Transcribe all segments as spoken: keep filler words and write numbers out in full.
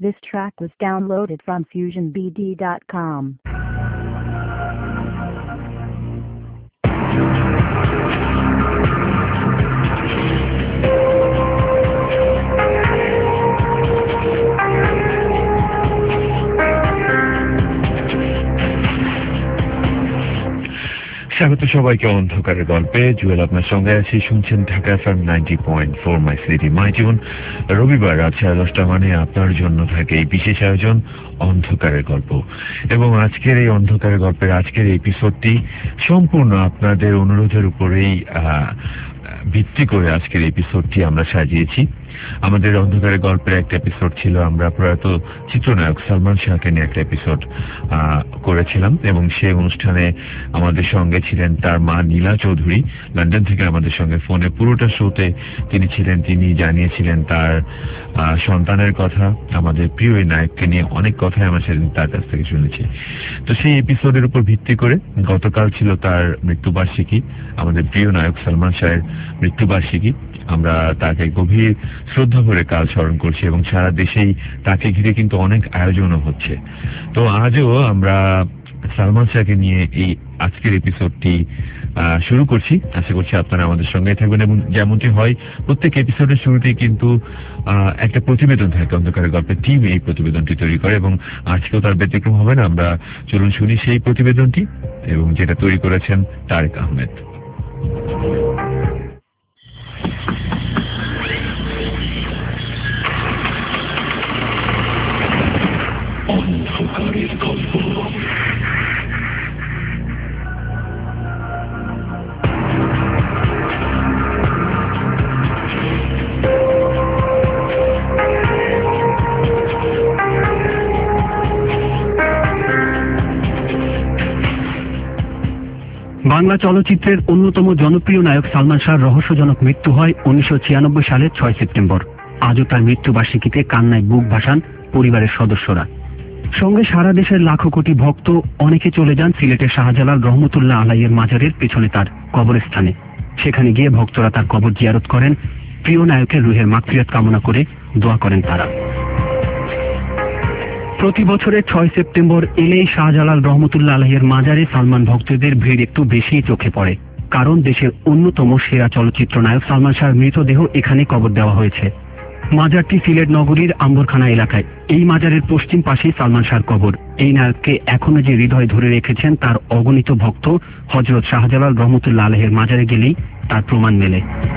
This track was downloaded from fusion b d dot com. স্বাগত সবাইকে অন্ধকারের গল্পে। জুয়েল আপনার সঙ্গে আছি, শুনছেন Dhaka FM ninety point four my city my জীবন। রবিবার রাত সাড়ে দশটা মানে আপনার জন্য থাকে এই বিশেষ আয়োজন অন্ধকারের গল্প। এবং আজকের এই অন্ধকারের গল্পের আজকের এপিসোডটি সম্পূর্ণ আপনাদের অনুরোধের উপরেই ভিত্তি করে আজকের এপিসোডটি আমরা সাজিয়েছি। আমাদের অন্ধকারের গল্পের একটা এপিসোড ছিল, আমরা প্রয়াত চিত্রনায়ক সালমান শাহকে নিয়ে একটা এপিসোড করেছিলাম এবং সেই অনুষ্ঠানে আমাদের সঙ্গে ছিলেন তার মা নীলা চৌধুরী। লন্ডন থেকে আমাদের সঙ্গে ফোনে পুরোটা শোতে তিনি ছিলেন। তিনি জানিয়েছিলেন তার সন্তানের কথা, আমাদের প্রিয় এই নায়ককে নিয়ে অনেক কথাই আমরা সেদিন তার কাছ থেকে শুনেছি। তো সেই এপিসোডের উপর ভিত্তি করে গতকাল ছিল তার মৃত্যুবার্ষিকী, আমাদের প্রিয় নায়ক সালমান শাহের মৃত্যুবার্ষিকী। আমরা তাকে গভীর শ্রদ্ধা ভরে কাল স্মরণ করছি এবং সারা দেশেই তাকে ঘিরে কিন্তু অনেক আয়োজনও হচ্ছে। তো আজও আমরা সালমান শাহকে নিয়ে এই আজকের এপিসোডটি শুরু করছি। আশা করছি আপনারা আমাদের সঙ্গে থাকবেন এবং যেমনটি হয় প্রত্যেক এপিসোডের শুরুতেই কিন্তু একটা প্রতিবেদন থাকে। অন্ধকারের গল্পের টিম এই প্রতিবেদনটি তৈরি করে এবং আজকেও তার ব্যতিক্রম হবে না। আমরা চলুন শুনি সেই প্রতিবেদনটি, এবং যেটা তৈরি করেছেন তারেক আহমেদ। অন্ধকারের গল্প। বাংলা চলচ্চিত্রের অন্যতম জনপ্রিয় নায়ক সালমান শাহর রহস্যজনক মৃত্যু হয় উনিশশো ছিয়ানব্বই সালের ছয় সেপ্টেম্বর। আজও তার মৃত্যুবার্ষিকীতে কান্নায় বুক ভাসান পরিবারের সদস্যরা। সঙ্গে সারা দেশের লাখো কোটি ভক্ত। অনেকে চলে যান সিলেটের শাহজালাল রহমতুল্লাহ আলাইয়ের মাজারের পেছনে তার কবরস্থানে। সেখানে গিয়ে ভক্তরা তার কবর জিয়ারত করেন, প্রিয় নায়কের রুহের মাগফিরাত কামনা করে দোয়া করেন তারা। প্রতি বছরের ছয় সেপ্টেম্বর এলেই শাহজালাল রহমতুল্লাহ আলাইয়ের মাজারে সালমান ভক্তদের ভিড় একটু বেশি চোখে পড়ে, কারণ দেশের অন্যতম সেরা চলচ্চিত্র নায়ক সালমান শাহর মৃতদেহ এখানে কবর দেওয়া হয়েছে। মাজারটি সিলেট নগরীর আম্বরখানা এলাকায়। এই মাজারের পশ্চিম পাশেই সালমান শাহর কবর। এই নায়ককে এখনো যে হৃদয় ধরে রেখেছেন তার অগণিত ভক্ত, হযরত শাহজালাল রহমতুল্লাহ আলাইহির মাজারে গেলেই তার প্রমাণ মেলে।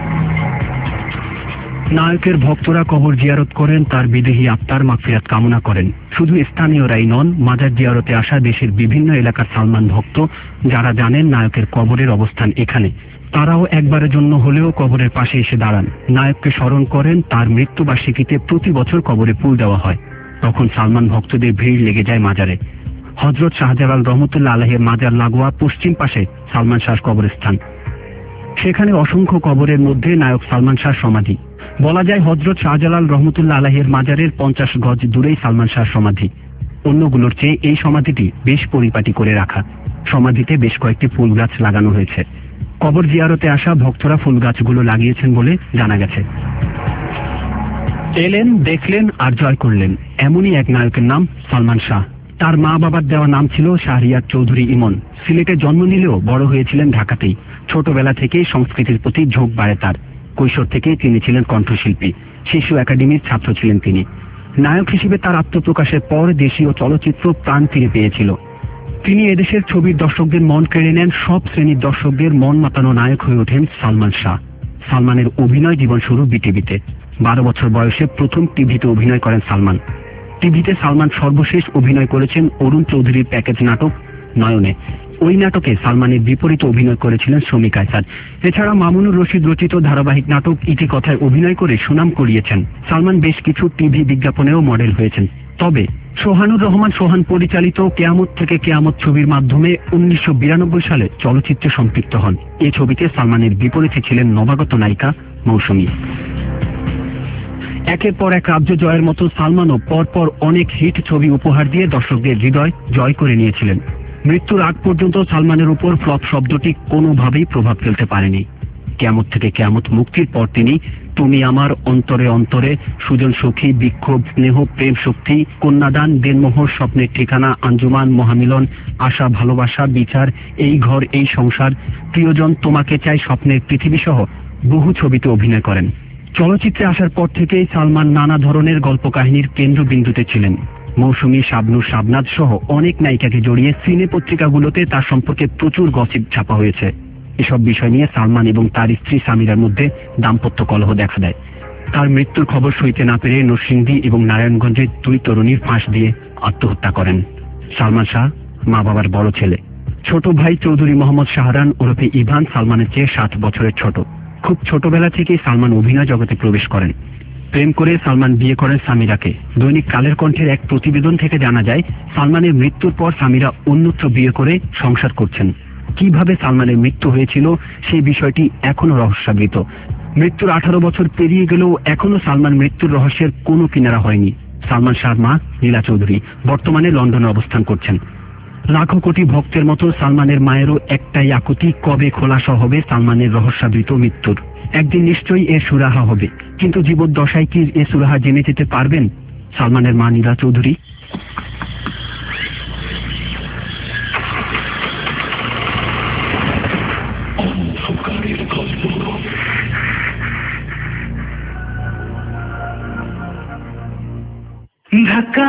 নায়কের ভক্তরা কবর জিয়ারত করেন, তার বিদেহী আত্মার মাগফিরাত কামনা করেন। শুধু স্থানীয়রাই নন, মাজার জিয়ারতে আসা দেশের বিভিন্ন এলাকার সালমান ভক্ত যারা জানেন নায়কের কবরের অবস্থান এখানে, তারাও একবারের জন্য হলেও কবরের পাশে এসে দাঁড়ান, নায়ককে স্মরণ করেন। তার মৃত্যুবার্ষিকীতে প্রতি বছর কবরে ফুল দেওয়া হয়। তখন সালমান ভক্তদের ভিড় লেগে যায় মাজারে। হযরত শাহজালাল রহমতুল্লাহ আলাইহির মাজার লাগোয়া পশ্চিম পাশে সালমান শাহর কবরস্থান। সেখানে অসংখ্য কবরের মধ্যে নায়ক সালমান শাহর সমাধি। বলা যায় হযরত শাহজালাল রহমতুল্লাহ আলাইহির মাজারের পঞ্চাশ গজ দূরেই সালমান শাহর সমাধি। অন্যগুলোর চেয়ে এই সমাধিটি বেশ পরিপাটি করে রাখা। সমাধিতে বেশ কয়েকটি ফুল গাছ লাগানো হয়েছে। কবর জিয়ারতে আসা ভক্তরা ফুল গাছগুলো লাগিয়েছেন বলে জানা গেছে। এলেন, দেখলেন আর জয় করলেন, এমনই এক নায়কের নাম সালমান শাহ। তার মা বাবার দেওয়া নাম ছিল শাহরিয়ার চৌধুরী ইমন। সিলেটে জন্ম নিলেও বড় হয়েছিলেন ঢাকাতেই। ছোটবেলা থেকেই সংস্কৃতির প্রতি ঝোঁক বাড়ে তার। কৈশোর থেকেই তিনি ছিলেন কণ্ঠশিল্পী। শিশু একাডেমির ছাত্র ছিলেন তিনি। নায়ক হিসেবে তার আত্মপ্রকাশের পর দেশীয় চলচ্চিত্র প্রাণ ফিরে পেয়েছিল। তিনি এদেশের ছবির দর্শকদের মন কেড়ে নেন। সব শ্রেণীর দর্শকদের মন মাতানো নায়ক হয়ে ওঠেন সালমান শাহ। সালমানের অভিনয় জীবন শুরু বিটিভিতে। বারো বছর বয়সে প্রথম টিভিতে অভিনয় করেন সালমান। টিভিতে সালমান সর্বশেষ অভিনয় করেছেন অরুণ চৌধুরীর প্যাকেজ নাটক নয়নে। ওই নাটকে সালমানের বিপরীতে অভিনয় করেছিলেন শমী কায়সার। এছাড়া মামুনুর রশিদ রচিত ধারাবাহিক নাটক ইতি কথায় অভিনয় করে সুনাম কুড়িয়েছেন। সালমান বেশ কিছু টিভি বিজ্ঞাপনেও মডেল হয়েছেন। তবে সোহানুর রহমান সোহান পরিচালিত কেয়ামত থেকে কেয়ামত ছবির মাধ্যমে উনিশশো বিরানব্বই সালে চলচ্চিত্রে সম্পৃক্ত হন। এই ছবিতে সালমানের বিপরীতে ছিলেন নবাগত নায়িকা মৌসুমী। একের পর এক রাজ্য জয়ের মতো সালমানও পরপর অনেক হিট ছবি উপহার দিয়ে দর্শকদের হৃদয় জয় করে নিয়েছিলেন। মৃত্যুর আগ পর্যন্ত সালমানের উপর ফ্লপ শব্দটি কোনোভাবেই প্রভাব ফেলতে পারেনি। কেয়ামত থেকে কেয়ামত মুক্তির পর তিনি তুমি আমার অন্তরে অন্তরে, সুজন সখী, বিক্ষোভ, স্নেহ, প্রেম, শক্তি, কন্যাদান, দেনমোহর, স্বপ্নের ঠিকানা, আঞ্জুমান, মহামিলন, আশা, ভালোবাসা, বিচার, এই ঘর, এই সংসার, প্রিয়জন, তোমাকে চাই, স্বপ্নের পৃথিবী সহ বহু ছবিতে অভিনয় করেন। চলচ্চিত্রে আসার পর থেকেই সালমান নানা ধরনের গল্প কাহিনীর কেন্দ্রবিন্দুতে ছিলেন। মৌসুমী, শাবনূর, শাবনাজ সহ অনেক নায়িকাকে জড়িয়ে সিনে পত্রিকাগুলোতে তার সম্পর্কে প্রচুর গসিপ ছাপা হয়েছে। এসব বিষয় নিয়ে সালমান এবং তার স্ত্রী সামিরার মধ্যে দাম্পত্য কলহ দেখা দেয়। তার মৃত্যুর খবর সইতে না পেরে নরসিংদী এবং নারায়ণগঞ্জের দুই তরুণীর ফাঁস দিয়ে আত্মহত্যা করেন। সালমান শাহ মা বাবার বড় ছেলে। ছোট ভাই চৌধুরী মোহাম্মদ শাহরান ওরফে ইভান সালমানের চেয়ে সাত বছরের ছোট। খুব ছোটবেলা থেকেই সালমান অভিনয় জগতে প্রবেশ করেন। প্রেম করে সালমান বিয়ে করেন সামিরাকে। দৈনিক কালের কণ্ঠের এক প্রতিবেদন থেকে জানা যায়, সালমানের মৃত্যুর পর সামিরা অন্যত্র বিয়ে করে সংসার করছেন। কিভাবে সালমানের মৃত্যু হয়েছিল সেই বিষয়টি এখনো রহস্যাবৃত। মৃত্যুর আঠারো বছর পেরিয়ে গেলেও এখনো সালমান মৃত্যুর রহস্যের কোনো কিনারা হয়নি। সালমান শাহর মা নীলা চৌধুরী বর্তমানে লন্ডনে অবস্থান করছেন। লাখো কোটি ভক্তের মতো সালমানের মায়েরও একটাই আকুতি, কবে খোলাসা হবে সালমানের রহস্যাবৃত মৃত্যুর। একদিন নিশ্চয়ই এর সুরাহা হবে, কিন্তু জীবদ্দশায় কি এ সুরাহা জেনে যেতে পারবেন সালমানের মা নীলা চৌধুরী? ঢাকা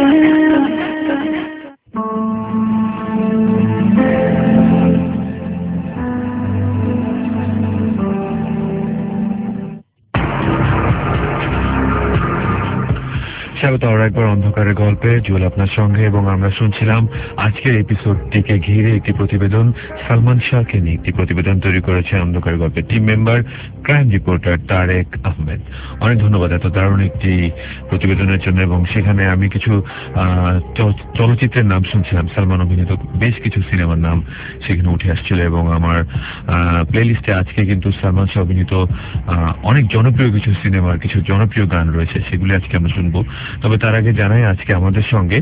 স্বাগত আরো একবার অন্ধকারের গল্পে, জুয়েল আপনার সঙ্গে, এবং আমরা শুনছিলাম আজকের এপিসোডটিকে ঘিরে একটি প্রতিবেদন। সালমান শাহকে নিয়ে একটি প্রতিবেদন তৈরি করেছে অন্ধকারের গল্পের team member crime reporter Tareq Ahmed. অনেক ধন্যবাদ এত দারুণ একটি প্রতিবেদনের জন্য। এবং সেখানে আমি কিছু চলচ্চিত্রের নাম শুনছিলাম, সালমান অভিনীত বেশ কিছু সিনেমার নাম সেখানে উঠে আসছিল, এবং আমার প্লে লিস্টে আজকে কিন্তু সালমান শাহ অভিনীত অনেক জনপ্রিয় কিছু সিনেমার কিছু জনপ্রিয় গান রয়েছে, সেগুলি আজকে আমরা শুনবো। তবে তার আগে জানাই আজকে আমাদের সঙ্গে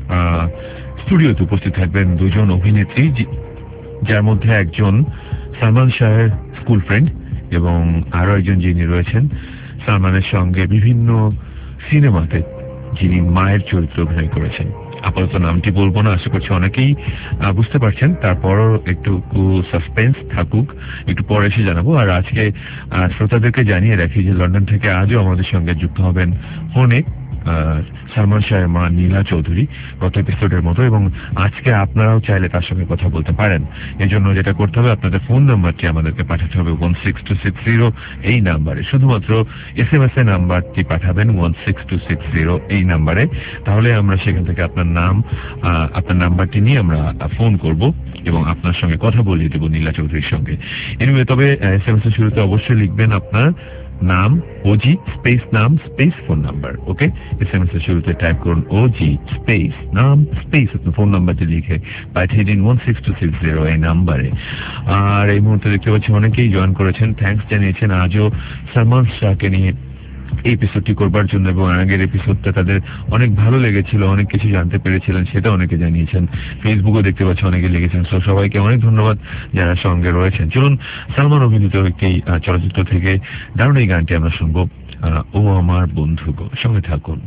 স্টুডিওতে উপস্থিত থাকবেন দুজন অভিনেত্রী, যার মধ্যে একজন সালমান শাহের স্কুল ফ্রেন্ড এবং আরো একজন যিনি রয়েছেন সালমানের সঙ্গে বিভিন্ন সিনেমাতে, যিনি মায়ের চরিত্রে অভিনয় করেছেন। আপাতত নামটি বলবো না, আশা করছি অনেকেই বুঝতে পারছেন, তারপরও একটু সাসপেন্স থাকুক, একটু পরে এসে জানাবো। আর আজকে শ্রোতাদেরকে জানিয়ে রাখি যে লন্ডন থেকে আজও আমাদের সঙ্গে যুক্ত হবেন ফোনে সালমান শাহের মা নীলা চৌধুরী, গত এপিসোডের মতো। এবং আজকে আপনারাও চাইলে তার সঙ্গে কথা বলতে পারেন। এই জন্য যেটা করতে হবে, আপনাদের ফোন নাম্বারটি আমাদেরকে পাঠাতে হবে one six two six zero এই নাম্বারে। শুধুমাত্র এস এম এস এ নাম্বারটি পাঠাবেন one six two six zero এই নাম্বারে, তাহলে আমরা সেখান থেকে আপনার নাম, আপনার নাম্বারটি নিয়ে আমরা ফোন করব এবং আপনার সঙ্গে কথা বলিয়ে দেবো নীলা চৌধুরীর সঙ্গে। এনিওয়ে, তবে এস এম এস এর শুরুতে অবশ্যই লিখবেন আপনার নাম, ওজি স্পেস নাম space phone number. Okay, S M S এর শুরুতে টাইপ করুন ওজি স্পেস নাম স্পেস আপনার ফোন নাম্বারটি লিখে পাঠিয়ে দিন one six two six zero এই নাম্বারে। আর এই মুহূর্তে দেখতে পাচ্ছি অনেকেই জয়েন করেছেন, থ্যাঙ্কস জানিয়েছেন আজও সালমান শাহকে নিয়ে এই এপিসোডটি করবার জন্য, এবং আগের এপিসোডটা তাদের অনেক ভালো লেগেছিল, অনেক কিছু জানতে পেরেছিলেন, সেটা অনেকে জানিয়েছেন। ফেসবুকও দেখতে পাচ্ছি অনেকে লিখেছেন। তো সবাইকে অনেক ধন্যবাদ যারা সঙ্গে রয়েছেন। চলুন সালমান অভিনীত একটি চলচ্চিত্র থেকে দারুণ এই গানটি আমরা শুনবো, ও আমার বন্ধু গো। সঙ্গে থাকুন।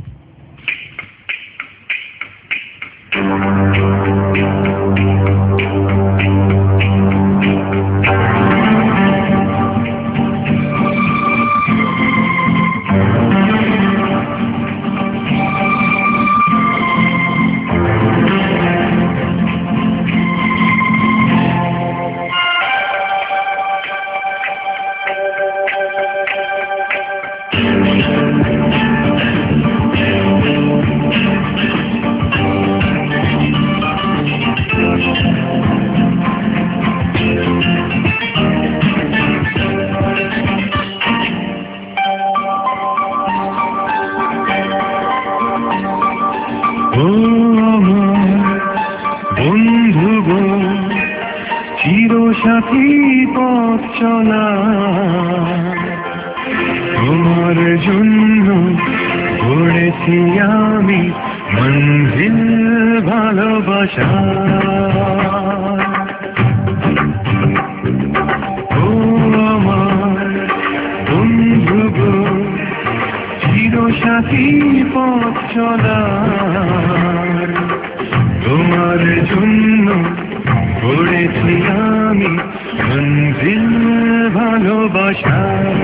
সাথী পথ চলা তোমার জন্য গড়েছি আমি মঞ্জিল ভালোবাসা। ও আমার বন্ধু গো, সাথী পথ চলার, তোমার জন্য গড়েছি আমি মঞ্জিল ভালোবাসা।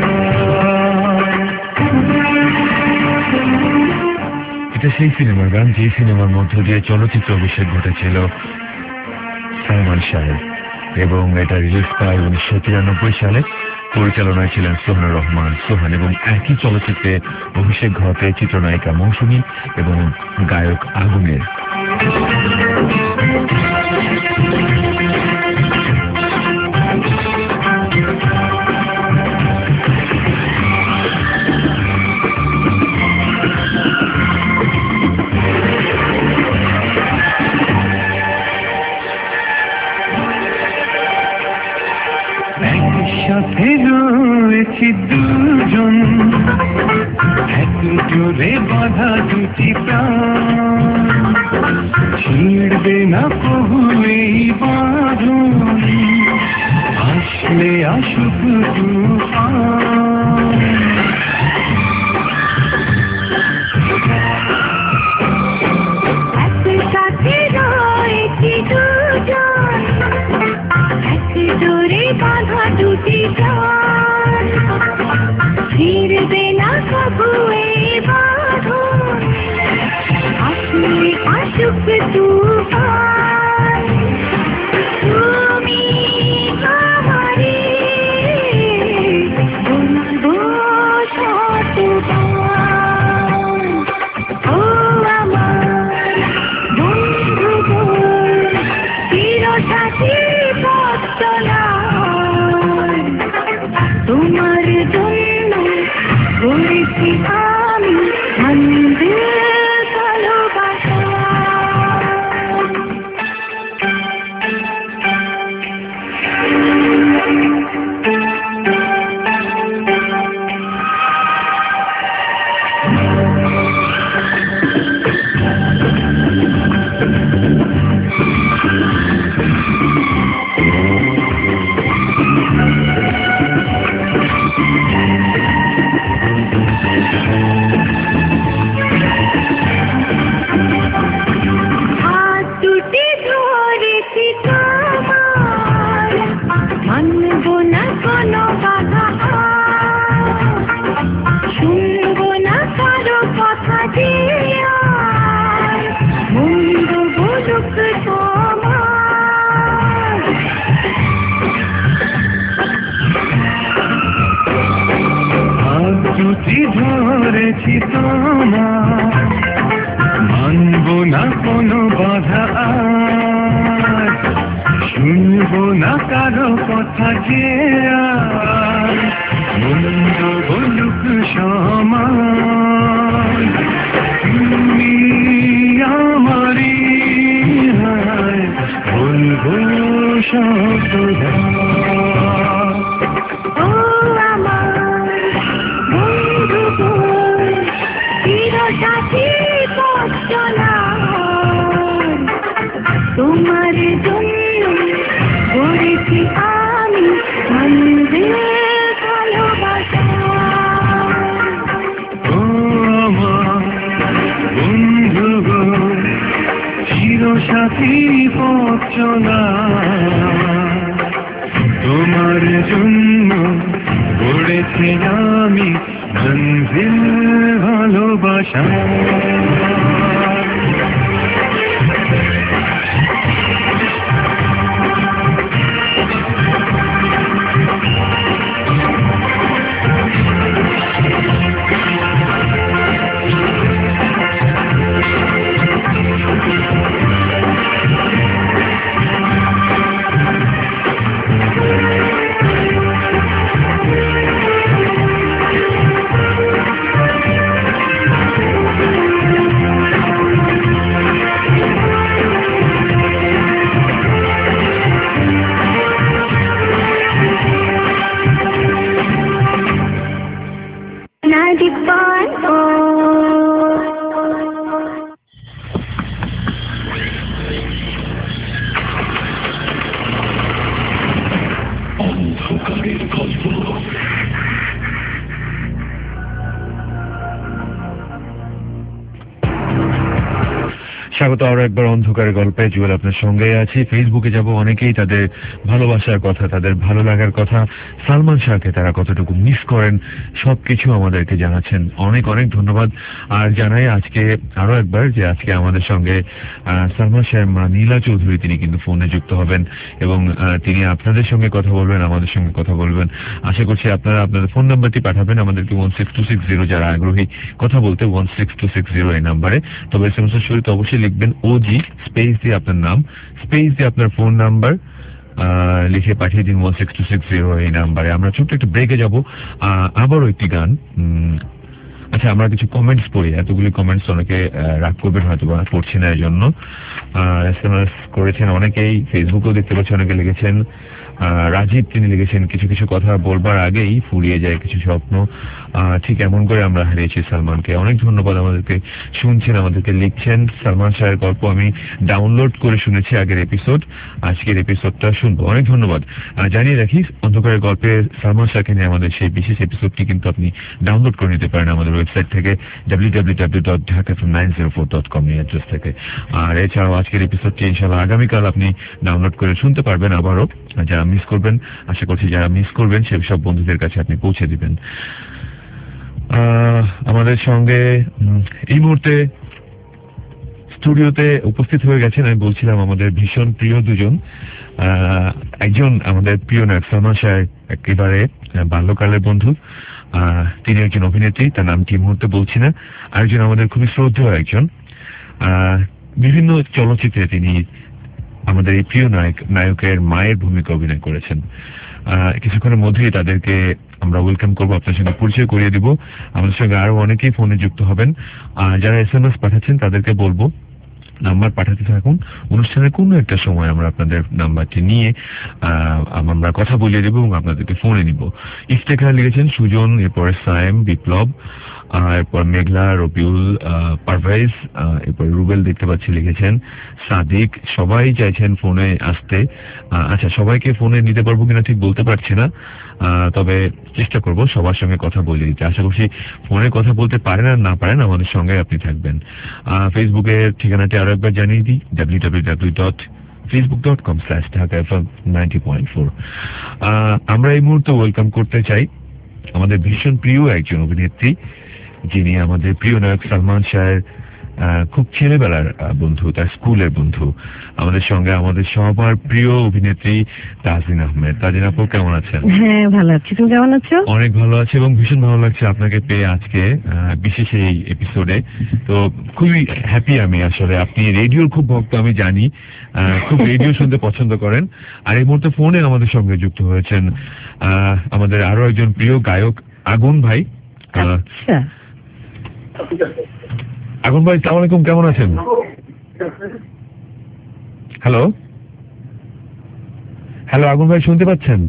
এটা সেই সিনেমার গান যে সিনেমার মধ্য দিয়ে চলচ্চিত্র অভিষেক ঘটেছিল সালমান শাহের, এবং এটা রিলিজ পায় উনিশশো তিরানব্বই সালে। পরিচালনায় ছিলেন সোহানুর রহমান সোহান, এবং একই চলচ্চিত্রে অভিষেক ঘটে চিত্রনায়িকা মৌসুমী এবং গায়ক আগুনের। একসাথে রয়েছি দুজন, এক জোরে বাঁধা দুটি প্রাণ, ছিঁড়বে না প্রভু এই বাঁধন, আসলে আসুক তুফান। একসাথে রয়েছি দুজন, এক জোরে বাঁধা দুটি প্রাণ, ছিঁড়বে না কবু এই বাঁধন, আসলে আসুক তুফান। তুমি আমারে বলবো শতবার, ও আমার বন্ধু গো, চিরসাথী পথ চলার, তোমার জন্য গড়েছি আমি মঞ্জিল ভালোবাসা। হাত দুটি ধরেছি তোমার, মানবো না কোনো বাধা, শুনবো না কারো কথা যে আর মন্দ বলুক তোমার। হাত দুটি ধরেছি তোমার, মানব না কোনো বাধা আর, শুনবো না কারো কথা যে আর মন্দ বলুক সমান। তুমি আমারই হায় বলবো শতবার, ও আমার বন্ধু গো, চিরসাথী পথ চলার, তোমার জন্য গড়েছি আমি মঞ্জিল ভালোবাসা। ও আমার বন্ধু গো, চিরসাথী পথ চলার, তোমার জন্য গড়েছি আমি মঞ্জিল ভালোবাসা। স্বাগত আরো একবার অন্ধকারের গল্পে। জুয়েল আপনার সঙ্গে আছি। ফেসবুকে যাব, অনেকেই তাদের ভালোবাসার কথা, তাদের ভালো লাগার কথা, সালমান শাহকে তারা কতটুকু মিস করেন সবকিছু আমাদেরকে জানাচ্ছেন। অনেক অনেক ধন্যবাদ। আর জানাই আজকে আরো একবার যে আজকে আমাদের সঙ্গে সালমান শাহের মা নীলা চৌধুরী তিনি কিন্তু ফোনে যুক্ত হবেন এবং তিনি আপনাদের সঙ্গে কথা বলবেন, আমাদের সঙ্গে কথা বলবেন। আশা করছি আপনারা আপনাদের ফোন নাম্বারটি পাঠাবেন আমাদেরকে one six two six zero, যারা আগ্রহী কথা বলতে one six two six zero এই নাম্বারে। তবে এস এম এস এর শুরুতে অবশ্যই লিখবেন ওজি স্পেস দিয়ে আপনার নাম, স্পেস দিয়ে আপনার ফোন নাম্বার লিখে পাঠিয়ে দিন one six two six zero এই নাম্বারে। আমরা ছোট্ট একটু ব্রেকে যাবো, আবারও একটি গান। আচ্ছা, আমরা কিছু কমেন্টস পড়ি। এতগুলি কমেন্টস অনেকে রাগ করবেন হয়তো বা পড়ছি না, এই জন্য এস এম এস করেছেন অনেকেই, ফেসবুকেও দেখতে পাচ্ছি অনেকে লিখেছেন। রাজীব তিনি লিখেছেন কিছু কিছু কথা বলবার আগেই ফুরিয়ে যায় কিছু স্বপ্ন, ঠিক এমন করে আমরা হারিয়েছি সালমানকে। অনেক ধন্যবাদ, আমাদেরকে শুনছেন, আমাদেরকে লিখছেন। সালমান শাহের গল্প আমি ডাউনলোড করে শুনেছি আগের এপিসোড, আজকের এপিসোডটা শুনবো। অনেক ধন্যবাদ। জানিয়ে রাখি অন্ধকারের গল্পে সালমান শাহকে নিয়ে আমাদের সেই বিশেষ এপিসোডটি কিন্তু আপনি ডাউনলোড করে নিতে পারেন আমাদের ওয়েবসাইট থেকে W W W dot Dhaka F M nine zero four dot com এই অ্যাড্রেস থেকে। আর এছাড়াও আজকের এপিসোডটি ইনশাআল্লাহ আগামীকাল আপনি ডাউনলোড করে শুনতে পারবেন আবারও। যারা মিস করবেন, আশা করছি যারা মিস করবেন সেই সব বন্ধুদের কাছে আপনি পৌঁছে দিবেন। আমাদের সঙ্গে এই মুহূর্তে স্টুডিওতে উপস্থিত হয়ে গেছেন, আমি বলছিলাম আমাদের ভীষণ প্রিয় দুজন। একজন আমাদের প্রিয় নায়ক সালমান শাহ একেবারে বাল্যকালের বন্ধু, তিনি একজন অভিনেত্রী, তার নামটি এই মুহূর্তে বলছি না। আরেকজন আমাদের খুবই শ্রদ্ধেয় একজন, বিভিন্ন চলচ্চিত্রে তিনি আমাদের এই প্রিয় নায়ক নায়কের মায়ের ভূমিকা অভিনয় করেছেন। কিছুক্ষণের মধ্যেই তাদেরকে আমরা ওয়েলকাম করবো, আপনার সঙ্গে পরিচয় করিয়ে দিব। আমাদের সঙ্গে আরো অনেকেই ফোনে যুক্ত হবেন। যারা এস এম এস পাঠাচ্ছেন তাদেরকে বলবো নাম্বার পাঠাতে থাকুন। অনুষ্ঠানের কোনো একটা সময় আমরা আপনাদের নাম্বারটি নিয়ে আমরা কথা বলিয়ে দেবো এবং আপনাদেরকে ফোনে নিব। ইফতেখার লিখেছেন সুজন, এরপরে সায়েম, বিপ্লব, এরপর মেঘলা, রবিউল, পারভেজ, এরপর রুবেল দেখতে পাচ্ছি লিখেছেন, সাদিক, সবাই চাইছেন ফোনে আসতে। আচ্ছা, সবাইকে ফোনে নিতে পারবো কিনা ঠিক বলতে পারছি না, তবে চেষ্টা করব সবার সঙ্গে কথা বলে দিতে। আশা করছি ফোনে কথা বলতে পারেন আর না পারেন আমাদের সঙ্গে আপনি থাকবেন। ফেসবুকের ঠিকানাটি আরো একবার জানিয়ে দিই, W W W dot Facebook dot com slash Dhaka F M ninety point four. আমরা এই মুহূর্তে ওয়েলকাম করতে চাই আমাদের ভীষণ প্রিয় একজন অভিনেত্রী, যিনি আমাদের প্রিয় নায়ক সালমান শাহের খুব ছেলেবেলার বন্ধু, তার স্কুলের বন্ধু। আমাদের সঙ্গে আমাদের সবার প্রিয় অভিনেত্রী তাজিন আহমেদ। তাজিন আপু কেমন আছেন? হ্যাঁ, ভালো আছি। তুমি কেমন আছো? অনেক ভালো আছি এবং ভীষণ ভালো লাগছে আপনাকে পেয়ে আজকে বিশেষ এই এপিসোডে। তো খুবই হ্যাপি আমি আসলে। আপনি রেডিওর খুব ভক্ত আমি জানি, খুব রেডিও শুনতে পছন্দ করেন। আর এই মুহূর্তে ফোনে আমাদের সঙ্গে যুক্ত হয়েছেন আমাদের আরো একজন প্রিয় গায়ক আগুন ভাই। আগুন ভাই সালাম আলাইকুম, কেমন আছেন? হ্যালো হ্যালো আগুন ভাই, শুনতে পাচ্ছেন?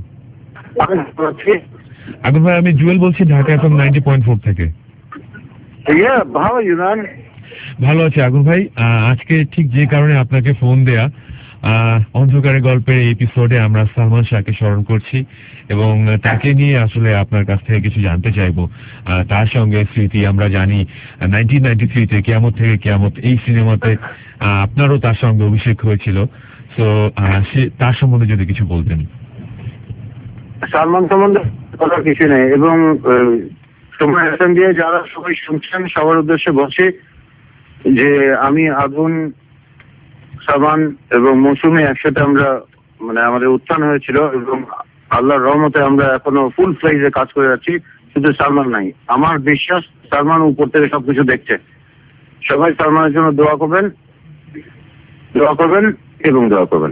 আগুন ভাই, আমি জুয়েল বলছি Dhaka F M ninety point four থেকে। ভালো আছে আগুন ভাই। আজকে ঠিক যে কারণে আপনাকে ফোন দেয়া, অন্ধকারের গল্পের এই এপিসোডে আমরা সালমান শাহকে স্মরণ করছি এবং তাকে নিয়ে আসলে আপনার কাছ থেকে কিছু জানতে চাইবো। তার সঙ্গে স্মৃতি, আমরা জানি নাইনটিন নাইনটি থ্রিতে কিয়ামত থেকে কিয়ামত এই সিনেমাতে আপনারও তার সঙ্গে অভিষেক হয়েছিল। তো তার সম্বন্ধে যদি কিছু বলতেন। সালমান সম্বন্ধে কথা কিছু নেই এবং সময় এসএম দিয়ে যারা সবাই শুনছেন সবার উদ্দেশ্যে বলছি যে আমি আগুন, সালমান এবং মৌসুমী একসাথে আমরা মানে আমাদের উত্থান হয়েছিল এবং আল্লাহর রহমতে আমরা এখনো ফুল ফ্লেজে কাজ করে যাচ্ছি। শুধু সালমান নাই, আমার বিশ্বাস সালমান উপর থেকে সবকিছু দেখছে। সবাই সালমানের জন্য দোয়া করবেন, দোয়া করবেন এবং দোয়া করবেন।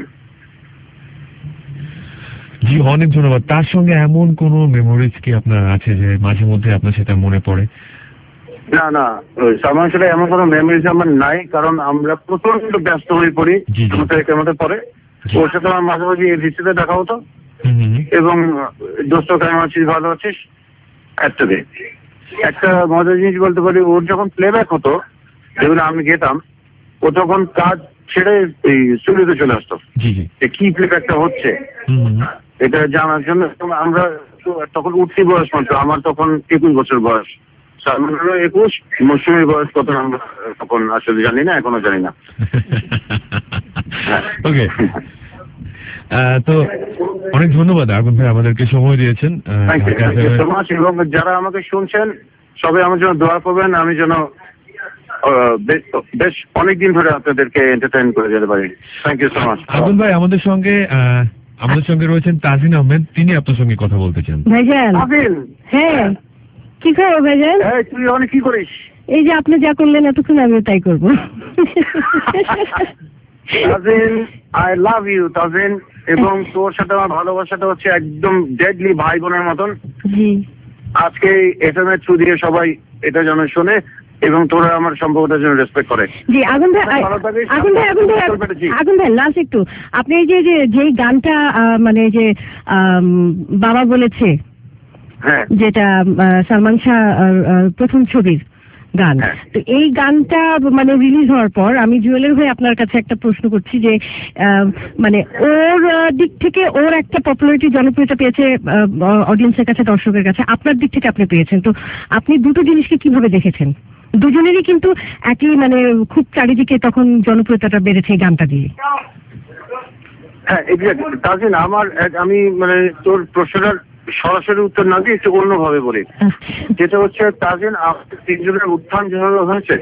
জি, অনেক ধন্যবাদ। তার সঙ্গে এমন কোন মেমোরিজ কি আপনার আছে যে মাঝে মধ্যে আপনার সেটা মনে পড়ে? না না, সালমান সাথে এমন কোনো মেমোরিজ আমার নাই, কারণ আমরা প্রচন্ড ব্যস্ত হয়ে পড়ি কেমন পরে। ওর সাথে আমার মাঝে মাঝে এফডিসিতে দেখা হতো এবং দোস্ত কেমন আছিস, ভালো আছিস, একটাতে একটা মজার জিনিস বলতে পারি। ওর যখন প্লেব্যাক হতো যেগুলো আমি গেতাম, ও তখন কাজ ছেড়ে এই স্টুডিওতে চলে আসতো যে কি প্লেব্যাকটা হচ্ছে এটা জানার জন্য। আমরা তখন উঠতি বয়স মাত্র, আমার তখন একুশ বছর বয়স। সালমানেরও একুশ, মৌসুমীর বয়স কত আমরা তখন আসলে জানি না, এখনো জানি না। ওকে, তো অনেক ধন্যবাদ আগুন ভাই, আমাদেরকে সময় দিয়েছেন। এবং যারা আমাকে শুনছেন সবাই আমার জন্য দোয়া করবেন, আমি যেন বেশ অনেকদিন ধরে আপনাদেরকে এন্টারটেইন করে যেতে পারি। Thank you so much. আগুন ভাই, আমাদের সঙ্গে আমাদের সঙ্গে রয়েছেন তাজিন আহমেদ, তিনি আপনার সঙ্গে কথা বলতে চান। ভাইজান, হ্যাঁ কি খবর ভাইজান? তুই অনেক কি করিস? এই যে আপনি যা করলেন এতক্ষণ আমিও তাই করবো। Tajin, I love you Tajin, এবং তোর সাথে আমার ভালোবাসাটা হচ্ছে একদম ডেডলি ভাই বোনের মতন। জি, আজকে এফএম এর থ্রু দিয়ে সবাই এটা যেন শোনে এবং তোরা আমার সম্পর্কটার জন্য রেসপেক্ট করে। জি আগুন ভাই, আগুন ভাই, আগুন ভাই, আগুন ভাই লাস্ট একটু, আপনি এই যে যেই গানটা মানে যে বাবা বলেছে, হ্যাঁ, যেটা সালমান শাহ প্রথম ছবির গান, তো এই গানটা মানে রিলিজ হওয়ার পর আমি জুয়েলের হয়ে আপনার কাছে একটা প্রশ্ন করছি যে মানে ওর দিক থেকে ওর একটা পপুলারিটি, জনপ্রিয়তা পেয়েছে অডিয়েন্সের কাছে, দর্শকের কাছে, আপনার দিক থেকে আপনি পেয়েছেন, তো আপনি দুটো জিনিসকে কিভাবে দেখেছেন? দুজনেরই কিন্তু একই মানে খুব চারিদিকে তখন জনপ্রিয়তাটা বেড়েছে এই গানটা দিয়ে। হ্যাঁ এক্স্যাক্টলি তাজিন, আমার আমি মানে তোর প্রশ্নটার সরাসরি উত্তর না দিয়ে একটু অন্যভাবে বলি, যেটা হচ্ছে তাজিন আমাদের তিনজনের উত্থান যেভাবে হয়েছে,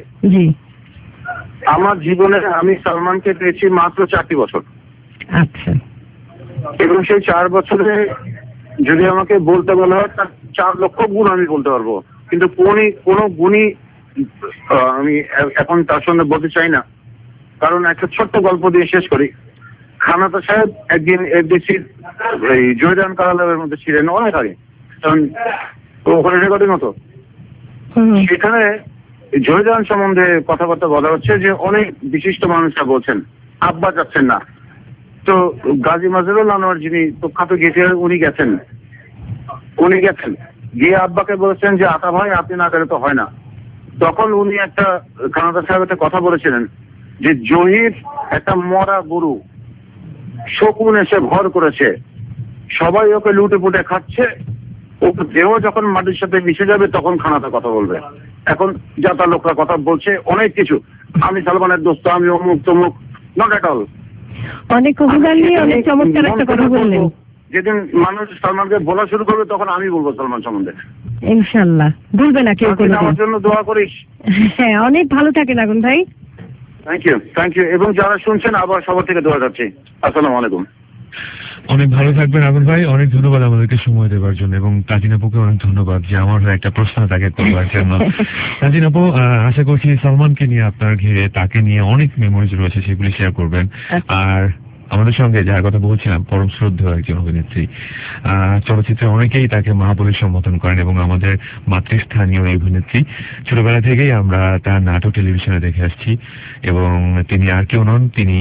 আমার জীবনে আমি সালমানকে পেয়েছি মাত্র চারটি বছর। আচ্ছা, এবং সেই চার বছরে যদি আমাকে বলতে বলা হয় তার চার লক্ষ গুণ আমি বলতে পারবো, কিন্তু কোনই কোনো গুণই আমি এখন তার সঙ্গে বলতে চাই না, কারণ একটা ছোট্ট গল্প দিয়ে শেষ করি। খানাতা সাহেব একদিন এফডিসির এই জয়দান কারালয়ের মধ্যে ছিলেন অনেক আগে, কারণ ওখানে রেকর্ডিং হতো, সেখানে জয়দান সম্বন্ধে কথাবার্তা বলা হচ্ছে যে অনেক বিশিষ্ট মানুষরা বলছেন আব্বা যাচ্ছেন না, তো গাজী মাজহারুল আনোয়ার যিনি প্রখ্যাত গীতিকার উনি গেছেন, উনি গেছেন গিয়ে আব্বাকে বলেছেন যে আতা ভাই আপনি না গেলে তো হয় না। তখন উনি একটা খানাতা সাহেব একটা কথা বলেছিলেন যে জহির একটা মরা গরু, শকুন এসে ভর করেছে, সবাই ওকে লুটে পুটে খাচ্ছে, ওকে দেহ যখন মাটির সাথে মিশে যাবে তখন খানাটা কথা বলবে। এখন যাতা লোকরা কথা বলছে অনেক কিছু, আমি সালমানের দোস্ত, আমি অমুক তমুক, নট এট অল। অনেক অভিমান নিয়ে অনেক চমৎকার একটা কথা বললেন। যেদিন মানুষ সালমানকে বলা শুরু করবে তখন আমি বলবো সালমান সম্বন্ধে, ইনশাআল্লাহ বলবে না কেউ কোনোদিন। আমার জন্য দোয়া করিস। হ্যাঁ, অনেক ভালো থাকেন আগুন ভাই। থ্যাংক ইউ, থ্যাংক ইউ, এবং যারা শুনছেন আবার সবার থেকে দোয়া যাচ্ছি। আসসালামু আলাইকুম। অনেক ভালো থাকবেন আগুন ভাই, অনেক ধন্যবাদ আমাদেরকে সময় দেওয়ার জন্য, এবং তাজিন আপুকে অনেক ধন্যবাদ যে আমার একটা প্রশ্ন তাকে করবার জন্য। তাজিন আপু, আশা করছি সালমানকে নিয়ে আপনার ঘিরে তাকে নিয়ে অনেক মেমোরিজ রয়েছে, সেগুলি শেয়ার করবেন। আর আমাদের সঙ্গে যার কথা বলছিলাম পরম শ্রদ্ধেয় একজন অভিনেত্রী, চলচ্চিত্রে অনেকেই তাকে মা বলে সম্বোধন করেন, এবং আমাদের মাতৃস্থানীয় এই অভিনেত্রী, ছোটবেলা থেকেই আমরা তার নাটক টেলিভিশনে দেখে আসছি, এবং তিনি আর কেউ নন, তিনি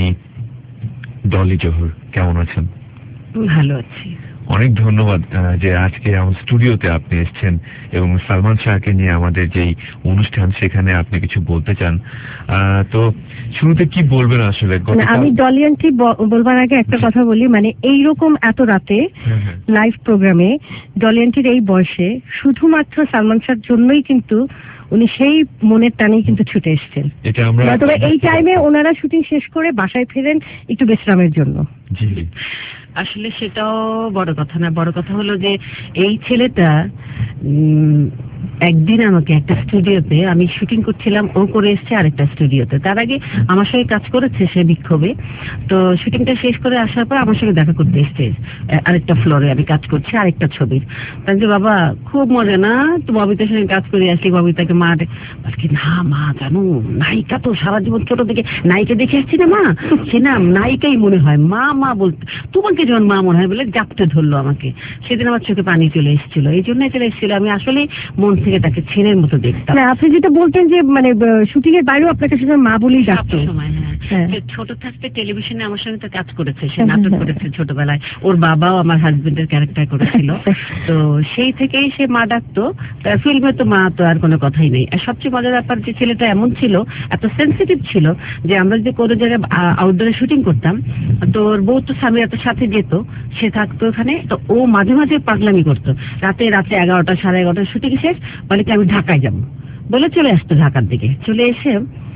ডলি জোহর। কেমন আছেন? ভালো আছি। অনেক ধন্যবাদ যে আজকে আমার স্টুডিওতে আপনি এসেছেন এবং সালমান শাহকে নিয়ে আমাদের যেই অনুষ্ঠান সেখানে আপনি কিছু বলতে চান। তো শুরুতে কি বলবেন আসলে? আমি ডলি আন্টি বলবার আগে একটা কথা বলি, মানে এইরকম এত রাতে লাইভ প্রোগ্রামে ডলি আন্টির এই বয়সে শুধুমাত্র সালমান শাহর জন্যই কিন্তু উনি সেই মনের টানেই কিন্তু ছুটে এসছেন। তবে এই টাইমে ওনারা শুটিং শেষ করে বাসায় ফেরেন একটু বিশ্রামের জন্য। আসলে সেটাও বড় কথা না, বড় কথা হলো যে এই ছেলেটা একদিন আমাকে একটা স্টুডিওতে, আমি শুটিং করছিলাম, ও করে এসছে আরেকটা স্টুডিওতে, তার আগে আমার সঙ্গে কাজ করেছে সে বিক্ষোভে, তো শুটিংটা শেষ করে আসার পর আমার সঙ্গে দেখা করতে এসছে আরেকটা ফ্লোরে, আমি কাজ করছি আরেকটা ছবির। তাই যে বাবা খুব মজা না, তো ববিতার সঙ্গে কাজ করে আসলি, ববিতাকে মা আজকে না মা জানো নায়িকা তো সারা জীবন ছোট থেকে নায়িকা দেখে আসছি না মা, সে না নায়িকাই মনে হয়, মা মা বলতে তোমাকে যেমন মা মনে হয় বলে জাপটে ধরলো আমাকে। সেদিন আমার চোখে পানি চলে এসেছিল, এই জন্যই চলে এসেছিল, আমি আসলে মন থেকে তাকে ছেলের মতো দেখতাম। আপনি যেটা বলতেন যে মানে শুটিং এর বাইরেও আপনাকে সেটা মা বলেই ডাকতো সময়। হ্যাঁ, ছোট থাকতে টেলিভিশনে আমার সঙ্গে তো কাজ করেছে, সে নাটক করেছে ছোটবেলায়, ওর বাবাও আমার হাজবেন্ডের ক্যারেক্টার করেছিল, তো সেই থেকেই সে মা ডাকতো। ফিল্মে তো মা তো আর কোনো কথাই নেই। আর সবচেয়ে মজার ব্যাপার যে ছেলেটা এমন ছিল, এত সেন্সিটিভ ছিল যে আমরা যদি কোনো জায়গায় আউটডোরে শুটিং করতাম, তো ওর বউ তো স্বামীর এত সাথে যেত, সে থাকতো ওখানে। তো ও মাঝে মাঝে পাগলামি করতো, রাতে রাতে এগারোটা সাড়ে এগারোটা শুটিং শেষ, বলে কি আমি ঢাকায় যাবো বলে চলে আসতো ঢাকার দিকে। চলে এসে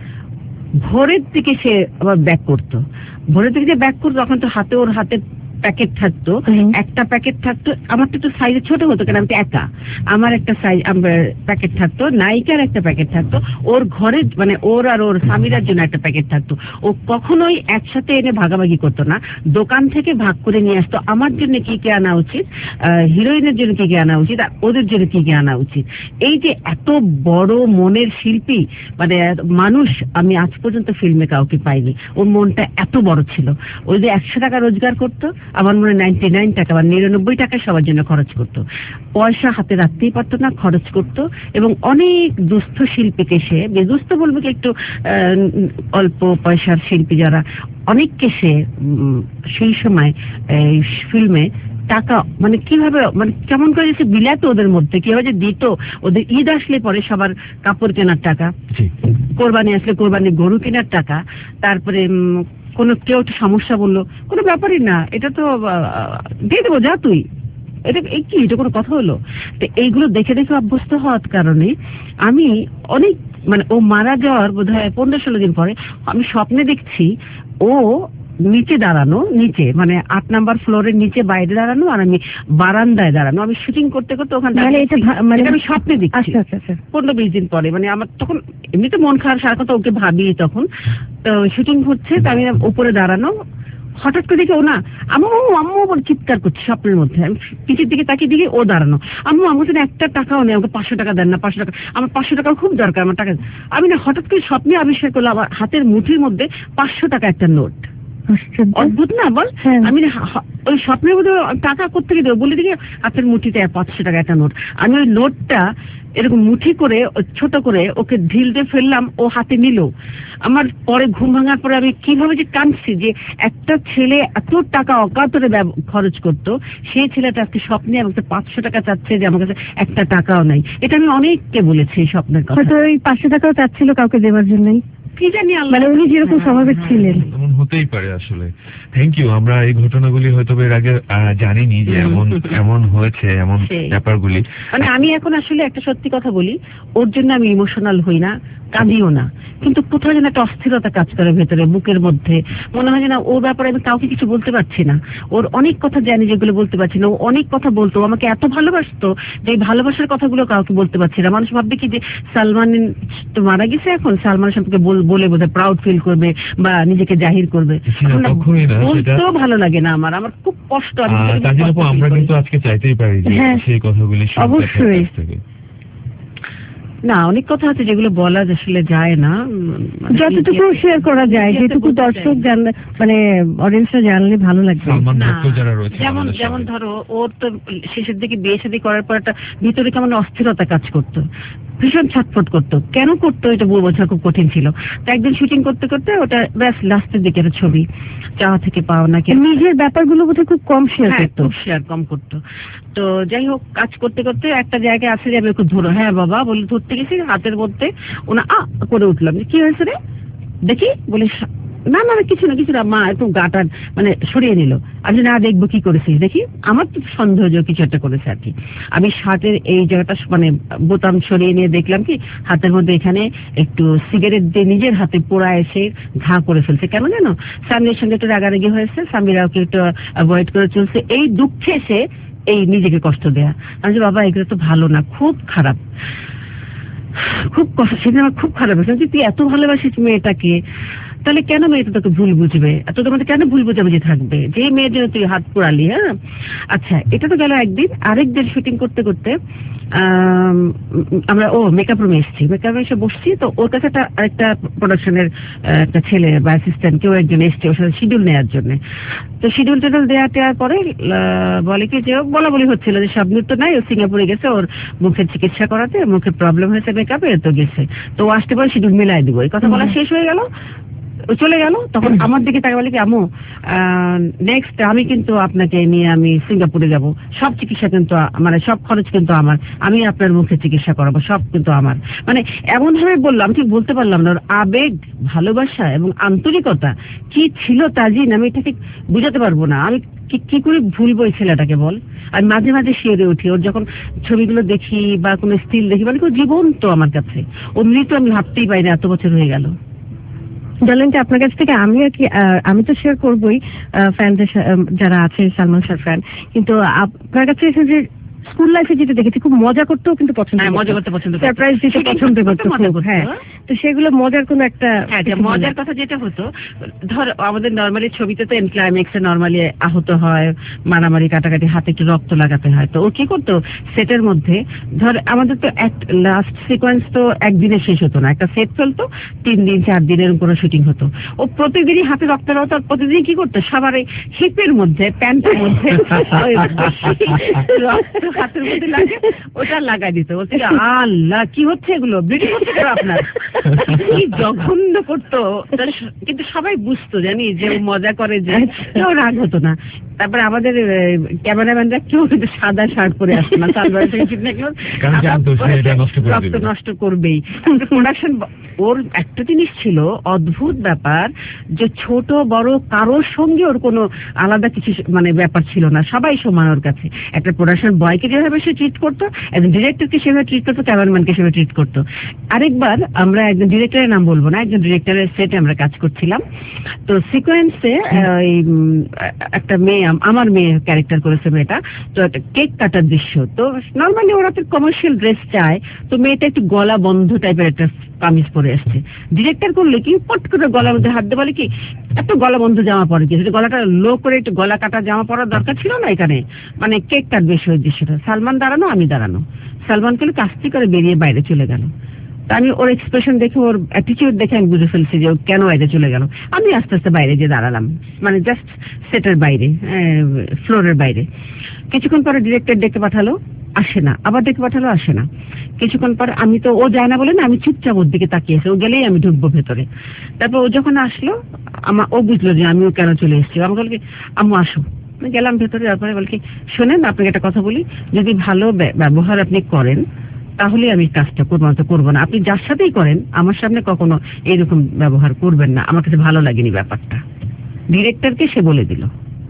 ভোরের দিকে সে আবার ব্যাক করতো। ভোরের দিকে যে ব্যাক করতো তখন তো হাতে ওর হাতে প্যাকেট থাকতো, একটা প্যাকেট থাকতো। আমার তো একটু সাইজে ছোট হতো, কারণ আমি তো একা। আমার একটা সাইজ প্যাকেট থাকতো, নায়িকার একটা প্যাকেট থাকতো, ওর ঘরে মানে ওর আর ওর স্বামীরার জন্য একটা প্যাকেট থাকতো। ও কখনোই একসাথে এনে ভাগাভাগি করতো না, দোকান থেকে ভাগ করে নিয়ে আসতো। আমার জন্য কি কি আনা উচিত, হিরোইনের জন্য কি কি আনা উচিত, আর ওদের জন্য কি কি আনা উচিত। এই যে এত বড় মনের শিল্পী মানে মানুষ আমি আজ পর্যন্ত ফিল্মে কাউকে পাইনি। ওর মনটা এত বড় ছিল। ওই যে একশো টাকা রোজগার করতো, আমার মনে নাইনটি নাইন টাকা বা নিরানব্বই টাকা সবার জন্য খরচ করতো। পয়সা হাতে রাখতেই পারতো না, খরচ করতো। এবং অনেক দুস্থ শিল্পীকে সে, দুস্থ বলবো কি একটু অল্প পয়সার শিল্পী যারা, অনেককে সে সেই সময় এই ফিল্মে টাকা মানে কিভাবে মানে কেমন করে যে বিলাতো ওদের মধ্যে, কিভাবে যে দিত। ওদের ঈদ আসলে পরে সবার কাপড় কেনার টাকা, কোরবানি আসলে কোরবানি গরু কেনার টাকা, তারপরে কোনো কেউ একটা সমস্যা বললো, কোনো ব্যাপারই না, এটা তো দিয়ে দেবো, যা তুই, এটা এই কি, এটা কোনো কথা হলো। তো এইগুলো দেখে দেখে অভ্যস্ত হওয়ার কারণে আমি অনেক মানে ও মারা যাওয়ার বোধ হয় পনেরো ষোলো দিন পরে আমি স্বপ্নে দেখছি ও নিচে দাঁড়ানো, নিচে মানে আট নাম্বার ফ্লোরের নিচে বাইরে দাঁড়ানো, আর আমি বারান্দায় দাঁড়ানো। আমি শুটিং করতে করতে ওখানে মানে আমি স্বপ্নে দেখছি পনেরো বিশ দিন পরে। মানে আমার তখন এমনিতে মন খারাপ, সারা কথা ওকে ভাবি তখন। তো শুটিং হচ্ছে, তো আমি উপরে দাঁড়ানো, হঠাৎ করে দেখে ও না আম্মু আম্মু বলে চিৎকার করছে স্বপ্নের মধ্যে। আমি পিছের দিকে তাকিয়ে দিকে ও দাঁড়ানো, আম্মু আমার জন্য একটা টাকাও নেই, আমাকে পাঁচশো টাকা দেন না, পাঁচশো টাকা, আমার পাঁচশো টাকা খুব দরকার আমার টাকা। আমি না হঠাৎ করে স্বপ্নে আবিষ্কার করলাম আমার হাতের মুঠির মধ্যে পাঁচশো টাকা একটা নোট। অদ্ভুত না বল? আমি ওই স্বপ্নের মধ্যে টাকা কোত্থেকে দেবো বলে দিকে হাতের মুঠিতে পাঁচশো টাকা একটা নোট। আমি ওই নোটটা এরকম মুঠি করে ছোট করে ওকে ঢিল দিয়ে ফেললাম, ও হাতে নিল। আমার পরে ঘুম ভাঙার পরে আমি কিভাবে যে কাঁদছি যে একটা ছেলে এত টাকা অকাতরে খরচ করতো, সেই ছেলেটা আজকে স্বপ্নে আমাকে পাঁচশো টাকা চাচ্ছে যে আমার কাছে একটা টাকাও নাই। এটা আমি অনেককে বলেছি এই স্বপ্নের কথা। হয়তো ওই পাঁচশো টাকাও চাচ্ছিল কাউকে দেওয়ার জন্যই, কি জানি আল্লাহ, মানে উনি যেরকম স্বভাবের ছিলেন। এমন হতেই পারে আসলে। Thank you. আমরা এই ঘটনাগুলি হয়তো এর আগে জানিনি যে এমন এমন হয়েছে, এমন ব্যাপারগুলি। মানে আমি এখন আসলে একটা সত্যি কথা বলি, ওর জন্য আমি ইমোশনাল হই না, কাঁদিও না, কিন্তু কোথাও যেন একটা অস্থিরতা কাজ করে ভেতরে, বুকের মধ্যে। মনে হয় না ওর ব্যাপারে আমি কাউকে কিছু বলতে পারছি না। ওর অনেক কথা জানি যেগুলো বলতে পারছি না। ও অনেক কথা বলতো, আমাকে এত ভালোবাসতো যে এই ভালোবাসার কথাগুলো কাউকে বলতে পারছি না। মানুষ ভাববে কি যে সালমান তো মারা গেছে, এখন সালমানের সম্পর্কে বলে বোধহয় প্রাউড ফিল করবে বা নিজেকে জাহির করবে। বলতেও ভালো লাগে না আমার, আমার খুব কষ্ট। আমরা কিন্তু আজকে চাইতেই পারি যে সেই কথাগুলি অবশ্যই না, অনেক কথা আছে যেগুলো বলা আসলে যায় না, যতটুকু শেয়ার করা যায়, যেটুকু দর্শক জানলে মানে অডিয়েন্সরা জানলে ভালো লাগবে। যেমন যেমন ধরো ওর তো শেষের দিকে বিয়ে শাদী করার পর একটা ভিতরে কেমন অস্থিরতা কাজ করতো, ভীষণ ছটফট করতো। কেন করতো এটা বোঝা খুব কঠিন ছিল। তো একদিন শুটিং করতে করতে ওটা ব্যাস লাস্টের দিকে একটা ছবি, চাওয়া থেকে পাওয়া না, নিজের ব্যাপারগুলো বোধহয় খুব কম শেয়ার করতো, শেয়ার কম করতো। তো যাই হোক, কাজ করতে করতে একটা জায়গায় আসে যাবে একটু ধরো, হ্যাঁ বাবা বলে ধরতে গেছি, হাতের মধ্যে ওনা আ করে উঠলাম, কি হয়েছে রে দেখি বলে, না না কিছু না কিছু না, মা একটু গাটা মানে সরিয়ে নিল। আমি না দেখবো কি করেছিস দেখি, আমার তো সন্দেহ যে কিছু একটা করেছে আর কি। আমি শার্টের এই জায়গাটা মানে বোতাম সরিয়ে নিয়ে দেখলাম কি হাতের মধ্যে এখানে একটু সিগারেট দিয়ে নিজের হাতে পোড়া এসে ঘা করে ফেলছে। কেন জানো? স্বামীর সঙ্গে একটু রাগারাগি হয়েছে, স্বামীরা ওকে একটু অ্যাভয়েড করে চলছে, এই দুঃখে সে এই নিজেকে কষ্ট দেয়া। আমি যে বাবা এগুলো তো ভালো না, খুব খারাপ, খুব কষ্ট। সেদিন আমার খুব খারাপ হয়েছে, তুই এত ভালোবাসিস মেয়েটাকে, তাহলে কেন মেয়েটা তোকে ভুল বুঝবে, এত তোমাদের কেন ভুল বুঝাবুঝি থাকবে, যে মেয়ের জন্য তুই হাত পোড়ালি। হ্যাঁ আচ্ছা, এটা তো গেল একদিন। আরেকদিন শুটিং করতে করতে আমরা ও মেকআপ রুমে এসেছি, মেকআপ রুমে এসে বসছি। তো ওর কাছে একটা আরেকটা প্রোডাকশনের একটা ছেলে বা অ্যাসিস্ট্যান্ট কেউ একজন এসছে ওর সাথে শিডিউল নেওয়ার জন্য। তো শিডিউল টেডিউল দেওয়া টেওয়ার পরে বলে কি যে বলা বলি হচ্ছিল যে স্বপ্নের তো নাই, ও সিঙ্গাপুরে গেছে ওর মুখের চিকিৎসা করাতে, মুখের প্রবলেম হয়েছে মেকআপে, তো গেছে, তো ও আসতে পারে শিডিউল মিলাই দিব। এই কথা বলা শেষ হয়ে গেল। ও চলে গেল, তখন আমার দিকে তাকে বলে কি আম্মু নেক্সট আমি কিন্তু আপনাকে নিয়ে আমি সিঙ্গাপুরে যাব, সব চিকিৎসা কিন্তু আ- মানে সব খরচ কিন্তু আমার, আমি আপনার মুখে চিকিৎসা করাবো, সব কিন্তু আমার। মানে এমন ভাবে বললাম, ঠিক বলতে পারলাম না। ওর আবেগ, ভালোবাসা এবং আন্তরিকতা কি ছিল তাজিন, আমি এটাকে বুঝাতে পারবো না। আমি কি কি করে ভুলবো এই ছেলেটাকে বল। আর মাঝে মাঝে শিওরে উঠি, ওর যখন ছবিগুলো দেখি বা কোনো স্টিল দেখি, মানে কেউ জীবন্ত আমার কাছে। ও মৃত আমি ভাবতেই পারি না, এত বছর হয়ে গেল। জানেন যে আপনার কাছ থেকে আমি আর কি আহ, আমি তো শেয়ার করবোই ফ্যানদের যারা আছে সালমান শাহ ফ্যান, কিন্তু আপনার কাছে এসে যে স্কুল লাইফে যেটা দেখেছি খুব মজা করতেও কিন্তু পছন্দ, হ্যাঁ, মজা করতে পছন্দ করতো। সারপ্রাইজ দিতে Shooting পছন্দ করতে করতো মজা খুব, করতো। হ্যাঁ। তো সেগুলো মজার কোনো একটা হ্যাঁ, যে কিছু বলে। মজার কথা যেটা হতো, ধর আমাদের নর্মালি ছবিতে তো এন্ড ক্লাইম্যাক্সে নর্মালি আহত হয়, মারামারি কাটাকাটি, হাতে একটু রক্ত লাগাতে হয়। তো ও কি করতো সেটের মধ্যে, ধর আমাদের তো এক লাস্ট সিকোয়েন্স তো একদিনে শেষ হতো না, একটা সেট চলতো তিন দিন চার দিনের কোনো শুটিং হতো। ও প্রতিদিনই হাতে রক্ত লাগাতো, আর প্রতিদিন কি করতো সবার এই হিপের মধ্যে, প্যান্টের মধ্যে ওই রক্ত হাতের মধ্যে লাগে, ওটা লাগাই দিত। বলতে কি, আল্লাহ কি হচ্ছে এগুলো, ব্লিডিং হচ্ছে কেন আপনার, কি জঘন্য করতো। তা স- কিন্তু সবাই বুঝতো জানি যে ও মজা করে, যে কেউ রাগ হতো না। তারপরে আমাদের ক্যামেরাম্যানরা কেউ কিন্তু সাদা শার্ট পরে আসতো না, সালবার থেকে ঠিক না কেউ, কারণ জানতো সে এটা নষ্ট করে রক্ত দিবে। নষ্ট করবেই। প্রোডাকশন ওর একটা জিনিস ছিল অদ্ভুত ব্যাপার, যে ছোট বড় কারোর সঙ্গে ওর কোনো আলাদা কিছু মানে ব্যাপার ছিল না, সবাই সমান ওর কাছে। একটা প্রোডাকশন বয়কে যেভাবে সে ট্রিট করতো, একজন ডিরেক্টরকে সেভাবে ট্রিট করতো, ক্যামেরাম্যানকে সেভাবে ট্রিট করতো। আরেকবার আমরা একজন ডিরেক্টরের নাম বলবো না, একজন ডিরেক্টরের সেটে আমরা কাজ করছিলাম। তো সিকোয়েন্সে একটা মেয়ে, আম- আমার মেয়ে ক্যারেক্টার করেছে মেয়েটা, তো একটা কেক কাটার দৃশ্য। তো নর্মালি ওরা তো কমার্শিয়াল ড্রেস চায়, তো মেয়েটা একটু গলা বন্ধ টাইপের একটা কামিজ পরে আসছে। ডিরেক্টর করলে কি পট করে গলার মধ্যে হাত দিয়ে বলে কি, এত গলা বন্ধ জামা পরে কি, সেটা গলাটা লো করে একটু গলা কাটা জামা পরার দরকার ছিল না এখানে, মানে কেক কাটবে সেই দৃশ্যটা। সালমান দাঁড়ানো, আমি দাঁড়ানো, সালমান কেন কাস্তি করে বেরিয়ে বাইরে চলে গেল। তা আমি ওর এক্সপ্রেশন দেখে, ওর অ্যাটিটিউড দেখে আমি বুঝে ফেলছি যে ও কেন বাইরে চলে গেল। আমি আস্তে আস্তে বাইরে যে দাঁড়ালাম, মানে জাস্ট সেটের বাইরে, ফ্লোরের বাইরে। কিছুক্ষণ পরে ডিরেক্টর ডেকে পাঠালো, আসে না, আবার ডেকে পাঠালো, আসে না। কিছুক্ষণ পর আমি তো, ও যায় না বলে না, আমি চুপচাপ ওর দিকে তাকিয়েছি, ও গেলেই আমি ঢুকবো ভেতরে। তারপর ও যখন আসলো, আমার ও বুঝলো যে আমিও কেন চলে এসেছি। আমাকে বল কি, আম্মু আসো। আমি গেলাম ভেতরে, তারপরে বল কি, শোনেন আপনাকে একটা কথা বলি, যদি ভালো ব্য- ব্যবহার আপনি করেন তাহলে আমি কাজটা করবো, না তো করবো না। আপনি যার সাথেই করেন আমার সামনে কখনো এইরকম ব্যবহার করবেন না, আমার কাছে ভালো লাগেনি ব্যাপারটা। ডিরেক্টরকে সে বলে দিল।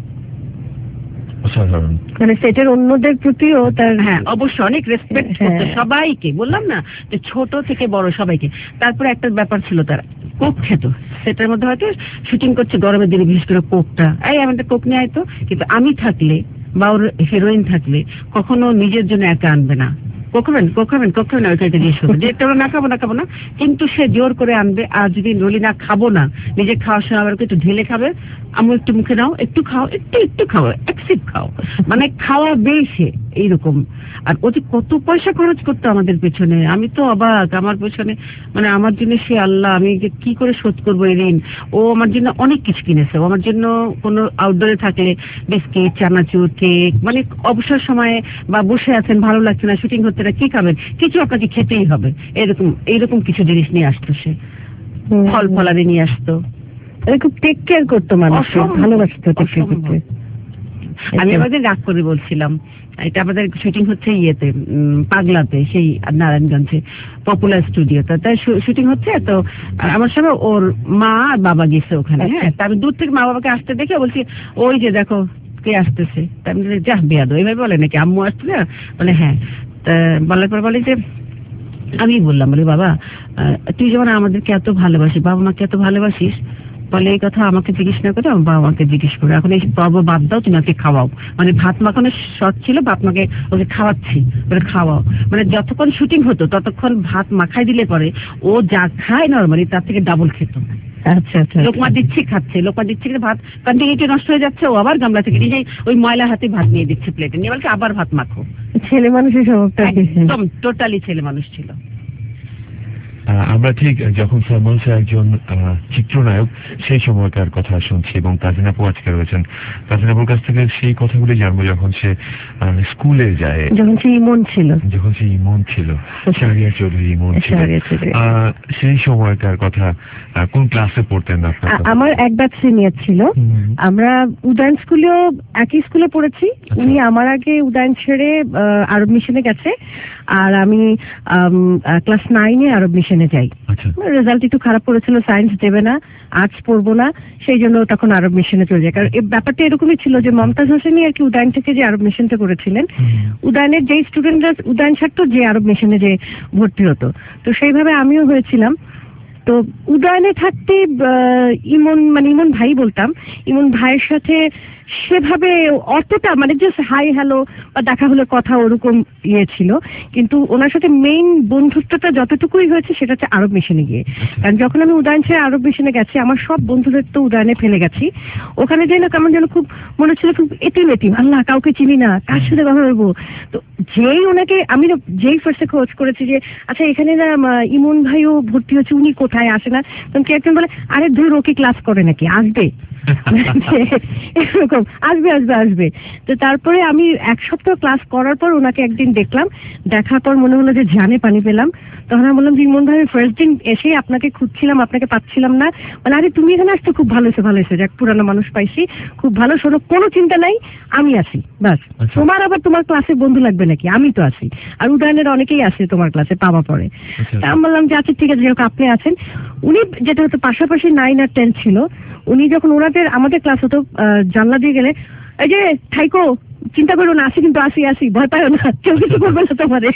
অসাধারণ। মানে সেটের অন্যদের প্রতিও তার, হ্যাঁ, অবশ্যই অনেক রেসপেক্ট করতো হ্যাঁ। সবাইকে, বললাম না যে ছোট থেকে বড় সবাইকে। তারপরে একটা ব্যাপার ছিল, তার কোক খেত সেটার মধ্যে, হয়তো শুটিং করছে গরমের দিনে, বিশেষ করে কোকটা, এই আমি একটা কোক নিয়ে আয় তো। কিন্তু আমি থাকলে বা ওর হিরোইন থাকলে কখনো নিজের জন্য একা আনবে না, কোক খাবেন কোক খাবেন কোক খাবেন না, ওইখানে জিজ্ঞেস করবে যে একটা না খাবো না খাবো না, কিন্তু সে জোর করে আনবে। আর যদি নলি না খাবো না, নিজে খাওয়ার সময় আবার একটু ঢেলে খাবে, আমি একটু মুখে নাও, একটু খাও, একটু একটু খাও, এক সিপ খাও, মানে খাওয়া বেশে এইরকম। আর ও যে কত পয়সা খরচ করতো আমাদের পেছনে, আমি তো অবাক। আমার পেছনে মানে আমার জন্য সে আল্লাহ, আমি যে কি করে শোধ করবো এই ঋণ। ও আমার জন্য অনেক কিছু কিনেছে। ও আমার জন্য কোনো আউটডোরে থাকলে বিস্কিট, চানাচুর, কেক, মানে অবসর সময়ে বা বসে আছেন ভালো লাগছে না, শুটিং হচ্ছে না, কি খাবেন, কিছু আপনাকে খেতেই হবে, এরকম এইরকম কিছু জিনিস নিয়ে আসতো সে। হুম, ফল ফলারি নিয়ে আসতো। মানে খুব টেক কেয়ার করতো মানুষকে, অসম্ভব, ভালোবাসতো টেক কেয়ার অসম্ভব। করতে। আমি আমাদের রাগ করে বলছিলাম, এটা আমাদের শুটিং হচ্ছে ইয়েতে, উম, পাগলাতে, সেই নারায়ণগঞ্জে পপুলার স্টুডিওতে। তাই শুটিং হচ্ছে, তো আমার সঙ্গে ওর মা আর বাবা গেছে ওখানে। হ্যাঁ, তা আমি দূর থেকে মা বাবাকে আসতে দেখে বলছি, ওই যে দেখো কে আসতেছে। তা আমি বলি, যাহ বেয়াদো, এইভাবে বলে নাকি, আম্মু আসছে না? বলে হ্যাঁ। তা বলার পর বলে যে, আমি বললাম, বলি বাবা আহ, তুই যেমন আমাদেরকে এত ভালোবাসিস, বাবা মাকে এত ভালোবাসিস, বলে এই কথা আমাকে জিজ্ঞেস না করে আমার বাবা মাকে জিজ্ঞেস করে। এখন এই পর্ব বাদ দাও, তুমি ওকে খাওয়াও। মানে ভাত মাখানোর শখ ছিল, বাপ মাকে ওকে খাওয়াচ্ছি, বলে খাওয়াও। মানে যতক্ষণ শুটিং হতো ততক্ষণ ভাত মাখাই দিলে পরে ও যা খায় নর্মালি তার থেকে ডাবল খেত। আচ্ছা আচ্ছা। লোকমা দিচ্ছি খাচ্ছে, লোকমা দিচ্ছি কিন্তু ভাত কন্টিনিউটি নষ্ট হয়ে যাচ্ছে, ও আবার গামলা থেকে নিজেই ওই ময়লা হাতে ভাত নিয়ে দিচ্ছে প্লেটে নিয়ে, বলছে আবার ভাত মাখো। ছেলে মানুষের স্বভাবটা বেশি। একদম টোটালি ছেলে মানুষ ছিল। আহ, আমরা ঠিক যখন সালমান শাহ একজন আহ, চিত্রনায়ক সেই সময়কার কথা শুনছি এবং তাজিন আপু আজকে রয়েছেন। তাজিন আপুর কাছ থেকে সেই কথাগুলি জানবো যখন সে আহ, স্কুলে যায়, যখন সে ইমন ছিল যখন সে ইমন ছিল, শাহরিয়ার চৌধুরী ইমন ছিল। শাহরিয়ার চৌধুরী। আহ, সেই সময়কার কথা, আহ, কোন ক্লাসে পড়তেন আপনার? আ- আমার এক ব্যাচ সিনিয়র ছিল। হুম। আমরা উদয়ন স্কুলেও একই স্কুলে পড়েছি। উনি আমার আগে উদয়ন ছেড়ে আহ, আরব মিশনে গেছে, আর আমি ক্লাস নাইনে আরব মিশনে যাই। আচ্ছা। রেজাল্ট একটু খারাপ করেছিল, সায়েন্স দেবে না, আর্টস পড়বো না, সেই জন্য তখন আরব মিশনে চলে যায়। কারণ এই ব্যাপারটা এরকমই ছিল যে মমতাজ হোসেনই আর কি উদয়ন থেকে যে আরব মিশনটা করেছিলেন, উদয়নের যেই স্টুডেন্টরা উদয়ন ছাড়তো যে আরব মিশনে যে ভর্তি হতো, তো সেইভাবে আমিও হয়েছিলাম। তো উদয়নে থাকতে আহ, ইমন মানে ইমন ভাই বলতাম, ইমন ভাইয়ের সাথে সেভাবে অতটা মানে জাস্ট হাই হ্যালো বা দেখা হলে কথা ওরকম ইয়ে ছিল, কিন্তু ওনার সাথে মেইন বন্ধুত্বটা যতটুকুই হয়েছে সেটা হচ্ছে আরব মিশনে গিয়ে। কারণ যখন আমি উদয়ন ছেড়ে আরব মিশনে গেছি, আমার সব বন্ধুদের তো উদয়নে ফেলে গেছি। ওখানে যাই না কেমন যেন খুব মনে হচ্ছিল খুব এটিম এটিম, আল্লাহ কাউকে চিনি না, কার সাথে কথা বলবো। তো যেই ওনাকে আমি না যেই ফার্স্টে খোঁজ করেছি যে আচ্ছা এখানে না আহ, ইমন ভাইও ভর্তি হচ্ছে, উনি কোথায় আসে না, তখন কি একজন বলে আরে ধর ও কি ক্লাস করে নাকি, আসবে এরকম আসবে আসবে আসবে। তো তারপরে আমি এক সপ্তাহ ক্লাস করার পর ওনাকে একদিন দেখলাম, দেখার পর মনে হলো যে জানে পানি পেলাম। তখন আমি বললাম যে ইমন ভাই ফার্স্ট দিন এসেই আপনাকে খুঁজছিলাম, আপনাকে পাচ্ছিলাম না। মানে আরে তুমি এখানে আসছো, খুব ভালো হয়েছে ভালো হয়েছে, যাক পুরানো মানুষ পাইছি, খুব ভালো। শোনো কোনো চিন্তা নাই, আমি আছি বাস। তোমার আবার তোমার ক্লাসে বন্ধু লাগবে নাকি, আমি তো আছি, আর উদয়নের অনেকেই আসে তোমার ক্লাসে পাওয়া পরে। তা আমি বললাম যে আচ্ছা ঠিক আছে, যেরকম আপনি আছেন। উনি যেটা হতো পাশাপাশি নাইন আর টেন ছিল, উনি যখন ওনাদের আমাদের ক্লাস হতো আহ, জানলা দিয়ে গেলে এই যে থাইকো চিন্তা করো না, আসি কিন্তু আসি আসি ভয় পাও না, কেউ কিছু করবে না তোমাদের।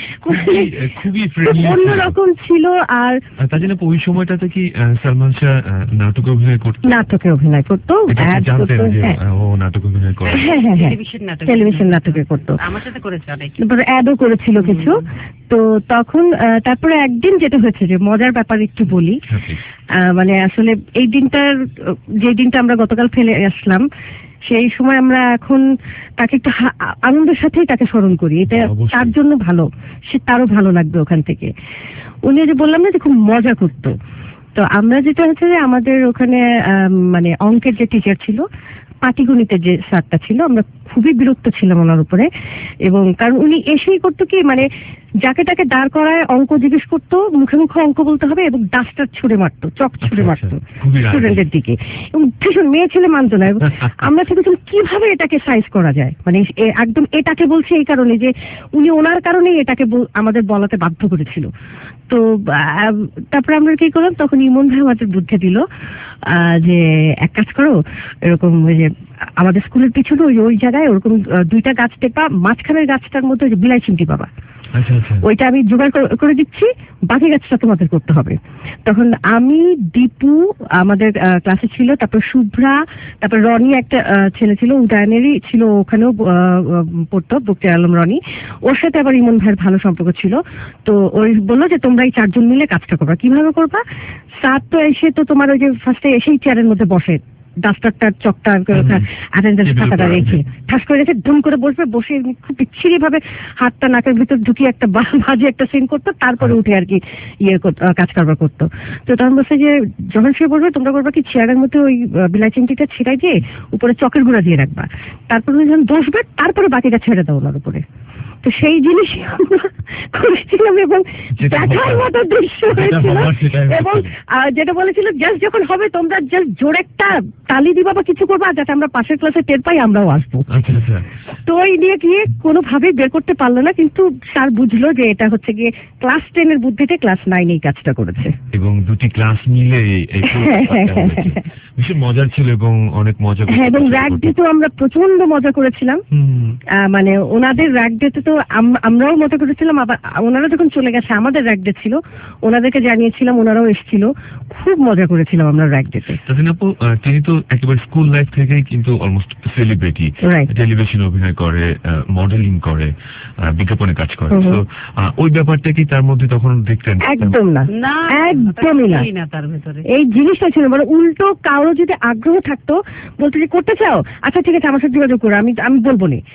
খুবই ফ্রেন্ডলি অন্যরকম ছিল। আর তার জন্য ওই সময়টাতে কি আহ, সালমান শাহ আহ, নাটকে অভিনয় করতো? নাটকে অভিনয় করতো, এটা ad জানতেন করতো, যে হ্যাঁ। আহ, ও নাটক অভিনয় করে? হ্যাঁ হ্যাঁ হ্যাঁ, টেলিভিশন নাটক টেলিভিশন নাটকে করতো, আমার সাথে করেছে অনেক। তারপরে অ্যাডও করেছিল কিছু। তো তখন আহ, তারপরে একদিন যেটা হয়েছে যে মজার ব্যাপার একটু বলি। Okay. আহ, মানে আসলে এই দিনটার আহ, যে দিনটা আমরা গতকাল ফেলে আসলাম, সেই সময় আমরা এখন তাকে একটু হা- আনন্দের সাথেই তাকে স্মরণ করি। এটা অবশ্যই। তার জন্য ভালো, সে তারও ভালো লাগবে ওখান থেকে। উনি যে বললাম না যে খুব মজা করতো। তো আমরা যেটা হচ্ছে যে আমাদের ওখানে আম, মানে অঙ্কের যে টিচার ছিল, পাটিগণিতের যে স্যারটা ছিল, আমরা খুবই বিরক্ত ছিলাম ওনার উপরে। এবং কারণ উনি এসেই করতো কি, মানে যাকে তাকে দাঁড় করায় অঙ্ক জিজ্ঞেস করতো, মুখে মুখে অঙ্ক বলতে হবে, এবং ডাস্টার ছুড়ে মারতো, চক ছুড়ে আচ্ছা, মারতো খুবই রাগী। স্টুডেন্টের দিকে। এবং ভীষণ মেয়ে ছেলে মানতো না। এবং আমরা ভেবেছিলাম কিভাবে এটাকে সাইজ করা যায়, মানে এ- একদম এটাকে বলছে এই কারণে যে উনি ওনার কারণেই এটাকে বল- আমাদের বলাতে বাধ্য করেছিল। তো আহ, তারপরে আমরা কি করলাম, তখন ইমন ভাই আমাদের বুদ্ধি দিল আহ, যে এক কাজ করো, এরকম ওই যে আমাদের স্কুলের পিছনে ওই ওই জায়গায় ওরকম আহ, দুইটা গাছ টেপা, মাঝখানের গাছটার মধ্যে ওই যে বিলাই চিমটি পাবা, আচ্ছা আচ্ছা। ওইটা আমি জোগাড় করে- করে দিচ্ছি, বাকি কাজটা তোমাদের করতে হবে। তখন আমি, দীপু আমাদের ক্লাসে ছিল, তারপর শুভ্রা, তারপর রনি একটা আহ, ছেলে ছিল উদয়নেরই ছিল, ওখানেও আহ, আহ, পড়তো, বক্তিয়ার আলম রনি, ওর সাথে আবার ইমন ভাইয়ের ভালো সম্পর্ক ছিল। তো ওই বললো যে তোমরা এই চারজন মিলে কাজটা করবা। কিভাবে করবা? স্যার তো এসে তো তোমার ওই যে ফার্স্টে এসেই চেয়ারের মধ্যে বসে, ডাস্টারটা চকটা অ্যাটেন্ডেন্স খাতাটা রেখে ঠাস করে রেখে ধুম করে বসবে, বসে খুব বিচ্ছিরি ভাবে হাতটা নাকের ভিতর ঢুকিয়ে একটা বা- বাজে একটা সিন করতো, তারপরে উঠে আর কি ইয়ে করতো, আহ, কাজ কারবার করতো। তো তখন বলছে যে যখন সে বলবে তোমরা করবা কি, চেয়ারের মধ্যে ওই আহ, বিলাই চিমটিটা ছিটাই দিয়ে উপরে চকের গুঁড়া দিয়ে রাখবা, তারপরে উনি যখন বসবে তারপরে বাকিটা ছেড়ে দাও ওনার উপরে। তো সেই জিনিসই আমরা করেছিলাম, এবং যেটা দেখার হবার- মতো দৃশ্য যেটা হয়েছিল। হবার সেটাই হয়েছিল। এবং আহ, যেটা বলেছিল জাস্ট যখন হবে তোমরা জাস্ট জোরে একটা তালি দিবা বা কিছু করবা, যাতে আমরা পাশের ক্লাসে টের পাই আমরাও আসবো। আচ্ছা আচ্ছা। তো ওই নিয়ে গিয়ে কোনোভাবেই বের করতে পারলো না, কিন্তু স্যার বুঝলো যে এটা হচ্ছে গিয়ে ক্লাস টেনের বুদ্ধিতে ক্লাস নাইন এই কাজটা করেছে। এবং দুটি ক্লাস মিলে এই- এই পুরো কাজটা হয়েছে। ভীষণ মজার ছিল এবং অনেক মজা করতে হ্যাঁ, এবং পছন্দ র্যাক করতো। ডে তো আমরা প্রচন্ড মজা করেছিলাম। হুম। আহ, মানে ওনাদের র্যাক ডেতে তো আম- আমরাও মজা করেছিলাম, আবার ওনারা যখন চলে গেছে আমাদের র্যাক ডে ছিল, ওনাদেরকে জানিয়েছিলাম, ওনারাও এসেছিল, খুব মজা করেছিলাম আমরা র্যাক ডেতে। তাজিন আপু, আহ, তিনি তো একেবারে স্কুল লাইফ থেকেই কিন্তু অলমোস্ট সেলিব্রিটি, Right. টেলিভিশনে অভিনয় করে, মডেলিং করে, আহ, বিজ্ঞাপনে কাজ করে। হুম হুম। তো ওই ব্যাপারটা কি তার মধ্যে তখন দেখতেন? একদম না, না একদমই না। না তার ভেতরে এই জিনিসটা ছিল, মানে উল্টো কারো যদি আগ্রহ থাকতো, বলতে যে করতে চাও, আচ্ছা ঠিক আছে আমার সাথে যোগাযোগ করো, আমি আমি বলবো না,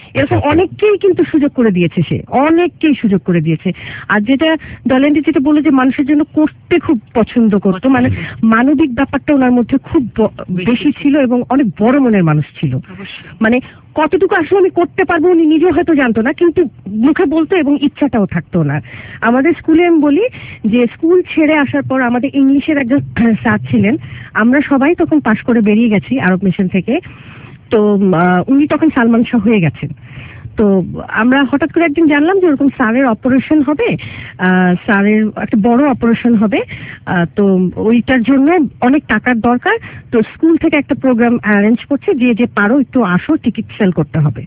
এরকম অনেককেই কিন্তু সুযোগ করে দিয়েছে, সে অনেককেই সুযোগ করে দিয়েছে। আর যেটা ডলেন্ডি যেটা বলে যে মানুষের জন্য করতে খুব পছন্দ করতো, মানে মানবিক ব্যাপারটা ওনার মধ্যে খুব বেশি ছিল এবং অনেক বড় মনের মানুষ ছিল। মানে কতটুকু আসলে আমি করতে পারবো উনি নিজেও হয়তো জানতো না, কিন্তু মুখে বলতো এবং ইচ্ছাটাও থাকতো না। আমাদের স্কুলে আমি বলি যে স্কুল ছেড়ে আসার পর আমাদের ইংলিশের একজন স্যার ছিলেন, আমরা সবাই তখন পাশ করে বেরিয়ে গেছি আরব মিশন থেকে। তো উনি তখন সালমান শাহ হয়ে গেছেন। তো আমরা হঠাৎ করে একদিন জানলাম যে ওরকম স্যারের অপারেশন হবে, স্যারের একটা বড় অপারেশন হবে, তো ওইটার জন্য অনেক টাকার দরকার। তো স্কুল থেকে একটা প্রোগ্রাম অ্যারেঞ্জ করছে, যে যে পারো একটু আসো, টিকিট সেল করতে হবে।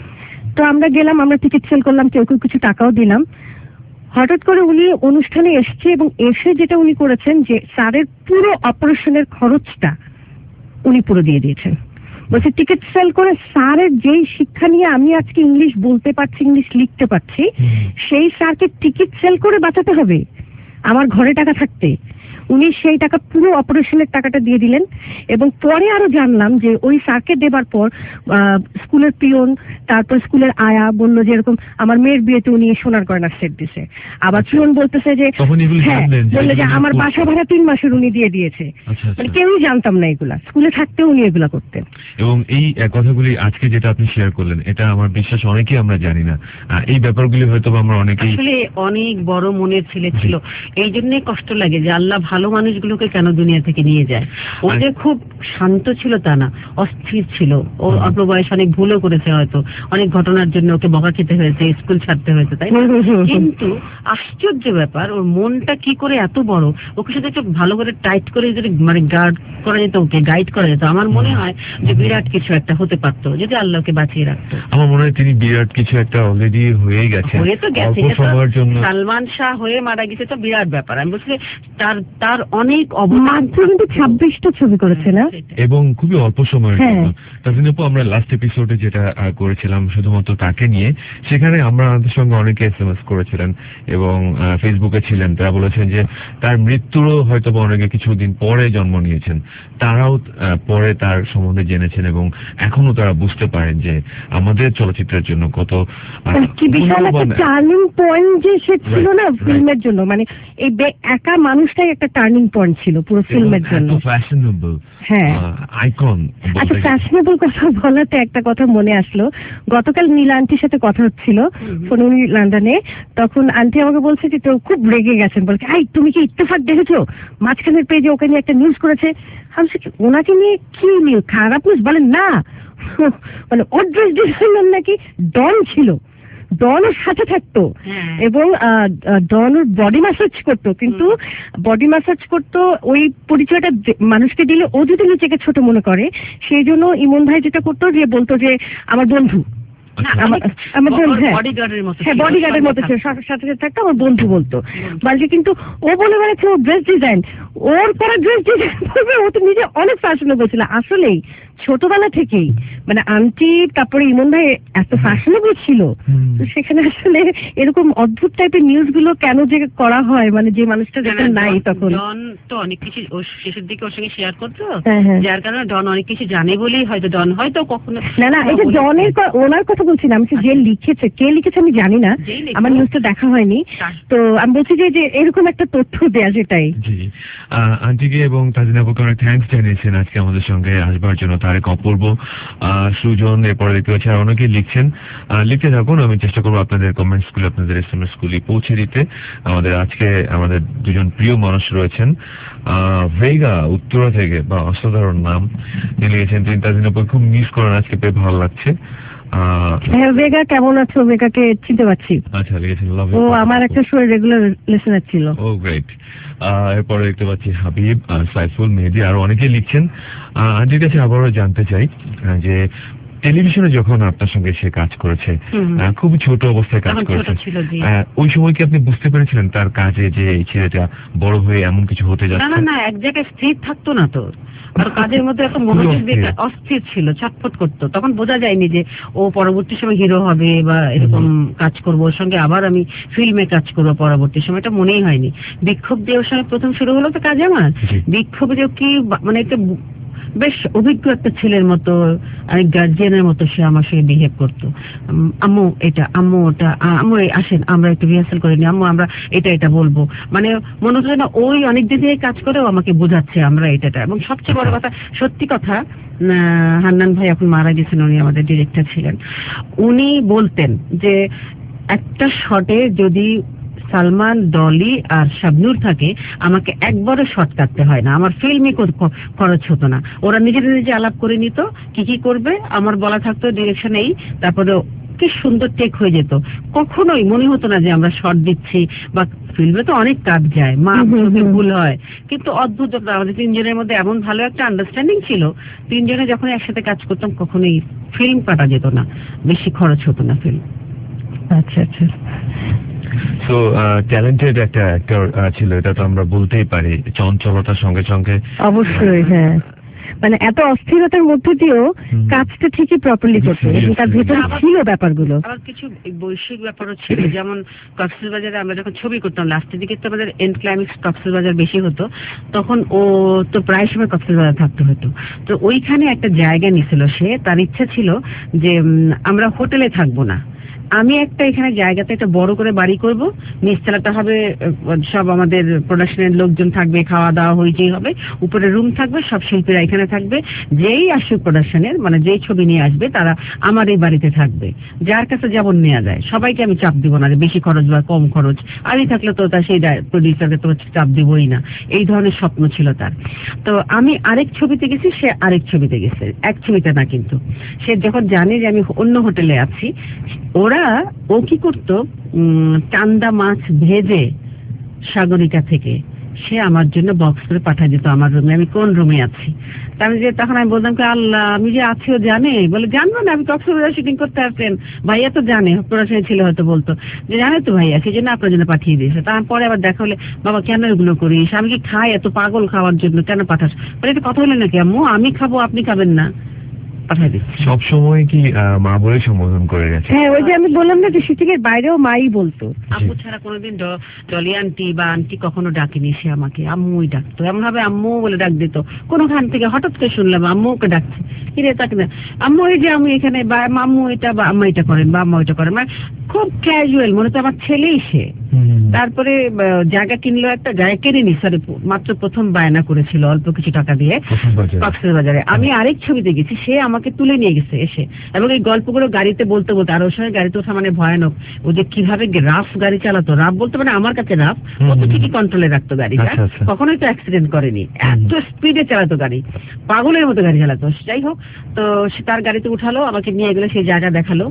তো আমরা গেলাম, আমরা টিকিট সেল করলাম, কেউ কেউ কিছু টাকাও দিলাম। হঠাৎ করে উনি অনুষ্ঠানে এসছে এবং এসে যেটা উনি করেছেন যে স্যারের পুরো অপারেশনের খরচটা উনি পুরো দিয়ে দিয়েছেন। বলছে টিকিট সেল করে স্যারের যেই শিক্ষা নিয়ে আমি আজকে ইংলিশ বলতে পারছি, ইংলিশ লিখতে পারছি, সেই স্যারকে টিকিট সেল করে বাঁচাতে হবে আমার ঘরে টাকা থাকতে। উনি সেই টাকা পুরো অপারেশনের টাকাটা দিয়ে দিলেন। এবং পরে আরো জানলাম যে ওই স্যারকে দেবার পর স্কুলের পিয়ন, তারপর স্কুলের আয়া বললো যে এরকম আমার মেয়ের বিয়েতে উনি সোনার গয়নার সেট দিছে। আবার পিয়ন বলতেছে যে হ্যাঁ, বললো যে আমার বাসা ভাড়া তিন মাসের উনি দিয়ে দিয়েছে। মানে কেউই জানতাম না এগুলা, স্কুলে থাকতেও উনি এগুলা করতেন। এবং এই কথাগুলি আজকে যেটা আপনি শেয়ার করলেন, এটা আমার বিশ্বাস অনেকেই আমরা জানি না। এই ব্যাপারগুলি হয়তো আমরা অনেকেই, আসলে অনেক বড় মনের ছেলে ছিল, এই জন্যই কষ্ট লাগে যে আল্লাহ ভালো মানুষগুলোকে কেন দুনিয়া থেকে নিয়ে যায়। ও যে খুব শান্ত ছিল তা না, অস্থির ছিল। ও অল্প বয়স অনেক ভুলও করেছে, হয়তো অনেক ঘটনার জন্য ওকে বকা খেতে হয়েছে, স্কুল ছাড়তে হয়েছে, তাই না? কিন্তু আশ্চর্য ব্যাপার, ওর মনটা কি করে এত বড়। ওকে শুধু একটু ভালো করে টাইট করে যদি মানে গার্ড করা যেত, ওকে গাইড করা যেত, আমার মনে হয় যে বিরাট কিছু একটা হতে পারতো যদি আল্লাহকে বাঁচিয়ে রাখতো। আমার মনে হয় তিনি বিরাট কিছু একটা অলরেডি হয়ে গেছে, হয়ে তো গেছে। সালমান শাহ হয়ে মারা গেছে তো বিরাট ব্যাপার। আমি বলছি তার তার অনেক মাত্র কিন্তু ছাব্বিশটা ছবি করেছে না, এবং খুবই অল্প সময়ের জন্য। তাজনীন আপু, আমরা লাস্ট এপিসোডে যেটা করেছিলাম শুধুমাত্র তাকে নিয়ে, সেখানে আমরা আমাদের সঙ্গে অনেকে এস এম এস করেছিলেন এবং ফেসবুকে ছিলেন, তারা বলেছেন যে তার মৃত্যুরও হয়তো অনেকে কিছুদিন পরে জন্ম নিয়েছেন, তারাও পরে তার সম্বন্ধে জেনেছেন এবং এখনো তারা বুঝতে পারেন যে আমাদের চলচ্চিত্রের জন্য কত কি বিশাল একটা টার্নিং পয়েন্ট যে সে ছিল না ফিল্মের জন্য। মানে এই একা মানুষটাই একটা টার্নিং পয়েন্ট ছিল পুরো ফিল্মের জন্য। ফ্যাশনেবল, হ্যাঁ, আইকন। আচ্ছা, ফ্যাশনেবল কথা বলাতে একটা কথা মনে আসলো। গতকাল নীলা আন্টির সাথে কথা হচ্ছিল ফোনে, উনি লন্ডনে। তখন আন্টি আমাকে বলছে যে তো খুব রেগে গেছেন, বলছে আই তুমি কি ইত্তেফাক দেখেছো, মাঝখানের পেজে ওকে নিয়ে একটা নিউজ করেছে। আমি ওনাকে নিয়ে কি নিউজ, খারাপ নিউজ? বলেন না, মানে ওর ড্রেস ডিজাইনার নাকি ডন ছিল, ডন ওর সাথে থাকতো এবং ডন ওর বডি ম্যাসাজ করতো, কিন্তু বডি ম্যাসাজ করতো ওই পরিচয়টা মানুষকে দিলে ও যদি নিজেকে ছোট মনে করে, সেই জন্য ইমন ভাই যেটা করতো যে বলতো যে আমার বন্ধু, বডিগার্ডের মতো ছিল, সাথে সাথে থাকতো আমার বন্ধু বলতো বাড়িতে। কিন্তু ও বলে বেড়াচ্ছে ও ড্রেস ডিজাইন, ওর পরে ড্রেস ডিজাইন করবে, ও তো নিজে অনেক ফ্যাশনেবল ছিল। আসলেই ছোটবেলা থেকেই মানে আন্টি তারপরে ইমন ভাই এত ফ্যাশনেবল ছিল। তো সেখানে আসলে এরকম অদ্ভুত টাইপের নিউজ গুলো কেন যে করা হয়, মানে যে মানুষটা যখন নাই তখন ডন তো অনেক কিছু ওর শেষের দিকে ওর সঙ্গে শেয়ার করতো, যার কারণে ডন অনেক কিছু জানে বলেই হয়তো ডন হয়তো কখনো না না এই যে ডনের ওনার কথা বলছি না, আমি যে লিখেছে, কে লিখেছে আমি জানি না, আমার নিউজটা দেখা হয়নি। তো আমি বলছি যে যে এরকম একটা তথ্য দেয়া যেটাই। জি, আন্টিকে এবং তাজনীন আপুকে অনেক থ্যাঙ্কস জানিয়েছেন আজকে আমাদের সঙ্গে আসবার জন্য। তারেক, অপূর্ব, সুজন, এরপরে দেখতে পাচ্ছি আর অনেকেই লিখছেন। লিখতে থাকুন, আমি চেষ্টা করবো আপনাদের কমেন্টস গুলি, আপনাদের এস এম এস গুলি পৌঁছে দিতে। আমাদের আজকে আমাদের দুজন প্রিয় মানুষ রয়েছেন, ভেগা উত্তরা থেকে, বা অসাধারণ নাম তিনি লিখেছেন, তিনি তাজনীন আপুকে খুব মিস করেন, আজকে পেয়ে ভালো লাগছে। হ্যাঁ, ভেগা কেমন আছো? ভেগাকে চিনতে পারছি। আচ্ছা, লিখেছেন ও আমার একটা শোয়ের রেগুলার লিসেনার ছিল। Oh great. এরপরে দেখতে পাচ্ছি হাবিব, সাইফুল, মেহেদি, আরো অনেকে লিখছেন। আন্টির কাছে আবারও জানতে চাই যে টেলিভিশনে যখন আপনার সঙ্গে সে কাজ করেছে, খুব ছোট অবস্থায় কাজ করেছে, ওই সময় কি আপনি বুঝতে পেরেছিলেন তার কাজে যে এই ছেলেটা বড় হয়ে এমন কিছু হতে যাচ্ছে? না না, এক জায়গায় স্থির থাকতো না তো, আর কাজের মধ্যে এত মনোযোগ দিয়ে অস্থির ছিল, ছটফট করতো। তখন বোঝা যায়নি যে ও পরবর্তী সময় হিরো হবে বা এরকম কাজ করবো, ওর সঙ্গে আবার আমি ফিল্মে কাজ করবো পরবর্তী সময়টা মনেই হয়নি। বিক্ষোভ দিয়ে ওর সঙ্গে প্রথম শুরু হলো তো কাজ আমার। বিক্ষোভ যে কি মানে একটা বেশ অভিজ্ঞ একটা ছেলের মতো, অনেক গার্জিয়ানের মতো সে আমার সঙ্গে বিহেভ করতো। উম, আম্মু এটা, আম্মু ওটা, আ- আম্মু এই আসেন আমরা একটু রিহার্সাল করে নিই, আম্মু আমরা এটা এটা বলবো। মানে মনে হতো না ওই অনেক দিন থেকে কাজ করেও আমাকে বোঝাচ্ছে আমরা এটা এটা। এবং সবচেয়ে বড় কথা, সত্যি কথা, আহ, হান্নান ভাই এখন মারা গেছেন, উনি আমাদের ডিরেক্টর ছিলেন। উনি বলতেন যে একটা শটে যদি সালমান, ডলি আর শাবনূর থাকে, আমাকে একবারও শর্ট কাটতে হয় না, আমার ফিল্মই খরচ হতো না। ওরা নিজেরা নিজে আলাপ করে নিত কি কি করবে, আমার বলা থাকতো ডিরেকশন এই, তারপরে কি সুন্দর টেক হয়ে যেত। কখনোই মনে হতো না যে আমরা শর্ট দিচ্ছি, বা ফিল্মে তো অনেক কাজ যায়, মা ভুল হয়, কিন্তু অদ্ভুত ব্যাপার, আমাদের তিনজনের মধ্যে এমন ভালো একটা আন্ডারস্ট্যান্ডিং ছিল, তিনজনে যখন একসাথে কাজ করতাম কখনোই ফিল্ম কাটা যেত না, বেশি খরচ হতো না ফিল্ম। আচ্ছা আচ্ছা। সো ট্যালেন্টেড একটা অ্যাক্টর ছিল, এটা তো আমরা বলতেই পারি, চঞ্চলতার সঙ্গে সঙ্গে। অবশ্যই, হ্যাঁ, মানে এত অস্থিরতার মধ্যে দিয়েও কাজটা ঠিকই প্রপারলি করতে, এবং তার ভেতরে ছিল ব্যাপারগুলো। আবার কিছু বৈশ্বিক ব্যাপারও ছিল, যেমন কক্সবাজারে আমরা যখন ছবি করতাম লাস্টের দিকে তো আমাদের এন্ড ক্লাইম্যাক্স কক্সবাজার বেশি হতো, তখন ও তো প্রায় সময় কক্সবাজার থাকতে হতো। তো ওইখানে একটা জায়গা নিছিল সে, তার ইচ্ছা ছিল যে উম, আমরা হোটেলে থাকবো না, আমি একটা এখানে জায়গাতে একটা বড় করে বাড়ি করব, নিচতলাটা হবে সব আমাদের প্রোডাকশনের লোকজন থাকবে, খাওয়া দাওয়া হইচই হবে, উপরে রুম থাকবে, সব শিল্পীরা এখানে থাকবে, যেই আসুক প্রোডাকশনের মানে যেই ছবি নিয়ে আসবে তারা আমার এই বাড়িতে থাকবে, যার কাছে যেমন নেওয়া যায়, সবাইকে আমি চাপ দিব না যে বেশি খরচ বা কম খরচ, আমি থাকলে তো তার সেই প্রডিউসারকে তো চাপ দিবই না, এই ধরনের স্বপ্ন ছিল তার। তো আমি আরেক ছবিতে গেছি, সে আরেক ছবিতে গেছে, এক ছবিতে না, কিন্তু সে যখন জানে যে আমি অন্য হোটেলে আছি, ওরা ও কি করতো, চান্দা মাছ ভেজে সাগরিকা থেকে সে আমার জন্য বক্স করে পাঠিয়ে দিত আমার রুমে, আমি কোন রুমে আছি। আমি যে তখন আমি বলতাম কি আল্লাহ, আমি যে আছি ও জানে? বলে জানবো না, আমি কক্সবাজার শুটিং করতে আসতেন, ভাইয়া তো জানে, প্রোডাকশনে ছিল হয়তো, বলতো যে জানে তো ভাইয়া, সেই জন্য আপনার জন্য পাঠিয়ে দিয়েছে। তারপরে আবার দেখা হলে, বাবা কেন এগুলো করিস, আমি কি খাই এত পাগল খাওয়ার জন্য, কেন পাঠাস? বলে এটা কথা হলো নাকি আম্মু, আমি খাবো আপনি খাবেন না, সব সময় কি মা বলে সম্বোধন করে গেছে? হ্যাঁ, ওই যে আমি বললাম না যে শুটিং এর বাইরেও মাই বলতো। আম্মু ছাড়া কোনোদিন ডলি আন্টি বা আন্টি কখনো ডাকেনি, সে আমাকে আম্মুই ডাকতো, এমন ভাবে আম্মু বলে ডাক দিত। কোনোখান থেকে হঠাৎ করে শুনলাম আম্মু ওকে ডাকছে, কিরে তাকে না আম্মু, এই যে আমি এখানে, বা আম্মু এটা, বা আম্মা এটা করেন, বা আম্মা এটা করেন, মানে খুব ক্যাজুয়াল, মনে তো আমার ছেলেই সে। তারপরে জায়গা কিনলো, একটা জায়গা কিনে সরি, মাত্র প্রথম বায়না করেছিল অল্প কিছু টাকা দিয়ে কক্সবাজারে। আমি আরেক ছবিতে গেছি, সে আমাকে তুলে নিয়ে গেছে এসে, এবং এই গল্পগুলো গাড়িতে বলতে বলতে, আর ওর সঙ্গে গাড়িতে ওঠা মানে ভয়ানক, ও যে কিভাবে রাফ গাড়ি চালাতো, রাফ বলতে মানে আমার কাছে রাফ, ও তো ঠিকই কন্ট্রোলে রাখতো গাড়িটা, কখনোই তো অ্যাক্সিডেন্ট করেনি, এত স্পিডে চালাতো গাড়ি, পাগলের মতো গাড়ি চালাতো। যাই হোক, তো সে তার গাড়িতে উঠালো, আমাকে নিয়ে গেলো, সেই জায়গা দেখালো,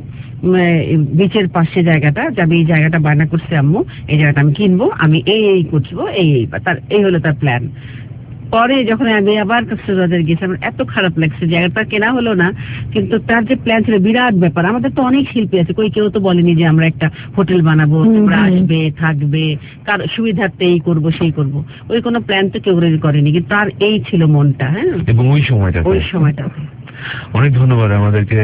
বিচের পাশে জায়গাটা, যাবে এই জায়গাটা বায়না করছে আম্মু, এই জায়গাটা আমি কিনবো, আমি এই এই করবো, এই এই তার এই হলো তার প্ল্যান। পরে যখন আমি আবার কক্সবাজার গেছি, আমার এত খারাপ লাগছে, জায়গাটা কেনা হলো না, কিন্তু তার যে প্ল্যান ছিল বিরাট ব্যাপার। আমাদের তো অনেক শিল্পী আছে, কই কেউ তো বলেনি যে আমরা একটা হোটেল বানাবো, তোমরা আসবে থাকবে, কার সুবিধার্থে এই করবো সেই করবো, ওই কোনো প্ল্যান তো কেউ রেডি করেনি, কিন্তু তার এই ছিল মনটা। হ্যাঁ, এবং ওই সময়টা ওই সময়টাতে অনেক ধন্যবাদ আমাদেরকে,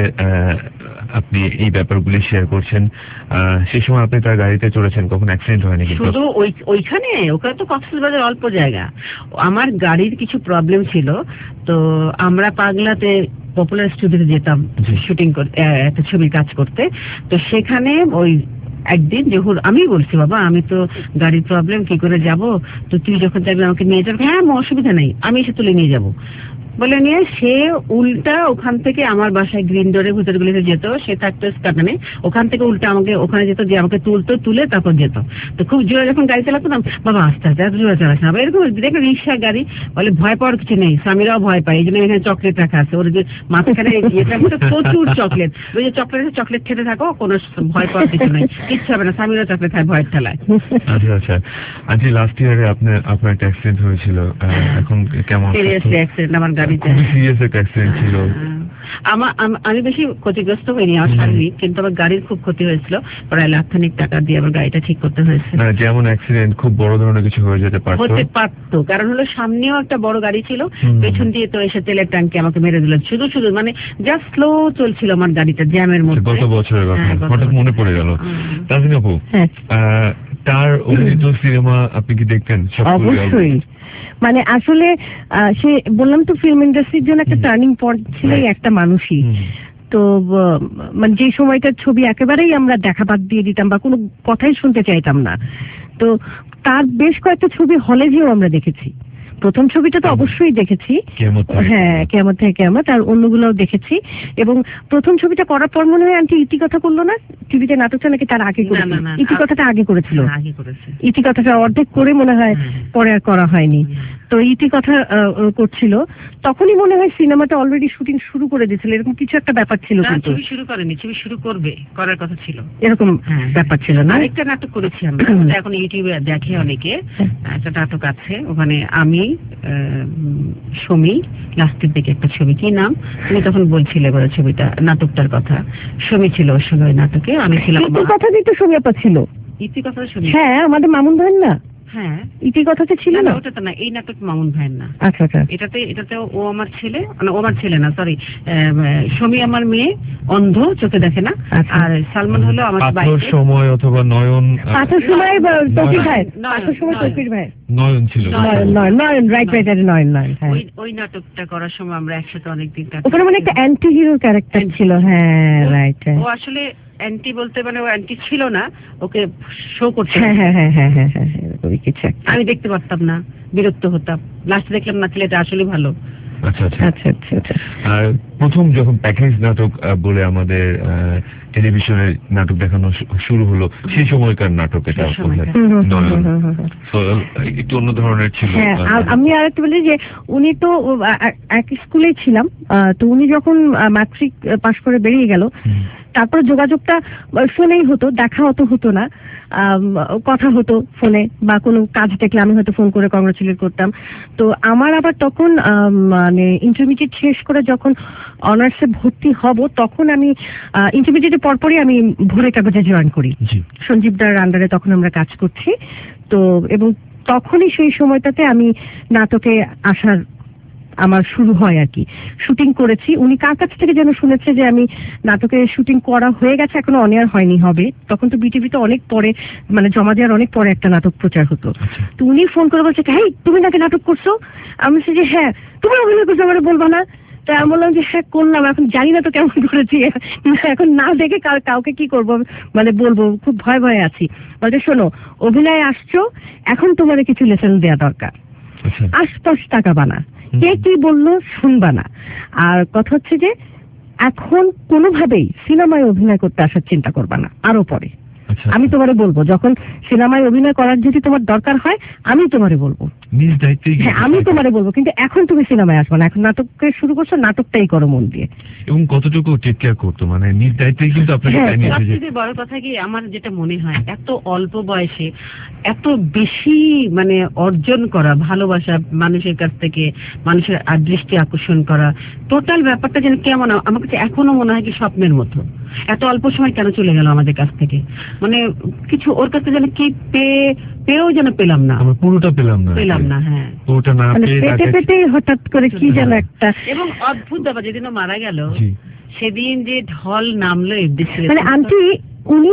আপনি এই ব্যাপারগুলি শেয়ার করছেন। সেই সময় আপনি তার গাড়িতে চড়েছেন, কখন অ্যাক্সিডেন্ট হয়নি? শুধু ওইখানে, ওখানে তো কক্সবাজার অল্প জায়গা, আমার গাড়ির কিছু প্রবলেম ছিল, তো আমরা পাগলাতে পপুলার স্টুডিওতে যেতাম শুটিং করতে, একটা ছবির কাজ করতে। তো সেখানে ওই একদিন যখন আমি বলছি, বাবা আমি তো গাড়ির প্রবলেম, কি করে যাব, তো তুই যখন যাবি আমাকে নিয়ে যাবে। হ্যাঁ অসুবিধা নেই, আমি এসে তুলে নিয়ে যাবো বলে নিয়ে সে উল্টা ওখান থেকে আমার বাসায় গ্রিন ডোরের ভিতরে গুলিতে যেত, সে থাকতো স্কাটানে, ওখান থেকে উল্টা আমাকে ওখানে যেত, যে আমাকে তুলতো, তুলে তারপর যেত। তো খুব জোরে যখন গাড়ি চালাতো না, বাবা আস্তে আস্তে এত জোরে চালাস না, এরকম দেখে রিক্সা গাড়ি, বলে ভয় পাওয়ার কিছু নেই, স্বামীরাও ভয় পায়, এই জন্য এখানে চকলেট রাখা আছে, ওর যে মাঝখানে এটার মধ্যে প্রচুর চকলেট, ওই যে চকলেট চকলেট খেতে থাকো, কোনো ভয় পাওয়ার কিছু নেই, কিচ্ছু হবে না, স্বামীরাও চকলেট খায় ভয়ের ঠেলায়। আচ্ছা আচ্ছা, আজকে লাস্ট ইয়ারে আপনার আপনার একটা অ্যাক্সিডেন্ট হয়েছিল, এখন কেমন? সিরিয়াসলি অ্যাক্সিডেন্ট আমার গাড়িতে, সিরিয়াস একটা অ্যাক্সিডেন্ট ছিল। আমার আমি বেশি ক্ষতিগ্রস্ত হইনি আমার শারীরিক, কিন্তু আমার গাড়ির খুব ক্ষতি হয়েছিল, প্রায় লাখ খানিক টাকা দিয়ে আমার গাড়িটা ঠিক করতে হয়েছে। যেমন অ্যাক্সিডেন্ট খুব বড় ধরনের কিছু হয়ে যেতে পারতো, হতে পারতো, কারণ হলো সামনেও একটা বড় গাড়ি ছিল, পেছন দিয়ে তো এসে তেলের ট্যাঙ্কি আমাকে মেরে দিল, শুধু শুধু মানে জাস্ট স্লো চলছিল আমার গাড়িটা জ্যামের মধ্যে। গত বছরের কথা হঠাৎ মনে পড়ে গেল। তাজিন আপু, তার অভিনীত সিনেমা আপনি কি দেখতেন? অবশ্যই, মানে আসলে আহ, সে বললাম তো ফিল্ম ইন্ডাস্ট্রির জন্য একটা টার্নিং পয়েন্ট ছিল এই একটা মানুষই। তো আহ, মানে যে সময়টার ছবি একেবারেই আমরা দেখা বাদ দিয়ে দিতাম বা কোনো কথাই শুনতে চাইতাম না, তো তার বেশ কয়েকটা ছবি হলে যেও আমরা দেখেছি। প্রথম ছবিটা তো অবশ্যই দেখেছি, হ্যাঁ কেমন থেকে কেমন, আর অন্যগুলোও দেখেছি। এবং প্রথম ছবিটা করার পর মনে হয় আন্টি ইতি কথা করলো না টিভিতে নাটকটা, নাকি তার আগে করেছিল? ইতি কথাটা আগে করেছিল, ইতি কথাটা অর্ধেক করে মনে হয় পরে আর করা হয়নি। তো ইতি কথা আহ, করছিল, তখনই মনে হয় সিনেমাটা অলরেডি শুটিং শুরু করে দিয়েছিল, এরকম কিছু একটা ব্যাপার ছিল। কিন্তু ছবি শুরু করেনি, ছবি শুরু করবে, করার কথা ছিল, এরকম ব্যাপার ছিল না। আরেকটা নাটক করেছি আমরা, এখন ইউটিউবে দেখে অনেকে, একটা নাটক আছে ওখানে আমি সমী লাস্টের দিকে একটা ছবি, কি নাম তুমি তখন বলছিলে বলে ছবিটা, নাটকটার কথা, সমী ছিল ওর সঙ্গে ওই নাটকে, আমি ছিলাম। ইতির কথা দিয়ে তো সমী আপা ছিল। ইতি কথা সমী, হ্যাঁ আমাদের মামুন ভাই না? হ্যাঁ ইতি কথাতে ছিল না, ওটা তো না, এই নাটক মামুন ভাইয়ের না। আচ্ছা আচ্ছা, এটাতে এটাতে ও আমার ছেলে, মানে ও আমার ছেলে না সরি, সমী আমার মেয়ে, অন্ধ, চোখে দেখে না, আর সালমান হলো আমার ভাই। সময় অথবা নয়ন, পাথর সময় তৌকির ভাই, পাথর সময় তৌকির ভাই, নয়ন ছিল, নয়ন নয়ন রাইট রাইট নয়ন নয়ন। ওই ওই নাটকটা করার সময় আমরা একসাথে অনেকদিন, ওখানে মানে একটা অ্যান্টি হিরো ক্যারেক্টার ছিল। হ্যাঁ রাইট, ও আসলে অ্যান্টি বলতে মানে ও অ্যান্টি ছিল না, ওকে শো করতে, হ্যাঁ হ্যাঁ হ্যাঁ হ্যাঁ হ্যাঁ হ্যাঁ, আমি দেখতে পারতাম না, বিরক্ত হতাম, লাস্টে দেখলাম না ছেলেটা আসলে ভালো। আচ্ছা আচ্ছা আচ্ছা আচ্ছা আচ্ছা। আর প্রথম যখন প্যাকেজ নাটক বলে আমাদের টেলিভিশনে নাটক দেখানো শুরু হলো, সেই সময়কার নাটক এটা একটু অন্য ধরনের ছিল। আমি আর একটা বলি যে উনি তো এক স্কুলেই ছিলাম, তো উনি যখন ম্যাট্রিক পাশ করে বেরিয়ে গেল, তারপর যোগাযোগটা ফোনেই হতো, দেখা হতো হতো না, কথা হতো ফোনে, বা কোনো কাজ দেখলে আমি হয়তো ফোন করে কংগ্রাচুলেট করতাম। তো আমার আবার তখন মানে ইন্টারমিডিয়েট শেষ করে যখন অনার্সে ভর্তি হব, তখন আমি ইন্টারমিডিয়েটের পরপরই আমি ভোরের কাগজে জয়েন করি, সঞ্জীব দার আন্ডারে তখন আমরা কাজ করছি। তো এবং তখনই সেই সময়টাতে আমি নাটকে আসার আমার শুরু হয় আর কি, শুটিং করেছি। উনি কার কাছ থেকে যেন শুনেছে যে আমি নাটকে শুটিং করা হয়ে গেছে, এখনো অন এয়ার হয়নি, হবে। তখন তো বিটিভিতে অনেক পরে, মানে জমা দেওয়ার অনেক পরে একটা নাটক প্রচার হতো। তো উনি ফোন করে বলছে, হ্যাঁ তুমি নাকি নাটক করছো? আমি বলছি যে হ্যাঁ। তুমি অভিনয় করছো, আমার বলবা না? তো আমি বললাম যে হ্যাঁ করলাম, এখন জানি না তো কেমন করেছি, এখন না দেখে কাউকে কি করবো, মানে বলবো, খুব ভয় ভয়ে আছি। বলতে শোনো, অভিনয়ে আসছো, এখন তোমার কিছু লেসন দেওয়া দরকার, আশপাশ টাকা বানা, কে কি বললো শুনবা না। আর কথা হচ্ছে যে এখন কোনোভাবেই সিনেমায় অভিনয় করতে আসার চিন্তা করবা না, আরো পরে আমি তোমারে বলবো, যখন সিনেমায় অভিনয় করার যদি তোমার দরকার হয় আমি তোমারে বলবো, নিজ দায়িত্বে আমি তোমারে বলবো, কিন্তু এখন তুমি সিনেমায় আসবে না, এখন নাটককে শুরু করছো, নাটকটাই করো মন দিয়ে। এবং কতটুকু টেক কেয়ার করতো, মানে নিজ দায়িত্বেই কিন্তু আপনাকে। সবচেয়ে বড় কথা কি আমার যেটা মনে হয়, এত অল্প বয়সে এত বেশি মানে অর্জন করা, ভালোবাসা মানুষের কাছ থেকে, মানুষের দৃষ্টি আকর্ষণ করা, টোটাল ব্যাপারটা যেন কেমন, আমার কাছে এখনো মনে হয় কি স্বপ্নের মতো। এত অল্প সময় কেন চলে গেল আমাদের কাছ থেকে, মানে কিছু ওর কাছে যেন কি পেয়ে পেয়েও যেন পেলাম না, আমরা পুরোটা পেলাম না পেলাম না হ্যাঁ পুরোটা না পেতে পেতে হঠাৎ করে কি যেন একটা। এবং অদ্ভুত ব্যাপার, যেদিনও মারা গেল সেদিন যে ঢল নামলো, মানে আন্টি উনি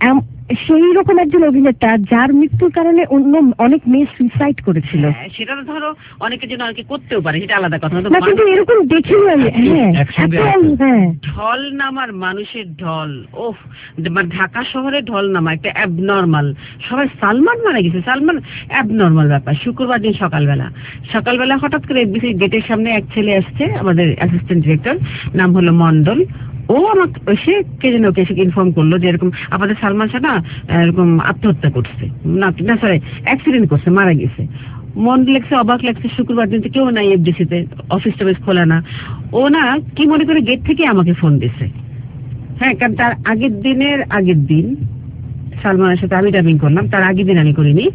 সেই রকম একজন অভিনেতা যার মৃত্যুর কারণে অন্য অনেক মেয়ে সুইসাইড করেছিল। সেটা তো ধরো অনেকের জন্য অনেকে করতেও পারে, সেটা আলাদা কথা, কিন্তু এরকম দেখিনি আমি। হ্যাঁ ঢল নামার, মানুষের ঢল, ওহ ঢাকা শহরে ঢল নামা একটা অ্যাবনর্মাল। সবাই সালমান মারা গেছে, সালমান অ্যাবনর্মাল ব্যাপার। শুক্রবার দিন সকালবেলা সকালবেলা হঠাৎ করে এফবিসি গেটের সামনে এক ছেলে আসছে, আমাদের অ্যাসিস্ট্যান্ট ডিরেক্টর, নাম হলো মন্ডল। ও আমাকে এসে কে যেন ওকে এসে ইনফর্ম করলো যে এরকম আমাদের সালমান শাহ না এরকম আত্মহত্যা করছে, না না সরি অ্যাক্সিডেন্ট করছে, মারা গেছে। মন লাগছে, অবাক লাগছে, শুক্রবার দিন তো কেউ নাই এফডিসিতে, অফিস টফিস খোলা না। ও না কি মনে করে গেট থেকে আমাকে ফোন দিছে, হ্যাঁ কারণ তার আগের দিনের আগের দিন সালমানের সাথে আমি ডাবিং করলাম, তার আগের দিন আমি করিনি।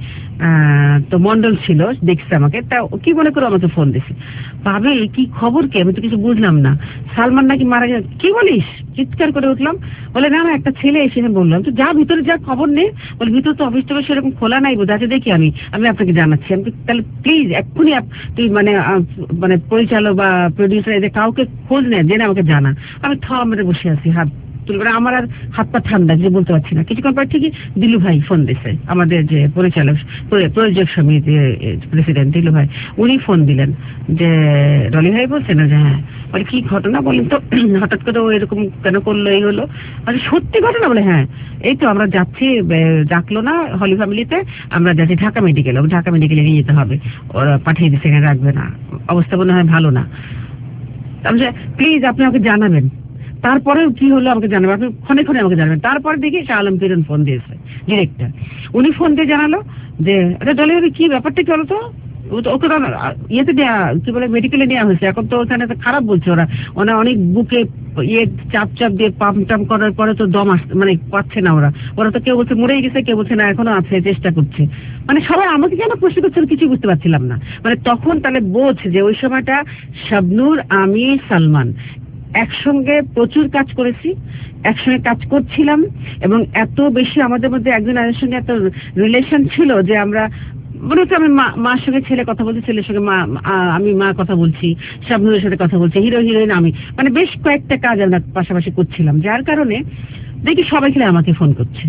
তো মন্ডল ছিল, দেখছে আমাকে, তা কি মনে করে আমাকে ফোন দিছে, ভাবে কি খবর, কি আমি তো কিছু বুঝলাম না, সালমান নাকি মারা গেছে। কি বলিস? চিৎকার করে উঠলাম। বলে না না একটা ছেলে এসে, বললাম তো যা ভিতরে যা, খবর নেই। বলে ভিতরে তো অফিস টফিস সেরকম খোলা নাই বোধ আছে, দেখি আমি আমি আপনাকে জানাচ্ছি। আমি তাহলে প্লিজ এক্ষুনি তুই মানে মানে পরিচালক বা প্রডিউসার এদের কাউকে খোঁজ নেয়, জেনে আমাকে জানা। আমি থ মেরে বসে আছি, হাত তুলে করে আমার আর হাত পা ঠান্ডা যে বলতে পারছি না। কিছুক্ষণ পর ঠিকই দিলু ভাই ফোন দিছে, আমাদের যে পরিচালক প্রযোজক সমিতির প্রেসিডেন্ট দিলু ভাই, উনি ফোন দিলেন যে রলি ভাই বলছেন যে হ্যাঁ, বলে কি ঘটনা বলেন তো, হঠাৎ করে ও এরকম কেন করলো, এই হলো, মানে সত্যি ঘটনা? বলে হ্যাঁ, এই তো আমরা যাচ্ছি, ডাকলো না হলি ফ্যামিলিতে, আমরা যাচ্ছি ঢাকা মেডিকেলে, ঢাকা মেডিকেলে নিয়ে যেতে হবে, ওরা পাঠিয়ে দিচ্ছে, এখানে রাখবে না, অবস্থা মনে হয় ভালো না। তারপরে প্লিজ আপনি আমাকে জানাবেন। তারপরে কি হলো আমাকে জানাবেন, আপনি ক্ষণে ক্ষণে আমাকে জানাবেন। তারপর দেখি শাহ আলম কিরণ ফোন দিয়েছে ডিরেক্টর, উনি ফোন দিয়ে জানালো যে আরে দলে কি ব্যাপারটা কি বলতো, ওকে ইয়েতে দেওয়া কি বলে মেডিকেলে নেওয়া হয়েছে, এখন তো ওখানে খারাপ বলছে ওরা, ওরা অনেক বুকে ইয়ে চাপ চাপ দিয়ে পাম্প টাম করার পরে তো দম আস মানে পাচ্ছে না ওরা, ওরা তো কেউ বলছে মরেই গেছে, কেউ বলছে না এখনো আছে, চেষ্টা করছে। মানে সবাই আমাকে কেন প্রশ্ন করছে কিছু বুঝতে পারছিলাম না। মানে তখন তাহলে বোঝ যে ওই সময়টা শাবনূর, আমি, সালমান একসঙ্গে প্রচুর কাজ করেছি, একসঙ্গে কাজ করছিলাম, এবং এত বেশি আমাদের মধ্যে একজন আরেকজনের সঙ্গে এত রিলেশন ছিল যে আমরা মনে হচ্ছে আমি মার সঙ্গে ছেলে কথা বলছি, ছেলের সঙ্গে মা, আমি মা কথা বলছি, শাবনূরের সাথে কথা বলছি, হিরো হিরোইন আমি, মানে বেশ কয়েকটা কাজ আমরা পাশাপাশি করছিলাম, যার কারণে দেখি সবাই খেলে আমাকে ফোন করছে।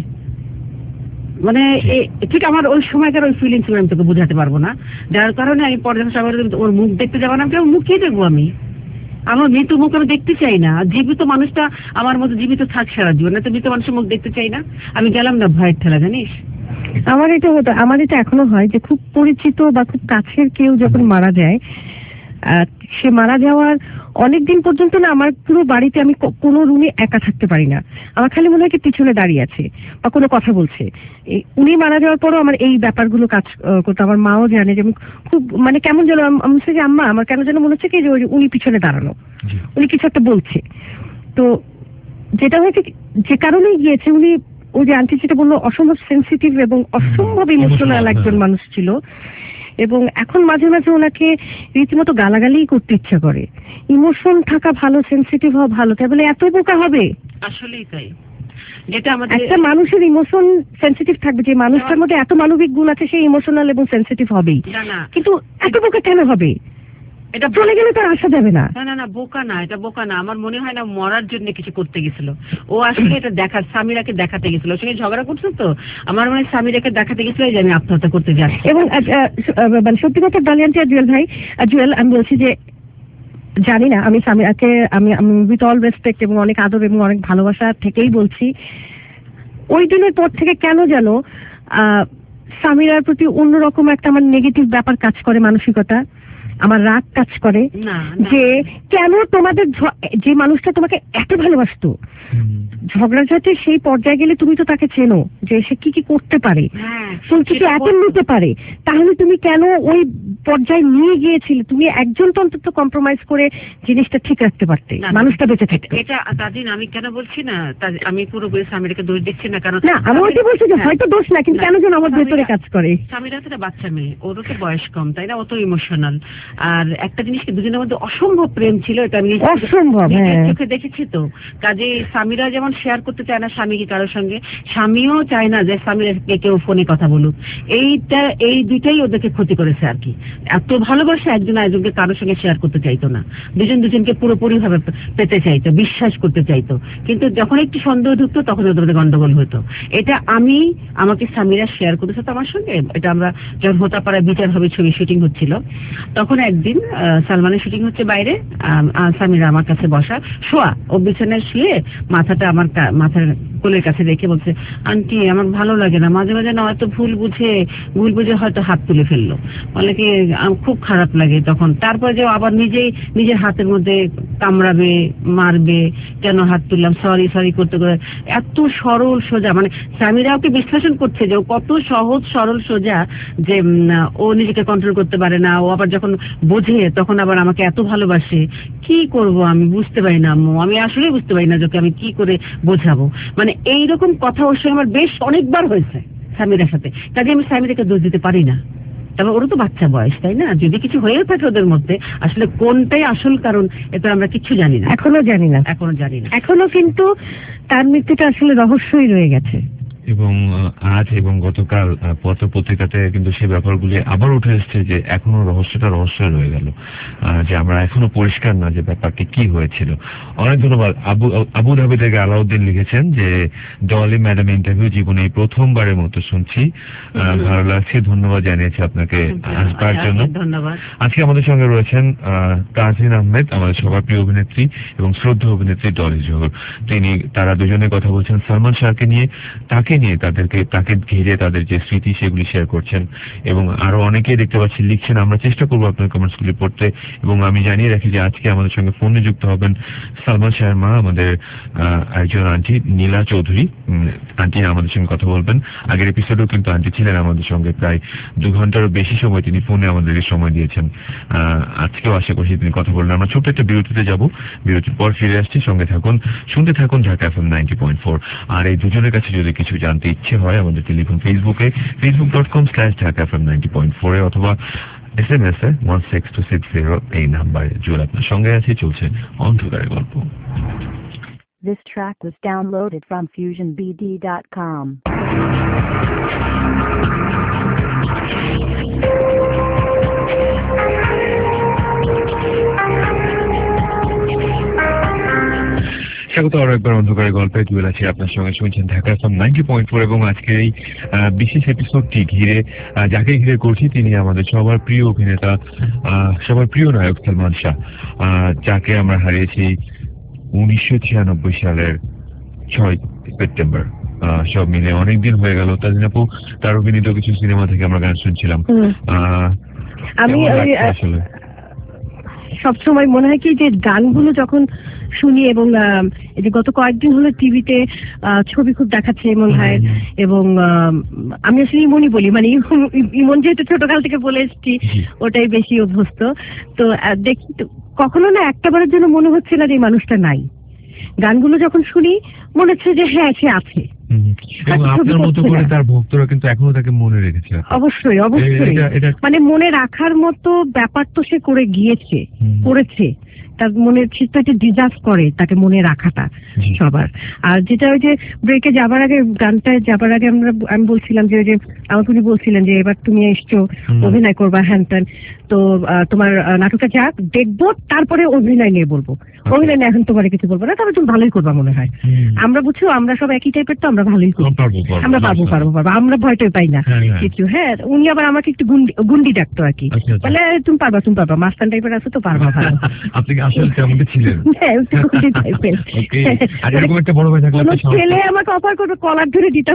মানে ঠিক আমার ওই সময়কার ওই ফিলিংস আমি তোকে বোঝাতে পারবো না, যার কারণে আমি পরে যখন সবাই ওর মুখ দেখতে যাবো না, ওর মুখ কি দেখবো আমি, আমার মৃত্যু মুখ আমি দেখতে চাই না। জীবিত মানুষটা আমার মতো জীবিত থাক সারা জীবন, না তো মৃত মানুষের মুখ দেখতে চাই না। আমি গেলাম না ভয়ের ঠেলা, জানিস। আমার এটা হতো, আমার এটা এখনো হয় যে খুব পরিচিত বা খুব কাছের কেউ যখন মারা যায়, সে মারা যাওয়ার অনেকদিন পর্যন্ত না আমার পুরো বাড়িতে আমি কোনো রুমে একা থাকতে পারি না। আমার খালি মনে হয় কি পিছনে দাঁড়িয়ে আছে বা কোনো কথা বলছে। উনি মারা যাওয়ার পরও আমার এই ব্যাপারগুলো কাজ করতো। আমার মাও জানে যে খুব মানে কেমন যেন আমি বলছি যে আম্মা আমার কেন যেন মনে হচ্ছে কি যে উনি পিছনে দাঁড়ানো, উনি কিছু একটা বলছে। তো যেটা হয়েছে যে কারণেই গিয়েছে, উনি ওই যে আন্টি যেটা বললো অসম্ভব সেন্সিটিভ এবং অসম্ভব ইমোশনাল একজন মানুষ ছিল, এবং এখন মাঝে মাঝে ওনাকে রীতিমতো গালাগালি করতে ইচ্ছা করে। ইমোশন থাকা ভালো, সেন্সিটিভ হওয়া ভালো, তাই বলে এত বোকা হবে? আসলেই তাই। যেটা আমাদের একটা মানুষের ইমোশন সেন্সিটিভ থাকবে, যে মানুষটার মধ্যে এত মানবিক গুণ আছে, সেই ইমোশনাল এবং সেন্সিটিভ হবেই, কিন্তু এত বোকা কেন হবে? এটা চলে গেলে তো আসা যাবে না। না না না, বোকা না, এটা বোকা না। আমার মনে হয় না মরার জন্য কিছু করতে গেছিল ও, আসলে এটা দেখা সামিরাকে দেখাতে গেছিল, ওর সঙ্গে ঝগড়া করছো তো, আমার মনে হয় সামিরাকে দেখাতে গেছিল যে আমি আত্মহত্যা করতে যাচ্ছি। এবং মানে সত্যি কথা ডালিয়ান্টি আর জুয়েল ভাই, জুয়েল আমি বলছি যে জানি না, আমি সামিরাকে আমি উইথ অল রেসপেক্ট এবং অনেক আদর এবং অনেক ভালোবাসা থেকেই বলছি, ওই দিনের পর থেকে কেন যেন আহ সামিরার প্রতি অন্যরকম একটা আমার নেগেটিভ ব্যাপার কাজ করে, মানসিকতা, আমার রাগ কাজ করে যে কেন তোমাদের যে মানুষটা তোমাকে এত ভালোবাসতো, ঝগড়াঝাটি সেই পর্যায়ে গেলে তুমি তো তাকে চেনো যে সে কি কি করতে পারে, তুমি কিছু অ্যাটেন্ড নিতে পারে, তাহলে তুমি কেন ওই পর্যায়ে নিয়ে গিয়েছিলে? তুমি একজন তো অন্তত কম্প্রোমাইজ করে জিনিসটা ঠিক রাখতে পারতে, মানুষটা বেঁচে থাকতো। এটা তাজিন আমি কেন বলছি না, আমি পুরোপুরি সামিরাকে দোষ দিচ্ছি না, কারণ না আমি ওইটা বলছি যে হয়তো দোষ না, কিন্তু কেন যেন আমার ভেতরে কাজ করে। সামিরা তো একটা বাচ্চা মেয়ে, ওরও তো বয়স কম, তাই না, অত ইমোশনাল। আর একটা জিনিস কি, দুজনের মধ্যে অসম্ভব প্রেম ছিল, এটা আমি অসম্ভব চোখে দেখেছি। তো কাজে সামিরা যেমন শেয়ার করতে চায় না স্বামীকে কারোর সঙ্গে, স্বামীও চায় না যে স্বামীকে কেউ ফোনে কথা বলুক। এইটা এই দুইটাই ওদেরকে ক্ষতি করেছে আর কি। এত ভালোবাসা একজন আরেকজনকে কারোর সঙ্গে শেয়ার করতে চাইতো না, দুজন দুজনকে পুরোপুরি ভাবে পেতে চাইতো, বিশ্বাস করতে চাইতো, কিন্তু যখন একটু সন্দেহ ঢুকতো তখন ওদের মধ্যে গন্ডগোল হতো। এটা আমি আমাকে সামিরা শেয়ার করেছে তো আমার সঙ্গে। এটা আমরা যখন হোতাপাড়ায় বিচার হবে ছবি শুটিং হচ্ছিল, তখন একদিন সালমানের শুটিং হচ্ছে বাইরে, সামিরা আমার কাছে বসা শোয়া, ও বিছানায় শুয়ে মাথাটা আমার মাথার কোলের কাছে রেখে বলছে, আন্টি আমার ভালো লাগে না, মাঝে মাঝে না হয়তো ভুল বুঝে ভুল বুঝে হয়তো হাত তুলে ফেললো, বলে কি খুব খারাপ লাগে তখন। তারপরে যে আবার নিজেই নিজের হাতের মধ্যে কামড়াবে, মারবে, কেন হাত তুললাম, সরি সরি করতে করে। এত সরল সোজা, মানে সামিরা ওকে বিশ্লেষণ করছে যে ও কত সহজ সরল সোজা, যে ও নিজেকে কন্ট্রোল করতে পারে না, ও আবার যখন বোঝে তখন আবার আমাকে এত ভালোবাসে। কি করব আমি বুঝতে পারি না আম্মু, আমি আসলে বুঝতে পারি না যে আমি কি করে বোঝাবো। মানে এইরকম কথা ওর সঙ্গে আমার বেশ অনেকবার হয়েছে সামিরার সাথে, কাজে আমি সামিরাকে দোষ দিতে পারি না। তবে ওরও তো বাচ্চা বয়স, তাই না, যদি কিছু হয়ে থাকে ওদের মধ্যে, আসলে কোনটাই আসল কারণ এটা আমরা কিছু জানি না, এখনো জানি না এখনো জানি না এখনো কিন্তু তার মৃত্যুটা আসলে রহস্যই রয়ে গেছে। এবং আজ এবং গতকাল পত্র পত্রিকাতে কিন্তু সেই ব্যাপারগুলি আবার উঠে এসছে যে এখনো রহস্যটা রহস্য রয়ে গেল, যে আমরা এখনো পরিষ্কার না যে ব্যাপারটি কি হয়েছিল। অনেক ধন্যবাদ। আবু আবুধাবি থেকে আলাউদ্দিন লিখেছেন যে ডলি ম্যাডাম ইন্টারভিউ জীবনে প্রথমবারের মতো শুনছি, ভালো লাগছে, ধন্যবাদ জানিয়েছি আপনাকে আসবার জন্য। ধন্যবাদ। আজকে আমাদের সঙ্গে রয়েছেন তাহসিন আহমেদ, আমাদের সবার প্রিয় অভিনেত্রী এবং শ্রদ্ধা অভিনেত্রী ডলি জোহর। তিনি তারা দুজনে কথা বলছেন সালমান শাহকে নিয়ে, তাকে নিয়ে, তাদেরকে তাকে ঘিরে তাদের যে স্মৃতি সেগুলি শেয়ার করছেন এবং আরো অনেকেই দেখতে পাচ্ছি লিখছেন। আমরা চেষ্টা করবো আপনার কমেন্টসগুলি পড়তে এবং আমি জানিয়ে রাখি যে আজকে আমাদের সঙ্গে ফোনে যুক্ত হবেন সালমান শাহের মা, আমাদের একজন আন্টি নীলা চৌধুরী। আন্টি আমাদের সঙ্গে কথা বলবেন। আগের এপিসোডেও কিন্তু আন্টি ছিলেন আমাদের সঙ্গে, প্রায় দু ঘন্টারও বেশি সময় তিনি ফোনে আমাদেরকে সময় দিয়েছেন। আজকেও আশা করছি তিনি কথা বললেন। আমরা ছোট্ট একটা বিরতিতে যাব, বিরতির পর ফিরে আসছি, সঙ্গে থাকুন, শুনতে থাকুন Dhaka FM ninety point four. আর এই দুজনের কাছে যদি কিছু জানতে ইচ্ছে হয় আমাদেরকে লিখুন ফেসবুকে Facebook dot com slash Dhaka FM ninety point four এ অথবা এস এম এস এ one six two six zero এই নাম্বারে। জুয়েল আপনার সঙ্গে আছে, চলছে অন্ধকারের গল্প। This track was downloaded from fusion b d dot com. স্বাগত আরো একবার অন্ধকারের গল্পে। জুয়েল আছি আপনার সঙ্গে, শুনছেন Dhaka FM ninety point four এবং আজকের এই বিশেষ এপিসোডটি ঘিরে যাকে ঘিরে করছি তিনি আমাদের সবার প্রিয় অভিনেতা, সবার প্রিয় নায়ক সালমান শাহ, যাকে আমরা হারিয়েছি উনিশশো ছিয়ানব্বই সালের ছয় সেপ্টেম্বর। সব মিলে অনেকদিন হয়ে গেল। তাজিন আপু, তার অভিনীত কিছু সিনেমা থেকে আমরা গান শুনছিলাম। আমি সবসময় মনে হয় কি যে গানগুলো যখন শুনি এবং এই যে গত কয়েকদিন হলো টিভিতে ছবি খুব দেখাচ্ছে ইমন ভাইয়ের, এবং আমি আসলে ইমনই বলি, মানে ইমন যেহেতু ছোটকাল থেকে বলে এসছি ওটাই বেশি অভ্যস্ত। তো দেখি কখনো না একটাবারের জন্য মনে হচ্ছে না যে এই মানুষটা নাই। গানগুলো যখন শুনি মনে হচ্ছে যে হ্যাঁ সে আছে। আপনার মতো করে তার ভক্তরা কিন্তু এখনো তাকে মনে রেখেছে। অবশ্যই অবশ্যই, মানে মনে রাখার মতো ব্যাপার তো সে করে গিয়েছে, করেছে। তার মনের চিত্রটা ডিজার্ভ করে তাকে মনে রাখাটা সবার। আর যেটা ওই যে ব্রেকে যাবার আগে, গানটায় যাবার আগে আমরা আমি বলছিলাম যে ওই যে আমাকে উনি বলছিলেন যে এবার তুমি এসছো অভিনয় করবা হ্যান ত্যান, তো তোমার নাটকটা যাক দেখবো তারপরে অভিনয় নিয়ে বলবো। অভিনয় নিয়ে এখন তোমার কিছু বলবো না, তবে তুমি ভালোই করবা মনে হয়। আমরা বুঝছো আমরা সব একই টাইপের, তো আমরা ভালোই করবো, আমরা পারবো পারবো পারবো আমরা ভয়টাই পাই না কিছু। হ্যাঁ, উনি আবার আমাকে একটু গুন্ডি গুন্ডি ডাকতো আর কি, বলে তুমি পারবা তুমি পারবা, মাস্তান টাইপের আছো তো পারবা ভালো। ছেলে আমাকে অফার করবে কলার ধরে দিতে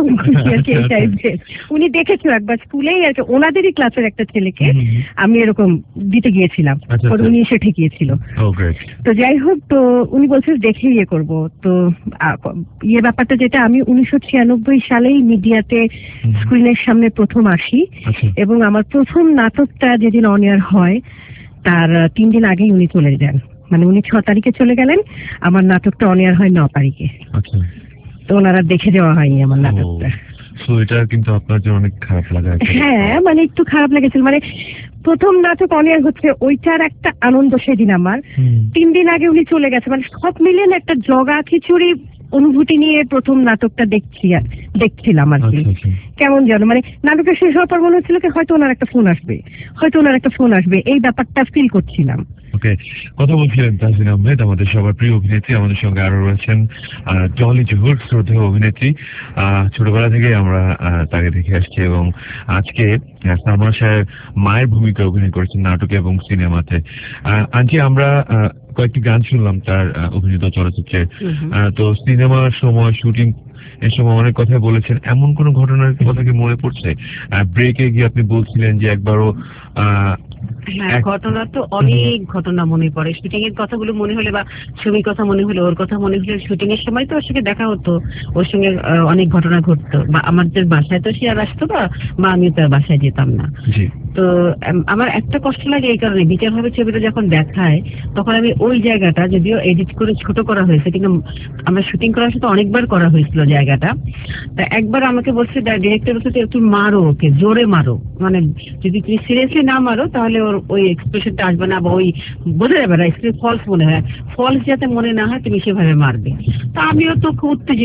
উনি দেখেছো একবার স্কুলেই আর কি, ওনাদেরই ক্লাসের একটা ছেলেকে আমি এরকম দিতে গিয়েছিলাম, উনি এসে ঠেকিয়েছিল। তো যাই হোক, তো উনি বলছে দেখে ইয়ে করবো। তো ইয়ে ব্যাপারটা যেটা, আমি উনিশশো ছিয়ানব্বই সালেই মিডিয়াতে স্ক্রিনের সামনে প্রথম আসি এবং আমার প্রথম নাটকটা যেদিন অন এয়ার হয় তার তিন দিন আগেই উনি চলে যান। মানে উনি ছ তারিখে চলে গেলেন, আমার নাটকটা অন এয়ার হয় ন তারিখে। তো ওনারা দেখে যাওয়া হয়নি আমার নাটকটা। এটা কিন্তু আপনার জন্য অনেক খারাপ লাগা? হ্যাঁ, মানে একটু খারাপ লেগেছিল। মানে প্রথম নাটক অন এয়ার হচ্ছে, ওইটার একটা আনন্দ সেদিন আমার। তিন দিন আগে উনি চলে গেছে, মানে সব মিলিয়ে একটা জগা খিচুড়ি অনুভূতি নিয়ে প্রথম নাটকটা দেখছি দেখছিলাম আর কি। কেমন যেন মানে নাটকটা শেষ হওয়ার পর মনে হচ্ছিল কি হয়তো ওনার একটা ফোন আসবে, হয়তো ওনার একটা ফোন আসবে, এই ব্যাপারটা ফিল করছিলাম। ওকে, কথা বলছিলেন তাহসিন আহমেদ, আমাদের সবার প্রিয় অভিনেত্রী। আমাদের সঙ্গে আরো রয়েছেন ডলি জোহর, শ্রদ্ধেয় অভিনেত্রী। ছোটবেলা থেকে আমরা তাকে দেখে আসছি এবং আজকে সালমান শাহের মায়ের ভূমিকা অভিনয় করেছেন নাটকে এবং সিনেমাতে। আজকে আমরা কয়েকটি গান শুনলাম তার অভিনীত চলচ্চিত্রে। তো সিনেমার সময়, শুটিং এর সময় অনেক কথা বলেছেন, এমন কোন ঘটনার কথা কি মনে পড়ছে? ব্রেকে গিয়ে আপনি বলছিলেন যে একবারও হ্যাঁ, ঘটনা তো অনেক ঘটনা মনে পড়ে। শুটিং এর কথাগুলো মনে হলে বা ছবির কথা মনে হলে, ওর কথা মনে হলে, শুটিং এর সময় তো ওর সঙ্গে দেখা হতো, ওর সঙ্গে অনেক ঘটনা ঘটতো। বা আমাদের বাসায় তো সে আর আসতো না, বা আমিও তার বাসায় যেতাম না। তো আমার একটা কষ্ট লাগে এই কারণে, বিচার হবে ছবিটা যখন দেখায় তখন আমি ওই জায়গাটা, যদিও এডিট করে ছোট করা হয়েছে, কিন্তু আমার শুটিং করার সাথে অনেকবার করা হয়েছিল জায়গাটা। তা একবার আমাকে বলছে, ডিরেক্টর বলছে তুমি মারো ওকে, জোরে মারো, মানে যদি তুমি সিরিয়াসলি না মারো তাহলে ওর ওই এক্সপ্রেশনটা আসবে না, বা ওই বোঝা যাবে না, ফলস মনে হয়, ফলস যাতে মনে না হয় তুমি সেভাবে মারবে। তা আমিও তো খুব উত্তেজিত,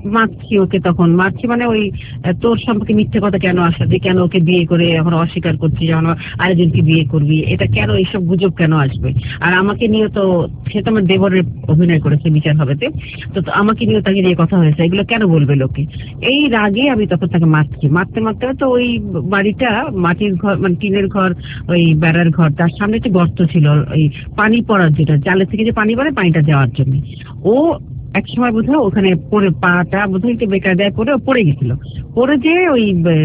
মারছি ওকে, তখন মারছি মানে ওই আহ, তোর সম্পর্কে মিথ্যে কথা কেন আসবে, কেন ওকে বিয়ে করে এখন অস্বীকার করছি, যখন আরেকজনকে বিয়ে করবি, এটা কেন, এইসব গুজব কেন আসবে। আর আমাকে নিয়ে তো সে তো আমার দেবরের অভিনয় করেছে বিচার হবেতে, তো তো আমাকে নিয়ে তাকে নিয়ে কথা হয়েছে, এগুলো কেন বলবে লোকে। এই রাগে আমি তখন তাকে মারছি, মারতে মারতে তো ওই বাড়িটা মাটির ঘর, মানে টিনের ঘর, ওই বেড়ার ঘর, তার সামনে একটা গর্ত ছিল, ওই পানি পড়ার, যেটা জালের থেকে যে পানি পড়ে পানিটা যাওয়ার জন্য। ও এক সময় বোধ হয় ওখানে পড়ে, পাটা বোধ হয় একটু বেকার দেয় পড়ে, ও পড়ে গেছিল। পড়ে যে ওই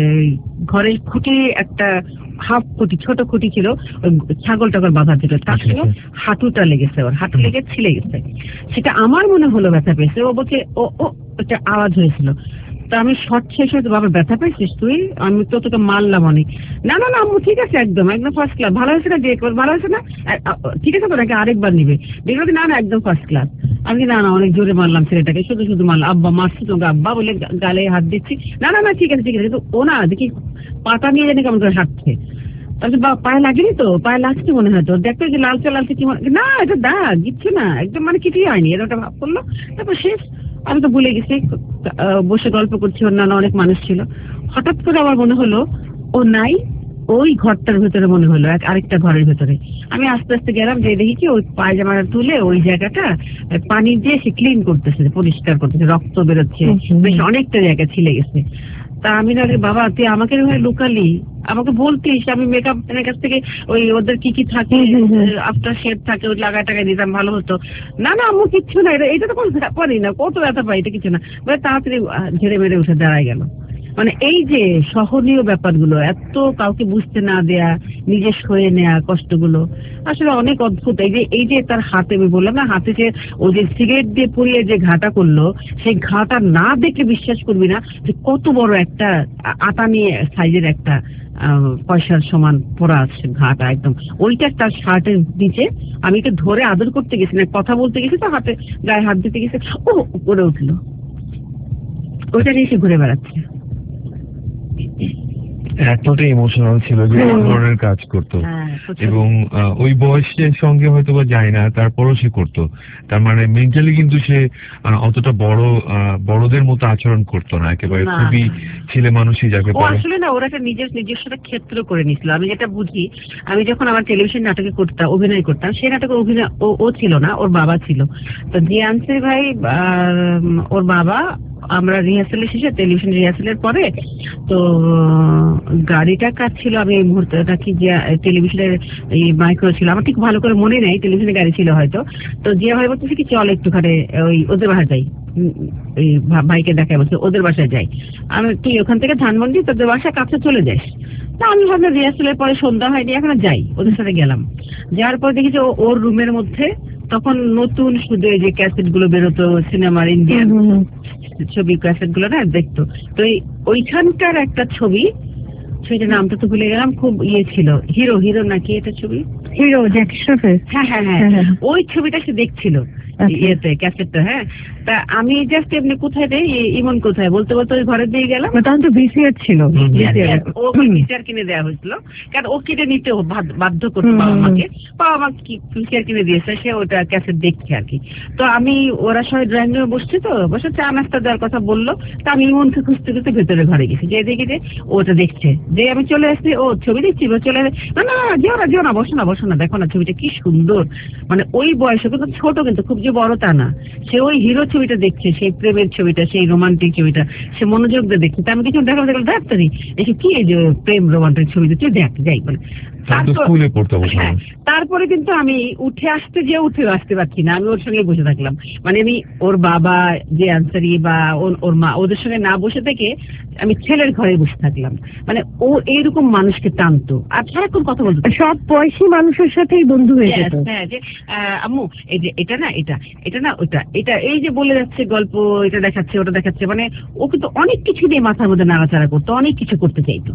ঘরের খুঁটি, একটা হাফ খুঁটি, ছোট খুঁটি ছিল, ওই ছাগল টাগল বাঁধা ছিল, তার সঙ্গে হাঁটুটা লেগেছে, ওর হাঁটু লেগে ছিলে গেছে। সেটা আমার মনে হলো ব্যথা পেয়েছে। ও বলছে ও ও একটা আওয়াজ হয়েছিল। তা আমি শর্ট শেষ হয়েছে, বাবা ব্যথা পেয়েছিস তুই? আমি তো তোকে মারলাম অনেক। না না না আম্মু ঠিক আছে, একদম একদম ফার্স্ট ক্লাস, ভালো হয়েছে না, যে ভালো হয়েছে না, ঠিক আছে তো নাকি আরেকবার নিবে? দেখলো না না একদম ফার্স্ট ক্লাস। আমি না না অনেক জোরে মারলাম ছেলেটাকে, শুধু শুধু মারলাম। আব্বা মারছি তোকে আব্বা বলে গালে হাত দিচ্ছি। না না না ঠিক আছে ঠিক আছে, কিন্তু ও না দেখি পাটা নিয়ে জানি কেমন করে হাঁটছে। তাহলে বা পায়ে লাগেনি তো, পায়ে লাগছে মনে হয় তো, দেখতো যে লালচে লালচে কি না, এটা দাগ দিচ্ছে না একদম, মানে কিছুই হয়নি, এরকম একটা ভাব করলো। তারপর শেষ, আমি তো ভুলে গেছি। বসে গল্প করছি, অন্যান্য অনেক মানুষ ছিল। হঠাৎ করে আমার মনে হলো ও নাই, ওই ঘরটার ভেতরে মনে হলো, এক আরেকটা ঘরের ভেতরে। আমি আস্তে আস্তে গেলাম, যে দেখি কি ওই পায়জামাটা তুলে ওই জায়গাটা পানি দিয়ে সে ক্লিন করতেছে, পরিষ্কার করতেছে, রক্ত বেরোচ্ছে, বেশ অনেকটা জায়গা ছিলে গেছে। তা আমি না, বাবা তুই আমাকে ভাই লুকালি, আমাকে বলতিস, আমি মেকআপ এর কাছ থেকে ওই ওদের কি কি থাকে, আফটার শেভ থাকে, ওই লাগা টাকা দিতাম, ভালো হতো। না না আম্মু কিচ্ছু না, এটা এটা তো কোনো ব্যাপারই না, কত ব্যথা পাই, এটা কিছু না। তাড়াতাড়ি ঝেড়ে মেরে উঠে দাঁড়ায় গেল। মানে এই যে সহনীয় ব্যাপারগুলো, এত কাউকে বুঝতে না দেয়া, নিজে সয়ে নেয়া কষ্টগুলো আসলে অনেক অদ্ভুত। এই যে এই যে তার হাতে, আমি বললাম না, হাতে যে ও যে সিগারেট দিয়ে পুড়িয়ে যে ঘাটা করলো, সেই ঘাটা না দেখলে বিশ্বাস করবি না যে কত বড় একটা আটা নিয়ে সাইজের একটা পয়সার সমান পড়া আছে ঘাটা, একদম ওইটা তার শার্টের নিচে। আমি তো ধরে আদর করতে গেছি না, কথা বলতে গেছি তো, হাতে গায়ে হাত দিতে গেছে, ও করে উঠলো, ওইটা নিয়ে সে ঘুরে বেড়াচ্ছে। এতটাই ইমোশনাল ছিল যে এই ধরনের কাজ করতো, এবং ওই বয়সের সঙ্গে হয়তো বা যায় না, তারপরও সে করতো। তার মানে মেন্টালি কিন্তু সে অতটা বড় বড়দের মতো আচরণ করতো না, একেবারে খুবই ছেলে মানুষই যাকে বলে। আসলে না, ওরা একটা নিজের নিজস্ব ক্ষেত্র করে নিছিল। আমি যেটা বুঝি, আমি যখন আমার টেলিভিশন নাটকে করতাম, অভিনয় করতাম, সেই নাটকে অভিনয় ও ছিল না, ওর বাবা ছিল। তো যে আনসারি ভাই ওর বাবা, আমরা রিহার্সালের শেষে, টেলিভিশন রিহার্সালের পরে তো গাড়িটা কাজ ছিল, আমি এই মুহূর্তে রাখি যে টেলিভিশনের এই মাইক্রো ছিল, আমার ঠিক ভালো করে মনে নেই, টেলিভিশনের গাড়ি ছিল হয়তো। তো যে ভাই বলতেছে কি চল একটুখানে ওই ওদের বাসায় যাই, এই ভাইকে দেখায় বলছে ওদের বাসায় যাই। আমি তুই ওখান থেকে ধানমন্ডি তোদের বাসায় কাছে চলে যাস। তা আমি ভাবলাম রিহার্সালের পরে সন্ধ্যা হয়নি, এখন যাই, ওদের সাথে গেলাম। যাওয়ার পর দেখি যে ওর রুমের মধ্যে তখন নতুন শুধু এই যে ক্যাসেট গুলো বেরোতো, সিনেমার ইন্ডিয়ান ছবি ক্যাসেট গুলো না দেখতো। তো ওইখানকার একটা ছবি, ছবিটার নামটা তো ভুলে গেলাম, খুব ইয়ে ছিল, হিরো হিরো নাকি এটা ছবি, হিরো জ্যাকি শ্রফের। হ্যাঁ হ্যাঁ হ্যাঁ, ওই ছবিটা সে দেখছিল ইয়েতে, ক্যাসেটটা। হ্যাঁ, তা আমি জাস্ট এমনি কোথায় দেই, ইমন কোথায় বলতে বলতে ওই ঘরে দিয়ে গেলাম। তখন তো ভিসিআর ছিল, ও ভিসিআর কিনে দেওয়া হয়েছিল, কারণ ও কিনে নিতে বাধ্য করতো বাবা মাকে, বাবা মা কি ভিসিআর কিনে দিয়েছে, সে ওটা ক্যাসেট দেখছে আর কি। তো আমি, ওরা সবাই ড্রয়িং রুমে বসছে, তো বসে চা নাস্তা দেওয়ার কথা বললো। তা আমি ইমনকে খুঁজতে খুঁজতে ভেতরে ঘরে গেছি, যে দেখি যে ওটা দেখছে, যে আমি চলে আসছি, ও ছবি দেখছি, চলে না না না যেও না যেও না, বসো না বসো না, দেখো না ছবিটা কি সুন্দর। মানে ওই বয়সে কিন্তু ছোট, কিন্তু খুব যে বড় তা না, সে ওই হিরো ছবিটা দেখছে, সেই প্রেমের ছবিটা, সেই রোমান্টিক ছবিটা সে মনোযোগ দিয়ে দেখছে। তা আমি কিছু দেখলাম দেখলাম ডাক্তারি দেখি কি এই যে প্রেম রোমান্টিক ছবি তুই দেখ যাই বলে। তারপরে কিন্তু আমি উঠে আসতে যে উঠে আসতে পারছি না, আমি ওর সঙ্গে বসে থাকলাম। মানে আমি ওর বাবা যে আনসারি বা ওর মা, ওদের সঙ্গে না বসে থেকে আমি ছেলের ঘরে বসে থাকলাম। মানে ও এইরকম মানুষকে টানতো, আর সারাক্ষণ কথা বলতো, সব বয়সী মানুষের সাথেই বন্ধু হয়ে যেত। হ্যাঁ, যে আম্মু এই যে এটা না এটা এটা না ওটা এটা, এই যে বলে যাচ্ছে গল্প, এটা দেখাচ্ছে ওটা দেখাচ্ছে, মানে ও কিন্তু অনেক কিছু দিয়ে মাথার মধ্যে নাড়াচাড়া করতো, অনেক কিছু করতে চাইতো।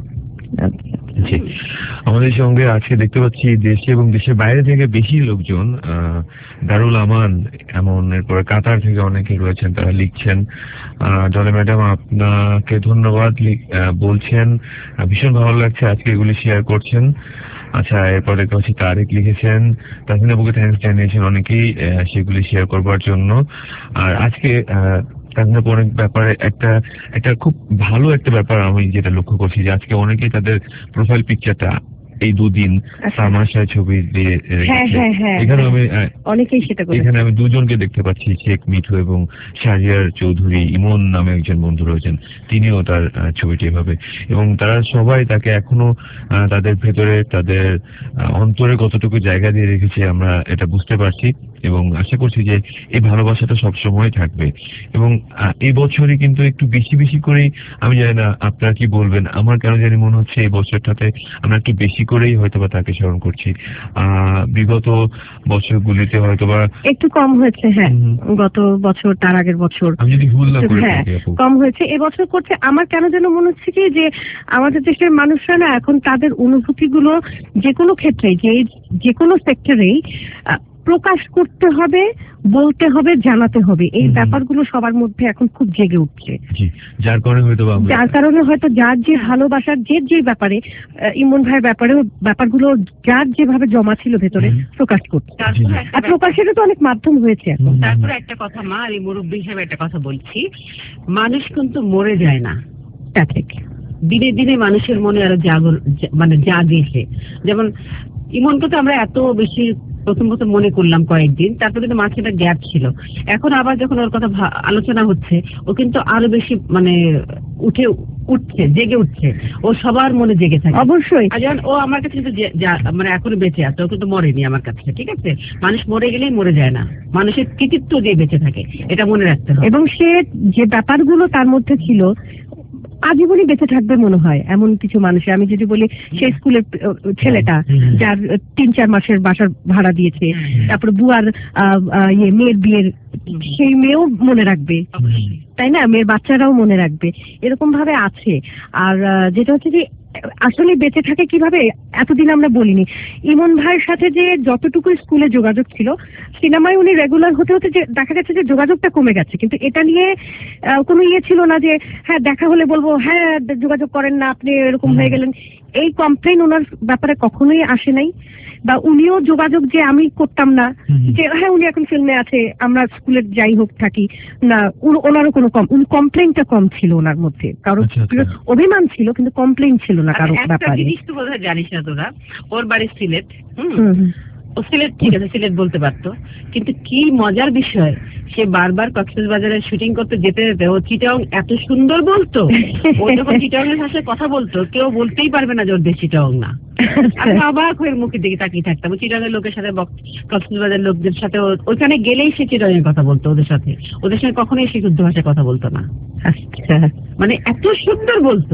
আমাদের সঙ্গে আজকে দেখতে পাচ্ছি দেশে এবং দেশের বাইরে থেকে বেশি লোকজন, দারুল আমান, এমন এরপরে কাতার থেকে অনেকে রয়েছেন, তারা লিখছেন। জলে ম্যাডাম আপনাকে ধন্যবাদ বলছেন, ভীষণ ভালো লাগছে আজকে এগুলি শেয়ার করছেন। আচ্ছা, এরপর দেখতে পাচ্ছি তারেক লিখেছেন, তাসমিনা বুকে থ্যাঙ্কস জানিয়েছেন অনেকেই সেগুলি শেয়ার করবার জন্য। আর আজকে তাছাড়া অনেক ব্যাপারে একটা একটা খুব ভালো একটা ব্যাপার আমি যেটা লক্ষ্য করছি যে আজকে অনেকেই তাদের প্রোফাইল পিকচারটা এই দুদিন সালমান শাহ ছবি দিয়ে এখানে আমি অনেকেই সেটা করে এখানে আমি দুজনকে দেখতে পাচ্ছি, শেখ মিঠু এবং শাহরিয়ার চৌধুরী ইমন নামে একজন বন্ধু রয়েছেন, তিনিও তার ছবিটি এভাবে, এবং তারা সবাই তাকে এখনো তাদের ভেতরে তাদের অন্তরে কতটুকু জায়গা দিয়ে রেখেছে আমরা এটা বুঝতে পারছি, এবং আশা করছি যে এই ভালোবাসাটা সবসময় থাকবে। এবং এই বছরই কিন্তু একটু বেশি বেশি করেই, আমি জানি না আপনারা কি বলবেন, আমার কেন জানি মনে হচ্ছে এই বছরটাতে আমরা একটু বেশি করেই হয়তোবা তাকে স্মরণ করছি। আহ বিগত বছরগুলিতে হয়তোবা একটু কম হয়েছে, হ্যাঁ গত বছর তার আগের বছর আমি যদি ভুল না করি হ্যাঁ কম হয়েছে, এবছর করছে। আমার কেন যেন মনে হচ্ছে কি যে আমাদের দেশের মানুষরা না এখন তাদের অনুভূতিগুলো যে কোনো ক্ষেত্রে, যে যে কোনো সেক্টরেই প্রকাশ করতে হবে, বলতে হবে, জানাতে হবে, এই ব্যাপারগুলো সবার মধ্যে এখন খুব জেগে উঠছে, যার কারণে হয়তো যার কারণে হয়তো যার যে ভালোবাসার যে যে ব্যাপারে, ইমন ভাইয়ের ব্যাপারেও ব্যাপারগুলো যার যেভাবে জমা ছিল ভেতরে প্রকাশ করছে, আর প্রকাশেরও তো অনেক মাধ্যম হয়েছে এখন। তারপরে একটা কথা মা, আর এই মুরব্বী হিসেবে একটা কথা বলছি, মানুষ কিন্তু মরে যায় না, তা ঠিক দিনে দিনে মানুষের মনে আরো জাগর মানে জাগিয়েছে। যেমন ইমনকে তো আমরা এত বেশি প্রথম প্রথম মনে করলাম কয়েকদিন, তারপর কিন্তু মাঝে একটা গ্যাপ ছিল, এখন আবার যখন ওর কথা আলোচনা হচ্ছে ও কিন্তু আরো বেশি মানে উঠে উঠছে, জেগে উঠছে, ও সবার মনে জেগে থাকে অবশ্যই। যেমন ও আমার কাছে কিন্তু মানে এখনো বেঁচে আছে, ও কিন্তু মরেনি আমার কাছে, ঠিক আছে? মানুষ মরে গেলেই মরে যায় না, মানুষের কৃতিত্ব দিয়ে বেঁচে থাকে, এটা মনে রাখতে হবে। এবং সে যে ব্যাপারগুলো তার মধ্যে ছিল আজীবনই বেঁচে থাকবে মনে হয় এমন কিছু মানুষ। আমি যদি বলি সেই স্কুলের ছেলেটা যার তিন চার মাসের বাসার ভাড়া দিয়েছে, তারপরে বুয়ার ইয়ে মেয়ের বিয়ের, সেই মেয়েও মনে রাখবে, তাই না? মেয়ের বাচ্চারাও মনে রাখবে, এরকম ভাবে আছে। আর যেটা হচ্ছে যে আসলে বেঁচে থাকে কিভাবে এতদিন আমরা বলিনি। ইমন ভাইয়ের সাথে যে যতটুকু স্কুলে যোগাযোগ ছিল, সিনেমায় উনি রেগুলার হতে হতে যে দেখা গেছে যে যোগাযোগটা কমে গেছে, কিন্তু এটা নিয়ে কোনো ইয়ে ছিল না যে হ্যাঁ দেখা হলে বলবো হ্যাঁ যোগাযোগ করেন না আপনি, এরকম হয়ে গেলেন, এই কমপ্লেন ওনার ব্যাপারে কখনোই আসে নাই। বা উনিও যোগাযোগ যে আমি করতাম না যে হ্যাঁ উনি এখন ফিল্মে আছে, আমরা স্কুলের যাই হোক থাকি না, ওনারও কোনো কম, উনি কমপ্লেনটা কম ছিল ওনার মধ্যে, কারো অভিমান ছিল কিন্তু কমপ্লেন ছিল না কারো ব্যাপারে। জিনিস তো বোধহয় জানিস না তোরা, ওর বাড়ি সিলেট, ও সিলেট ঠিক আছে সিলেট বলতে পারতো, কিন্তু কি মজার বিষয়, সে বারবার কক্সবাজারে শুটিং করতে যেতে যেতে ও চিটাং এত সুন্দর বলতো, ও যখন চিটাং এর ভাষায় কথা বলতো কেউ বলতেই পারবে না যে ওর দেশ চিটাং না। আমি অবাক হয়ে মুখের দিকে তাকিয়ে থাকতাম, চিটাং এর লোকের সাথে কক্সবাজারের লোকদের সাথে ওইখানে গেলেই সে চিটাং এর কথা বলতো, ওদের সাথে ওদের সাথে কখনোই সে শুদ্ধ ভাষায় কথা বলতো না, মানে এত সুন্দর বলতো।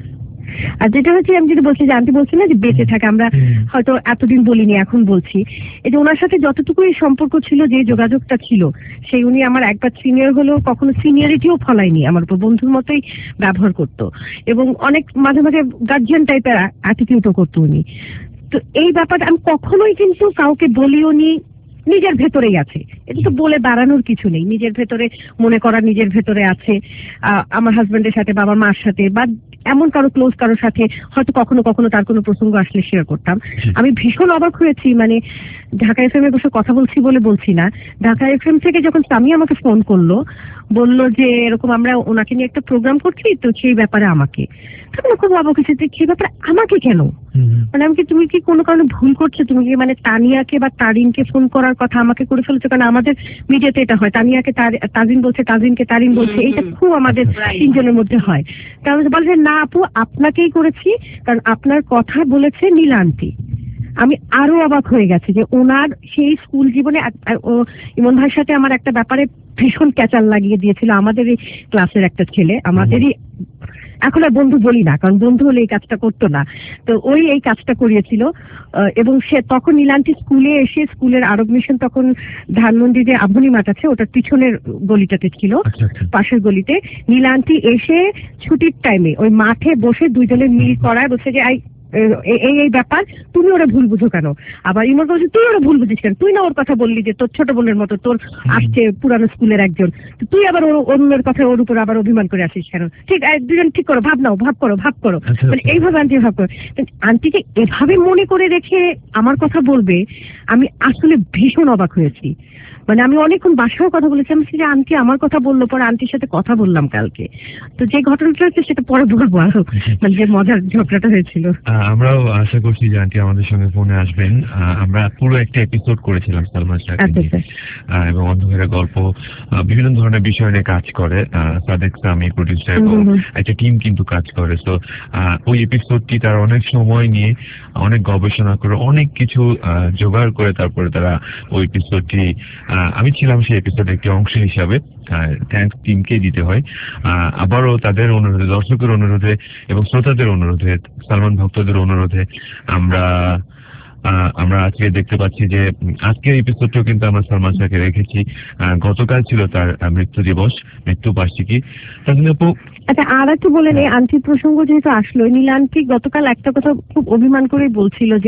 আর যেটা হচ্ছে আমি যদি বলছি যে আন্টি বলছি না যে বেঁচে থাকে, আমরা হয়তো এতদিন বলিনি এখন বলছি, এই যে ওনার সাথে যতটুকুই সম্পর্ক ছিল, যে যোগাযোগটা ছিল, সেই উনি আমার একবার সিনিয়র হলেও কখনো সিনিয়রিটিও ফলায়নি, আমার উপর বন্ধুর মতোই ব্যবহার করতো, এবং অনেক মাঝে মাঝে গার্জিয়ান টাইপের অ্যাটিটিউডও করতো উনি। তো এই ব্যাপারটা আমি কখনোই কিন্তু কাউকে বলিও নি, নিজের ভেতরেই আছে, এটা তো বলে বাড়ানোর কিছু নেই, নিজের ভেতরে মনে করা নিজের ভেতরে আছে। আমার হাজবেন্ডের সাথে, বাবার মার সাথে, বা এমন কারো ক্লোজ কারোর সাথে হয়তো কখনো কখনো তার কোনো প্রসঙ্গ আসলে শেয়ার করতাম। আমি ভীষণ অবাক হয়েছি, মানে ঢাকা এফ এম এ বসে কথা বলছি বলে বলছি না, ঢাকা এফ এম থেকে যখন সামি আমাকে ফোন করলো, বললো যে এরকম আমরা ওনাকে নিয়ে একটা প্রোগ্রাম করছি, তো সেই ব্যাপারে আমাকে, তখন খুব অবাক হয়েছে যে সেই ব্যাপারে আমাকে কেন, মানে আমি কি, তুমি কি কোনো কারণে ভুল করছো, তুমি কি মানে তানিয়াকে বা তারিনকে ফোন করার কথা আমাকে করে ফেলেছো? কারণ আমাদের মিডিয়াতে এটা হয়, তানিয়াকে তাজিন বলছে, তাজিনকে তারিন বলছে, এইটা খুব আমাদের তিনজনের মধ্যে হয়। তাহলে বলছে না আপু আপনাকেই করেছি, কারণ আপনার কথা বলেছে নীলা আন্টি। আমি আরো অবাক হয়ে গেছি যে ওনার সেই স্কুল জীবনে ইমন ভাইয়ের সাথে আমার একটা ব্যাপারে ভীষণ ক্যাচাল লাগিয়ে দিয়েছিল, আমাদের এই ক্লাসের একটা ছেলে, আমাদেরই, এখন আর বন্ধু বলি না কারণ বন্ধু হলে এই কাজটা করতো না, তো ওই এই কাজটা করিয়েছিল। এবং সে তখন নীলান্টি স্কুলে এসে, স্কুলের আরব মিশন তখন ধানমন্ডি যে আভনি মাঠ আছে ওটার পিছনের গলিটাতে ছিল, পাশের গলিতে, নীলান্টি এসে ছুটির টাইমে ওই মাঠে বসে দুইজনের মিল করায় বসে যে এই এই ব্যাপার, তুমি ওরা ভুল বুঝো কেন? আবার ইমন বলছে তুই ওরা ভুল বুঝিস কেন, তুই না ওর কথা বললি যে তোর ছোট বোনের মতো তোর আসছে পুরানো স্কুলের একজন, তুই আবার ওর অন্যের কথা ওর উপর আবার অভিমান করে আসিস কেন? ঠিক দুজন ঠিক করো, ভাব নাও, ভাব করো, ভাব করো, মানে এইভাবে আন্টি ভাব করো। আন্টিকে এভাবে মনে করে রেখে আমার কথা বলবে, আমি আসলে ভীষণ অবাক হয়েছি। মানে আমি অনেকক্ষণ বাসাও কথা বলেছি, আমি যে আন্টি আমার কথা বললো, পরে আন্টির সাথে কথা বললাম কালকে। তো যে ঘটনাটা হচ্ছে সেটা পরে বলবো আরো, মানে যে মজার ঝগড়াটা হয়েছিল। আমরাও আশা করছি যে আন্টি আমাদের সঙ্গে ফোনে আসবেন। আমরা পুরো একটা এপিসোড করেছিলাম সালমান শাহকে নিয়ে, এবং অন্ধকারের গল্প বিভিন্ন ধরনের বিষয় নিয়ে কাজ করে সাদেক সামি প্রডিউসার, একটা টিম কিন্তু কাজ করে। তো ওই এপিসোডটি তারা অনেক সময় নিয়ে অনেক গবেষণা করে অনেক কিছু জোগাড় করে তারপরে তারা ওই এপিসোডটি, আমি ছিলাম সেই এপিসোডের একটি অংশ হিসাবে, থ্যাঙ্কস টিমকে দিতে হয়। আবারও তাদের অনুরোধে, দর্শকের অনুরোধে এবং শ্রোতাদের অনুরোধে, সালমান ভক্তদের অনুরোধে আমরা আমরা আজকে দেখতে পাচ্ছি যে আজকের এপিসোডটাও কিন্তু আমরা সালমান শাহকে রেখেছি। গতকাল ছিল তার মৃত্যু দিবস, মৃত্যু বার্ষিকী। আপু আচ্ছা, আর একটু বলে নেই, আন্টির প্রসঙ্গ যেহেতু আসলো, নীলা আন্টি গতকাল একটা কথা খুব অভিমান করেই বলছিল যে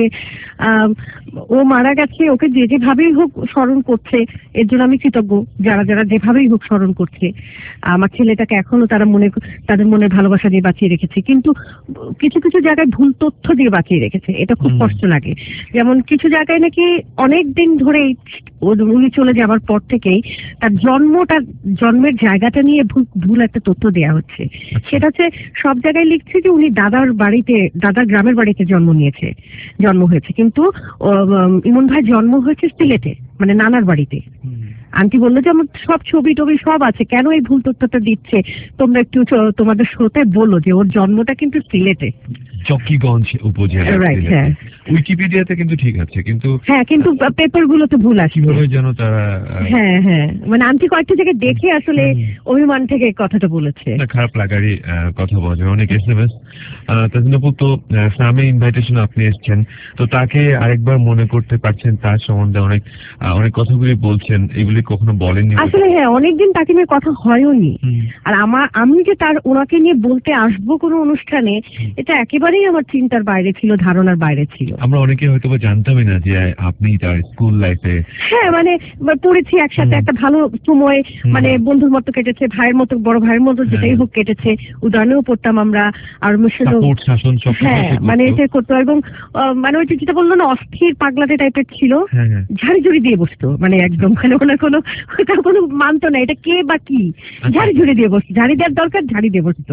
ও মারা গেছে, ওকে যে যেভাবেই হোক স্মরণ করছে, এর জন্য আমি কৃতজ্ঞ। যারা যারা যেভাবেই হোক স্মরণ করছে, আমার ছেলেটাকে এখনো তারা মনে, তাদের মনে ভালোবাসা দিয়ে বাঁচিয়ে রেখেছে, কিন্তু কিছু কিছু জায়গায় ভুল তথ্য দিয়ে বাঁচিয়ে রেখেছে। এটা খুব কষ্ট লাগে। যেমন কিছু জায়গায় নাকি অনেক দিন ধরেই উনি চলে যাওয়ার পর থেকেই তার জন্মটা, জন্মের জায়গাটা নিয়ে ভুল ভুল একটা তথ্য দেওয়া হচ্ছে। সেটা হচ্ছে সব জায়গায় লিখছে যে উনি দাদার বাড়িতে, দাদার গ্রামের বাড়িতে জন্ম নিয়েছে, জন্ম হয়েছে, কিন্তু ইমন ভাই জন্ম হয়েছে সিলেটে, মানে নানার বাড়িতে। আন্টি বললো যে আমার সব ছবি টবি সব আছে, কেন এই ভুল তথ্যটা দিচ্ছে, তোমরা একটু তোমাদের শ্রোতায় বলো যে ওর জন্মটা কিন্তু সিলেটে, চকিগঞ্জ উপজেলা। রাইট, হ্যাঁ। উইকিপিডিয়াতে কিন্তু ঠিক আছে, কিন্তু হ্যাঁ, কিন্তু পেপার গুলোতে ভুল আছে কিভাবে যেন তারা। হ্যাঁ হ্যাঁ, মানে আন্টি কয়েকটা জায়গায় দেখে আসলে অভিমান থেকে কথাটা বলেছে। খারাপ লাগারই কথা বলে অনেক এস এম এস। তাজনাপুর তো সামনে ইনভাইটেশন আপনি এসছেন, তো তাকে আরেকবার মনে করতে পারছেন, তার সম্বন্ধে অনেক অনেক কথাগুলি বলছেন, এগুলি কখনো বলেননি আসলে? হ্যাঁ, অনেকদিন তাকে নিয়ে কথা হয়নি। আর আমার, আমি যে তার ওনাকে নিয়ে বলতে আসবো কোনো অনুষ্ঠানে, এটা একেবারেই আমার চিন্তার বাইরে ছিল, ধারণার বাইরে ছিল। আমরা অনেকে হয়তো জানতামই না যে আপনি তার স্কুল লাইফে, হ্যাঁ মানে পড়েছি একসাথে, একটা ভালো সময়, মানে বন্ধুর মতো কেটেছে, ভাইয়ের মতো, বড় ভাইয়ের মতো যেটাই হোক কেটেছে। উদাহরণেও পড়তাম আমরা, আর হ্যাঁ মানে এটা করতো। এবং মানে ওই যেটা বললো না, অস্থির পাগলাটে টাইপের ছিল, ঝাড়ি ঝুড়ি দিয়ে বসতো, মানে একদম মানে ওনার কোনো কোনো মানতো না এটা কে বা কি, ঝাড়ি ঝুড়ি দিয়ে বসতো, ঝাড়ি দেওয়ার দরকার ঝাড়ি দিয়ে বসতো,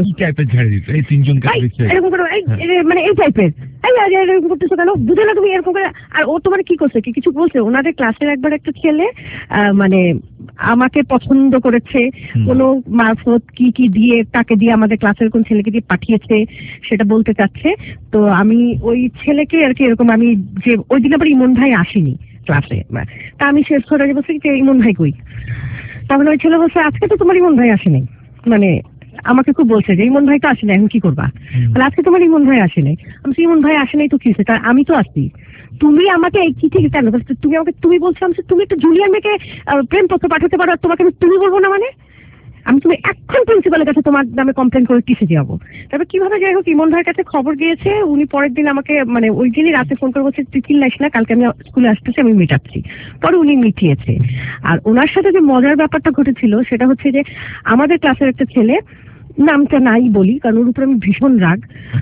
এরকম করে, মানে এই টাইপের। এরকম করতেছো কেন, বুঝে না তুমি এরকম করে? আর ও তোমার কি করছে, কি কিছু বলছে? ওনাদের ক্লাসের একবার একটা ছেলে মানে আমাকে পছন্দ করেছে, কোনো মারফত কি কি দিয়ে, তাকে দিয়ে আমাদের ক্লাসের কোন ছেলেকে দিয়ে পাঠিয়েছে সেটা বলতে চাচ্ছে। তো আমি ওই ছেলেকে আর কি এরকম, আমি যে ওই দিন আবার ইমন ভাই আসেনি ক্লাসে, তা আমি শেষ করে বলছি যে ইমন ভাই কই? তখন ওই ছেলে বলছে আজকে তো তোমার ইমন ভাই আসেনি, মানে আমাকে খুব বলছে যে ইমন ভাই তো আসেনি, এখন কি করবা? আজকে তোমার ইমন ভাই আসেনি। আমি ইমন ভাই আসে নাই তো কি হয়েছে, আমি তো আসছি, তুমি আমাকে এই চিঠি কেন, তুমি আমাকে তুমি বলছো, আমি তুমি একটু জুনিয়র মেয়েকে প্রেম পত্র পাঠাতে পারো, তোমাকে আমি তুমি বলবো না? মানে আমি তুমি এখন প্রিন্সিপালের কাছে তোমার নামে কমপ্লেন করে টিসে যাবো। তারপর কিভাবে যাই হোক ইমন ভাইয়ের কাছে খবর গিয়েছে, উনি পরের দিন আমাকে, মানে ওই দিনই রাতে ফোন করে বলছে তুই চিল্লাইস না, কালকে আমি স্কুলে আসতেছি, আমি মিটাচ্ছি। পরে উনি মিটিয়েছে। আর ওনার সাথে যে মজার ব্যাপারটা ঘটেছিল সেটা হচ্ছে যে আমাদের ক্লাসের একটা ছেলে, নামটা নাই বলি কারণ ওর উপর আমি ভীষণ রাগ,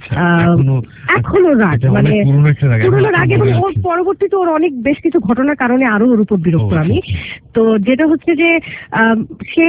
এখনো রাগ, মানে পুরোনো রাগ, এবং ওর পরবর্তীতে ওর অনেক বেশ কিছু ঘটনার কারণে আরো ওর উপর বিরক্ত আমি। তো যেটা হচ্ছে যে সে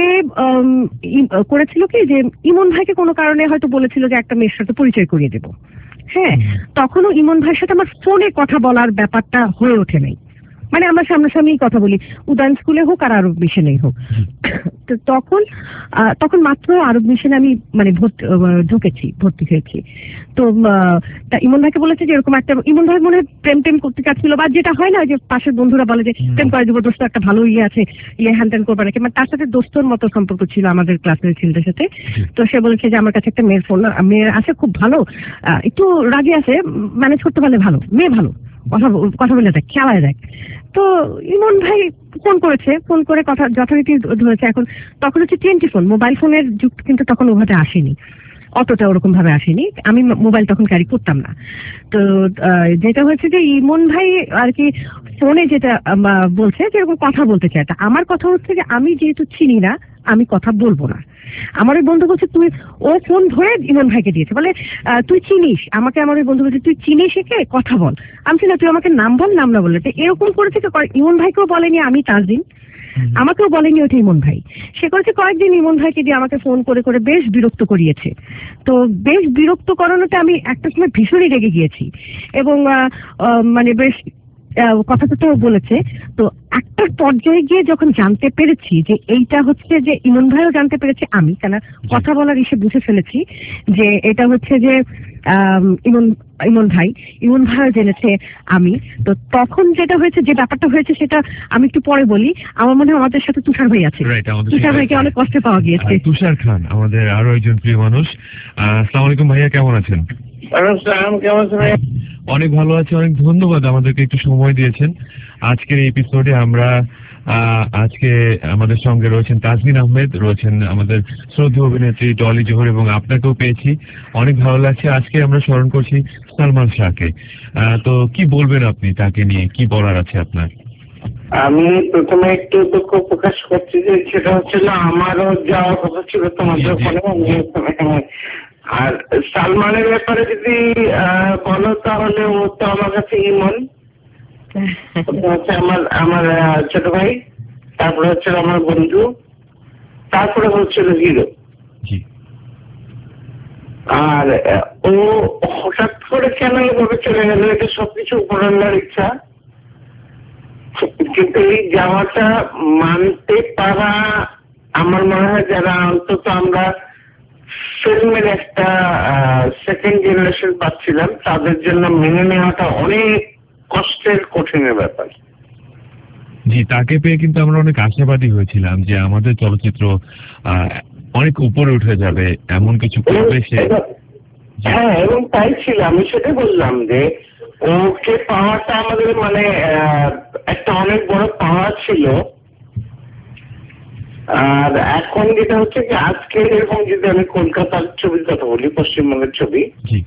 করেছিল কি, যে ইমন ভাইকে কোনো কারণে হয়তো বলেছিল যে একটা মেয়ের সাথে পরিচয় করিয়ে দেবো। হ্যাঁ, তখনও ইমন ভাইয়ের সাথে আমার ফোনে কথা বলার ব্যাপারটা হয়ে ওঠে নাই, মানে আমরা সামনাসামনি কথা বলি, উদাহরণ স্কুলে হোক আর আরব মিশনেই হোক। তো তখন তখন মাত্র আরব মিশনে আমি মানে ঢুকেছি, ভর্তি হয়েছি। তো ইমন ভাইকে বলেছে যে এরকম একটা, ইমন ভাই মনে হয় প্রেম টেম করতে চাচ্ছিল, বা যেটা হয় না যে পাশের বন্ধুরা বলে যে প্রেম করে দেবো, দোস্ত একটা ভালো ইয়ে আছে, ইয়ে হ্যান ত্যান করবে নাকি, মানে তার সাথে দোস্তর মতো সম্পর্ক ছিল আমাদের ক্লাসের ছেলেদের সাথে। তো সে বলেছে যে আমার কাছে একটা মেয়ের ফোন, মেয়ের আছে খুব ভালো, একটু রাগে আছে, ম্যানেজ করতে পারলে ভালো, মেয়ে ভালো, কথা কথা বলে দেখ, খেলায় দেখ। তো ইমন ভাই ফোন করেছে, ফোন করে কথা যথারীতি ধরেছে। এখন তখন হচ্ছে টোয়েন্টি ফোন, মোবাইল ফোনের যুগ কিন্তু তখন ওভাবে আসেনি, অতটা ওরকম ভাবে আসেনি, আমি মোবাইল তখন ক্যারি করতাম না। তো যেটা হচ্ছে যে ইমন ভাই আর কি ফোনে যেটা বলছে যে এরকম কথা বলতে চায়, তা আমার কথা হচ্ছে যে আমি যেহেতু চিনি না আমি কথা বলবো না। আমার ওই বন্ধু বলছে তুই, ও ফোন ধরে ইমন ভাইকে দিয়েছে, বলে তুই চিনিস আমাকে, আমার ওই বন্ধু বলছে তুই চিনিস একে, কথা বল। আমি না, তুই আমাকে নাম বল, নাম না বললে। এরকম করেছে, ইমন ভাইকেও বলেনি আমি তাজদিন, আমাকেও বলেনি ওটা ইমন ভাই, সে করেছে কয়েকদিন ইমন ভাইকে দিয়ে আমাকে ফোন করে করে বেশ বিরক্ত করিয়েছে। তো বেশ বিরক্ত করানোতে আমি একটা সময় ভীষণই রেগে গিয়েছি এবং আহ, আহ, মানে বেশ আহ, কথা কথাও বলেছে। তো একটা পর্যায়ে গিয়ে যখন জানতে পেরেছি যে এইটা হচ্ছে যে ইমন ভাইও জানতে পেরেছে, আমি কেন কথা বলার এসে বুঝে ফেলেছি যে এটা হচ্ছে যে আম, ইমন ইমন ভাই ইমন ভাইও জেনেছে আমি। তো তখন যেটা হয়েছে, যে ব্যাপারটা হয়েছে সেটা আমি একটু পরে বলি। আমার মনে হয় আমাদের সাথে তুষার ভাই আছে, Right, আমাদের তুষার সাথে ভাইকে আছে। অনেক কষ্টে পাওয়া গিয়েছে। আহ, তুষার খান আমাদের আরো একজন প্রিয় মানুষ। আহ, আসসালামু আলাইকুম ভাইয়া, কেমন আছেন? কেমন আছেন ভাই? অনেক ভালো আছে, অনেক ধন্যবাদ আমাদেরকে একটু সময় দিয়েছেন। আজকের এই এপিসোডে আমরা আহ, আজকে আমাদের সঙ্গে রয়েছেন তাজমিন আহমেদ, রয়েছেন আমাদের শ্রদ্ধেয় অভিনেত্রী ডলি জোহর, এবং আপনাকেও পেয়েছি, অনেক ভালো লাগছে। আজকে আমরা স্মরণ করছি সালমান শাহকে। আহ, তো কি বলবেন আপনি তাকে নিয়ে, কি বলার আছে আপনার? আমি প্রথমে একটু দুঃখ প্রকাশ করছি যে সেটা হচ্ছিল আমারও যাওয়ার কথা ছিল তোমাদের ওখানে। আমি- আর সালমানের ব্যাপারে যদি আহ, বলো তাহলে ও তো আমার কাছে ইমন, ওটা হচ্ছে আমার আমার আহ, ছোট ভাই, তারপরে হচ্ছে আমার বন্ধু, তারপরে হচ্ছিল হিরো। জি। আর আহ, ও হঠাৎ করে কেন এভাবে চলে গেল, এটা সবকিছু উপরাল্লার ইচ্ছা। কিন্তু এই যাওয়াটা মানতে পারা, আমার মনে হয় যারা অন্তত আমরা ফিল্মের একটা সেকেন্ড জেনারেশন পাচ্ছিলাম, তাদের জন্য মেনে নেওয়াটা অনেক কষ্টের, কঠিনের ব্যাপার। জি, তাকে পেয়ে কিন্তু আমরা অনেক আশাবাদী হয়েছিলাম যে আমাদের চলচ্চিত্র আহ, অনেক উপরে উঠে যাবে, এমন কিছু করবে সে। হ্যাঁ, এবং তাই ছিল, আমি সেটাই বললাম যে ওকে পাওয়াটা আমাদের মানে আহ, একটা অনেক বড় পাওয়া ছিল। আর এখন যেটা হচ্ছে কি, আজকে এরকম যদি আমি কলকাতার ছবির কথা বলি, পশ্চিমবঙ্গের ছবি,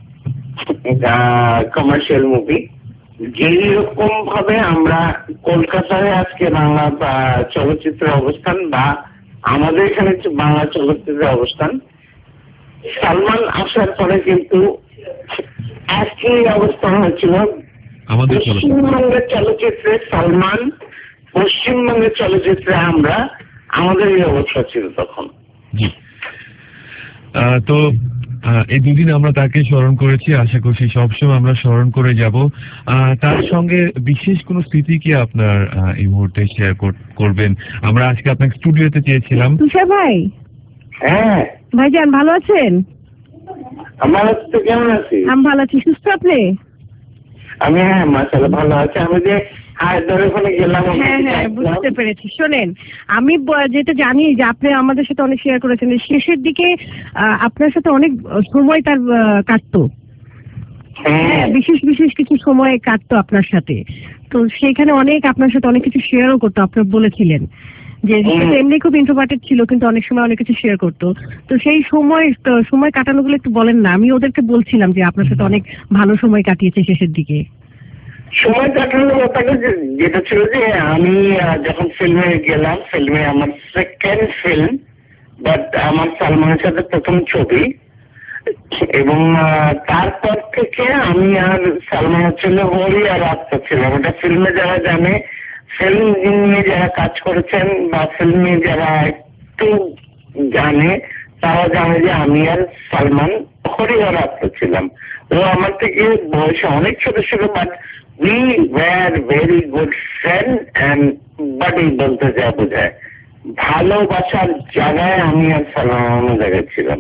কমার্শিয়াল মুভি, যেরকম ভাবে আমরা কলকাতায় আজকে বাংলা বা চলচ্চিত্রের অবস্থান, বা আমাদের এখানে বাংলা চলচ্চিত্রের অবস্থান, সালমান আসার পরে কিন্তু একই অবস্থান হয়েছিল। আমাদের পশ্চিমবঙ্গের চলচ্চিত্রে সালমান, পশ্চিমবঙ্গের চলচ্চিত্রে আমরা, আমাদের এই অবস্থা ছিল তখন। জি। আহ, তো আহ, এই দুদিন আমরা তাকে স্মরণ করেছি, আশা করছি সবসময় আমরা স্মরণ করে যাব। আহ, তার সঙ্গে বিশেষ কোনো স্মৃতি কি আপনার আহ, এই মুহূর্তে শেয়ার করবেন? আমরা আজকে আপনাকে স্টুডিওতে চেয়েছিলাম। তুষার ভাই, হ্যাঁ ভাইজান ভালো আছেন? আমার তো কেমন আছি? আমি ভালো আছি, সুস্থ আপনি? আমি হ্যাঁ মাশাআল্লাহ ভালো আছি। আমি যে হায়দার ওখানে গেলাম, হ্যাঁ হ্যাঁ বুঝতে পেরেছি। শোনেন, আমি ব- যেটা জানি যে আপনি আমাদের সাথে অনেক শেয়ার করেছেন, যে শেষের দিকে আহ, আপনার সাথে অনেক সময় তার আহ, কাটতো। হ্যাঁ, বিশেষ বিশেষ কিছু সময় কাটতো আপনার সাথে। তো সেখানে অনেক আপনার সাথে অনেক কিছু শেয়ারও করতো। আপনি বলেছিলেন যে সে তো এমনি খুব ইন্ট্রোভার্টেড ছিল, কিন্তু অনেক সময় অনেক কিছু শেয়ার করতো। তো সেই সময় সময় কাটানোগুলো একটু বলেন না। আমি ওদেরকে বলছিলাম যে আপনার সাথে অনেক ভালো সময় কাটিয়েছে শেষের দিকে। সময় কাটানোর ব্যাপারে যে- যেটা ছিল যে আমি আহ, যখন ফিল্মে গেলাম, ফিল্মে আমার সেকেন্ড ফিল্ম, বাট আমার সালমানের সাথে প্রথম ছবি, এবং আহ, তারপর থেকে আমি আর সালমান হচ্ছিল হরি আর আত্মা ছিলাম। ওটা ফিল্মে যারা জানে, ফিল্ম নিয়ে যারা কাজ করেছেন বা ফিল্ম নিয়ে যারা একটু জানে, তারা জানে যে আমি আর সালমান হরি আর আত্মা ছিলাম। ও আমার থেকে বয়সে অনেক ছোট ছিল, but we were very good friend and buddy বলতে যা বোঝায়, ভালোবাসার জায়গায় আমি আর সালমান অন্য জায়গায় ছিলাম।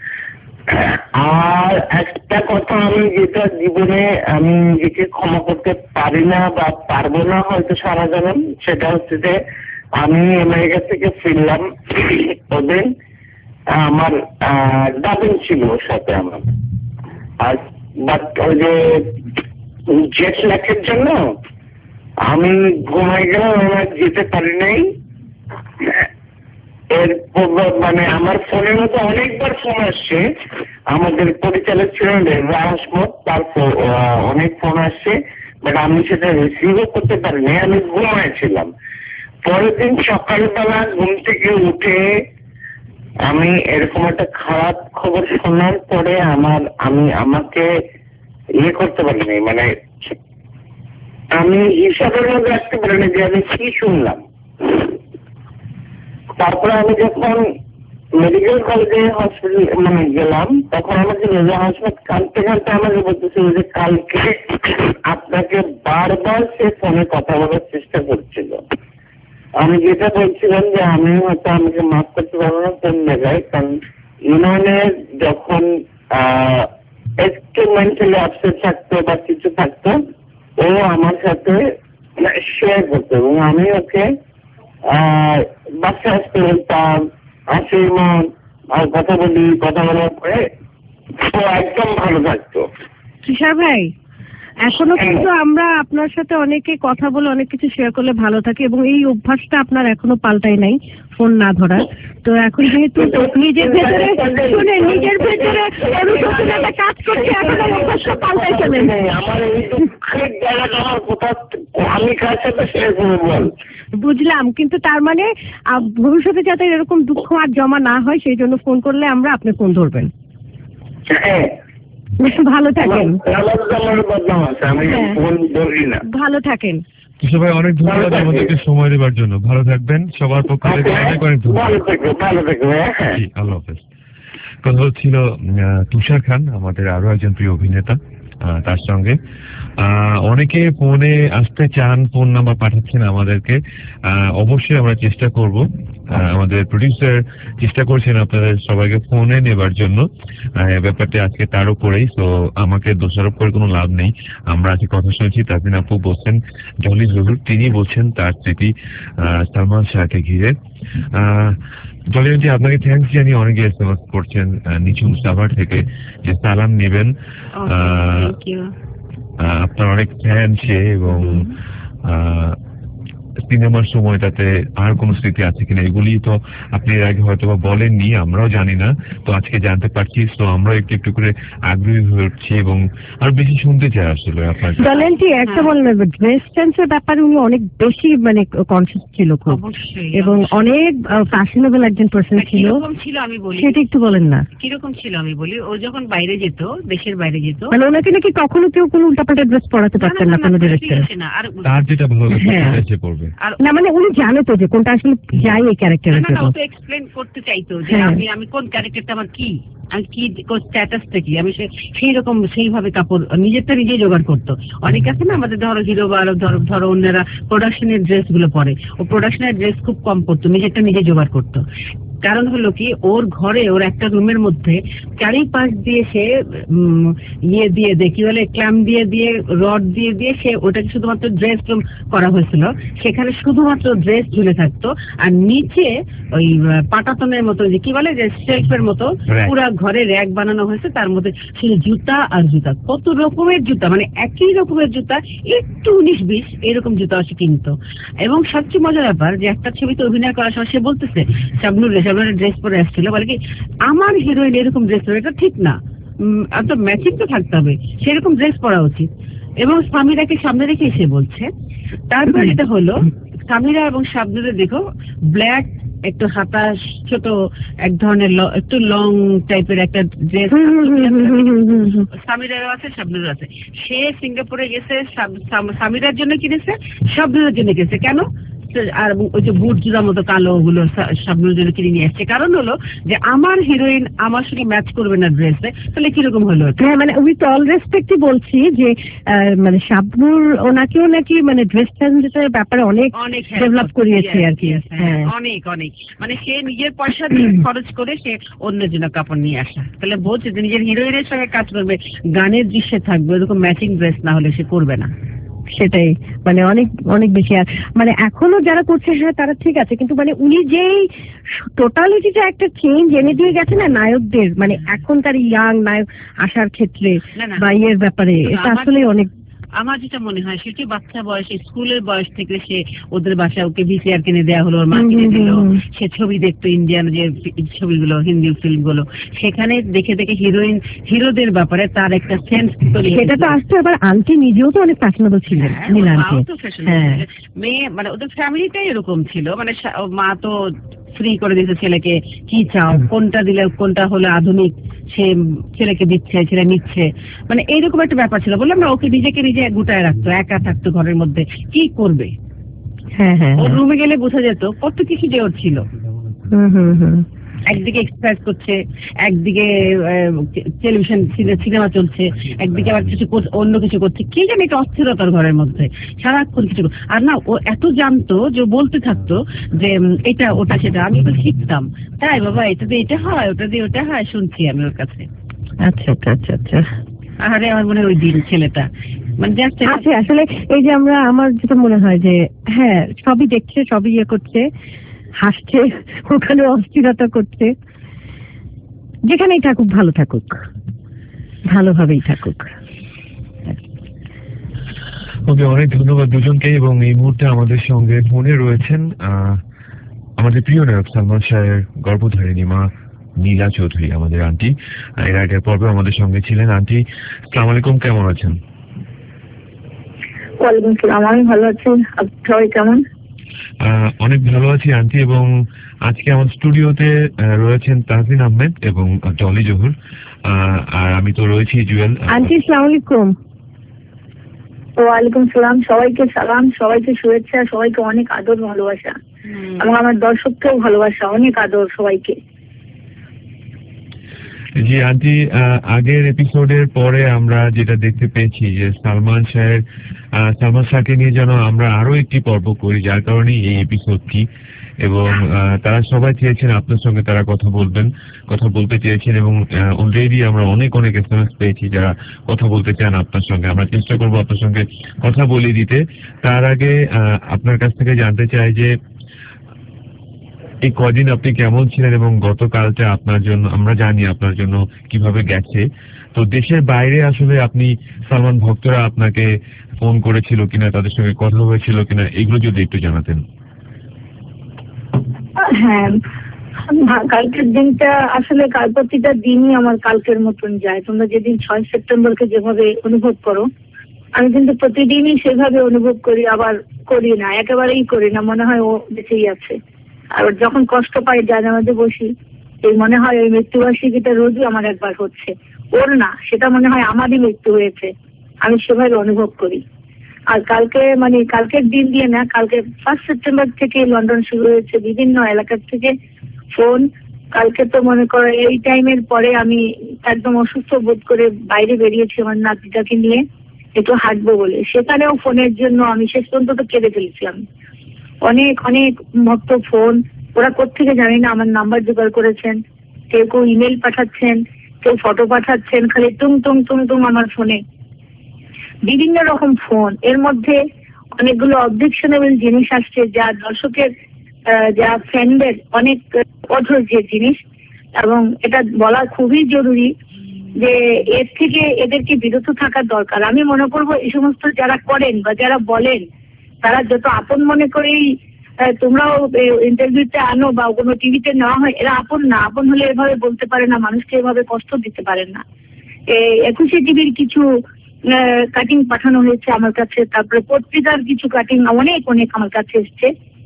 আর একটা কথা, আমি যেটা জীবনে আমি নিজেকে ক্ষমা করতে পারি না বা পারবো না হয়তো সারা জীবন, সেটা হচ্ছে যে আমি আমেরিকা থেকে ফিরলাম, ওদের আমার ডাবিং ছিল ওর সাথে আমার, আর বাট ওই যে জেট ল্যাগের জন্য আমি ঘুমাই গেলাম, আমার যেতে পারি নাই। এর মানে আমার ফোনের মধ্যে অনেকবার ফোন আসছে, আমাদের পরিচালক ছিলেন রাসমত, তারপর অনেক ফোন আসছে, বাট আমি সেটা রিসিভও করতে পারিনি, আমি ঘুমাইছিলাম। পরের দিন সকালবেলা ঘুম থেকে উঠে আমি এরকম একটা খারাপ খবর শোনার পরে আমার আমি আমাকে ইয়ে করতে পারিনি, মানে আমি হিসাবের মধ্যে রাখতে পারিনি যে আমি কি শুনলাম। তারপরে আমি যখন মেডিকেল কলেজে হসপিটাল মানে গেলাম, তখন আমাকে রেজা হাসপাত কাঁদতে কাঁদতে আমাকে বলতেছিল যে কালকে আপনাকে বারবার সে ফোনে কথা বলার চেষ্টা করছিল। আমি যেটা বলছিলাম যে আমি হয়তো আমাকে মাফ করতে পারবো না কোন জায়গায়, কারণ ইউনিয়নের যখন আহ একটু মেন্টালি আপসেট থাকতো বা কিছু থাকতো, ও আমার সাথে শেয়ার করতো এবং আমি ওকে আহ বাচ্চা আসতে বলতাম, আসে মন আর কথা বলি, কথা বলার পরে ও একদম ভালো থাকতো। তুষার ভাই, এখনো কিন্তু আমরা আপনার সাথে অনেকে কথা বলে অনেক কিছু শেয়ার করলে ভালো থাকে এবং এই অভ্যাসটা আপনার এখনো পাল্টাই নাই ফোন না ধরার। তো এখন যেহেতু নিজের ভেতরে শুনে নিজের ভেতরে অনুশোচনাটা কাজ করছে, এখন এই অভ্যাসটা পাল্টাই ফেলেন। আমার এই দুঃখের জায়গাটা আমার কোথাও আমি কার সাথে শেয়ার করবো বল? বুঝলাম, কিন্তু তার মানে আহ, ভবিষ্যতে যাতে এরকম দুঃখ আর জমা না হয় সেই জন্য ফোন করলে আমরা আপনি ফোন ধরবেন। হ্যাঁ, ভালো থাকেন। আমি ফোন ধরি না। ভালো থাকেন। তুষার ভাই, অনেক ধন্যবাদ আমাদেরকে সময় দেওয়ার জন্য। ভালো থাকবেন, সবার পক্ষ থেকে অনেক অনেক ধন্যবাদ। জি, আল্লাহ হাফেজ। কথা হচ্ছিল আহ, তুষার খান, আমাদের আরো একজন প্রিয় অভিনেতা। আহ, তার সঙ্গে আহ, অনেকে ফোনে আসতে চান, ফোন নাম্বার পাঠাচ্ছেন আমাদেরকে। আহ, অবশ্যই আমরা চেষ্টা করব, আহ, আমাদের প্রডিউসার চেষ্টা করছেন আপনাদের সবাইকে ফোনে নেবার জন্য। আহ, ব্যাপারটা আজকে তার উপরেই, তো আমাকে দোষারোপ করে কোনো লাভ নেই। আমরা আজকে কথা শুনেছি, তাজমিন আপু বলছেন, জলি জহুর তিনি বলছেন তার স্মৃতি আহ, সালমান শাহকে ঘিরে। আহ জলিয়ানজি, আপনাকে থ্যাংকস জানিয়ে অনেকে এসএমএস করছেন নিচুম সাভার থেকে যে সালাম নেবেন। আপনার অনেক ফ্যান সে, এবং সিনেমার সময়টাতে আর কোন স্মৃতি আছে কিনা এগুলি তো আপনি এর আগে হয়তো বা বলেননি, আমরাও জানি না, তো আজকে জানতে পারছি। তো আমরা একটু একটু করে আগ্রহী হয়ে উঠছি এবং আর বেশি শুনতে চাই আসলে আপনার। বলেন কি একটা বলেন, ড্রেস সেন্সের ব্যাপারে উনি অনেক বেশি মানে কনসিয়াস ছিল খুব, এবং অনেক ফ্যাশনেবল একজন পার্সন ছিল। ছিল আমি বলি, সেটা একটু বলেন না কিরকম ছিল আমি বলি। ও যখন বাইরে যেত, দেশের বাইরে যেত, মানে ওনাকে নাকি কখনো কেউ কোনো উল্টাপাল্টা ড্রেস পরাতে পারতেন না কোনো ডিরেক্টর। তার যেটা ভালো লাগে পড়বে না, মানে উনি জানে তো যে কোনটা আসলে যাই এই ক্যারেক্টারের জন্য। ও তো এক্সপ্লেইন করতে চাইতো যে আমি আমি কোন ক্যারেক্টারটা আমার কি, আমি কি স্ট্যাটাসটা কি, আমি সেই রকম সেইভাবে কাপড় নিজেরটা নিজেই জোগাড় করতো। অনেক আছে না আমাদের, ধরো হিরো বা ধরো ধরো অন্যরা প্রোডাকশনের ড্রেস গুলো পরে, ও প্রোডাকশনের ড্রেস খুব কম পরতো, নিজেরটা নিজে জোগাড় করতো। কারণ হলো কি, ওর ঘরে ওর একটা রুমের মধ্যে চারিপাশ দিয়ে সে ইয়ে দিয়ে দিয়ে কি বলে ক্ল্যাম্প দিয়ে দিয়ে রড দিয়ে দিয়ে সে ওটাকে শুধুমাত্র ড্রেস রুম করা হয়েছিল। সেখানে শুধুমাত্র ড্রেস ঝুলে থাকতো, আর নিচে ওই পাটাতনের মতো যে কি বলে যে শেলফের মতো পুরা ঘরে র্যাক বানানো হয়েছে, তার মধ্যে শুধু জুতা আর জুতা, কত রকমের জুতা, মানে একই রকমের জুতা, একটু উনিশ বিশ এরকম জুতা সে কিনতো। এবং সবচেয়ে মজার ব্যাপার যে একটা ছবিতে অভিনয় করার সময় সে বলতেছে, শাবনুর ড্রেস পরে আসছিল, বলে কি আমার হিরোইন এরকম ড্রেস পরে, এটা ঠিক না, তো ম্যাচিং তো থাকতে হবে, সেরকম ড্রেস পরা উচিত। এবং স্বামীরাকে সামনে রেখে এসে বলছে। তারপর এটা হলো স্বামীরা এবং শাবনুরে দেখো ব্ল্যাক একটু হাতা ছোট এক ধরনের একটু লং টাইপের একটা ড্রেস স্বামীরাও আছে, শাবনুরও আছে। সে সিঙ্গাপুরে গেছে, স্বামীরার জন্য কিনেছে, শাবনুরের জন্য কিনেছে। কেন? আর ওই যে বুট জুতার মতো কালো ওগুলো শাবনুরের জন্য কিনে নিয়ে আসছে। কারণ হলো যে আমার হিরোইন আমার সঙ্গে ম্যাচ করবে না ড্রেসে, তাহলে কিরকম হলো? হ্যাঁ, মানে উইথ অল রেসপেক্টই বলছি যে মানে শাবনুর ওনাকেও নাকি মানে ড্রেস সেন্সের ব্যাপারে অনেক অনেক ডেভেলপ করিয়েছে আর কি। হ্যাঁ, অনেক অনেক মানে সে নিজের পয়সা দিয়ে খরচ করে সে অন্যের জন্য কাপড় নিয়ে আসা। তাহলে বলছে যে নিজের হিরোইনের সঙ্গে কাজ করবে, গানের দৃশ্যে থাকবে, এরকম ম্যাচিং ড্রেস না হলে সে করবে না। সেটাই মানে অনেক অনেক বেশি। আর মানে এখনো যারা করছে হ্যাঁ তারা ঠিক আছে, কিন্তু মানে উনি যেই টোটালিটিটা একটা চেঞ্জ এনে দিয়ে গেছে না নায়কদের, মানে এখনকার ইয়াং নায়ক আসার ক্ষেত্রে বা ইয়ের ব্যাপারে, এটা আসলে অনেক। আমার যেটা মনে হয় সেটি বাচ্চা বয়সে স্কুলের বয়স থেকে সে ওদের বাসায় ওকে ভিসিআর কিনে দেওয়া হলো, ওর মা কিনে দিল, সে ছবি দেখতো ইন্ডিয়ান যে ছবিগুলো, হিন্দি ফিল্মগুলো, সেখানে দেখে দেখে হিরোইন হিরোদের ব্যাপারে তার একটা সেন্স তৈরি। সেটা তো আসতো। আবার আন্টি নিজেও তো অনেক ফ্যাশনেবল ছিলেন, হ্যাঁ, মেয়ে মানে ওদের ফ্যামিলিটাই এরকম ছিল, মানে মা তো ফ্রি করে দিয়েছে ছেলেকে, কি চাও কোনটা দিলে কোনটা হলো আধুনিক সে ছেলেকে দিচ্ছে, ছেলে নিচ্ছে, মানে এইরকম একটা ব্যাপার ছিল। বললাম না, ওকে নিজেকে নিজে গুটায় রাখতো, একা থাকতো ঘরের মধ্যে, কি করবে। হ্যাঁ হ্যাঁ, ওর রুমে গেলে বোঝা যেত কত কিছু যে ওর ছিল। হুম হুম হুম একদিকে এক্সারসাইজ করছে, একদিকে টেলিভিশন সিনেমা চলছে, একদিকে আবার কিছু অন্য কিছু করছে, কি জানি একটা অস্থিরতার ঘরের মধ্যে সারাক্ষণ কিছু। আর না ও এত জানতো যে বলতে থাকতো যে এটা ওটা সেটা, আমি তো শিখতাম, তাই বাবা এটা দিয়ে এটা হয়, ওটা দিয়ে ওটা হয়, শুনছি আমি ওর কাছে। আচ্ছা আচ্ছা আচ্ছা আচ্ছা আরে আমার মনে হয় ওই দিন ছেলেটা মানে আচ্ছা, আসলে এই যে আমরা, আমার যেটা মনে হয় যে হ্যাঁ সবই দেখছে, সবই ইয়ে করছে, হাসছে, ওখানে অস্থিরতা করছে, যেখানেই থাকুক ভালো থাকুক, ভালোভাবেই থাকুক। ওকে, অনেক ধন্যবাদ দুজনকে। এবং এই মুহূর্তে আমাদের সঙ্গে ফোনে রয়েছেন আমাদের প্রিয় নায়ক সালমান শাহের গর্ভধারিণী মা নীলা চৌধুরী, আমাদের আন্টি। এর আগের পর্বে আমাদের সঙ্গে ছিলেন। আন্টি, আসসালামু আলাইকুম, কেমন আছেন? ওয়ালাইকুম আসসালাম, আমি ভালো আছি, সবাই কেমন? অনেক ভালো আছি আন্টি। এবং আজকে আমার স্টুডিওতে রয়েছেন তাহসিন আহমেদ এবং ডলি জহুর, আর আমি তো রয়েছি জুয়েল। আন্টি আসসালামু আলাইকুম। ওয়ালাইকুম সালাম, সবাইকে সালাম, সবাইকে শুভেচ্ছা, সবাইকে অনেক আদর ভালোবাসা, এবং আমার দর্শককেও ভালোবাসা, অনেক আদর সবাইকে। জি আন্টি, আগের এপিসোডের পরে আমরা যেটা দেখতে পেয়েছি যে সালমান শাহের সালমান শাহকে নিয়ে যেন আমরা আরো একটি পর্ব করি, যার কারণে এই এপিসোডটি। এবং তারা সবাই চেয়েছেন আপনার সঙ্গে তারা কথা বলবেন, কথা বলতে চেয়েছেন, এবং অলরেডি আমরা অনেক অনেক এস এম এস পেয়েছি যারা কথা বলতে চান আপনার সঙ্গে। আমরা চেষ্টা করবো আপনার সঙ্গে কথা বলিয়ে দিতে। তার আগে আপনার কাছ থেকে জানতে চাই যে এই কদিন আপনি কেমন ছিলেন, এবং গতকালটা আপনার জন্য, আমরা জানি আপনার জন্য কিভাবে গেছে। তো দেশের বাইরে আসলে আপনি সালমান ভক্তরা আপনাকে ফোন করেছিল কিনা, তাদের সঙ্গে কথা হয়েছিল কিনা, এগুলো যদি একটু জানাতেন। হ্যাঁ, কালকের দিনটা আসলে কাল প্রতিটা দিনই আমার কালকের মতন যায়। তোমরা যেদিন ছয় সেপ্টেম্বরকে যেভাবে অনুভব করো, আমি কিন্তু প্রতিদিনই সেভাবে অনুভব করি, আবার করি না, একেবারেই করি না, মনে হয় ও বেঁচেই আছে। আর যখন কষ্ট পাই জানার মধ্যে বসি, এই মনে হয় ওই মৃত্যুবার্ষিকীটা রোজই আমার একবার হচ্ছে, ওর না, সেটা মনে হয় আমারই মৃত্যু হয়েছে, আমি সেভাবে অনুভব করি। আর কালকে মানে কালকের দিন দিয়ে না, কালকে ফার্স্ট সেপ্টেম্বর থেকে লন্ডন শুরু হয়েছে, বিভিন্ন এলাকার থেকে ফোন। কালকে তো মনে করো এই টাইমের পরে আমি একদম অসুস্থ বোধ করে বাইরে বেরিয়েছি আমার নাতিটাকে নিয়ে একটু হাঁটবো বলে, সেখানেও ফোনের জন্য আমি শেষ পর্যন্ত তো কেঁদে ফেলেছি। আমি অনেক অনেক ভক্ত ফোন, ওরা কোত্থেকে জানি না আমার নাম্বার জোগাড় করেছেন, কেউ কেউ ইমেল পাঠাচ্ছেন, কেউ ফটো পাঠাচ্ছেন, খালি টুং টুং টুং টুং আমার ফোনে বিভিন্ন রকম ফোন। এর মধ্যে অনেকগুলো অবজেকশনেবল জিনিস আসছে, যা দর্শকের যা ফ্যানদের অনেক অধৈর্যের জিনিস, এবং এটা বলা খুবই জরুরি যে এর থেকে এদেরকে বিরত থাকার দরকার। আমি মনে করবো এই সমস্ত যারা করেন বা যারা বলেন, তারা যত আপন মনে করেই তোমরাও ইন্টারভিউতে আনো বা কোনো টিভিতে নেওয়া হয়, এরা আপন না। আপন হলে এভাবে বলতে পারে না, মানুষকে এভাবে কষ্ট দিতে পারেন না। একুশে টিভির কিছু কাটিং পাঠানো হয়েছে আমার কাছে, তারপরে পত্রিকার কিছু কাটিং অনেক অনেক আমার কাছে এসছে,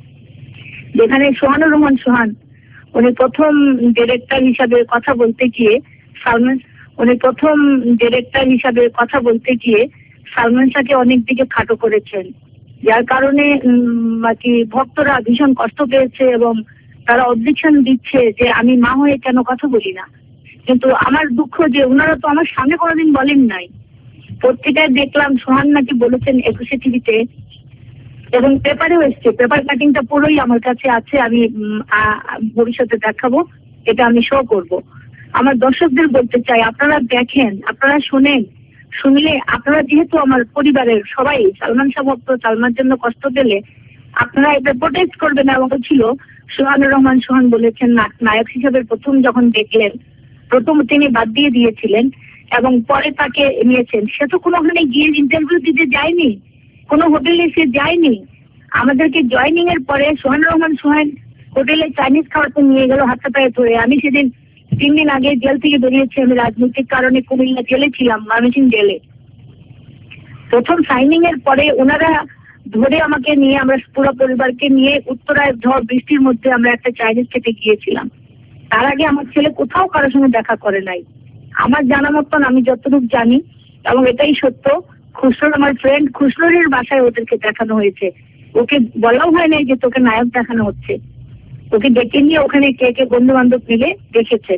যেখানে সোহানুর রহমান সোহান উনি প্রথম ডিরেক্টর হিসাবে কথা বলতে গিয়ে সালমান উনি প্রথম ডিরেক্টর হিসাবে কথা বলতে গিয়ে সালমান শাহকে অনেক দিকে খাটো করেছেন, যার কারণে বাকি ভক্তরা ভীষণ কষ্ট পেয়েছে এবং তারা অবজেকশন দিচ্ছে যে আমি মা হয়ে কেন কথা বলি না। কিন্তু আমার দুঃখ যে ওনারা তো আমার সামনে কোনোদিন বলেন নাই। পত্রিকায় দেখলাম সোহান নাকি বলেছেন একুশে টিভিতে, এবং পেপারেও এসছে, পেপার কাটিংটা পুরোই আমার কাছে আছে, আমি ভবিষ্যতে দেখাবো, এটা আমি শো করব। আমার দর্শকদের বলতে চাই, আপনারা দেখেন, আপনারা শোনেন, শুনলে আপনারা যেহেতু আমার পরিবারের সবাই সালমান শাহ ভক্ত, সালমানের জন্য কষ্ট পেলে আপনারা এটা প্রোটেক্ট করবেন। আমাকে ছিল সোহানুর রহমান সোহান বলেছেন নায়ক হিসেবে প্রথম যখন দেখলেন, প্রথম তিনি বাদ দিয়ে দিয়েছিলেন এবং পরে তাকে নিয়েছেন। সে তো কোনোখানে গিয়ে ইন্টারভিউ দিতে যায়নি, কোনো হোটেলে সে যায়নি। আমাদেরকে জয়নিং এর পরে সোহানুর রহমান সোহান হোটেলে চাইনিজ খাওয়াতে নিয়ে গেল হাতে পায়ে ধরে। আমি সেদিন তিন দিন আগে জেল থেকে বেরিয়েছি, আমি রাজনৈতিক কারণে কুমিল্লা জেলে ছিলাম, ময়মনসিংহ জেলে। প্রথম সাইনিং এর পরে ওনারা ধরে আমাকে নিয়ে, আমরা পুরো পরিবারকে নিয়ে উত্তরায় ঝড় বৃষ্টির মধ্যে আমরা একটা চাইনিজ খেতে গিয়েছিলাম। তার আগে আমার ছেলে কোথাও কারোর সঙ্গে দেখা করে নাই আমার জানা মতন, আমি যতটুকু জানি, এবং এটাই সত্য। খুশরোর আমার ফ্রেন্ড খুশরোরের বাসায় ওদেরকে দেখানো হয়েছে, ওকে বলাও হয় নাই যে তোকে নায়ক দেখানো হচ্ছে। ওকে ডেকে নিয়ে ওখানে কে কে বন্ধু বান্ধব মিলে দেখেছেন।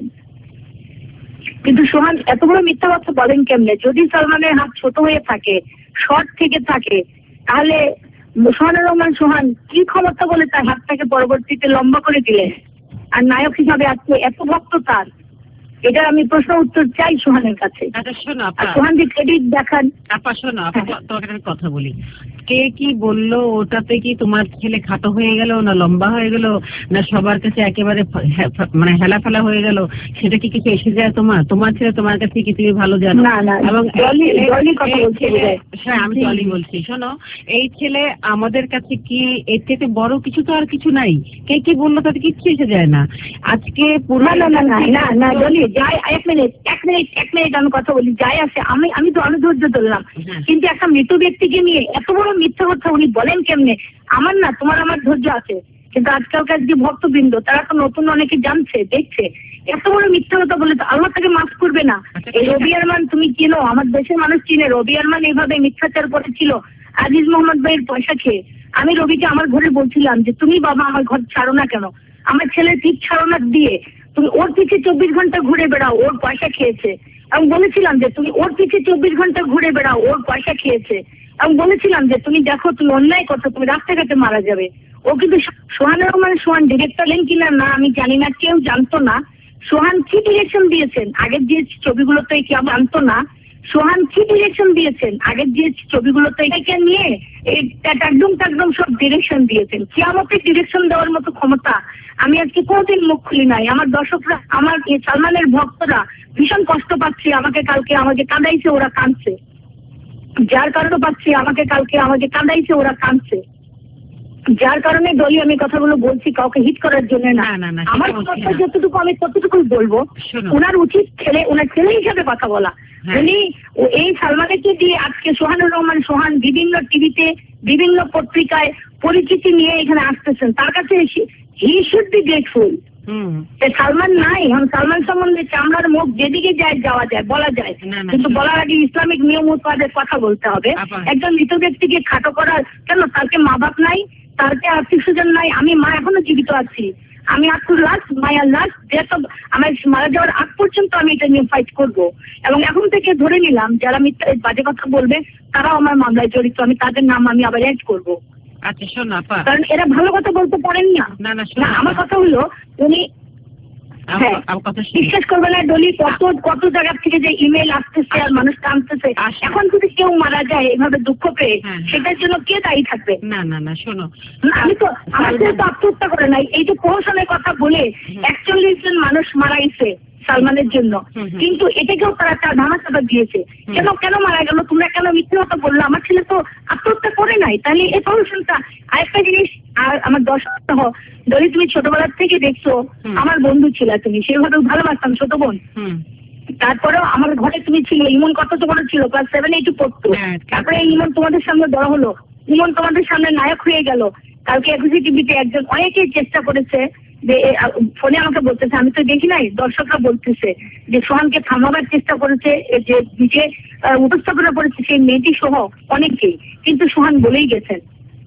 কিন্তু সোহান এত বড় মিথ্যা কথা বলেন কেমনে? যদি সালমানের হাত ছোট হয়ে থাকে, শর্ট থেকে থাকে, তাহলে সোহানুর রহমান সোহান কি ক্ষমতা বলে তার হাতটাকে পরবর্তীতে লম্বা করে দিলেন? আর নায়ক হিসাবে আজকে এত ভক্ত তার, এটা আমি প্রশ্ন উত্তর চাই সোহানের কাছে। আচ্ছা শোনো আর আপা, সোহান যে ক্রেডিট দেখান। আপা শোনো, আপা তোমাকে একটা কথা বলি, কে কি বললো ওটাতে কি তোমার ছেলে খাটো হয়ে গেল না লম্বা হয়ে গেল না সবার কাছে একেবারে মানে হেলা ফেলা হয়ে গেল, সেটা কি কিছু এসে যায় তোমার? তোমার ছেলে তোমার কাছে কি তুমি ভালো জানো? না না, এবং হ্যাঁ আমি জলি বলছি, শোনো এই ছেলে আমাদের কাছে কি এর থেকে বড় কিছু তো আর কিছু নাই, কে কি বললো তাতে কিচ্ছু এসে যায় না। আজকে পুরো না না না না না জলি যাই, এক মিনিট এক মিনিট এক মিনিট আমি কথা বলি, যাই আছে আমি আমি তো আমি ধৈর্য ধরলাম, কিন্তু একটা মৃত ব্যক্তিকে নিয়ে এত বড় মিথ্যা কথা উনি বলেন কেমনে? আমার না, তোমার আমার ধৈর্য আছে, কিন্তু আজকালকার যে ভক্তবৃন্দ তারা তো নতুন অনেকে জানছে দেখছে, এত বড় মিথ্যা কথা বলে তো আল্লাহ তাকে মাফ করবে না। এই রবি আরমান তুমি চিনো, আমার দেশের মানুষ চিনে, রবি আরমান এইভাবে মিথ্যাচার করেছিল আজিজ মোহাম্মদ ভাইয়ের পয়সা খেয়ে। আমি রবিকে আমার ঘরে বলছিলাম যে তুমি বাবা আমার ঘর ছাড়ো না কেন, আমার ছেলের ঠিক ছাড়ো না দিয়ে তুমি ওর পিছিয়ে চব্বিশ ঘন্টা ঘুরে বেড়াও, ওর পয়সা খেয়েছে। আমি বলেছিলাম যে তুমি ওর পিছিয়ে চব্বিশ ঘন্টা ঘুরে বেড়াও, ওর পয়সা খেয়েছে। আমি বলেছিলাম যে তুমি দেখো তুমি অন্যায় কথা, তুমি রাস্তাঘাটে মারা যাবে। ও কিন্তু সোহানুর রহমান সোহান ডিরেক্টর হলেন কিনা না আমি জানি না, কেউ জানতো না সোহান কি ডিরেকশন দিয়েছেন আগের যে ছবিগুলোতে, কেউ জানতো না সোহান কি ডিরেকশন দিয়েছেন আগের যে ছবিগুলোতে, এটাকে নিয়ে একদম একদম সব ডিরেকশন দিয়েছেন। কিয়ামতের ডিরেকশন দেওয়ার মতো ক্ষমতা আমি আজকে কোনোদিন মুখ খুলি নাই। আমার দর্শকরা, আমার সালমানের ভক্তরা ভীষণ কষ্ট পাচ্ছে, আমাকে কালকে আমাকে কাঁদাইছে, ওরা কাঁদছে, যার কারণে পাচ্ছি আমাকে কালকে আমাকে কাঁদাইছে, ওরা কাঁদছে, যার কারণে দলীয় আমি কথাগুলো বলছি কাউকে হিট করার জন্য না। আমার কথা যতটুকু আমি ততটুকুই বলবো। ওনার উচিত ছেলে, ওনার ছেলে হিসাবে কথা বলা। উনি এই সালমানকে দিয়ে আজকে সোহানুর রহমান সোহান বিভিন্ন টিভিতে বিভিন্ন পত্রিকায় পরিচিতি নিয়ে এখানে আসতেছেন, তার কাছে he should be grateful. Salman নাই, এখন সালমান সম্বন্ধে চামড়ার মুখ যেদিকে যায় যাওয়া যায়, বলা যায়, কিন্তু বলার আগে ইসলামিক নিয়ম মোতাবেক কথা বলতে হবে। একজন মৃত ব্যক্তিকে খাটো করার কেন? তাকে মা বাপ নাই, তারকে আত্মীয় স্বজন নাই, আমি মা এখনো জীবিত আছি, আমি আত্মুর লাস্ট মায়ার লাস্ট ডেট অফ আমার মারা যাওয়ার আগ পর্যন্ত আমি এটা নিয়ে ফাইট করব। এবং এখন থেকে ধরে নিলাম যারা মিথ্যা বাজে কথা বলবে তারাও আমার মামলায় জড়িত, আমি তাদের নাম আমি আবার অ্যাড করবো। আচ্ছা শোন আপা, কারণ এরা ভালো কথা বলতে পারেন না। না আমার কথা হলো উনি বিশ্বাস করবে না ডলি, কত কত জায়গা থেকে যে ইমেল আসতেছে আর মানুষ কাঁদতেছে। এখন যদি কেউ মারা যায় এভাবে দুঃখ পেয়ে, সেটার জন্য কে দায়ী থাকবে? না না না শোনো, আমি তো আমার ছেলে তো আত্মহত্যা করে নাই, এই যে প্রহসনের কথা বলে একচল্লিশ জন মানুষ মারা গেছে সালমানের জন্য, কিন্তু এটাকেও তারা তার ধামাচাপা দিয়েছে। কেন কেন মারা গেল? তোমরা কেন মিথ্যে কথা বললো? আমার ছেলে তো আত্মহত্যা করে নাই, তাহলে এই প্রহসনটা। আরেকটা জিনিস, আর আমার দর্শক সহ যদি তুমি ছোটবেলার থেকে দেখছো, আমার বন্ধু ছিল তুমি, সেভাবে ভালোবাসতাম ছোট বোন, তারপরেও আমার ঘরে তুমি ছিল। ইমন কত ছোট ছিল, ক্লাস সেভেন এইটু পড়তো, তারপরে ইমন তোমাদের সামনে বড় হলো, ইমন তোমাদের সামনে নায়ক হয়ে গেল। কালকে একুশে টিভিতে একজন অনেকেই চেষ্টা করেছে যে ফোনে আমাকে বলতেছে, আমি তো দেখি নাই, দর্শকরা বলতেছে যে সোহানকে থামাবার চেষ্টা করেছে, যে নিজে উপস্থাপনা করেছে সেই মেয়েটি সহ অনেকেই, কিন্তু সোহান বলেই গেছেন।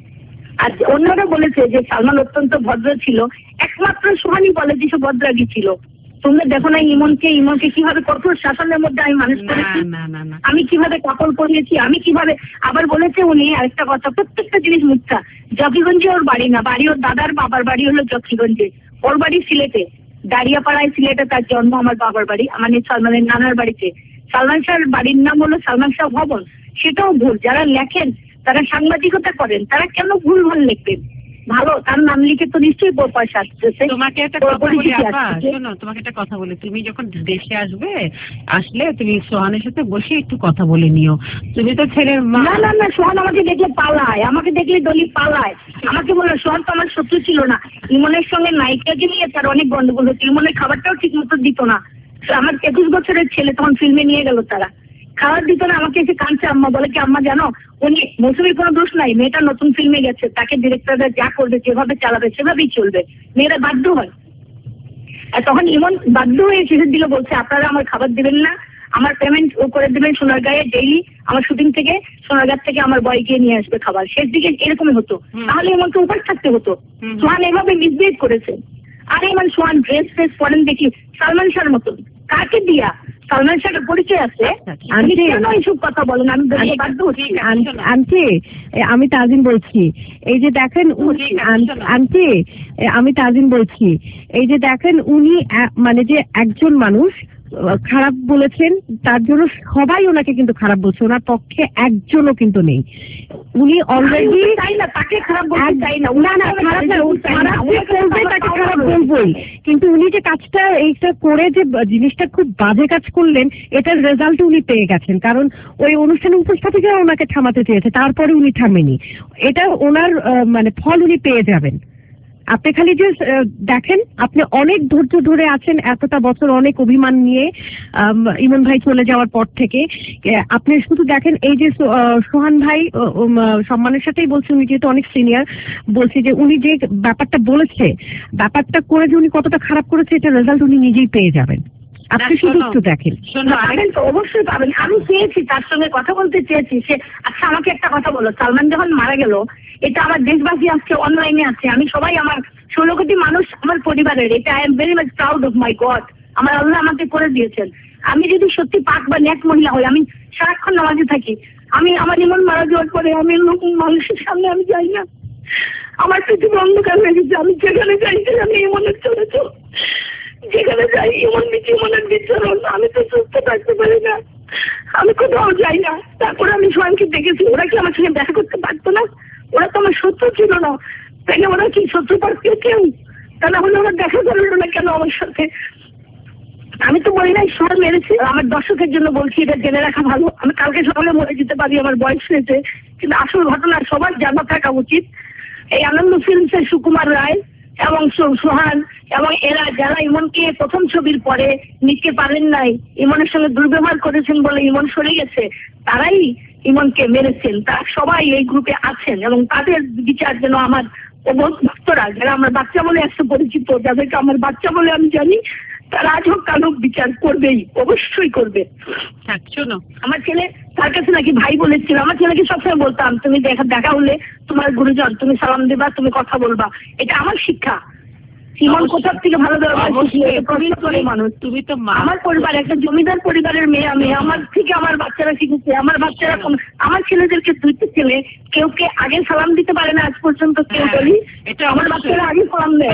আর অন্যরা বলেছে যে সালমান অত্যন্ত ভদ্র ছিল, একমাত্র সোহানই বলে যে সে বদরাগী ছিল। তোমরা দেখো না ইমনকে, ইমনকে কিভাবে কঠোর শাসনের মধ্যে আমি মানুষ করেছি, আমি কিভাবে কাপড় পরিয়েছি, আমি কিভাবে। আবার বলেছে উনি আরেকটা কথা, প্রত্যেকটা জিনিস মিথ্যা। জকিগঞ্জে ওর বাড়ি না, বাড়ি ওর দাদার বাবার বাড়ি হলো জকিগঞ্জে, ওর বাড়ি সিলেটে, দাঁড়িয়াপাড়ায় সিলেটে তার জন্ম। আমার বাবার বাড়ি মানে সালমানের নানার বাড়িতে। সালমান শাহর বাড়ির নাম হলো সালমান শাহ ভবন, সেটাও ভুল। যারা লেখেন তারা সাংবাদিকতা করেন, তারা কেন ভুল ভাল লিখবেন? ভালো তার নাম লিখে তো নিশ্চয়ই পয়সা আসতেছে। তোমাকে একটা কথা বলি আপা, শোনো তোমাকে একটা কথা বলি, তুমি যখন দেশে আসবে, আসলে তুমি সোহানের সাথে বসে একটু কথা বলে নিও। তুমি তো ছেলের মা। না না না, সোহান আমাকে দেখলে পালায়, আমাকে দেখলে দলি পালায়, আমাকে বললো সোহান তো আমার শত্রু ছিল না। ইমনের সঙ্গে নায়িকাকে নিয়ে তার অনেক গন্ডগোল হচ্ছে, ইমনের খাবারটাও ঠিক মতো দিত না। আমার একুশ বছরের ছেলে তখন ফিল্মে নিয়ে গেল, তারা খাবার দিত না, আমাকে এসে কাঁদছে। আম্মা বলে কি, আম্মা জানো উনি মৌসুমীর কোনো দোষ নাই, মেয়েটা নতুন ফিল্মে গেছে, তাকে ডিরেক্টররা যা করবে যেভাবে চালাবে সেভাবেই চলবে, মেয়েরা বাধ্য হয়। আর তখন ইমন বাধ্য হয়ে শেষের দিকে বলছে আপনারা আমার খাবার দিবেন না, আমার পেমেন্ট ও করে দেবেন সোনারগাঁয়ে ডেইলি, আমার শুটিং থেকে সোনারগাঁ থেকে আমার বয় গিয়ে নিয়ে আসবে খাবার। শেষ দিকে এরকমই হতো, তাহলে ইমনকে উপাস থাকতে হতো। সোহান এভাবে মিসবিহেভ করেছে। আর ইমন সোহান ড্রেস ফ্রেস পরেন দেখি সালমান শাহর মতন, কাকে দিয়া? সালমান শাহের পরিচয় আছে, আমি কেন এইসব কথা বলেন? আমি বলতে বাধ্য হচ্ছি। আন্টি আমি তাজিন বলছি, এই যে দেখেন আন্টি আমি তাজিন বলছি, এই যে দেখেন উনি মানে যে একজন মানুষ খারাপ বলেছেন তার জন্য সবাই ওনাকে কিন্তু খারাপ বলছে, ওনার পক্ষে একজনও কিন্তু নেই। উনি অলরেডি চাই না তাকে খারাপ বলতে চাই না, না না খারাপ না, তাকে খারাপ বলবই, কিন্তু উনি যে কাজটা এইটা করে যে জিনিসটা খুব বাজে কাজ করলেন এটার রেজাল্ট উনি পেয়ে গেছেন, কারণ ওই অনুষ্ঠানে উপস্থাপিকা ওনাকে থামাতে চেয়েছে, তারপরে উনি থামেনি। এটা ওনার মানে ফল উনি পেয়ে যাবেন। আপনি খালি যে দেখেন, আপনি অনেক ধৈর্য ধরে আছেন এতটা বছর, অনেক অভিমান নিয়ে ইমন ভাই চলে যাওয়ার পর থেকে। আপনি শুধু দেখেন এই যে সোহান ভাই সম্মানের সাথেই বলছে, উনি যেহেতু অনেক সিনিয়র, বলছি যে উনি যে ব্যাপারটা বলেছে, ব্যাপারটা করে যে উনি কতটা খারাপ করেছে এটা রেজাল্ট উনি নিজেই পেয়ে যাবেন। আপনি শুধু একটু দেখেন। অবশ্যই পাবেন। আমি চেয়েছি, তার সঙ্গে কথা বলতে চেয়েছি। সে আচ্ছা আমাকে একটা কথা বলো, সালমান যখন মারা গেল, এটা আমার দেশবাসী আজকে অনলাইনে আছে, আমি সবাই আমার ষোলো কোটি মানুষ আমার পরিবারের, এটা I am very much proud of my God. আমার আল্লাহ আমাকে করে দিয়েছেন। আমি যদি সত্যি পাক বা ন্যাক মহিলা হই, আমি সারাক্ষণ নামাজে থাকি। আমি আমার ইমন মারা যাওয়ার পরে আমি মানুষের সামনে আমি যাই না, আমার পৃথিবী অন্ধকার হয়ে গেছে। আমি যেখানে যাই সেখানে ইমনের চলেছ, যেখানে যাই ইমন নিচে ইমনের বিচরণ, আমি তো সুস্থ থাকতে পারি না, আমি কোথাও যাই না। তারপরে আমি সোহানকে দেখেছি, ওরা কি আমার সঙ্গে দেখা করতে পারতো না? ওরা তো আমার শত্রু ছিল না, তাই ওরা কি শত্রু পারত কেউ? তা না হলে ওরা দেখা করলো না কেন আমার সাথে? আমি তো বলি নাই সোহান মেরেছে, আমার দর্শকের জন্য বলছি, এটা জেনে রাখা ভালো। আমি কালকে সকালে মরে যেতে পারি, আমার বয়স হয়েছে, কিন্তু আসল ঘটনা সবার জানা থাকা উচিত। এই আনন্দ ফিল্মসের সুকুমার রায় এবং সোহান এবং এরা যারা ইমনকে প্রথম ছবির পরে নিতে পারেন নাই, ইমনের সঙ্গে দুর্ব্যবহার করেছেন বলে ইমন সরে গেছে, তারাই ইমনকে মেরেছেন। তারা সবাই এই গ্রুপে আছেন এবং তাদের বিচার যেন আমার ভক্তরা, যারা আমার বাচ্চা বলে একটু পরিচিত, যাদেরকে আমার বাচ্চা বলে আমি জানি, তারা আজ হোক কাল হোক বিচার করবেই, অবশ্যই করবে। শোনো, আমার ছেলে তার কাছে নাকি ভাই বলেছিল, আমার ছেলেকে সবসময় বলতাম তুমি দেখা দেখা হলে তোমার গুরুজন, তুমি সালাম দেবা, তুমি কথা বলবা, এটা আমার শিক্ষা। ইমন কোথার থেকে ভালো মানুষ, তুমি তো আমার পরিবার একটা জমিদার পরিবারের মেয়ে, আমি আমার থেকে আমার বাচ্চারা শিখেছে। আমার বাচ্চারা আমার ছেলেদেরকে দুইটা ছেলে কেউ কে আগে সালাম দিতে পারে না আজ পর্যন্ত, কেউ বলি এটা আমার বাচ্চারা আগে সালাম দেয়।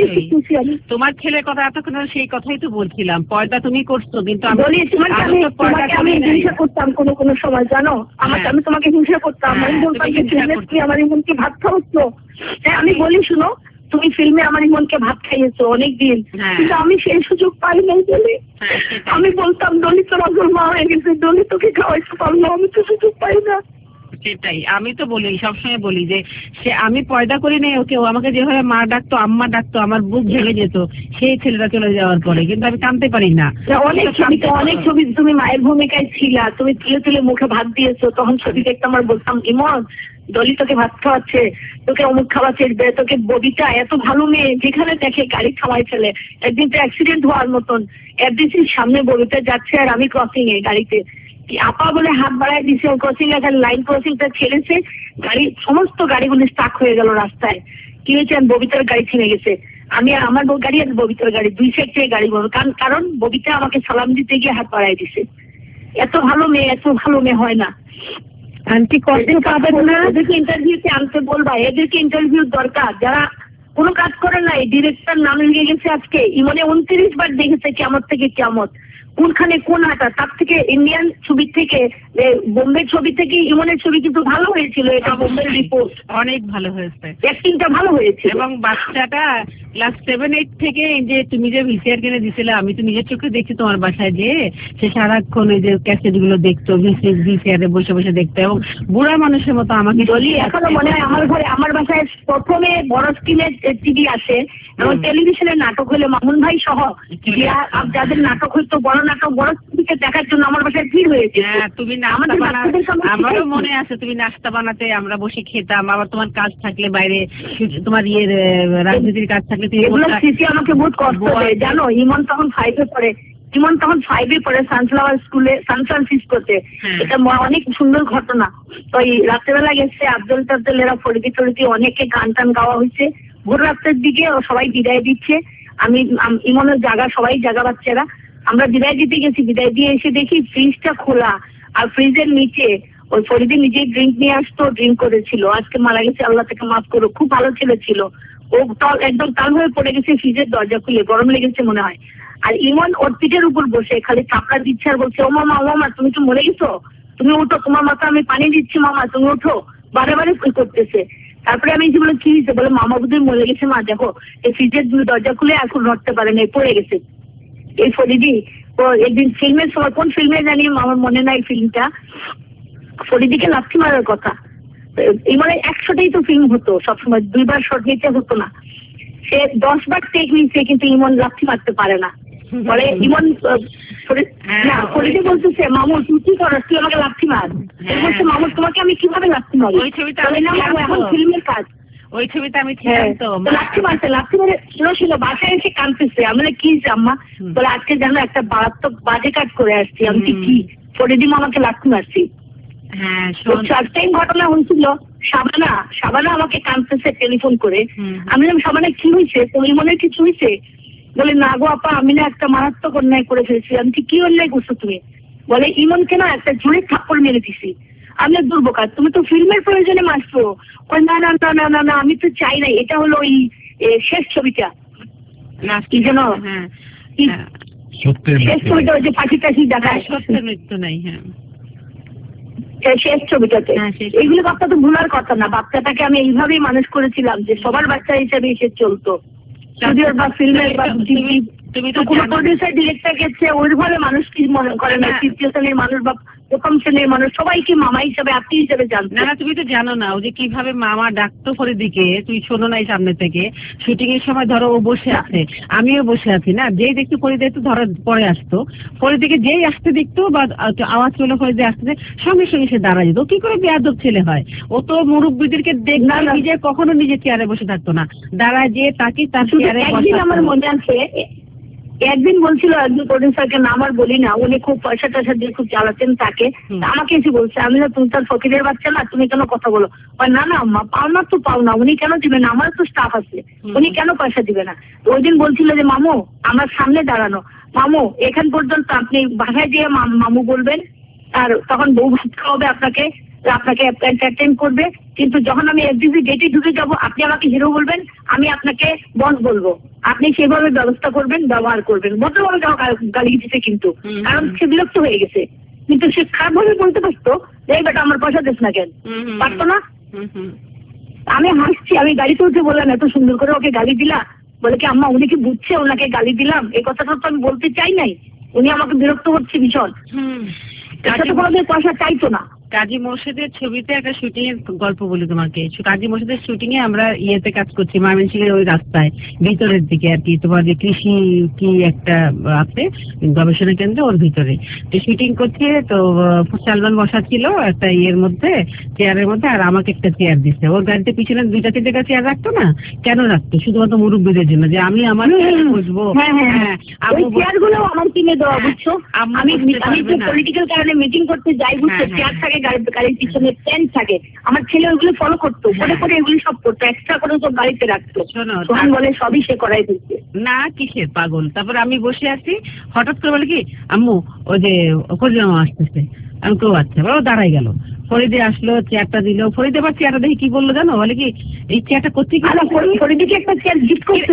তোমার ছেলের কথা এতক্ষণ সেই কথাই তো বলছিলাম, পর্দা তুমি করছো, কিন্তু বলি তোমাকে আমি হিংসা করতাম কোনো কোনো সময়, জানো আমাকে, আমি তোমাকে হিংসা করতাম। আমি বলতাম যে আমার ইমনকে ভাত খাওয়াচ্ছো। হ্যাঁ আমি বলি শুনো, তুমি ফিল্মে আমার ইমনকে ভাত খাইয়েছো অনেকদিন, কিন্তু আমি সেই সুযোগ পাই নাই বলে আমি বলতাম ডলি তোর অগর মা হয়ে গেছে, ডলি তোকে খাওয়াইতে পারলো, আমি তো সুযোগ পাই না। সেটাই আমি তো বলি, সবসময় বলি যে সে আমি পয়দা করি নাই ওকে, ও আমাকে যেভাবে মা ডাকতো, আম্মা ডাকতো, আমার বুক ভেঙে যেত সেই ছেলেটা চলে যাওয়ার পরে, কিন্তু আমি কাঁদতে পারি না। অনেক ছবি অনেক ছবি তুমি মায়ের ভূমিকায় ছিলা, তুমি তুলে তুলে মুখে ভাত দিয়েছো, তখন ছবি দেখতে আমার বলতাম ইমন ডলি তোকে ভাত খাওয়াচ্ছে, তোকে অমুক খাওয়াচ্ছে, তোকে ববিতা এত ভালো মেয়ে, যেখানে দেখে গাড়ি খাওয়াই ফেলে। একদিন তো অ্যাক্সিডেন্ট হওয়ার মতন, এফডিসির সামনে ববিতা যাচ্ছে আর আমি ক্রসিং এ গাড়িতে, আপা বলে হাত বাড়ায় দিছে, ক্রসিং এ লাইন ক্রসিংটা ছেড়েছে, গাড়ি সমস্ত গাড়িগুলো স্টাক হয়ে গেল রাস্তায়। কি হয়েছে? ববিতার গাড়ি থেমে গেছে, আমি আর আমার গাড়ি আর ববিতার গাড়ি দুই সাইড থেকে গাড়ি বলবো, কারণ কারণ ববিতা আমাকে সালাম দিতে গিয়ে হাত বাড়ায় দিছে। এত ভালো মেয়ে, এত ভালো মেয়ে হয় না। আন্টি কষ্ট পাবেন না, এদেরকে ইন্টারভিউতে আনতে বলবা, এদেরকে ইন্টারভিউ দরকার যারা কোনো কাজ করে নাই। ডিরেক্টর নাম লিখে গেছে আজকে, ইমনে উনত্রিশ বার দেখেছে কেমত থেকে কেমত, কোনখানে কোন আটা, তার থেকে ইন্ডিয়ান ছবি থেকে বোম্বে ছবি থেকে ইমনের ছবি কিন্তু ভালো হয়েছিল, এটা বোম্বের রিপোর্ট, অনেক ভালো হয়েছে, অ্যাক্টিংটা ভালো হয়েছে। এবং বাচ্চাটা ক্লাস সেভেন এইট থেকে যে তুমি যে ভিসিআর কিনে দিছিলে, আমি তো নিজের চোখে দেখছি তোমার বাসায় যে সে সারাক্ষণ ওই যে ক্যাসেট গুলো দেখতো, ভিসিআর এ বসে বসে দেখতো, এবং বুড়া মানুষের মতো আমাকে বলি এখনো মনে হয় আমার ঘরে, আমার বাসায় প্রথমে বড় স্ক্রিনের টিভি আসে এবং টেলিভিশনের নাটক হলে মামুন ভাই সহ যাদের নাটক হইতো, বড় নাটক বড় টিভিতে দেখার জন্য আমার বাসায় ভিড় হয়েছে। হ্যাঁ তুমি নাস্তা বানাতে, আমারও মনে আছে তুমি নাস্তা বানাতে, আমরা বসে খেতাম, আবার তোমার কাজ থাকলে বাইরে, তোমার ইয়ের রাজনীতির কাজ থাকলে এগুলো স্মৃতি আমাকে বহুত কষ্ট দেয় জানো। ইমন তখন ফাইভে পড়ে, ইমন তখন ফাইভে পড়ে সানফ্লাওয়ার স্কুলে সানফ্লাওয়ার সিসকোতে। এটা ম- অনেক সুন্দর ঘটনা। তো এই রাত্রেবেলা গেছে আব্দুল টাব্দুল এরা ফরিদি টরিদি অনেকে গান টান গাওয়া হয়েছে। ভোর রাত্রের দিকে ও সবাই বিদায় দিচ্ছে। আমি আম- ইমনের জায়গা সবাই জায়গা বাচ্চারা আমরা বিদায় দিতে গেছি। বিদায় দিয়ে এসে দেখি ফ্রিজটা খোলা আর ফ্রিজের নিচে ওই ফরিদি নিজে ড্রিঙ্ক নিয়ে আসতো, ড্রিঙ্ক করেছিল। আজকে মারা গেছে, আল্লাহ থেকে মাফ করো। খুব ভালো ছেলে ছিল ও। তল একদম তাল হয়ে পড়ে গেছে ফ্রিজের দরজা খুলে, গরম লেগেছে মনে হয়। আর ইমন ওর পিঠের উপর বসে খালি চাপড়া দিচ্ছে আর বলছে, ও মামা ও মামা তুমি তো মরে গেছো, তুমি উঠো, তোমার মাথা আমি পানি দিচ্ছি মামা, তুমি উঠো। বারে বারে কি করতেছে। তারপরে আমি যে বলে কি হয়েছে, বলে মামা বোধহয় মরে গেছে মা, দেখো এই ফ্রিজের দরজা খুলে এখন নড়তে পারে না, পড়ে গেছে। এই ফরিদি ও একদিন ফিল্মের সময়, কোন ফিল্মে জানি আমার মনে নাই ফিল্মটা, ফরিদিকে লাথি মারার কথা। এই মানে একশোটাই তো ফিল্ম হতো সবসময়, দুইবার শট নিতে হতো না। সে দশ বার টেক নিচ্ছে কিন্তু ইমন লাথি মারতে পারে না। বলে ইমন আহ, ফরি- না ফরিদি বলতেছে, মামু তুই কি করস, তুই আমাকে লাথি মার। ও বলছে, মামু তোমাকে আমি কিভাবে লাথি মারি? ওই ছবিটা বলে, না মামু এখন ফিল্মের কাজ। ওই ছবিটা আমি ছিলাম তো। তো লাথি মারছে, লাথি মারে ছিল ছিল বাসায় এসে কাঁদতেছে। আমি বলে, কি হয়েছে আম্মা? বলে আজকে জানো একটা মারাত্মক বাজে কাজ করে আসছি। আমি কি কি ফরিদি মামাকে লাথি মারছি। হ্যাঁ ফার্স্ট টাইম ঘটনা হয়েছিল। শাবানা শাবানা আমাকে কাঁদতেছে টেলিফোন করে। আমি বললাম, শাবানা কি হয়েছে, তুমি মনে হয় কিছু হয়েছে? বলে, না গো আপা, আমি না একটা মারাত্মক অন্যায় করে ফেলছি। আমি কি কি অন্যায় করছো তুমি? বলে, ইমনকে না একটা জোরে থাপ্পড় মেরে দিছি। আমি দুর্বোকার, তুমি তো ফিল্মের প্রয়োজনে মারছো। ওই না না না না না না আমি তো চাই নাই। এটা হলো ওই এ, শেষ ছবিটা কি যেন, কি- সত্যের শেষ ছবিটা ওই যে পাখি টাখি দেখায়, সত্যের মৃত্যু নাই। হ্যাঁ এই শেষ ছবিটাতে। এইগুলো বাচ্চা তো ভুলার কথা না। বাচ্চাটাকে আমি এইভাবেই মানুষ করেছিলাম যে সবার বাচ্চা হিসেবে এসে চলতো। স্টুডিওর বা ফিল্মের বা টিভি, তুমি তো কোনো প্রডিউসার ডিরেক্টর গেছে ওইভাবে মানুষ কি মনে করে না, তৃতীয় শ্রেণীর মানুষ বা প্রথম শ্রেণীর মানুষ সবাইকে মামা হিসাবে আত্মীয় হিসাবে জানতো। না না তুমি তো জানো না ও যে কিভাবে মামা ডাকতো ফরিদিকে, তুই শোনো নাই সামনে থেকে। শুটিং এর সময় ধরো ও বসে আছে, আমিও বসে আছি না, যেই দেখতো ফরিদি একটু ধরো পরে আসতো, ফরিদিকে যেই আসতে দেখতো বা আওয়াজ চলে ফরিদি আসতে, সঙ্গে সঙ্গে সে দাঁড়ায় যেত। ও কি করে বেয়াদব ছেলে হয়? ও তো মুরব্বীদেরকে দেখনা নিজে কখনো নিজে চেয়ারে বসে থাকতো না, দাঁড়ায় যে তাকে তার চেয়ারে একদিন আমার মনে আছে, একদিন বলছিল একজন প্রডিউসারকে, নাম আর বলি না, উনি খুব পয়সা টয়সা দিয়ে খুব চালাতেন তাকে। আমাকে এসে বলছে, আমি না তুমি তার ফকিরের বাচ্চা না, তুমি কেন কথা বলো? না না আম্মা, পাওনা তো পাওনা, উনি কেন দিবে না, আমার তো স্টাফ আছে, উনি কেন পয়সা দিবে না? ওই দিন বলছিল যে, মামু আমার সামনে দাঁড়ানো, মামু এখান পর্যন্ত আপনি বাসায় দিয়ে মামু বলবেন, আর তখন বউ ভাত খাওয়াবে আপনাকে, আপনাকে এন্টারটেইন করবে, কিন্তু যখন আমি এফডিসি গেটে ঢুকে যাব আপনি আমাকে হিরো বলবেন, আমি আপনাকে বস বলবো, আপনি সেভাবে ব্যবস্থা করবেন, ব্যবহার করবেন। ভদ্রভাবে গালি দিচ্ছে কিন্তু, কারণ সে বিরক্ত হয়ে গেছে। কিন্তু সে খারাপ ভাবে বলতে পারতো, এই বেটা আমার পয়সা দিস না কেন, পারতো না। আমি হাসছি, আমি গাড়িতে উঠে বললাম, এত সুন্দর করে ওকে গালি দিলা? বলে কি আম্মা উনি কি বুঝছে ওনাকে গালি দিলাম? এই কথাটা তো আমি বলতে চাই নাই, উনি আমাকে বিরক্ত করছে ভীষণ। সেটা কোনোদিন পয়সা চাইতো না। কাজী মোর্শেদের ছবিতে একটা শুটিং এর গল্প বলি তোমাকে। কাজী মোর্শেদের শুটিং এ আমরা ইয়েতে কাজ করছি, ময়মনসিংহের ওই রাস্তায় ভিতরের দিকে আর কি, তোমার যে কৃষি কি একটা আছে গবেষণা কেন্দ্র, ওর ভিতরে তো শুটিং করছে। তো সালমান বসা ছিল একটা ইয়ের মধ্যে, চেয়ারের মধ্যে, আর আমাকে একটা চেয়ার দিচ্ছে। ওর গাড়িতে পিছনে দুইটা তিনটা চেয়ার রাখতো না, কেন রাখতো? শুধুমাত্র মুরব্বীদের জন্য, যে আমি আমার বসবো। হ্যাঁ হ্যাঁ, ওই চেয়ার গুলো আমার কিনে দেওয়া, বুঝছো? আমি আমি পলিটিক্যাল কারণে মিটিং করতে যাই, বুঝছো, চেয়ার থাকে গাড়ির পিছনে, টেন্ট থাকে, আমার ছেলে ওইগুলো ফলো করতো, পরে পরে এগুলো সব করতো, এক্সট্রা করে তো গাড়িতে রাখতো। সোহান বলে সবই সে করাই দিচ্ছে। না কিসের পাগল। তারপর আমি বসে আছি, হঠাৎ করে বলে কি, আম্মু ওই যে কলিজামা আসতেছে। আমি কেউ আচ্ছা, ও দাঁড়াই গেল। ফরিদে আসলো, চেয়ারটা দিল। ফরিদে আবার চেয়ারটা দেখি কি বললো জানো, বলে কি এই চেয়ারটা করতে কি ফরিদিকে একটা চেয়ার গিফট করতে,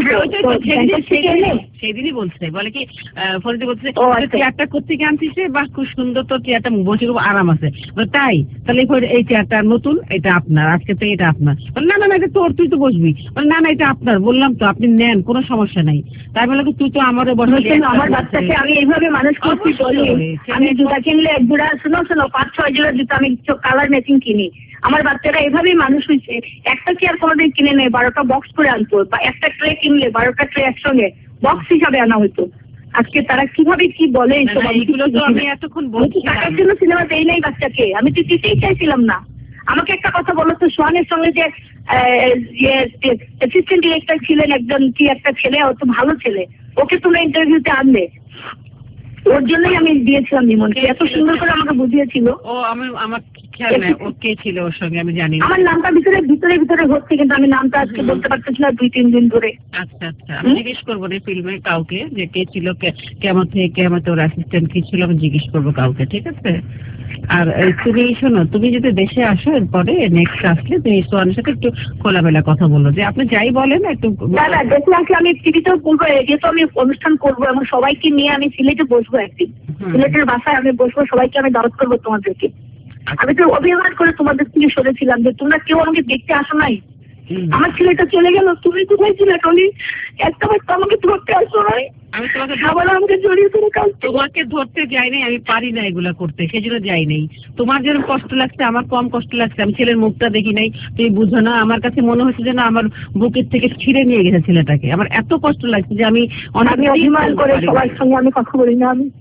সেদিনই বলছে, বলে কি ফরিদে বলছে চেয়ারটা করতে কি আনছিস, বাহ খুব সুন্দর, তোর চেয়ারটা বসে খুব আরাম আছে। তাই তাহলে এই চেয়ারটা নতুন, এটা আপনার, আজকে থেকে এটা আপনার। না না না এটা তোর, তুই তো বসবি। না না এটা আপনার, বললাম তো আপনি নেন, কোনো সমস্যা নাই। তাই বলে তুই তো আমারও বসে। আমার বাচ্চাকে আমি এইভাবে মানুষ করছি, বলি আমি জুতা কিনলে এক জোড়া, শোনো শোনো পাঁচ ছয় জোড়া জুতা আমি কালার ম্যাচিং কিনি। আমার বাচ্চারা এভাবেই মানুষ হয়েছে। একটা চেয়ার কোনোদিন কিনে নেয়, বারোটা বক্স করে আনতো, বা একটা ট্রে কিনলে বারোটা ট্রে একসঙ্গে বক্স হিসাবে আনা হতো। আজকে তারা কিভাবে কি বলে, আমি এতক্ষণ বলছি টাকার জন্য সিনেমা দেই নাই বাচ্চাকে, আমি তো দিতেই চাইছিলাম না। আমাকে একটা কথা বলো তো, সোহানের সঙ্গে যে অ্যাসিস্ট্যান্ট ডিরেক্টর ছিলেন একজন, কি একটা ছেলে, ও তো ভালো ছেলে, ওকে তোমরা ইন্টারভিউতে আনবে? ওর জন্যই আমি দিয়েছিলাম নিমন্ত্রণ, এত সুন্দর করে আমাকে বুঝিয়েছিল। ও আমি আমার খেয়াল নাই ও কে ছিল ওর সঙ্গে, আমি জানি না। আমার নামটা ভিতরে ভিতরে ভিতরে হচ্ছে, কিন্তু আমি নামটা আজকে বলতে পারতেছি না দুই তিন দিন ধরে। আচ্ছা আচ্ছা, আমি জিজ্ঞেস করবো না ফিল্মে কাউকে যে কে ছিল, কেমন থেকে কেমন তোর অ্যাসিস্ট্যান্ট কি ছিল, আমি জিজ্ঞেস করবো কাউকে, ঠিক আছে? আর তুমি শোনো, তুমি যদি দেশে আসো এরপরে নেক্সট আসলে তুমি সোহানের সাথে একটু খোলামেলা কথা বলো, যে আপনি যাই বলেন একটু। না না, দেশে আসলে আমি টিভিতেও বলবো, যেহেতু আমি অনুষ্ঠান করবো এবং সবাইকে নিয়ে আমি সিলেটে বসবো, একদিন সিলেটের বাসায় আমি বসবো, সবাইকে আমি দাওয়াত করবো তোমাদেরকে। আমি তো অভিমান করে তোমাদের থেকে সরেছিলাম যে তোমরা কেউ আমাকে দেখতে আসো নাই, আমার ছেলেটা চলে গেল, তুমি কোথায় ছিলে টনি, একটা বার তো আমাকে ধরতে আসো নাই। আমি তোমাকে আবার আমাকে জড়িয়ে ধরে কাজ, তোমাকে ধরতে যাই নাই, আমি পারি না এগুলা করতে, সেজন্য যাই নাই। তোমার যেরকম কষ্ট লাগছে আমার কম কষ্ট লাগছে, আমি ছেলের মুখটা দেখি নাই, তুমি বুঝো না। আমার কাছে মনে হচ্ছে যে না আমার বুকের থেকে ছিঁড়ে নিয়ে গেছে ছেলেটাকে, আমার এত কষ্ট লাগছে যে আমি অনেক অভিমান করে সবার সঙ্গে আমি কথা বলি না। আমি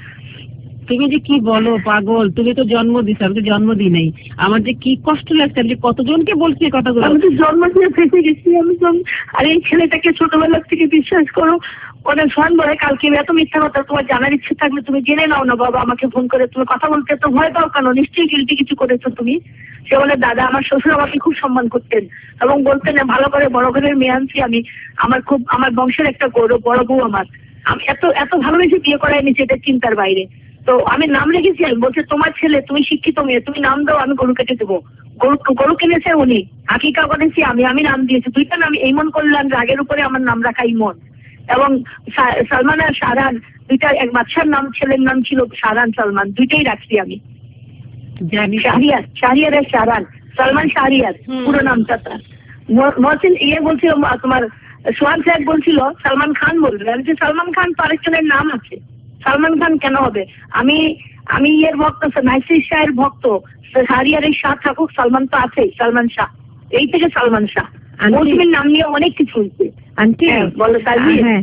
তুমি যে কি বলো পাগল, তুমি তো জন্ম দিছো, আমি তো জন্ম দিই নাই। আমার যে কি কষ্ট লাগছে, আমি যে কতজনকে বলছি এই কথাগুলো। আমি তো জন্ম দিয়ে ফেসে গেছি আমি। আর এই ছেলেটাকে ছোটবেলার থেকে বিশ্বাস করো, ওদের ফোন বলে কালকে এত মিথ্যা কথা, তোমার জানার ইচ্ছে থাকলে তুমি জেনে নাও না বাবা, আমাকে ফোন করে তুমি কথা বলতে তো ভয় পাও কেন, নিশ্চয়ই গিলটি কিছু করেছো তুমি। সে বলে দাদা আমার শ্বশুর আমাকে খুব সম্মান করতেন এবং বলতেন ভালো করে বড় ঘরের মেয়ে আনছি আমি, আমার খুব আমার বংশের একটা গৌরব, বড় বউ আমার, আমি এত এত ভালোবেসে বিয়ে করাই নিয়েছি, এটা চিন্তার বাইরে। তো আমি নাম রেখেছি, বলছে তোমার ছেলে, তুমি শিক্ষিত মেয়ে, তুমি নাম দাও, আমি গরু কেটে দেবো। গরু গরু কিনেছে উনি, আকিকা করেছি আমি, আমি নাম দিয়েছি দুইটা নাম, ইমন করলাম, রাগের উপরে আমার নাম রাখা ইমন। এবং সালমান আর শাহরান দুইটা, এক বাচ্চার নাম ছেলের নাম ছিল শাহরান সালমান, দুইটাই রাখছি আমি। শাহরিয়ার, শাহরিয়ার আর শাহরান, সালমান শাহরিয়ার পুরো নামটা তার। মহসিন ইয়ে বলছিল তোমার সোহান সাহেব বলছিল সালমান খান বলবে, আমি যে সালমান খান তো আরেকজনের নাম আছে, সালমান খান কেন হবে? আমি আমি ইয়ের ভক্ত, নাইসির শাহের ভক্ত, শাহরিয়ারের শাহ থাকুক, সালমান তো আছেই, সালমান শাহ, এই থেকে সালমান শাহ। মৌসুমীর নাম নিয়ে অনেক কিছু হয়েছে। আন্টি হ্যাঁ,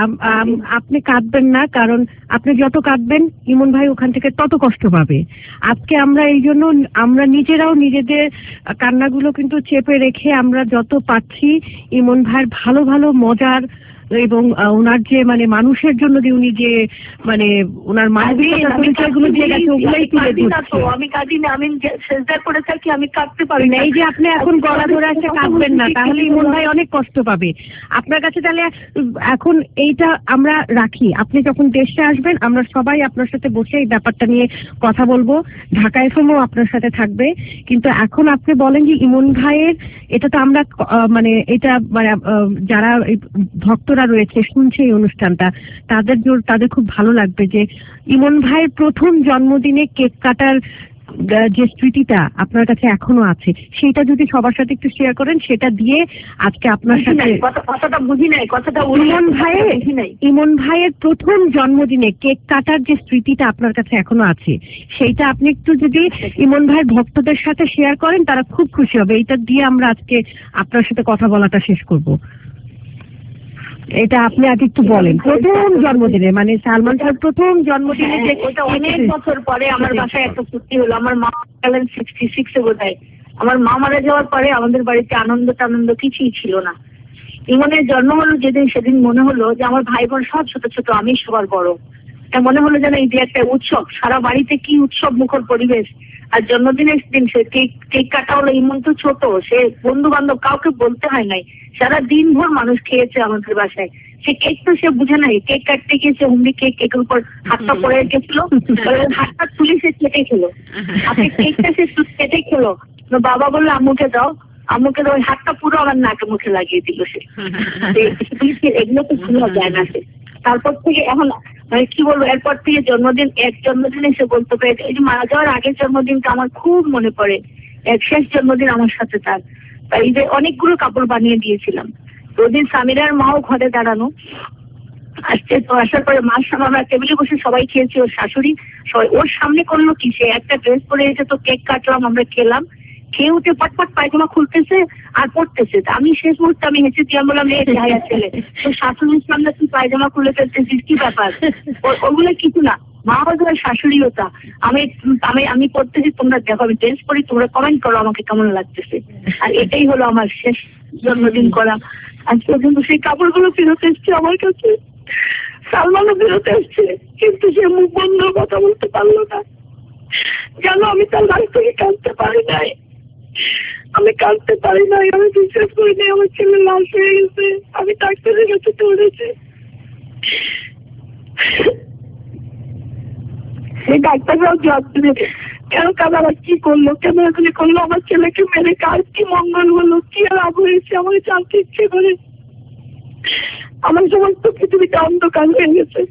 আপনি কাঁদবেন না, কারণ আপনি যত কাঁদবেন ইমন ভাই ওখান থেকে তত কষ্ট পাবে। আজকে আমরা এই জন্য আমরা নিজেরাও নিজেদের কান্নাগুলো কিন্তু চেপে রেখে আমরা যত পাচ্ছি ইমন ভাইয়ের ভালো ভালো মজার এবং ওনার যে মানে মানুষের জন্য যে উনি যে মানে ওনার মানবিকতার পরিচয়গুলো দিয়ে গেছে ওগুলোই তুলে ধরছে। আমি কাঁদি না, আমি সেজদা করে থাকি, আমি কাঁদতে পারি না। এই যে আপনি এখন গলা ধরে আসে কাঁদবেন না, তাহলে ইমন ভাই অনেক কষ্ট পাবে আপনার কাছে। তাহলে এখন এইটা আমরা রাখি, আপনি যখন দেশে আসবেন আমরা সবাই আপনার সাথে বসে এই ব্যাপারটা নিয়ে কথা বলবো, ঢাকা এফএমও আপনার সাথে থাকবে। কিন্তু এখন আপনি বলেন যে ইমন ভাইয়ের এটা তো আমরা মানে এটা মানে যারা ভক্তরা রয়েছে শুনছে এই অনুষ্ঠানটা, তাদের তাদের খুব ভালো লাগবে যে ইমন ভাইয়ের প্রথম জন্মদিনে কেক কাটার যে স্মৃতিটা আপনার কাছে এখনো আছে, সেটা যদি সবার সাথে একটু শেয়ার করেন, সেটা দিয়ে আজকে আপনার সাথে কথাটা বুঝি নাই, কথাটা ইমন ভাইয়ের ইমন ভাইয়ের প্রথম জন্মদিনে কেক কাটার যে স্মৃতিটা আপনার কাছে এখনো আছে, সেইটা আপনি একটু যদি ইমন ভাইয়ের ভক্তদের সাথে শেয়ার করেন তারা খুব খুশি হবে। এইটা দিয়ে আমরা আজকে আপনার সাথে কথা বলাটা শেষ করব। এটা আপনি আগে একটু বলেন, প্রথম জন্মদিনে মানে সালমান শাহ প্রথম জন্মদিনে যে ওটা অনেক বছর পরে আমার বাসায় একটা সত্যি হলো। আমার মা গেলেন সিক্সটি সিক্সে বোধহয়, আমার মা মারা যাওয়ার পরে আমাদের বাড়িতে আনন্দ টানন্দ কিছুই ছিল না। ইমনের জন্ম হলো যেদিন, সেদিন মনে হলো যে আমার ভাই বোন সব ছোট ছোট, আমি সবার বড়। মনে হলো যেন এই যে একটা উৎসব, সারা বাড়িতে কি উৎসব মুখর পরিবেশ। আর জন্মদিনের দিন সে কেক কেক কাটা হলো, ইমন তো ছোট, সে বন্ধু বান্ধব কাউকে বলতে হয় নাই, সারা দিন ভোর মানুষ খেয়েছে আমাদের বাসায়। সে কেক তো সে বুঝে নাই, কেক কাটতে গিয়েছে হুমড়ি খেয়ে কেকের উপর হাতটা পড়ে গেছিল, হাতটা তুলে সে কেটে খেলো, আপনি কেকটা সে কেটে খেলো। বাবা বললো আম্মুকে দাও, আম্মুকে দাও, ওই হাতটা পুরো আমার নাকে মুখে লাগিয়ে দিল সে। এগুলো তো শোনা যায় না। সে তারপর থেকে এখন মানে কি বলবো, এরপর থেকে জন্মদিন এক জন্মদিনে সে বলতে পারে, এই যে মারা যাওয়ার আগের জন্মদিনটা আমার খুব মনে পড়ে, এক শেষ জন্মদিন আমার সাথে তার। তাই যে অনেকগুলো কাপড় বানিয়ে দিয়েছিলাম। ওদিন সামিরার মাও ঘরে দাঁড়ানো আসছে, তো আসার পরে মার সামনে আমরা টেবিলে বসে সবাই খেয়েছি, ওর শাশুড়ি সবাই ওর সামনে করলো কি, সে একটা ড্রেস পরে এসে তো কেক কাটলাম, আমরা খেলাম, খেয়ে উঠে পটপট পায়জামা খুলতেছে আর পড়তেছে। আমি শেষ মুহূর্তে আমি হেসে দিয়ে বললাম এই ভাইয়া ছেলে, তো শাশুড়ির সামনে তুই পায়জামা খুলে ফেলতেছিস, কি ব্যাপার? ওগুলো কিছু না, মা বাজার শাশুড়ি ওটা, আমি আমি আমি পড়তেছি, তোমরা দেখো, আমি ড্রেস পরি, তোমরা কমেন্ট করো আমাকে কেমন লাগতেছে। আর এটাই হলো আমার শেষ জন্মদিন করা। আজ পর্যন্ত সেই কাপড়গুলো ফেরত এসছে আমার কাছে। সালমানও বেরোতে এসছে, কিন্তু সে মুখ বন্ধ কথা বলতে পারলো না। জানো আমি তার বাড়ি থেকে কাঁদতে পারি নাই, আমি কাঁদতে পারি নাই, আমি বিশ্বাস করি নাই আমার ছেলে লাশ হয়ে গেছে। আমি ডাক্তারের কাছে দৌড়েছি, সেই ডাক্তাররাও জবাব দেবে কেন কাদারা কি করলো, কেন এগুলি করলো, আমার ছেলেকে মেরে কার কি মঙ্গল হলো, কি লাভ হয়েছে, আমাকে জানতে ইচ্ছে করে। আমার সমস্ত পৃথিবীটা অন্ধকার হয়ে গেছে।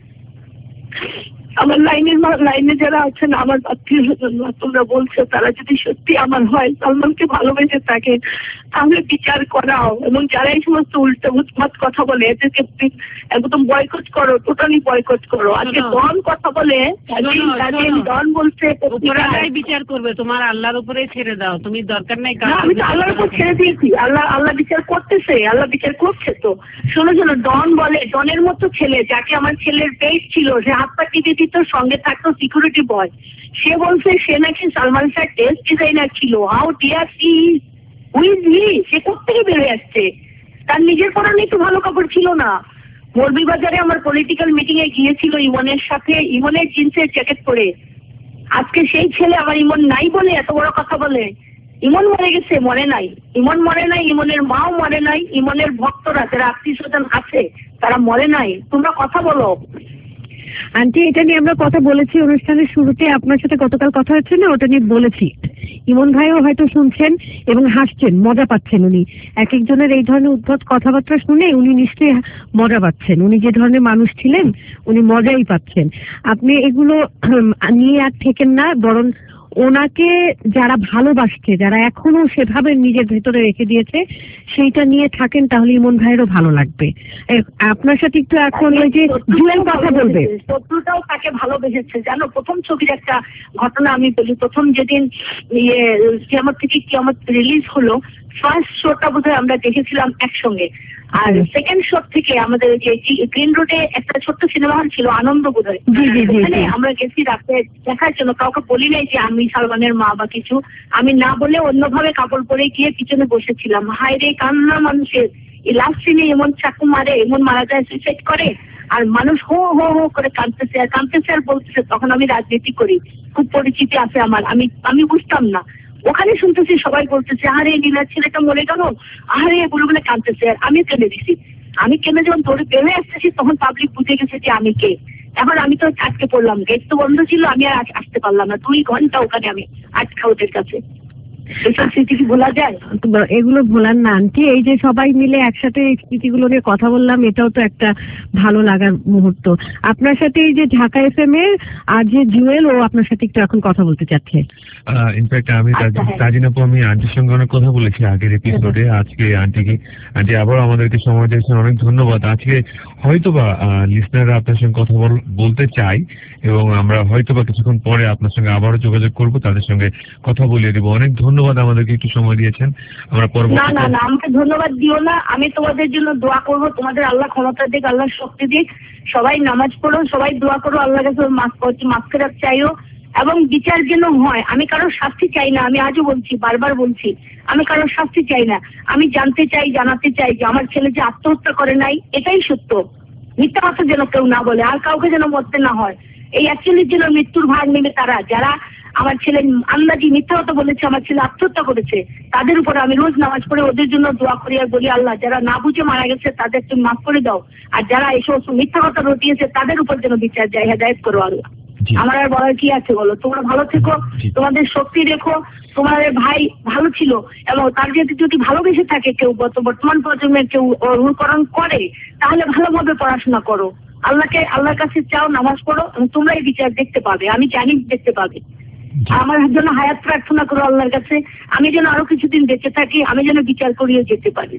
আমার লাইনের লাইনে যারা আছেন আমার আত্মীয় স্বজন, তোমরা বলছো তারা যদি সত্যি আমার হয়, সালমানকে ভালোবেসে থাকে, তাহলে বিচার করাও, এবং যারা এই সমস্ত উল্টো উৎপাত কথা বলে এদেরকে একদম বয়কট করো, টোটালি বয়কট করো। আজকে ডন কথা বলে, ডন বলছে বিচার করবে, তোমার আল্লাহর উপরে ছেড়ে দাও, তুমি দরকার নাই। আমি তো আল্লাহর উপর ছেড়ে দিয়েছি, আল্লাহ আল্লাহ বিচার করতেছে, আল্লাহ বিচার করছে। তো শোনো শোনো, ডন বলে, ডনের মতো ছেলে যাকে আমার ছেলের পেট ছিল, সে হাত পা টিপে দিত, সঙ্গে থাকতো সিকিউরিটি বয়, সে বলছে সে নাকি সালমান শাহ টেস্ট ডিজাইনার ছিল। How dare she was he, সে কোথেকে বেরিয়ে আসছে? তার নিজের পরনে একটু ভালো কাপড় ছিল না। মৌলভী বাজারে আমার পলিটিক্যাল মিটিং এ গিয়েছিল ইমনের সাথে, ইমনের জিন্সের জ্যাকেট পরে। আজকে সেই ছেলে আমার ইমন নাই বলে এত বড় কথা বলে। ইমন মরে গেছে, মরে নাই। ইমন মরে নাই, ইমনের মাও মরে নাই, ইমনের ভক্তরা যারা আত্মীয় স্বজন আছে তারা মরে নাই। তোমরা কথা বলো। আন্টি, এটা নিয়ে আমরা কথা বলেছি অনুষ্ঠানের শুরুতে, আপনার সাথে গতকাল কথা হচ্ছে না, ওটা নিয়ে বলেছি। ইমন ভাইও হয়তো শুনছেন এবং হাসছেন, মজা পাচ্ছেন। উনি এক একজনের এই ধরনের উদ্ভট কথাবার্তা শুনে উনি নিশ্চয়ই মজা পাচ্ছেন। উনি যে ধরনের মানুষ ছিলেন উনি মজাই পাচ্ছেন। আপনি এগুলো নিয়ে আর থেকেন না, বরং ওনাকে যারা ভালোবাসছে, যারা এখনো সেভাবে নিজের ভেতরে রেখে দিয়েছে, সেইটা নিয়ে থাকেন, তাহলে ইমন ভাইয়েরও ভালো লাগবে। আপনার সাথে একটু এখন ওই যে জুয়েল কথা বলবে, শত্রুটাও তাকে ভালোবেসেছে। জানো, প্রথম ছবির একটা ঘটনা আমি বলি। প্রথম যেদিন ইয়ে কিয়ামত থেকে কিয়ামত রিলিজ হলো, ফার্স্ট শোটা বোধহয় আমরা দেখেছিলাম একসঙ্গে, আর সেকেন্ড শো থেকে আমাদের যে গ্রিন রোডে একটা ছোট্ট সিনেমা হল ছিল, আনন্দ বোধহয়, আমরা গেছি রাতে দেখার জন্য। কাউকে বলি নাই যে আমি সালমানের মা বা কিছু, আমি না বলে অন্যভাবে কাপড় পরে গিয়ে পিছনে বসেছিলাম। হায় রে কান্না মানুষের। এই লাস্ট সিনে এমন চাকু মারে, এমন মারা যায়, সুইসাইড করে, আর মানুষ হো হো হো করে কাঁদতেছে আর কাঁদতেছে আর বলতেছে। তখন আমি রাজনীতি করি, খুব পরিচিতি আছে আমার, আমি আমি বুঝতাম না। ওখানে শুনতেছি সবাই বলতেছে আরে নীলার ছেলেটা মরে গেল, আরে বলে বলে কাঁদতেছে, আর আমি কেঁদে দিছি। আমি কেঁদে যখন ধরে বেড়ে আসতেছি তখন পাবলিক বুঝে গেছে যে আমি কে। এখন আমি তো আটকে পড়লাম, গেট তো বন্ধ ছিল, আমি আর আসতে পারলাম না। দুই ঘন্টা ওখানে আমি আটকা ওদের কাছে। এসব স্মৃতি কি ভোলা যায়? এগুলো ভোলার না আন্টি। এই যে সবাই মিলে একসাথে এই স্মৃতিগুলো নিয়ে কথা বললাম, এটাও তো একটা ভালো লাগার মুহূর্ত। আপনার সাথে এই যে ঢাকা এফ এম এর আর যে জুয়েল, ও আপনার সাথে একটু এখন কথা বলতে চাচ্ছে। ইনফ্যাক্ট আমি তাজিন আপু, আমি আন্টির সঙ্গে অনেক কথা বলেছি আগের এপিসোডে। আজকে আন্টিকে আন্টি আবার আমাদেরকে সময় দিয়েছেন, অনেক ধন্যবাদ। আজকে হয়তোবা লিসনাররা আপনার সঙ্গে কথা বলতে চাই, এবং আমরা হয়তোবা কিছুক্ষণ পরে আপনার সঙ্গে আবারও যোগাযোগ করব, তাদের সঙ্গে কথা বলিয়ে দিব। অনেক ধন্যবাদ আমাদেরকে একটু সময় দিয়েছেন। আমরা না না না আমাকে ধন্যবাদ দিও না, আমি তোমাদের জন্য দোয়া করব। তোমাদের আল্লাহ ক্ষমতা দিক, আল্লাহ শক্তি দিক। সবাই নামাজ পড়ো, সবাই দোয়া করো, আল্লাহ কাছে মাগফিরাত চাইও, এবং বিচার যেন হয়। আমি কারোর শাস্তি চাই না, আমি আজও বলছি, বারবার বলছি, আমি কারোর শাস্তি চাই না। আমি জানতে চাই, জানাতে চাই যে আমার ছেলে যে আত্মহত্যা করে নাই, এটাই সত্য। মিথ্যা কথা যেন কেউ না বলে, আর কাউকে যেন মরতে না হয়। এই অ্যাকচুয়ালি যেন মৃত্যুর ভার নেবে তারা, যারা আমার ছেলে আন্দাজি মিথ্যা কথা বলেছে, আমার ছেলে আত্মহত্যা করেছে, তাদের উপরে আমি রোজ নামাজ পড়ে ওদের জন্য দোয়া করি আর বলি, আল্লাহ যারা না বুঝে মারা গেছে তাদের তুমি মাফ করে দাও, আর যারা এই সমস্ত মিথ্যা কথা রটিয়েছে তাদের উপর যেন বিচার যায়, হেদায়েত করো আল্লাহ। আমার আর বলার কি আছে বলো? তোমরা ভালো থেকো, তোমাদের শক্তি রেখো। তোমাদের ভাই ভালো ছিল, এবং তার যদি যদি ভালোবেসে থাকে কেউ, বর্তমান প্রজন্মের কেউ অনুকরণ করে, তাহলে ভালোভাবে পড়াশোনা করো, আল্লাহকে আল্লাহর কাছে চাও, নামাজ পড়ো, তোমরা এই বিচার দেখতে পাবে। আমি জানি দেখতে পাবে। আমার জন্য হায়াত প্রার্থনা করো আল্লাহর কাছে, আমি যেন আরো কিছুদিন বেঁচে থাকি, আমি যেন বিচার করিয়ে যেতে পারি।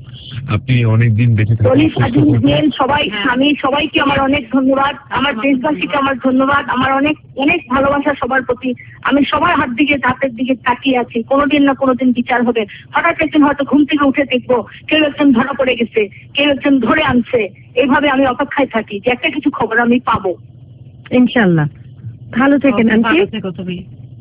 আপনি অনেকদিন বেঁচে থাকেন সবাই, আমি সবাইকে আমার অনেক ধন্যবাদ, আমার দেশবাসীকে আমার ধন্যবাদ, আমার অনেক অনেক ভালোবাসা সবার প্রতি। আমি সবার হাত দিকে হাতের দিকে তাকিয়ে আছি, কোনোদিন না কোনোদিন বিচার হবে। হঠাৎ একদিন হয়তো ঘুম থেকে উঠে দেখবো কেউ একজন ধরা পড়ে গেছে, কেউ একজন ধরে আনছে। এইভাবে আমি অপেক্ষায় থাকি যে একটা কিছু খবর আমি পাবো ইনশাআল্লাহ। ভালো থেকেন আন্টি।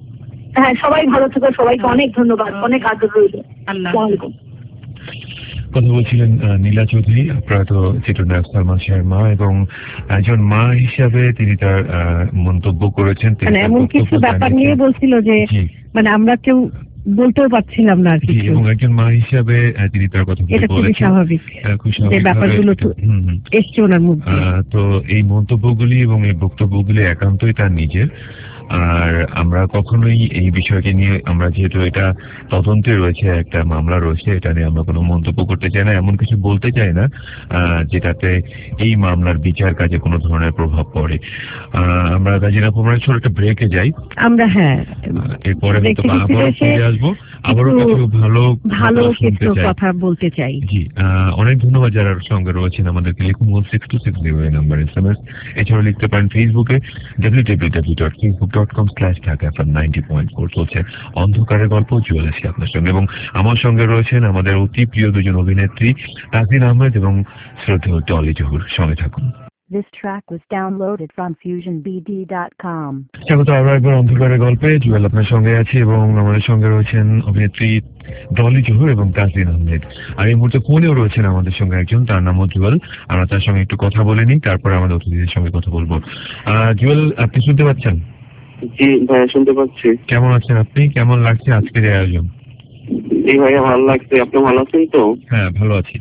হ্যাঁ, সবাই ভালো থেকো, সবাইকে অনেক ধন্যবাদ, অনেক আদর রইল। আল্লাহ। কথা বলছিলেন আহ, নীলা চৌধুরী, প্রয়াত চিত্রনায়ক সালমান শাহের মা, এবং একজন মা হিসাবে তিনি তার আহ, মন্তব্য করেছেন। তিনি মানে তার এমন বক্তব্য কিছু ব্যাপার জানিয়েছেন। নিয়ে বলছিল যে জি, মানে আমরা কেউ বলতেও পারছিলাম না আর জি, কিছু। এবং একজন মা হিসাবে আহ, তিনি তার কথা এটা খুবই বলেছেন। স্বাভাবিক আহ, খুব যে স্বাভাবিকভাবে- ব্যাপারগুলো তো হুম, হুম। এসছে ওনার মুখ দিয়ে। আহ, তো এই মন্তব্যগুলি এবং এই বক্তব্যগুলি একান্তই তার নিজের। আর আমরা কখনোই এই বিষয়কে নিয়ে, আমরা যেহেতু এটা তদন্তে রয়েছে, একটা মামলা রয়েছে, এটা নিয়ে আমরা কোনো মন্তব্য করতে চাই না, এমন কিছু বলতে চাই না আহ, যেটাতে এই মামলার বিচার কাজে কোনো ধরনের প্রভাব পড়ে। আহ, আমরা কাজে না আমরা ছোট একটা ব্রেকে যাই। আমরা হ্যাঁ আহ, এরপরে হয়তো দেখতে দেখতে আবারও এসে ফিরে আসবো, আবারও কিছু কিছু ভালো ভালো কথা শুনতে কিছু চাই। কথা বলতে চাই। জি, আহ, অনেক ধন্যবাদ যারা সঙ্গে রয়েছেন। আমাদেরকে লিখুন one six two six zero এই নাম্বার এস এম এস। এছাড়াও লিখতে পারেন ফেসবুকে W W W dot Facebook dot com slash Dhaka F M ninety point four. চলছে অন্ধকারের গল্প, জুয়েল আছি আপনার সঙ্গে, এবং আমার সঙ্গে রয়েছেন আমাদের অতি প্রিয় দুজন অভিনেত্রী তাসনিন আহমেদ এবং শ্রদ্ধেয় টলি জহুর। সঙ্গে থাকুন। This track was downloaded from fusion b d dot com. স্বাগত আবার একবার অন্ধকারের গল্পে। জুয়েল আপনার সঙ্গে আছি এবং আমাদের সঙ্গে রয়েছেন অভিনেত্রী ডলি জহুর এবং তাসনিন আহমেদ। আর এই মুহূর্তে ফোনেও রয়েছেন আমাদের সঙ্গে একজন, তার নামও জুয়েল। আমরা তার সঙ্গে একটু কথা বলে নিই, তারপরে আমাদের অতিথিদের সঙ্গে কথা বলবো। আহ, জুয়েল, আপনি শুনতে পাচ্ছেন? জি ভাইয়া শুনতে পাচ্ছি। কেমন আছেন আপনি? কেমন লাগছে আজকের এই আয়োজন? জি ভাইয়া ভালো লাগছে। আপনি ভালো আছেন তো? হ্যাঁ, ভালো আছি।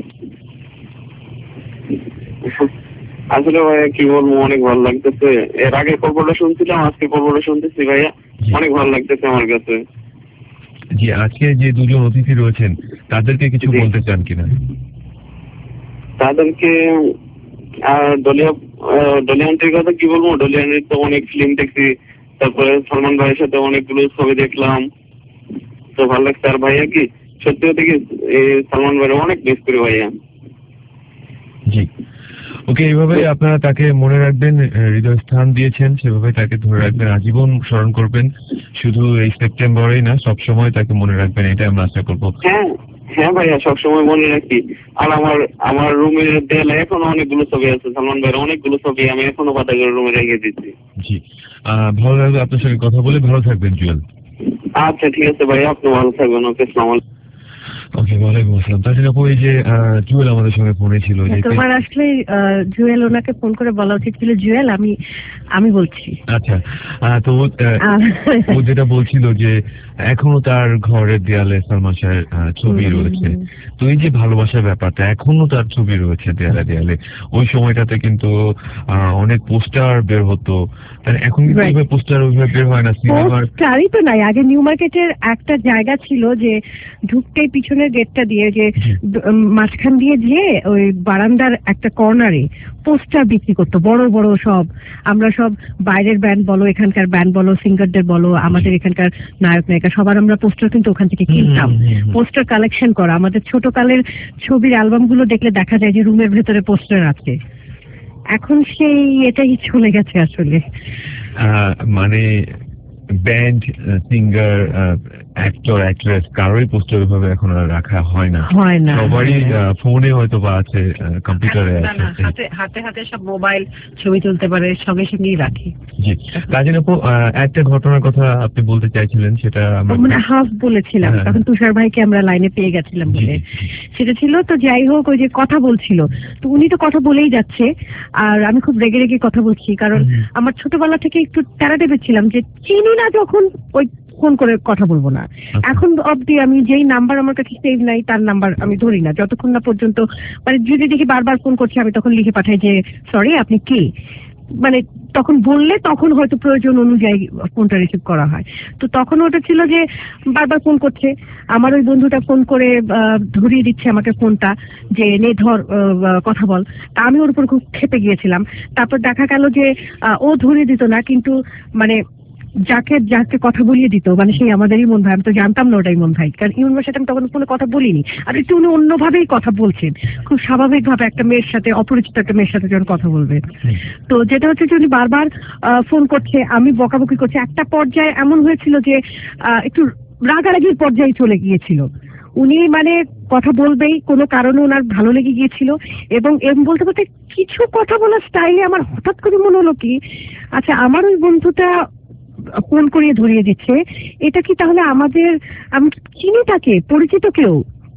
আসলে ভাইয়া কি বলবো, অনেক ভালো লাগতেছে। এর আগে পর্বটা শুনছিলাম, আজকে পর্বটা শুনতেছি ভাইয়া, অনেক ভালো লাগতেছে আমার কাছে। জি, আজকে যে দুজন অতিথি রয়েছেন তাদেরকে কিছু জি। বলতে চান কিনা? তাদেরকে আহ, দলিয়া আহ, ডলিয়ানটির কথা কি বলবো, ডলিয়ানের তো অনেক ফিল্ম দেখছি, তারপরে সালমান ভাইয়ের সাথে অনেকগুলো ছবি দেখলাম, তো ভালো লাগছে। আর ভাইয়া কি সত্যি কথা কি এই সালমান ভাইয়ের অনেক মিস করি ভাইয়া। জি, ওকে, এইভাবে আপনারা তাকে মনে রাখবেন, হৃদয় স্থান দিয়েছেন, সেভাবে তাকে ধরে রাখবেন, আজীবন স্মরণ করবেন। শুধু এই সেপ্টেম্বরেই না, সব সময় তাকে মনে রাখবেন, এটা আমরা আশা করবো। হ্যাঁ হ্যাঁ ভাইয়া, সবসময় মনে রাখি। আর আমার আমার রুমের দেয়ালে এখনো অনেকগুলো ছবি আছে, সালমান ভাইয়ের অনেকগুলো ছবি আমি এখনো পাতা করে রুমে রেখে দিচ্ছি। জি, আহ, ভালো লাগলো আপনার সঙ্গে কথা বলে। ভালো থাকবেন জুয়েল। আচ্ছা ঠিক আছে ভাইয়া, আপনি ভালো থাকবেন। ওকে, আসসালামু আলাইকুম। ওকে, ওয়ালাইকুম আসসালাম। তাছাড়া আপু, এই যে আহ, জুয়েল আমাদের সঙ্গে ফোনে ছিল, যে তোমার আসলে আহ, জুয়েল ওনাকে ফোন করে বলা উচিত ছিল, জুয়েল আমি আমি বলছি। আচ্ছা, আহ, তো ও, আহ, আহ, ও যেটা বলছিল যে এখনো তার ঘরের দেয়ালে সালমান শাহের আহ, ছবি হুম। রয়েছে। তো এই যে ভালোবাসার ব্যাপারটা, এখনো তার ছবি রয়েছে দেয়ালে দেয়ালে। ওই সময়টাতে কিন্তু আহ, অনেক পোস্টার বের হতো, তাই এখন কিন্তু Right. ওইভাবে পোস্টার ওইভাবে বের হয় না সিনেমার। পোস্টারই তো নাই। আগে নিউ মার্কেটের একটা জায়গা ছিল যে ঢুকতেই পিছনের গেটটা দিয়ে যে দ- উম, মাঝখান দিয়ে যে ওই বারান্দার একটা কর্নারে পোস্টার বিক্রি করতো, বড় বড় সব। আমরা সব বাইরের ব্যান্ড বলো, এখানকার ব্যান্ড বলো, সিঙ্গারদের বলো, আমাদের এখানকার নায়ক নায়িকা সবার আমরা পোস্টার কিন্তু ওখান থেকে কিনতাম। হুম, হুম, হুম। পোস্টার কালেকশন করা, আমাদের ছোট কালের ছবির অ্যালবাম গুলো দেখলে দেখা যায় যে রুমের ভেতরে পোস্টার আছে। এখন সেই এটাই চলে গেছে আসলে। আহ, মানে ব্যান্ড, সিঙ্গার, অ্যাক্টর, অ্যাক্ট্রেস কারোই পোস্টার ওইভাবে এখন আর রাখা হয় না। হয় না। সবারই ফোনে হয়তো বা আছে, কম্পিউটারে না, না, আছে। হাতে হাতে হাতে সব মোবাইল ছবি তুলতে পারে, সঙ্গে সঙ্গেই রাখি। জি, কাজের আপু, আহ, একটা ঘটনার কথা আপনি বলতে চাইছিলেন, সেটা আমরা মানে হাফ বলেছিলাম, হ্যাঁ। তখন তুষার ভাইকে আমরা লাইনে পেয়ে গেছিলাম জি, বলে। জি, সেটা ছিল তো, যাই হোক, ওই যে কথা বলছিল, তো উনি তো কথা বলেই যাচ্ছে আর আমি খুব রেগে রেগে কথা বলছি, কারণ হুম। আমার ছোটবেলা থেকে একটু প্যারা ছিলাম যে চিনি না যখন ওই ফোন করে কথা বলবো না। এখন অবধি আমি যেই নাম্বার আমার কাছে সেভ নাই তার নাম্বার আমি ধরি না, যতক্ষণ না পর্যন্ত মানে যদি দেখি বারবার ফোন করছে আমি তখন লিখে পাঠাই যে সরি আপনি কে, মানে তখন বললে তখন হয়তো প্রয়োজন অনুযায়ী ফোনটা রিসিভ করা হয়। তো তখন ওটা ছিল যে বারবার ফোন করছে, আমার ওই বন্ধুটা ফোন করে আহ, ধরিয়ে দিচ্ছে আমাকে ফোনটা যে নে ধর আহ, কথা বল। তা আমি ওর উপর খুব ক্ষেপে গিয়েছিলাম। তারপর দেখা গেল যে আহ, ও ধরিয়ে দিত না, কিন্তু মানে যাকে যাকে কথা বলিয়ে দিত মানে সেই আমাদেরই মন ভাই। আমি তো জানতাম না ওটাই মন ভাই, কারণ ইউন ভাইয়ের সাথে আমি তখন ফোনে কথা বলিনি। আর একটু উনি অন্যভাবেই কথা বলছেন, খুব স্বাভাবিক ভাবে একটা মেয়ের সাথে, অপরিচিত একটা মেয়ের সাথে যখন কথা বলবে। তো যেটা হচ্ছে যে উনি বারবার ফোন করছে, আমি বকাবকি করছি। একটা পর্যায়ে এমন হয়েছিল যে আহ, একটু রাগারাগির পর্যায়ে চলে গিয়েছিল। উনি মানে কথা বলবেই, কোনো কারণে ওনার ভালো লেগে গিয়েছিল, এবং এরকম বলতে বলতে কিছু কথা বলার স্টাইলে আমার হঠাৎ করে মনে হলো কি, আচ্ছা আমার ওই বন্ধুটা ফোন করিয়ে ধরিয়ে দিচ্ছে, এটা কি তাহলে আমাদের, আমি চিনি তাকে, পরিচিত কেউ?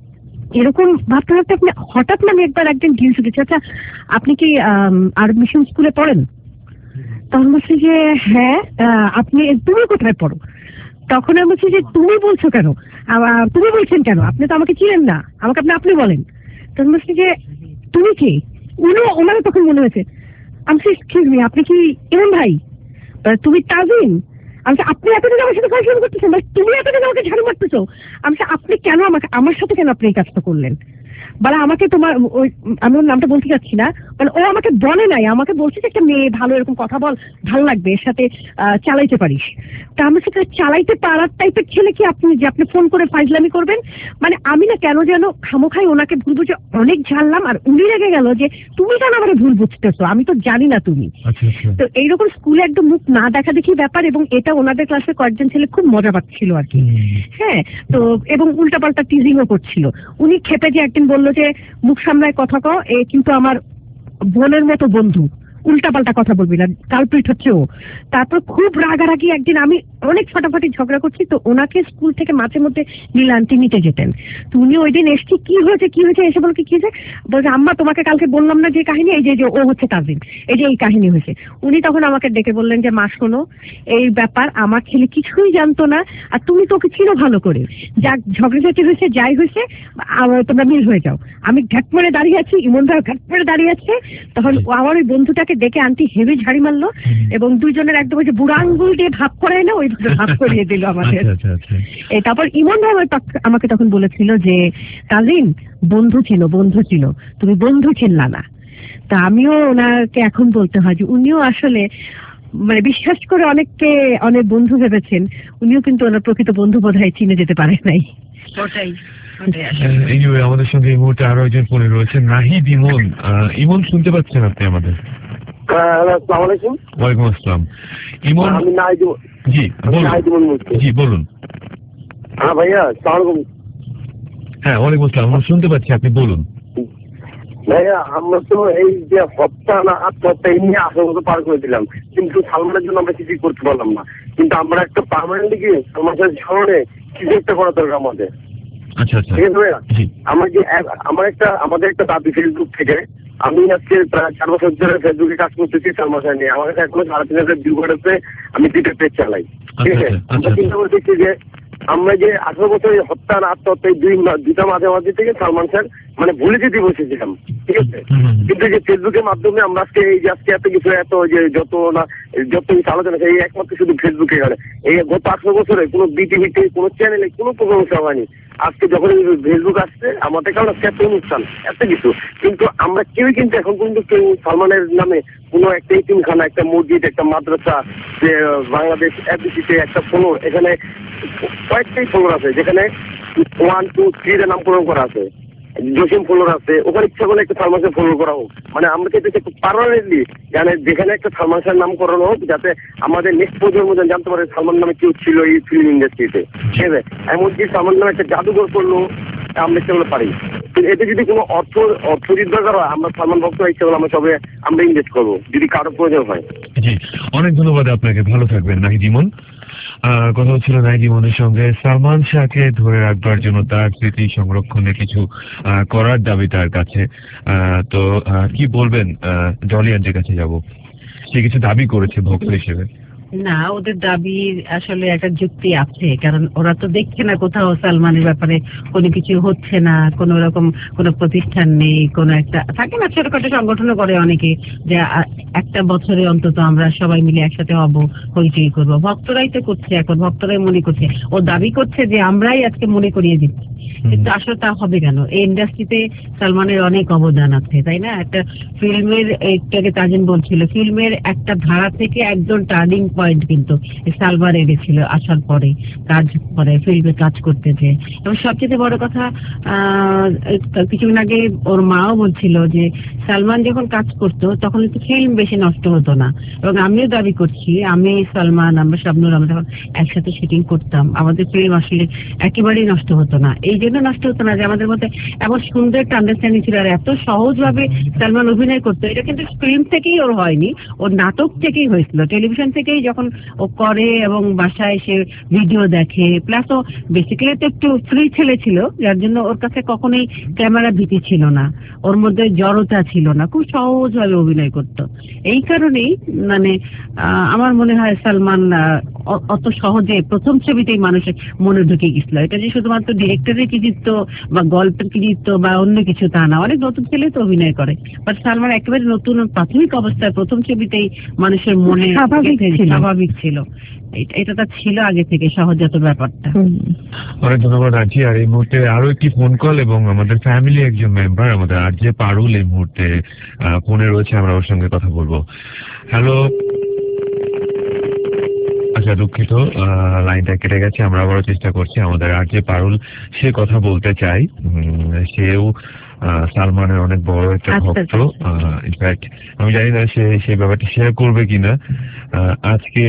এরকম ভাবতে ভাবতে আপনি হঠাৎ না আমি একবার একদিন জিজ্ঞেস করেছি, আচ্ছা আপনি কি আরব মিশন স্কুলে পড়েন? তখন বলছি যে হ্যাঁ। আপনি তুমি কোথায় পড়ো? তখন আমি বলছি যে তুমি বলছো কেন, তুমি বলছেন কেন, আপনি তো আমাকে চিনেন না, আমাকে আপনি আপনি বলেন। তখন বলছি যে তুমি কি? উনি ওনারও তখন মনে হয়েছে। আমি এক্সকিউজ মি, আপনি কি ইমন ভাই? তুমি তাজিন? আমি আপনি এতদিন আমার সাথে ফাইজলামি করতেছেন, তুমি এতদিন আমাকে ঝাড়ু মারতেছো। আমি আপনি কেন আমাকে, আমার সাথে কেন আপনি এই কাজটা করলেন? বলে আমাকে তোমার ওই, আমি ওর নামটা বলতে চাচ্ছি না, মানে ও আমাকে বলে নাই, আমাকে বলছে যে একটা মেয়ে ভালো এরকম কথা বল, ভালো লাগবে, এর সাথে চালাইতে পারিস। তা আমার সাথে চালাইতে পারার টাইপের ছেলে কি আপনি, যে আপনি ফোন করে ফাইজলামি করবেন? মানে আমি না কেন যেন খামোখাই ওনাকে ভুল বুঝে অনেক ঝাড়লাম, আর উনি রেগে গেল যে তুমি কেন আমার ভুল বুঝতেছো, আমি তো জানি না তুমি। তো এইরকম স্কুলে একদম মুখ না দেখা দেখি ব্যাপার, এবং এটা ওনাদের ক্লাসে কয়েকজন ছেলে খুব মজা পাচ্ছিল আর কি। হ্যাঁ, তো এবং উল্টাপাল্টা টিজিংও করছিল। উনি খেপে যে একদিন বললো যে মুখ সামলায় কথা কও, এ কিন্তু আমার বোনের মতো বন্ধু, উল্টাপাল্টা কথা বলবি না, কালপ্রিট হচ্ছে ও। তারপর খুব রাগারাগি একদিন আমি অনেক ফাটাফাটি ঝগড়া করছি, তো ওনাকে স্কুল থেকে মাঝে মধ্যে নীল আন্টি নিতে যেতেন। তো উনি ওই দিন এসছি, কি হয়েছে কি হয়েছে এসে বলকে কি হয়েছে, বলছে আম্মা তোমাকে কালকে বললাম না যে কাহিনী, এই যে ও হচ্ছে তাজিম, এই যে এই কাহিনী হয়েছে। উনি তখন আমাকে ডেকে বললেন যে মা শোনো, এই ব্যাপার আমার ছেলে কিছুই জানতো না, আর তুমি তোকে চিনো ভালো করে, যা ঝগড়াঝাটি হয়েছে যাই হয়েছে তোমরা মিল হয়ে যাও। আমি ঘাট মেরে দাঁড়িয়ে আছি, ইমনদার ঘাট মেরে দাঁড়িয়ে আছে। তখন আমার ওই বন্ধুটাকে ডেকে আন্টি হেভি ঝাড়ি মারলো, এবং দুইজনের একদম ওই যে বুড়া আঙ্গুল দিয়ে ভাব করায় না, ওই ভাব করিয়ে দিল আমাদের। এই তারপর ইমন ভাই আমাকে তখন বলেছিল যে কাজিন বন্ধু ছিল, বন্ধু ছিল, তুমি বন্ধু চিনলা না। তা আমিও ওনাকে এখন বলতে হয় যে উনিও আসলে মানে বিশ্বাস করে অনেককে অনেক বন্ধু ভেবেছেন, উনিও কিন্তু ওনার প্রকৃত বন্ধু বোধহয় চিনে যেতে পারে নাই। ওটাই আমাদের সঙ্গে এই মুহূর্তে আরো একজন ফোনে রয়েছে, নাহিদ ইমন। ইমন শুনতে পাচ্ছেন আপনি আমাদের? ওয়ালাইকুম আসসালাম ইমন। জি জি বলুন। হ্যাঁ ভাইয়া, হ্যাঁ ওয়ালাইকুম আসসালাম, আমরা শুনতে পাচ্ছি, আপনি বলুন। ভাইয়া আমরা তো এই যে হত্যা না আত্মহত্যা এই নিয়ে আসার মতো পার করে দিলাম, কিন্তু সালমানের জন্য আমরা কিছুই করতে পারলাম না। কিন্তু আমরা একটা পার্মানেন্টলি কি সমাজের স্মরণে কিছু একটা করা দরকার আমাদের। আচ্ছা আচ্ছা, ঠিক আছে ভাইয়া। আমার যে আমার একটা আমাদের একটা দাবি ফেসবুক থেকে, আমি আজকে প্রায় চার বছর ধরে ফেসবুকে কাজ করতেছি সালমান শাহ নিয়ে। আমার কাছে এখনো সাড়ে তিন হাজার ভিউ আছে, আমি দুইটা পেজ চালাই। ঠিক আছে, আমরা চিন্তা করে দেখছি যে আমরা যে আঠারো বছর হত্যা না আত্মহত্যা দুই দুইটা মাঝে মাঝে থেকে সালমান শাহ মানে ভুলে যেতে বসেছিলাম। ঠিক আছে, কিন্তু যে ফেসবুকের মাধ্যমে আমরা আজকে এই যে আজকে এত কিছু এত যে যত না যত কিছু আলোচনা এই একমাত্র শুধু ফেসবুকে গেলে এই গত আঠারো বছরে কোনো বিটিভিতে কোনো চ্যানেলে কোনো প্রোগ্রাম হয়নি। আজকে যখন ফেসবুক আসছে আমাদের কারণে এত অনুষ্ঠান এত কিছু, কিন্তু আমরা কেউই কিন্তু এখন পর্যন্ত কেউ সালমানের নামে কোনো একটা এতিমখানা, একটা মসজিদ, একটা মাদ্রাসা, যে বাংলাদেশ এফবিসিতে একটা ফ্লোর, এখানে কয়েকটাই ফ্লোর আছে যেখানে ওয়ান টু থ্রি এর নামকরণ করা আছে, জসিম ফ্লোর আছে, ওখানে ইচ্ছা করলে একটা সালমান শাহ ফ্লোর করা হোক। মানে আমরা চাইতেছি একটু পার্মানেন্টলি মানে যেখানে একটা সালমান শাহের নামকরণ হোক, যাতে আমাদের নেক্সট প্রজন্ম জানতে পারে সালমান নামে কেউ ছিল এই ফিল্ম ইন্ডাস্ট্রিতে। ঠিক আছে, এমনকি সালমান নামে একটা জাদুঘর করলো আমরা সেগুলো পারি, কিন্তু এতে যদি কোনো অর্থ অর্থ দরকার হয় আমরা সালমান ভক্ত ইচ্ছা করলে আমরা সবে আমরা ইনভেস্ট করবো যদি কারো প্রয়োজন হয়। জি অনেক ধন্যবাদ আপনাকে, ভালো থাকবেন নাহিদ ইমন। কথা হচ্ছিল নাহিদ ইমনের সঙ্গে সালমান শাহকে ধরে রাখবার জন্য তার স্মৃতি সংরক্ষণে কিছু করার দাবি তার কাছে। তো কি বলবেন? জলি আন্টির কাছে যাব, সে কিছু দাবি করেছে ভক্ত হিসেবে। না, ওদের দাবি আসলে একটা যুক্তি আছে, কারণ ওরা তো দেখছে না কোথাও সালমানের ব্যাপারে কোনো কিছু হচ্ছে না, কোন রকম কোনো প্রতিষ্ঠান নেই, কোনো একটা থাকে না ছোটখাটো সংগঠনও করে অনেকে, যে একটা বছরে অন্তত আমরা সবাই মিলে একসাথে হব, হইচই করবো। ভক্তরাই তো করছে, এখন ভক্তরাই মনে করছে, ও দাবি করছে যে আমরাই আজকে মনে করিয়ে দিচ্ছি, কিন্তু আসলে তা হবে কেন? এই ইন্ডাস্ট্রিতে সালমানের অনেক অবদান আছে, তাই না? একটা ফিল্মের একটাকে তাজিম বলছিল, ফিল্মের একটা ধারা থেকে একজন টার্নিং পয়েন্ট কিন্তু সালমান এনেছিল আসার পরে, কাজ করে ফিল্মে কাজ করতে যে। এবং সবচেয়ে বড় কথা, আহ কিছুদিন আগে ওর মাও বলছিল যে সালমান যখন কাজ করতো তখন কিন্তু ফিল্ম বেশি নষ্ট হতো না। এবং আমিও দাবি করছি, আমি সালমান আমরা শাবনূর আমরা যখন একসাথে শুটিং করতাম আমাদের ফিল্ম আসলে একেবারেই নষ্ট হতো না। এই জন্য নষ্ট হতো না যে আমাদের মধ্যে এমন সুন্দর একটা আন্ডারস্ট্যান্ডিং ছিল, আর এত সহজভাবে সালমান অভিনয় করতো। এটা কিন্তু ফিল্ম থেকেই ওর হয়নি, ওর নাটক থেকেই হয়েছিল, টেলিভিশন থেকেই যখন ও করে এবং বাসায় এসে ভিডিও দেখে, প্লাস ও বেসিক্যালি তো একটু ফ্রি ছেলে ছিল, যার জন্য ওর কাছে কখনোই ক্যামেরা ভীতি ছিল না, ওর মধ্যে জড়তা ছিল না, খুব সহজভাবে অভিনয় করতো। এই কারণেই মানে আহ, আমার মনে হয় সালমান আহ, অ- অত সহজে প্রথম ছবিতেই মানুষের মনে ঢুকে গেছিল। এটা যে শুধুমাত্র ডিরেক্টরের কৃতিত্ব বা গল্পের কৃতিত্ব বা অন্য কিছু তা না, অনেক নতুন ছেলে তো অভিনয় করে, বাট সালমান একেবারে নতুন প্রাথমিক অবস্থায় প্রথম ছবিতেই মানুষের মনে স্বাভাবিক গেঁথে- ছিল। স্বাভাবিক ছিল। এটা- এটা তার ছিল আগে থেকে সহজাত ব্যাপারটা। অনেক ধন্যবাদ আরজি। আর এই মুহূর্তে আরো একটি ফোন কল এবং আমাদের ফ্যামিলি একজন মেম্বার আমাদের আরজে পারুল এই মুহূর্তে আহ, ফোনে রয়েছে, আমরা ওর সঙ্গে কথা বলবো। হ্যালো। আচ্ছা, দুঃখিত, আহ, লাইনটা কেটে গেছে। আমরা আবারও চেষ্টা করছি। আমাদের আরজে পারুল সে কথা বলতে চাই। উম, সেও আহ, সালমানের অনেক বড় একটা আচ্ছা, ভক্ত। আচ্ছা। ইনফ্যাক্ট আমি জানি না সে সেই ব্যাপারটি শেয়ার করবে কিনা। আহ, আজকে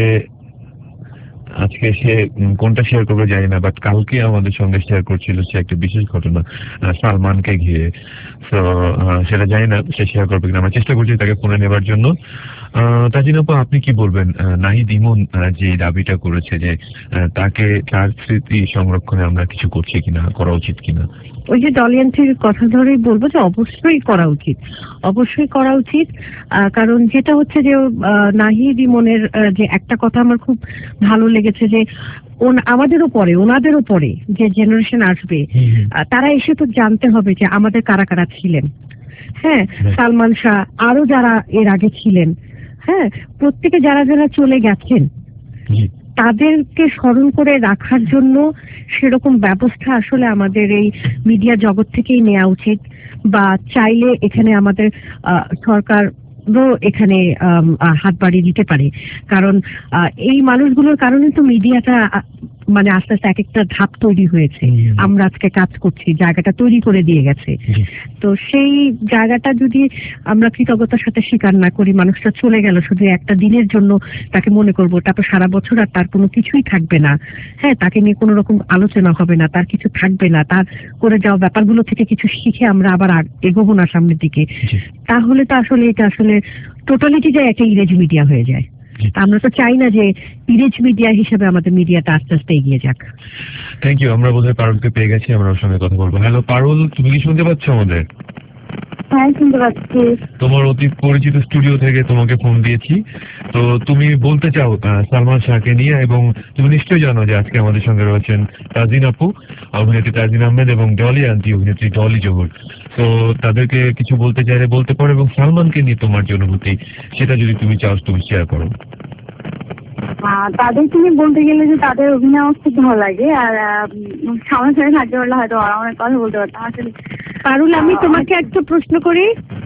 আজকে সে উম, কোনটা শেয়ার করবে জানি না, বাট কালকে আমাদের সঙ্গে শেয়ার করছিল সে একটা বিশেষ ঘটনা আহ, সালমানকে ঘিরে। তো সেটা জানি না সে শেয়ার করবে কিনা, আমরা চেষ্টা করছি তাকে ফোনে নেবার জন্য। আহ, তাজিন আপু, আপনি কি বলবেন? আহ, নাহিদ ইমন আহ, যে দাবিটা করেছে যে আহ, তাকে তার স্মৃতি সংরক্ষণে আমরা কিছু করছি কিনা, করা উচিত কিনা? ওই যে ডলিয়ান্টির কথা ধরেই বলবো যে অবশ্যই করা উচিত, অবশ্যই করা উচিত। আহ, কারণ যেটা হচ্ছে যে আহ, নাহিদ ইমনের আহ, যে একটা কথা আমার খুব ভালো লেগেছে যে ওন- আমাদেরও পরে, ওনাদেরও পরে যে জেনারেশন আসবে আহ, তারা এসে তো জানতে হবে যে আমাদের কারা কারা ছিলেন। হ্যাঁ, সালমান শাহ আরো যারা এর আগে ছিলেন, হ্যাঁ, প্রত্যেকে যারা যারা চলে গেছেন তাদেরকে স্মরণ করে রাখার জন্য সেরকম ব্যবস্থা আসলে আমাদের এই মিডিয়া জগৎ থেকেই নেওয়া উচিত। বা চাইলে এখানে আমাদের আহ, সরকারও এখানে আম, আহ, হাত বাড়িয়ে দিতে পারে। কারণ আহ, এই মানুষগুলোর কারণে তো মিডিয়াটা আহ, মানে আস্তে আস্তে এক একটা ধাপ তৈরি হয়েছে। আমরা আজকে কাজ করছি, জায়গাটা তৈরি করে দিয়ে গেছে। তো সেই জায়গাটা যদি আমরা কৃতজ্ঞতার সাথে স্বীকার না করি, মানুষটা চলে গেল শুধু একটা দিনের জন্য তাকে মনে করব, তারপর সারা বছর আর তার কোনো কিছুই থাকবে না। হ্যাঁ, তাকে নিয়ে কোনো রকম আলোচনা হবে না, তার কিছু থাকবে না, তার করে যাওয়া ব্যাপারগুলো থেকে কিছু শিখে আমরা আবার আগ- এগোবো না সামনের দিকে, তাহলে তো আসলে এটা আসলে টোটালিটিটাই একটা ইরেজ মিডিয়া হয়ে যায়। তা আমরা তো চাই না যে ইরেজ মিডিয়া হিসেবে আমাদের মিডিয়াটা আস্তে আস্তে এগিয়ে যাক। Thank you. আমরা বোধহয় পারুলকে পেয়ে গেছি, আমরা ওর সঙ্গে কথা বলবো। হ্যালো পারুল, তুমি কি শুনতে পাচ্ছ আমাদের? হ্যাঁ, শুনতে পাচ্ছি। তোমার অতি পরিচিত স্টুডিও থেকে তোমাকে ফোন দিয়েছি। তো তুমি বলতে চাও আহ, সালমান শাহকে নিয়ে, এবং তুমি নিশ্চয়ই জানো যে আজকে আমাদের সঙ্গে রয়েছেন তাজিন আপু, অভিনেত্রী তাজিন আহমেদ, এবং ডলি আন্টি, অভিনেত্রী ডলি জহুর। তো তাদেরকে কিছু বলতে চাইলে বলতে পারো, এবং সালমানকে নিয়ে তোমার যে অনুভূতি সেটা যদি তুমি চাও তুমি শেয়ার করো। আহ, তাদেরকে নিয়ে বলতে গেলে যে তাদের অভিনয় আমার খুব ভালো লাগে। আর আহ, সামনে সামনে থাকতে পারলে হয়তো আরো অনেক কথা বলতে পারতাম আসলে। পারুল, আমি তোমাকে একটা প্রশ্ন করি।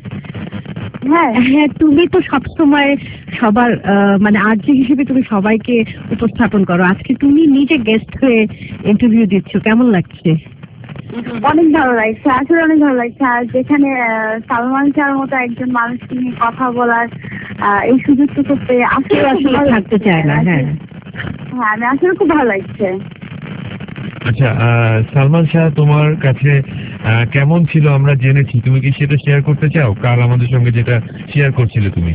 হ্যাঁ হ্যাঁ, তুমি তো সবসময় সবার আহ, মানে আর্জি হিসেবে তুমি সবাইকে উপস্থাপন করো, আজকে তুমি নিজে গেস্ট হয়ে ইন্টারভিউ দিচ্ছ, কেমন লাগছে? অনেক ভালো লাগছে, আসলে অনেক ভালো লাগছে। আর যেখানে আহ, সালমান শাহর মতো একজন মানুষকে নিয়ে কথা বলার আহ, এই সুযোগটুকু পেয়ে আসলে কেউ খুব আসলে ভালো থাকতে লাগছে। চায় না। হ্যাঁ, হ্যাঁ, আমি আসলে খুব ভালো লাগছে। আচ্ছা, আহ, সালমান শাহ তোমার কাছে আহ, কেমন ছিল আমরা জেনেছি, তুমি কি সেটা শেয়ার করতে চাও? কাল আমাদের সঙ্গে যেটা শেয়ার করছিলে তুমি।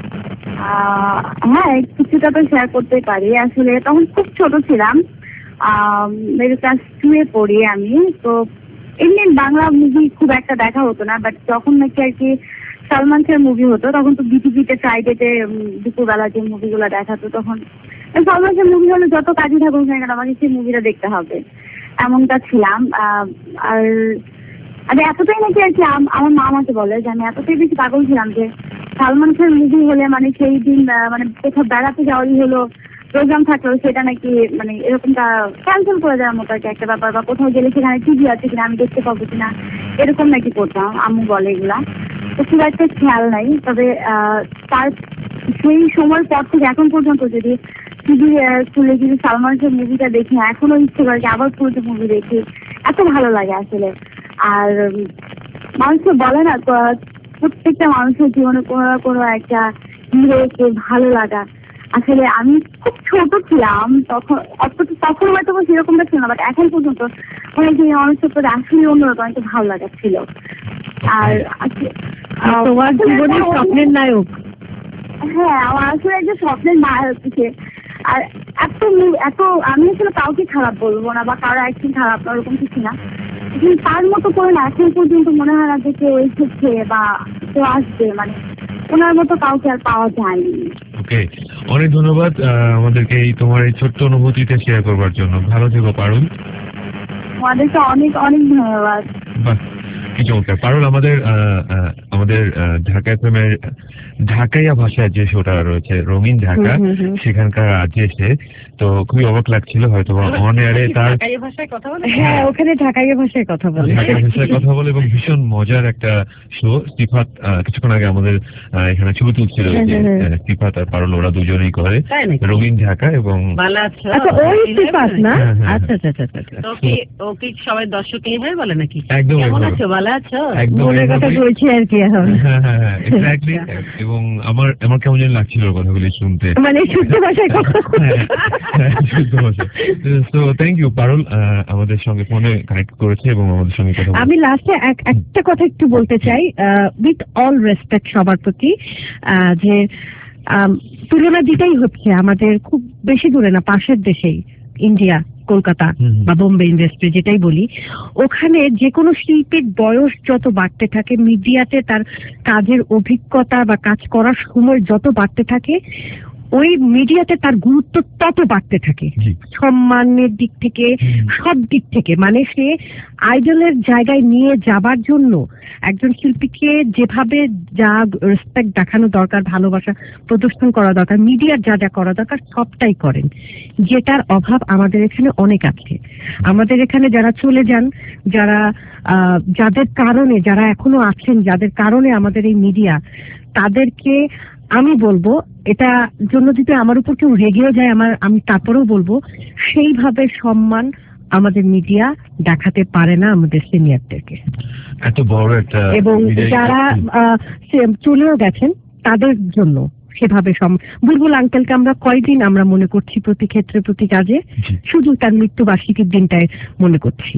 আহ, হ্যাঁ, কিছুটা তো শেয়ার করতে পারি। আসলে তখন খুব ছোট ছিলাম, মেরে ক্লাস টু এ পড়ি আমি। তো এমনি বাংলা মুভি খুব একটা দেখা হতো না, বাট যখন নাকি আর কি সালমান শাহের মুভি হতো তখন তো বিটিভিতে ফ্রাইডেতে দুপুরবেলা যে মুভিগুলো দেখাতো, তখন সালমান শাহের মুভি হলে যত কাজে থাকুক না কেন আমাকে সেই মুভিটা দেখতে হবে, এমনটা ছিলাম। আহ, আর আর এতটাই নাকি আর কি আম- আমার মা আমাকে বলে যে আমি এতটাই বেশি পাগল ছিলাম যে সালমান খানের মুভি হলে মানে সেই দিন আহ, মানে কোথাও বেড়াতে যাওয়ারই হলো, প্রোগ্রাম থাকলেও সেটা নাকি মানে এরকমটা ক্যান্সেল করে দেওয়ার মতো আর কি একটা ব্যাপার। বা কোথাও গেলে সেখানে টিভি আছে কিনা আমি দেখতে পাবো কিনা, এরকম নাকি করতাম, আম্মু বলে এগুলা। তো খুব একটা খেয়াল নাই। তবে আহ, তার সেই সময় পর থেকে এখন পর্যন্ত যদি টিভি খুলে যদি সালমান খানের মুভিটা দেখি, এখনো ইচ্ছে করে যে আবার পুরো মুভি দেখি, এত ভালো লাগে আসলে। আর উম, মানুষকে বলে না তো, প্রত্যেকটা মানুষের জীবনে কোনো না কোনো একটা হিরোকে ভালো লাগা। আসলে আমি খুব ছোট ছিলাম তখন, অতটা তখন হয়তো বা সেরকমটা ছিল না, বাট এখন পর্যন্ত অনেক যে মানুষের প্রতি আসলে অন্যরকম একটা ভালো লাগা ছিল। আর আজকে- আর তোমার জীবনের স্বপ্নের নায়ক? হ্যাঁ, আমার আসলে একটা স্বপ্নের মা হচ্ছে। আর এত মি- এত আমি আসলে কাউকে খারাপ বলবো না বা কারো একদিন খারাপ না, ওরকম কিছু না, কিন্তু তার মতো করে না এখন পর্যন্ত মনে হয় না যে কেউ এসেছে বা কেউ আসবে, মানে ওনার মতো কাউকে আর পাওয়া যায়নি। ওকে, অনেক ধন্যবাদ আহ, আমাদেরকে এই তোমার এই ছোট্ট অনুভূতিটা শেয়ার করবার জন্য। ভালো থেকো পারুল। আমাদেরকে অনেক অনেক ধন্যবাদ। বাহ, কি চমৎকার। পারুল আমাদের আহ, আহ, আমাদের আহ, ঢাকা এফএমের ঢাকাইয়া ভাষায় যে শোটা রয়েছে রঙিন ঢাকা, হুম, হুম, হুম। সেখানকার আজকে এসে তো খুবই অবাক লাগছিল, হয়তো অন এয়ারে তার ঢাকাই ভাষায় কথা বলে। হ্যাঁ, ওখানে ঢাকাইয়া ভাষায় কথা বলে। ঢাকাই ভাষায় কথা বলে এবং ভীষণ মজার একটা শো। সিফাত আহ, কিছুক্ষণ আগে আমাদের আহ, এখানে ছবি তুলছিল হ্যাঁ, যে হ্যাঁ, হ্যাঁ। আহ, সিফাত আর পারুল ওরা দুজনেই করে তাই নাকি? রঙিন ঢাকা এবং ভালো আছো? আচ্ছা, ওই সিফাত না? হ্যাঁ, হ্যাঁ, আচ্ছা আচ্ছা আচ্ছা আচ্ছা। তো কি ও কি সবাই দর্শক এইভাবে বলে নাকি? একদম কেমন এভাবে। আছো? ভালো আছো? একদম মনের কথা এভাবেই। বলছি আর কি এখন। হ্যাঁ হ্যাঁ হ্যাঁ এক্স্যাক্টলি। এবং আমার আমার কেমন যেন লাগছিল ওর কথাগুলি শুনতে। মানে শুদ্ধ ভাষায় কথা হ্যাঁ, হ্যাঁ, শুদ্ধ ভাষা। So, thank you, পারুল, আহ, আমাদের সঙ্গে ফোনে কানেক্ট করেছে এবং আমাদের সঙ্গে কথা বলেছে। আমি লাস্টে একটা কথা একটু বলতে চাই, উইথ অল রেসপেক্ট সবার প্রতি, আহ, যে আম, তুলনা দিতেই হচ্ছে আমাদের খুব বেশি দূরে না, পাশের দেশেই ইন্ডিয়া, কলকাতা হুম। বা বোম্বে ইন্ডাস্ট্রি যেটাই বলি, ওখানে যে কোনো শিল্পীর বয়স যত বাড়তে থাকে, মিডিয়াতে তার কাজের অভিজ্ঞতা বা কাজ করার সময় যত বাড়তে থাকে, ওই মিডিয়াতে তার গুরুত্ব তত বাড়তে থাকে, জি। সম্মানের দিক থেকে, হুম। সব দিক থেকে। মানে সে আইডলের জায়গায় নিয়ে যাবার জন্য একজন শিল্পীকে যেভাবে যা রেসপেক্ট দেখানো দরকার, ভালোবাসা প্রদর্শন করা দরকার, মিডিয়ার যা যা করা দরকার সবটাই করেন, যেটার অভাব আমাদের এখানে অনেক আছে। আমাদের এখানে যারা চলে যান, যারা আহ, যাদের কারণে, যারা এখনো আছেন, যাদের কারণে আমাদের এই মিডিয়া, তাদেরকে আমি বলবো, এটা জন্য যদি আমার উপর কেউ রেগেও যায়, আমার আমি তারপরেও বলবো, সেইভাবে সম্মান আমাদের মিডিয়া দেখাতে পারে না আমাদের সিনিয়রদেরকে। এত বড় একটা এবং বিদায়ী যারা কাজ। আহ, সে- চলেও গেছেন তাদের জন্য সেভাবে সম- বুলবুল আঙ্কেলকে আমরা কয়দিন আমরা মনে করছি প্রতি ক্ষেত্রে, প্রতি কাজে, জি। শুধু তার মৃত্যুবার্ষিকীর দিনটায় মনে করছি।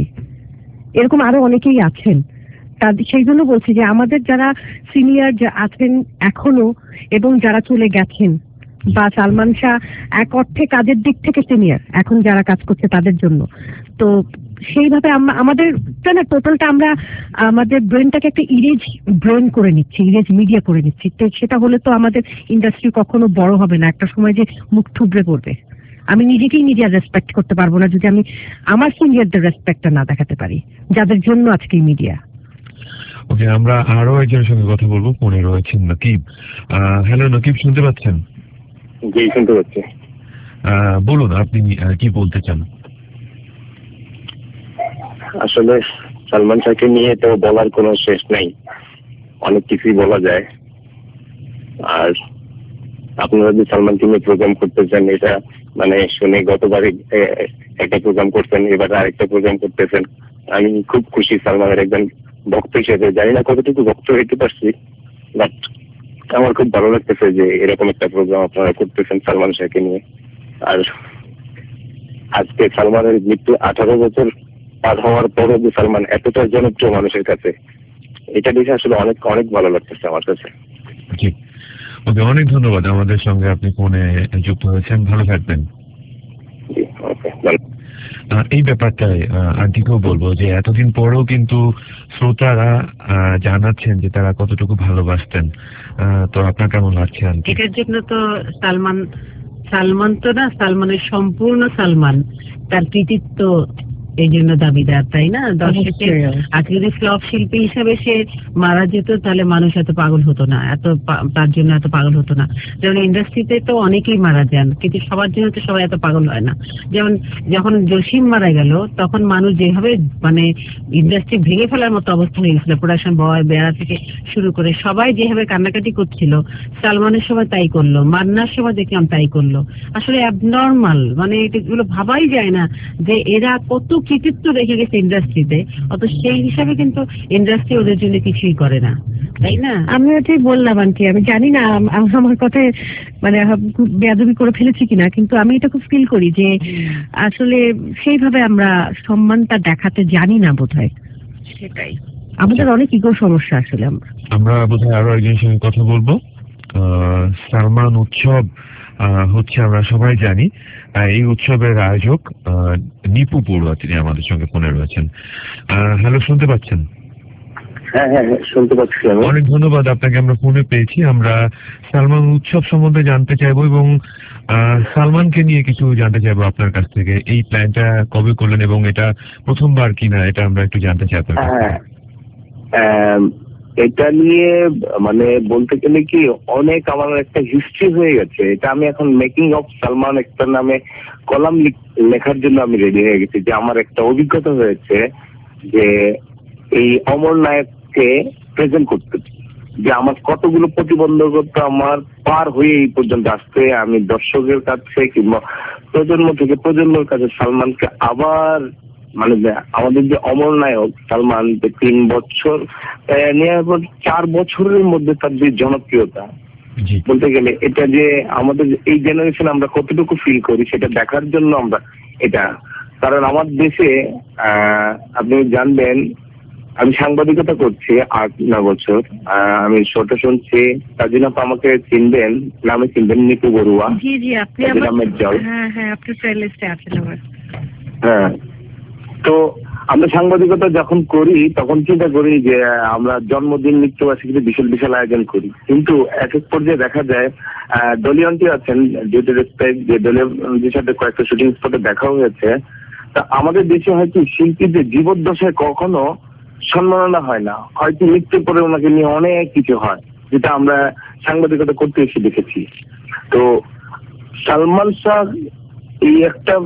এরকম আরো অনেকেই আছেন। তাদের সেই জন্য বলছি যে আমাদের যারা সিনিয়র যা আছেন এখনো এবং যারা চলে গেছেন, বা সালমান শাহ এক অর্থে কাজের দিক থেকে সিনিয়র, এখন যারা কাজ করছে তাদের জন্য, তো সেইভাবে আমরা আমাদের না টোটালটা আমরা আমাদের ব্রেনটাকে একটা ইরেজ ব্রেন করে নিচ্ছি, ইরেজ মিডিয়া করে নিচ্ছি। তো সেটা হলে তো আমাদের ইন্ডাস্ট্রি কখনো বড় হবে না, একটা সময় যে মুখ থুবড়ে পড়বে। আমি নিজেকেই নিজে রেসপেক্ট করতে পারবো না যদি আমি আমার সিনিয়রদের রেসপেক্টটা না দেখাতে পারি, যাদের জন্য আজকে মিডিয়া। ওকে, আমরা আরো একজনের সঙ্গে কথা বলবো। ফোনে রয়েছেন নকিব। হ্যালো নকিব, শুনতে পাচ্ছেন? জি, শুনতে পাচ্ছি। আহ, বলুন আপনি আহ, কি বলতে চান? আসলে সালমান শাহকে নিয়ে তো বলার কোনো শেষ নাই, অনেক কিছুই বলা যায়। আর আপনারা যে সালমানকে নিয়ে প্রোগ্রাম করতেছেন, এটা মানে শুনে গতবারে এ- একটা প্রোগ্রাম করতেন, এবার আরেকটা প্রোগ্রাম করতেছেন। আমি খুব খুশি সালমানের একজন ভক্ত হিসেবে। জানি না কতটুকু ভক্ত হইতে পারছি, বাট আমার খুব ভালো লাগতেছে যে এরকম একটা প্রোগ্রাম আপনারা করতেছেন সালমান শাহকে নিয়ে। আর আজকে সালমানের মৃত্যু আঠারো বছর পার হওয়ার পরও যে সালমান এতটা জনপ্রিয় মানুষের কাছে, এটা দেখে আসলে অনেক অনেক ভালো লাগতেছে আমার কাছে। জি। ওকে, অনেক ধন্যবাদ আমাদের সঙ্গে আপনি ফোনে যুক্ত হয়েছেন। ভালো থাকবেন। জি, ওকে, ভালো। আহ, এই ব্যাপারটাই আহ, আন্টিকেও বলবো যে এতদিন পরেও কিন্তু শ্রোতারা আহ, জানাচ্ছেন যে তারা কতটুকু ভালোবাসতেন। আহ, তো আপনার কেমন লাগছে আন্টি? এটার জন্য তো সালমান সালমান তো না, সালমানের সম্পূর্ণ সালমান তার কৃতিত্ব এই জন্য দাবিদার, তাই না? দর্শকের আজকে যদি ফ্লপ শিল্পী হিসাবে সে মারা যেত তাহলে মানুষ এত পাগল হতো না, এত পা- তার জন্য এত পাগল হতো না। যেমন ইন্ডাস্ট্রিতে তো অনেকেই মারা যান, কিন্তু সবার জন্য তো সবাই এত পাগল হয় না। যেমন যখন জসিম মারা গেল তখন মানুষ যেভাবে মানে ইন্ডাস্ট্রি ভেঙে ফেলার মতো অবস্থা হয়ে গেছিল, প্রোডাকশন বয় বেড়া থেকে শুরু করে সবাই যেভাবে কান্নাকাটি করছিল, সালমানের সময় তাই করলো, মান্নার সময় দেখলাম তাই করলো। আসলে অ্যাবনর্মাল, মানে এগুলো ভাবাই যায় না যে এরা কত কৃতিত্ব রেখে গেছে ইন্ডাস্ট্রিতে, অত সেই হিসাবে কিন্তু ইন্ডাস্ট্রি ওদের জন্য কিছুই করে না, তাই না? আমি ওটাই বললাম আন্টি, আমি জানি না আম- আম- আমার কথায় মানে খুব বেয়াদবি করে ফেলেছি কিনা, কিন্তু আমি এটা খুব ফিল করি যে আসলে সেইভাবে আমরা সম্মানটা দেখাতে জানি না বোধহয়। সেটাই আমাদের অনেক ইগো সমস্যা আসলে। আমরা আমরা বোধহয় আরো একজনের সঙ্গে কথা বলবো। সালমান উৎসব হচ্ছে আমরা সবাই জানি। এই উৎসবের আয়োজক নিপু পড়ুয়া, তিনি আমাদের সঙ্গে ফোনে রয়েছেন। হ্যালো, শুনতে পাচ্ছেন? হ্যাঁ হ্যাঁ শুনতে পাচ্ছি। অনেক ধন্যবাদ, আপনাকে আমরা ফোনে পেয়েছি। আমরা সালমান উৎসব সম্বন্ধে জানতে চাইবো এবং সালমানকে নিয়ে কিছু জানতে চাইবো আপনার কাছ থেকে। এই প্ল্যানটা কবে করলেন এবং এটা প্রথমবার কিনা, এটা আমরা একটু জানতে চাই আপনার কাছ থেকে। এটা নিয়ে মানে বলতে গেলে কি অনেক আমার একটা হিস্ট্রি হয়ে গেছে। এটা আমি এখন মেকিং অফ সালমান একটা নামে কলাম লেখার জন্য আমি রেডি হয়ে গেছি। যে আমার একটা অভিজ্ঞতা হয়েছে যে এই অমর নায়ককে প্রেজেন্ট করতে, যে আমার কতগুলো প্রতিবন্ধকতা আমার পার হয়ে এই পর্যন্ত আসতে, আমি দর্শকের কাছে কিংবা প্রজন্ম থেকে প্রজন্মের কাছে সালমানকে আবার মানে আমাদের যে অমর নায়ক সালমান, যে তিন বছর নিয়ে চার বছরের মধ্যে তার যে জনপ্রিয়তা, বলতে গেলে এটা যে আমাদের এই জেনারেশন আমরা কতটুকু ফিল করি সেটা দেখার জন্য আমরা এটা। কারণ আমার দেশে আহ আপনি জানবেন আমি সাংবাদিকতা করছি আট নয় বছর। আমি ছোট শুনছি তাজিনা আমাকে চিনবেন, নামে চিনবেন নিপু বড়ুয়া। জি জি আপনি আমার জল। হ্যাঁ হ্যাঁ আপনি ফ্রেন্ড লিস্টে আছেন আমার। হ্যাঁ, তো আমরা সাংবাদিকতা যখন করি তখন চিন্তা করি যে আমরা জন্মদিন মৃত্যুবার্ষিকীতে বিশাল বিশাল আয়োজন করি, কিন্তু এক এক পর্যায়ে দেখা যায় দলীয় আন্টি আছেন ডিউ টু রেসপেক্ট, যে দলীয় আন্টির সাথে কয়েকটা শুটিং স্পটে দেখা হয়েছে। তা আমাদের দেশে হয়তো শিল্পীদের জীবদ্দশায় কখনো সম্মাননা হয় না, হয়তো মৃত্যুর পরে ওনাকে নিয়ে অনেক কিছু হয়, যেটা আমরা সাংবাদিকতা করতে এসে দেখেছি। তো সালমান শাহ এই একটা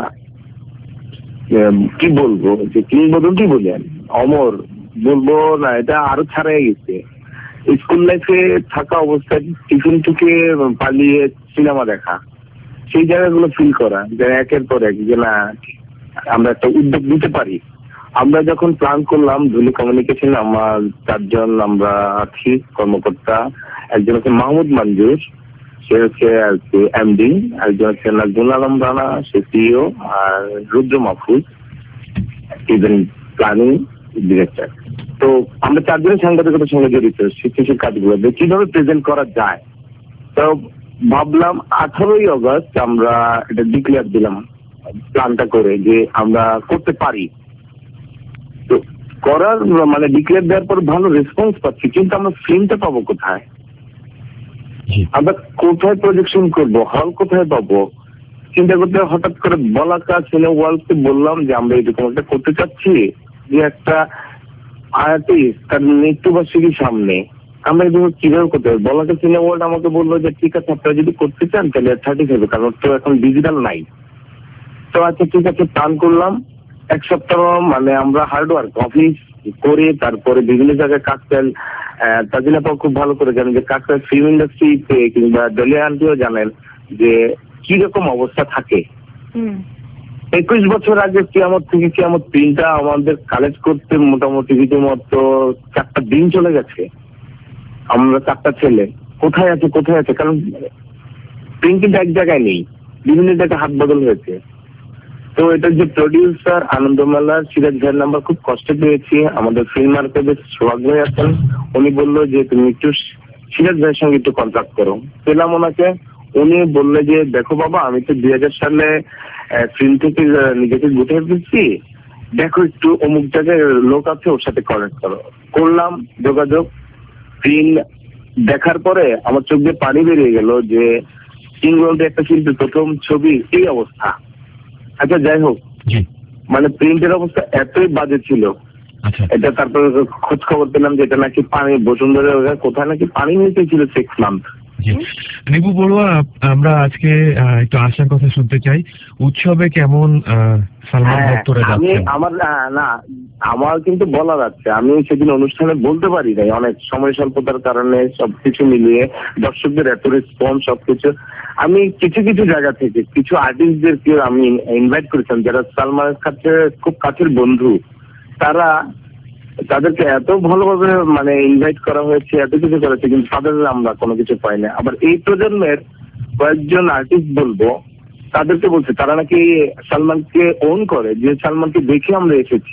কি বলবো যে কিংবদন্তি বলেন, অমর বলবো না, এটা আরো ছাড়াই গেছে। স্কুল লাইফে থাকা অবস্থায় টিফিন থেকে পালিয়ে সিনেমা দেখা, সেই জায়গাগুলো ফিল করা যে একের পর এক যে না আমরা একটা উদ্যোগ নিতে পারি। আমরা যখন প্ল্যান করলাম ধুলি কমিউনিকেশন, আমার চারজন আমরা আছি কর্মকর্তা। একজন হচ্ছে মাহমুদ মঞ্জুর, সে হচ্ছে আর কি এমডি, একজন হচ্ছে নাজমুল আলম রানা, সে সিইও, আর Rudra Mahfuz event planning director. তো আমরা চারজনের সাংবাদিকতার সঙ্গে জড়িত সৃষ্টিশীল কাজগুলো কিভাবে প্রেজেন্ট করা যায়। তো ভাবলাম আঠারোই আগস্ট আমরা এটা ডিক্লেয়ার দিলাম প্ল্যানটা করে যে আমরা করতে পারি। তো করার মানে ডিক্লেয়ার দেওয়ার পর ভালো রেসপন্স পাচ্ছি, কিন্তু আমরা ফিল্মটা পাবো কোথায়, আমরা কোথায় প্রজেকশন করব, হল কোথায় পাবো চিন্তা করতে হঠাৎ করে বলাকা সিনেমা ওয়ার্ল্ডকে বললাম যে আমরা এরকম একটা করতে চাচ্ছি, যে একটা আর্টিস্ট তার মৃত্যুবার্ষিকীর সামনে আমরা এরকম কিভাবে করতে পারি। বলাকা সিনেমা ওয়ার্ল্ড আমাকে বললো যে ঠিক আছে আপনারা যদি করতে চান তাহলে থার্টি ফাইভ, কারণ তো এখন ডিজিটাল নাই। তো আচ্ছা ঠিক আছে প্ল্যান করলাম এক সপ্তাহ, মানে আমরা হার্ডওয়ার্ক অফিস করে তারপরে বিভিন্ন জায়গায় কাকতাল, তাজিনা আপা খুব ভালো করে জানেন যে কাকতাল ফিল্ম ইন্ডাস্ট্রিতে কিংবা দলীয় আন্টিও জানেন যে কিরকম অবস্থা থাকে। একুশ বছর আগে কিয়ামত থেকে কিয়ামত প্রিন্টটা আমাদের কালেক্ট করতে মোটামুটি রীতিমতো চারটা দিন চলে গেছে। আমরা চারটা ছেলে কোথায় আছে কোথায় আছে, কারণ প্রিন্ট কিন্তু এক জায়গায় নেই, বিভিন্ন জায়গায় হাত বদল হয়েছে। তো এটার যে প্রডিউসার আনন্দমেলার সিরাজ ভাইয়ের নাম্বার খুব কষ্ট পেয়েছি, আমাদের ফিল্ম মার্কেটের সোহাগ ভাই আছেন, উনি বললো যে তুমি একটু সিরাজ ভাইয়ের সঙ্গে একটু কন্ট্যাক্ট করো। পেলাম ওনাকে, উনি বললে যে দেখো বাবা আমি তো দুই হাজার সালে ফিল্ম থেকে নিজেকে গুটিয়ে ফেলছি, দেখো একটু অমুক জায়গায় লোক আছে ওর সাথে কানেক্ট করো। করলাম যোগাযোগ, ফিল্ম দেখার পরে আমার চোখ দিয়ে পানি বেরিয়ে গেল যে ইংল্যান্ডে একটা শিল্পীর প্রথম ছবি এই অবস্থা। আচ্ছা যাই হোক, মানে প্রিন্টের অবস্থা এতই বাজে ছিল, এটা তারপরে খোঁজ খবর পেলাম যে এটা নাকি পানি বসুন্ধরা কোথায় নাকি পানি নিতে ছিল সিক্স মান্থ। নিপু বড়ুয়া, আমরা আজকে একটু আসার কথা শুনতে চাই, উৎসবে কেমন সালমান ভক্তরা যাচ্ছে? আমার না আমার কিন্তু বলা যাচ্ছে, আমি সেদিন অনুষ্ঠানে বলতে পারি নাই, অনেক সময় স্বল্পতার কারণে সবকিছু মিলিয়ে দর্শকদের এত রেসপন্স সবকিছু। আমি কিছু কিছু জায়গা থেকে কিছু আর্টিস্টদেরকে আমি ইনভাইট করেছিলাম যারা সালমানের কাছে খুব কাছের বন্ধু, তারা তাদেরকে এত ভালোভাবে মানে ইনভাইট করা হয়েছে, এত কিছু করেছে, কিন্তু তাদের আমরা কোনো কিছু পাই না। আবার এই প্রজন্মের কয়েকজন আর্টিস্ট বলবো তাদেরকে বলছে তারা নাকি সালমানকে ওন করে, যে সালমানকে দেখে আমরা এসেছি,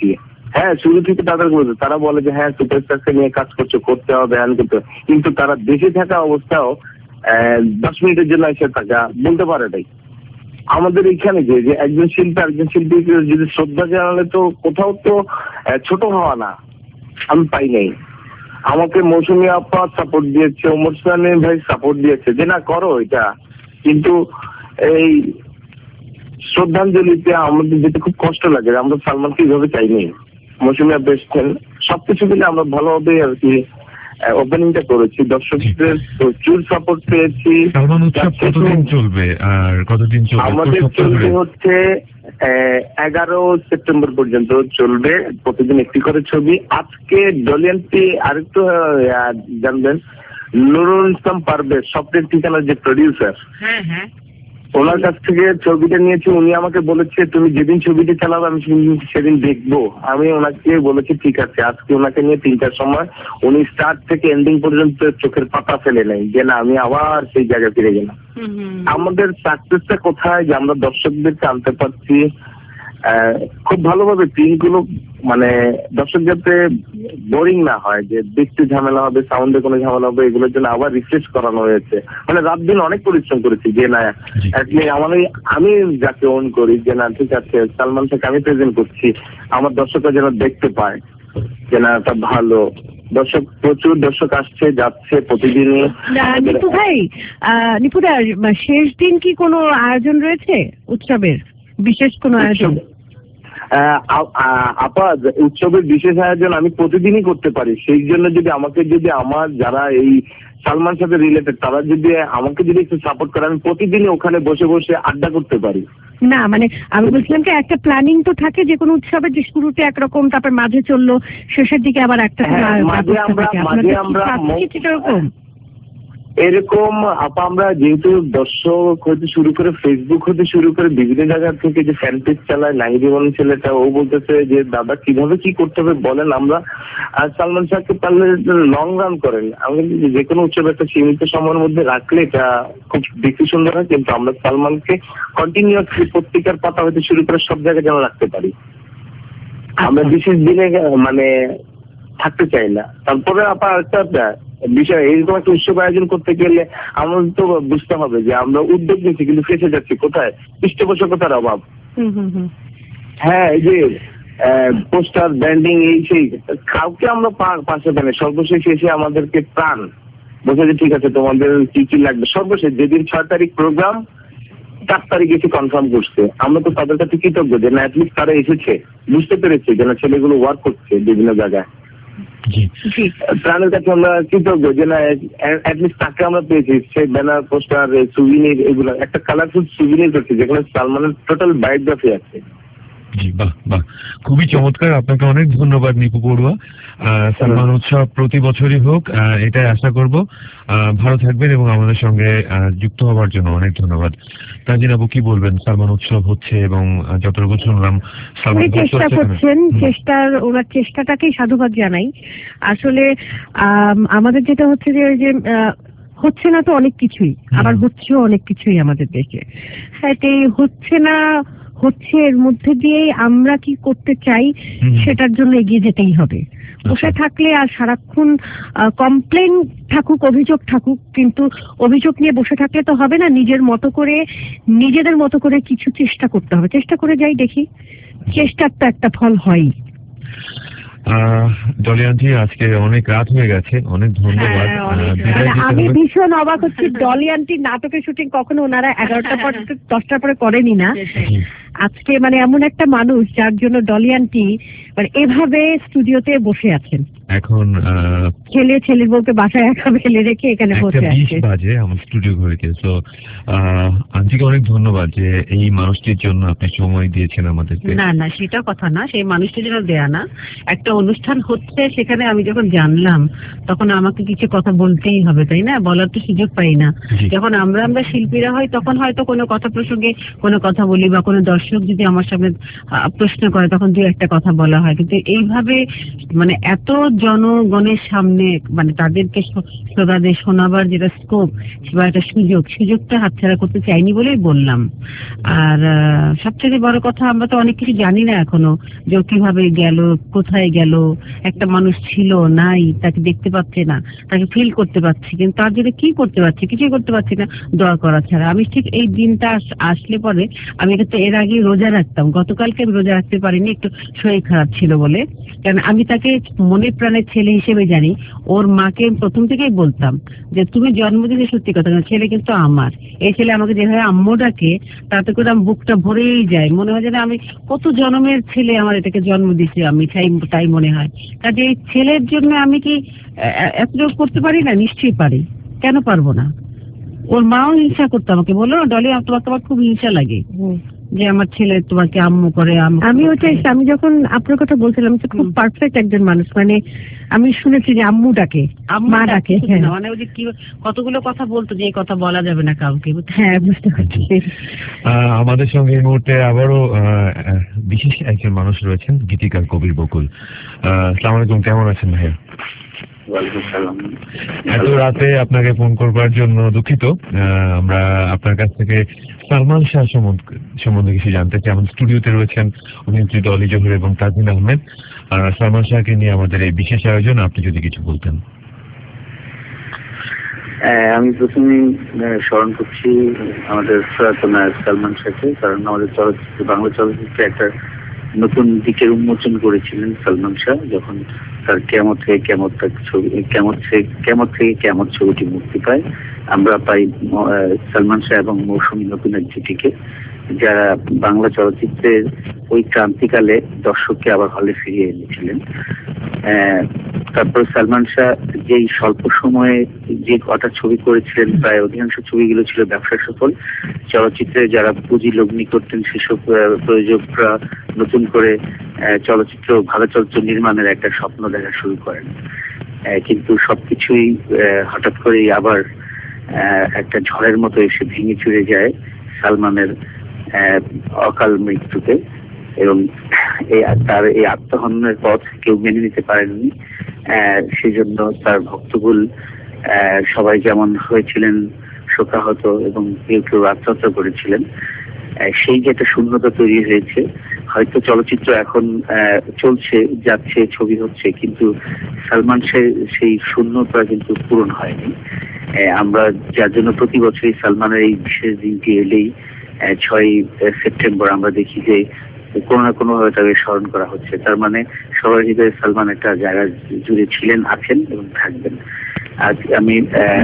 হ্যাঁ, শুরু থেকে তাদের বলছে, তারা বলে যে হ্যাঁ সুপারস্টারকে নিয়ে কাজ করছো, করতে হবে, হ্যান করতে হবে। কিন্তু তারা দেশে থাকা অবস্থাও দশ মিনিটের জন্য এসে থাকা বলতে পারে নাই। আমাদের এখানে যে যে একজন শিল্পী একজন শিল্পীকে যদি শ্রদ্ধা জানালে তো কোথাও তো ছোট হওয়া না, আমি পাই নাই। আমাকে মৌসুমী আপা সাপোর্ট দিয়েছে, ওমর সানি ভাই সাপোর্ট দিয়েছে যে না করো এটা, কিন্তু এই শ্রদ্ধাঞ্জলিতে আমাদের যেতে খুব কষ্ট লাগে। আমরা সালমানকে এইভাবে চাইনি। মৌসুমী আপা এসছেন, সবকিছু মিলে আমরা ভালোভাবে আর কি ওপেনিংটা করেছি, দর্শকদের প্রচুর সাপোর্ট পেয়েছি। সালমান উৎসব কতদিন চলবে আর কতদিন চলবে? আমাদের চলবে হচ্ছে এগারো সেপ্টেম্বর পর্যন্ত চলবে, প্রতিদিন একটি করে ছবি। আজকে ডলিয়ানটি আরেকটু জানবেন, নুরুল ইসলাম পারভেজ স্বপ্নের ঠিকানার যে প্রডিউসার, হ্যাঁ হ্যাঁ, ওনার কাছ থেকে ছবিটা নিয়েছি। উনি আমাকে বলেছে তুমি যেদিন ছবিটা চালাবে আমি সেদিন দেখবো। আমি ওনাকে বলেছি ঠিক আছে। আজকে ওনাকে নিয়ে তিনটার সময় উনি স্টার্ট থেকে এন্ডিং পর্যন্ত চোখের পাতা ফেলে নেই যে না আমি আবার সেই জায়গায় ফিরে গেলাম। আমাদের সাকসেসটা কোথায় যে আমরা দর্শকদেরকে আনতে পারছি খুব ভালোভাবে। টিম গুলো মানে দর্শক যাতে বোরিং না হয়, যে দেখতে ঝামেলা হবে, সাউন্ডে কোনো ঝামেলা হবে, এগুলোর জন্য আবার রিফ্রেশ করানো হয়েছে। মানে রাত দিন অনেক পরিশ্রম করেছি যে না আমার আমি যাকে ওন করি যে না ঠিক আছে সালমান থেকে আমি প্রেজেন্ট করছি, আমার দর্শকরা যেন দেখতে পায় যে না এটা ভালো। দর্শক প্রচুর দর্শক আসছে যাচ্ছে প্রতিদিনই। নিপু ভাই, নিপুদা শেষ দিন কি কোনো আয়োজন রয়েছে উৎসবের, বিশেষ কোনো আয়োজন? আপা উৎসবের বিশেষ আয়োজন আমি প্রতিদিনই করতে পারি। সেই জন্য যদি আমাকে যদি আমার যারা এই সালমান সাথে রিলেটেড তারা যদি আমাকে যদি একটু সাপোর্ট করে আমি প্রতিদিনই ওখানে বসে বসে আড্ডা করতে পারি। না মানে আমি বলছিলাম কি একটা প্ল্যানিং তো থাকে যে কোনো উৎসবের, যে শুরুতে একরকম তারপর মাঝে চললো শেষের দিকে আবার একটা মাঝে আমরা মাঝে আমরা এরকম এরকম আপা আমরা যেহেতু দর্শক হতে শুরু করে ফেসবুক হতে শুরু করে বিভিন্ন জায়গা থেকে যে ফ্যান পেজ চালায়, নাহিদ ইমন ছেলেটা ও বলতেছে যে দাদা কিভাবে কি করতে হবে বলেন। আমরা আর সালমান শাহকে পারলে লং রান করেন, আমি যে কোনো উৎসব একটা সীমিত সময়ের মধ্যে রাখলে এটা খুব দেখতে সুন্দর হয়। কিন্তু আমরা সালমানকে কন্টিনিউয়াসলি পত্রিকার পাতা হতে শুরু করে সব জায়গায় যেন রাখতে পারি। আমরা বিশেষ দিনে মানে থাকতে চাই না। তারপরে আপা একটা বিষয়, এইরকম একটা উৎসব আয়োজন করতে গেলে আমাদের তো বুঝতে হবে যে আমরা উদ্যোগ নিচ্ছি কিন্তু ফেসে যাচ্ছি কোথায়, পৃষ্ঠপোষকতার অভাব। হ্যাঁ এই যে পোস্টার ব্র্যান্ডিং এই সেই কাউকে আমরা পাশে পেলে সর্বশেষ এসে আমাদেরকে প্রাণ বলছে যে ঠিক আছে তোমাদের কি কি লাগবে। সর্বশেষ যেদিন ছয় তারিখ প্রোগ্রাম চার তারিখ এসে কনফার্ম করছে, আমরা তো তাদের কাছে কৃতজ্ঞ যে না অ্যাটলিস্ট তারা এসেছে, বুঝতে পেরেছে যে না ছেলেগুলো ওয়ার্ক করছে বিভিন্ন জায়গায়। প্রাণের কাছে আমরা কৃতজ্ঞ যে না অ্যাটলিস্ট তাকে আমরা পেয়েছি। সে ব্যানার পোস্টার সুভিনির এগুলো একটা কালারফুল সুভিনির করছে যেখানে সালমানের টোটাল বায়োগ্রাফি আছে। জি বাহ বাহ, খুবই চমৎকার। আপনাকে অনেক ধন্যবাদ নিপু পড়ুয়া। সালমান উৎসব প্রতি বছরই হোক এটাই আশা করব। ভালো থাকবেন এবং আমাদের সঙ্গে যুক্ত হওয়ার জন্য অনেক ধন্যবাদ। তানজিন আপু কি বলবেন? সালমান উৎসব হচ্ছে এবং যতটুকু শুনলাম সালমান চেষ্টা করছেন, চেষ্টার ওনার চেষ্টাটাকেই সাধুবাদ জানাই। আসলে আমাদের যেটা হচ্ছে যে যে হচ্ছে না তো অনেক কিছুই, আবার হচ্ছেও অনেক কিছুই আমাদের দেশে। এটাই হচ্ছে না হচ্ছে, এর মধ্যে দিয়ে আমরা কি করতে চাই সেটার জন্য এগিয়ে যেতেই হবে। বসে থাকলে আর সারাক্ষণ কমপ্লেন থাকুক, অভিযোগ থাকুক, কিন্তু অভিযোগ নিয়ে বসে থাকলে তো হবে না। নিজের মতো করে নিজেদের মতো করে কিছু চেষ্টা করতে হবে। চেষ্টা করে যাই, দেখি চেষ্টার তো একটা ফল হয়। ডলি আন্টি আজকে অনেক রাত হয়ে গেছে, অনেক ধন্যবাদ। আমি ভীষণ অবাক হচ্ছি, ডলি আন্টি নাটকের শুটিং কখনো ওনারা এগারোটার পর দশটার পরে করেনি না। আজকে মানে এমন একটা মানুষ যার জন্য ডলি আন্টি মানে এভাবে স্টুডিওতে বসে আছেন। এখন ছেলে ছেলের বউকে বাসায় একা ফেলে রেখে এখানে বসে আছে। বাজে আমার স্টুডিও ঘরে গিয়ে। তো আন্টিকে অনেক ধন্যবাদ যে এই মানুষটির জন্য আপনি সময় দিয়েছেন আমাদেরকে। না না সেটা কথা না, সেই মানুষটির জন্য দেয়া না। একটা অনুষ্ঠান হচ্ছে সেখানে আমি যখন জানলাম তখন আমাকে কিছু কথা বলতেই হবে, তাই না? বলার তো সুযোগ পাই না। যখন আমরা আমরা শিল্পীরা হই তখন হয়তো কোনো কথা প্রসঙ্গে কোনো কথা বলি, বা কোনো দর্শক যদি আমার সামনে প্রশ্ন করে তখন দু একটা কথা বলা হয়। কিন্তু এইভাবে মানে এত জনগণের সামনে সামনে মানে তাদেরকে শ্রোতাদের শোনাবার যেটা স্কোপ বা একটা সুযোগ সুযোগটা হাতছাড়া করতে চাইনি বলেই বললাম। আর সবচেয়ে বড় কথা, আমরা তো অনেক কিছু জানি না এখনো, যে কিভাবে গেল, কোথায় গেল। একটা মানুষ ছিল, নাই, তাকে দেখতে পাচ্ছে না, তাকে ফিল করতে পারছি, কিন্তু তার জন্য কি করতে পারছি? কিছুই করতে পারছি না দোয়া করা ছাড়া। আমি ঠিক এই দিনটা আসলে পরে, আমি কিন্তু এর আগে রোজা রাখতাম, গতকালকে আমি রোজা রাখতে পারিনি, একটু শরীর খারাপ ছিল বলে। কারণ আমি তাকে মনে প্রাণের ছেলে হিসেবে জানি। ওর মাকে প্রথম থেকেই বলতাম যে তুমি জন্মদিনে, সত্যি কথা না, ছেলে কিন্তু আমার। এই ছেলে আমাকে যেভাবে আম্মু ডাকে, তাতে করে আমার বুকটা ভরেই যায়, মনে হয় যেন আমি কত জন্মের ছেলে আমার এটাকে জন্ম দিচ্ছে, আমি তাই তাই মনে হয়। কাজে এই ছেলের জন্য আমি কি এতটুকু করতে পারি না? নিশ্চয়ই পারি, কেন পারবো না? ওর মাও হিংসা করতো আমাকে, বলো ডলি তোমার তোমার খুব হিংসা লাগে যে আমার ছেলে তোমাকে আম্মু করে। আমি ওটাই, আমি যখন আপনার কথা বলছিলাম, খুব পারফেক্ট একজন মানুষ, মানে আমি শুনেছি যে আম্মু ডাকে, মা ডাকে, মানে ওই যে কি কতগুলো কথা বলতো যে এই কথা বলা যাবে না কাউকে। হ্যাঁ, বুঝতে পারছি। আমাদের সঙ্গে এই মুহূর্তে আবারও বিশেষ একজন মানুষ রয়েছেন, গীতিকার কবির বকুল। আসসালামু আলাইকুম, কেমন আছেন ভাইয়া? এত রাতে আপনাকে ফোন করবার জন্য দুঃখিত। আমরা আপনার কাছ থেকে সালমান শাহ সম্বন্ধে কিছু জানতে চাই। আমাদের স্টুডিওতে রয়েছেন অভিনেত্রী ডলি জহুর এবং তাজমিন আহমেদ। সালমান শাহকে নিয়ে আমাদের এই বিশেষ আয়োজন, আপনি যদি কিছু বলতেন। আমি প্রথমেই স্মরণ করছি আমাদের প্রয়াত নায়ক সালমান শাহকে, কারণ আমাদের চলচ্চিত্র, বাংলা চলচ্চিত্রে একটা নতুন দিকের উন্মোচন করেছিলেন সালমান শাহ, যখন তার কেমত থেকে কেমত ছবি, কেমত থেকে কেমত থেকে কেমত ছবিটি মুক্তি পায়। আমরা পাই সালমান শাহ এবং মৌসুমী নতুন এক জুটিকে, যারা বাংলা চলচ্চিত্রের ওই ক্রান্তিকালে দর্শককে আবার হলে ফিরিয়ে এনেছিলেন। তারপর সালমান শাহ যেই স্বল্প সময়ে যে কটা ছবি করেছিলেন, প্রায় অধিকাংশ ছবিগুলো ছিল ব্যবসা সফল। চলচ্চিত্রে যারা পুঁজি লগ্নি করতেন সেসব প্রযোজকরা নতুন করে চলচ্চিত্র, ভালো চলচ্চিত্র নির্মাণের একটা স্বপ্ন দেখা শুরু করেন। কিন্তু সবকিছুই হঠাৎ করেই আবার একটা ঝড়ের মতো এসে ভেঙে চুরে যায় সালমানের অকাল মৃত্যুতে, এবং তার এই আত্মহননের পথ কেউ মেনে নিতে পারেননি। সেই জন্য তার ভক্তকুল সবাই যেমন হয়েছিলেন শোকাহত এবং কেউ কেউ আত্মহত্যা করেছিলেন। সেই যে একটা শূন্যতা তৈরি হয়েছে, হয়তো চলচ্চিত্র এখন চলছে, যাচ্ছে, ছবি হচ্ছে, কিন্তু সালমান সেই শূন্যতা কিন্তু পূরণ হয়নি। আমরা যার জন্য প্রতি বছরই সালমানের এই বিশেষ দিনটি এলেই ছয়ই সেপ্টেম্বর আমরা দেখি যে কোনো না কোনো ভাবে তাকে স্মরণ করা হচ্ছে। তার মানে সবার হৃদয়ে সালমান একটা জায়গা জুড়ে ছিলেন, আছেন এবং থাকবেন। আজ আমি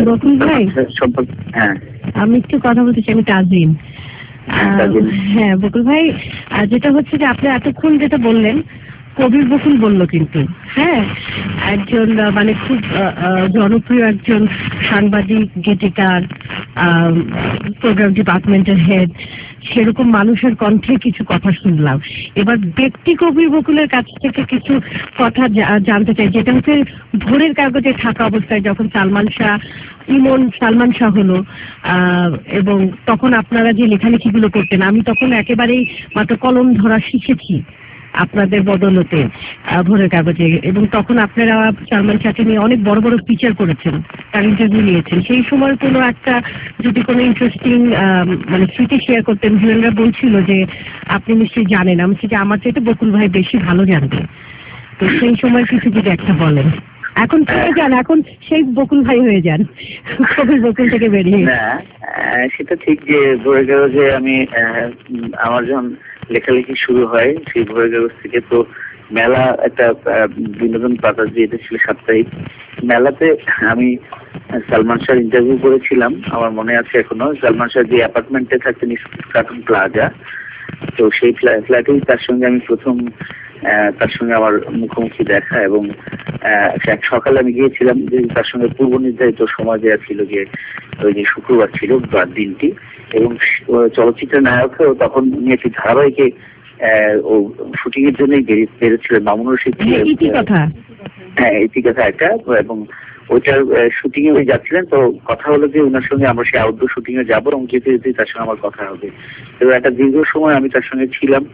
হ্যাঁ আমি একটু কথা বলতে চাই। আমি তাজিম। হ্যাঁ বকুল ভাই, যেটা হচ্ছে যে আপনি এতক্ষণ যেটা বললেন, কবির বকুল বললো, কিন্তু হ্যাঁ একজন মানে খুব জনপ্রিয় একজন সাংবাদিক, গীতিকার, প্রোগ্রাম ডিপার্টমেন্টের হেড, সেরকম মানুষের কণ্ঠে কিছু কথা শুনলাম। এবার ব্যক্তি কবির বকুলের কাছ থেকে কিছু কথা জানতে চাই, যেটা হচ্ছে ভোরের কাগজে থাকা অবস্থায় যখন সালমান শাহ, ইমন সালমান শাহ হলো, এবং তখন আপনারা যে লেখালেখিগুলো করতেন, আমি তখন একেবারেই মাত্র কলম ধরা শিখেছি আপনাদের বদলতে ভোরের কাগজে, এবং তখন আপনারা সালমান শাহকে নিয়ে অনেক বড় বড় ফিচার করেছেন, তার ইন্টারভিউ নিয়েছেন। সেই সময় কোনো একটা যদি কোনো ইন্টারেস্টিং মানে স্মৃতি শেয়ার করতেন, জুয়েলরা বলছিল যে আপনি নিশ্চয়ই জানেন। আমি যে আমার চেয়ে বকুল ভাই বেশি ভালো জানবে, তো সেই সময় কিছু যদি একটা বলেন। এখন থেকে যান, এখন সেই বকুল ভাই হয়ে যান, কবির বকুল থেকে বেরিয়ে। না, সেটা ঠিক যে ভোরের কাগজে আমি, আমার যখন লেখালেখি শুরু হয় সেই ভোরের কাগজ থেকে, তো মেলা একটা বিনোদন পাতা যেটা ছিল সাপ্তাহিক, মেলাতে আমি সালমান শাহর ইন্টারভিউ করেছিলাম। আমার মনে আছে এখনো, সালমান শাহ যে অ্যাপার্টমেন্টে থাকতেন কার্টুন প্লাজা, তো সেই ফ্ল্যাটেই তার সঙ্গে আমি প্রথম তার সঙ্গে আমার মুখোমুখি দেখা, এবং এক সকালে আমি গিয়েছিলাম যে তার সঙ্গে পূর্ব নির্ধারিত সময় দেওয়া ছিল, যে ওই যে শুক্রবার ছিল দিনটি, এবং চলচ্চিত্রের নায়কও তখন উনি একটি ধারাবাহিকে ও শুটিং এর জন্যই বেরোচ্ছিলেন, মামুন রশিদ। হ্যাঁ, ইতিকথা একটা, এবং ওইটার শুটিং এ উনি যাচ্ছিলেন। তো কথা হলো যে ওনার সঙ্গে আমরা সেই আউটডোর শুটিং এ যাবো, এবং যেতে যেতে তার সঙ্গে আমার কথা হবে। তো একটা দীর্ঘ সময় আমি তার সঙ্গে ছিলাম,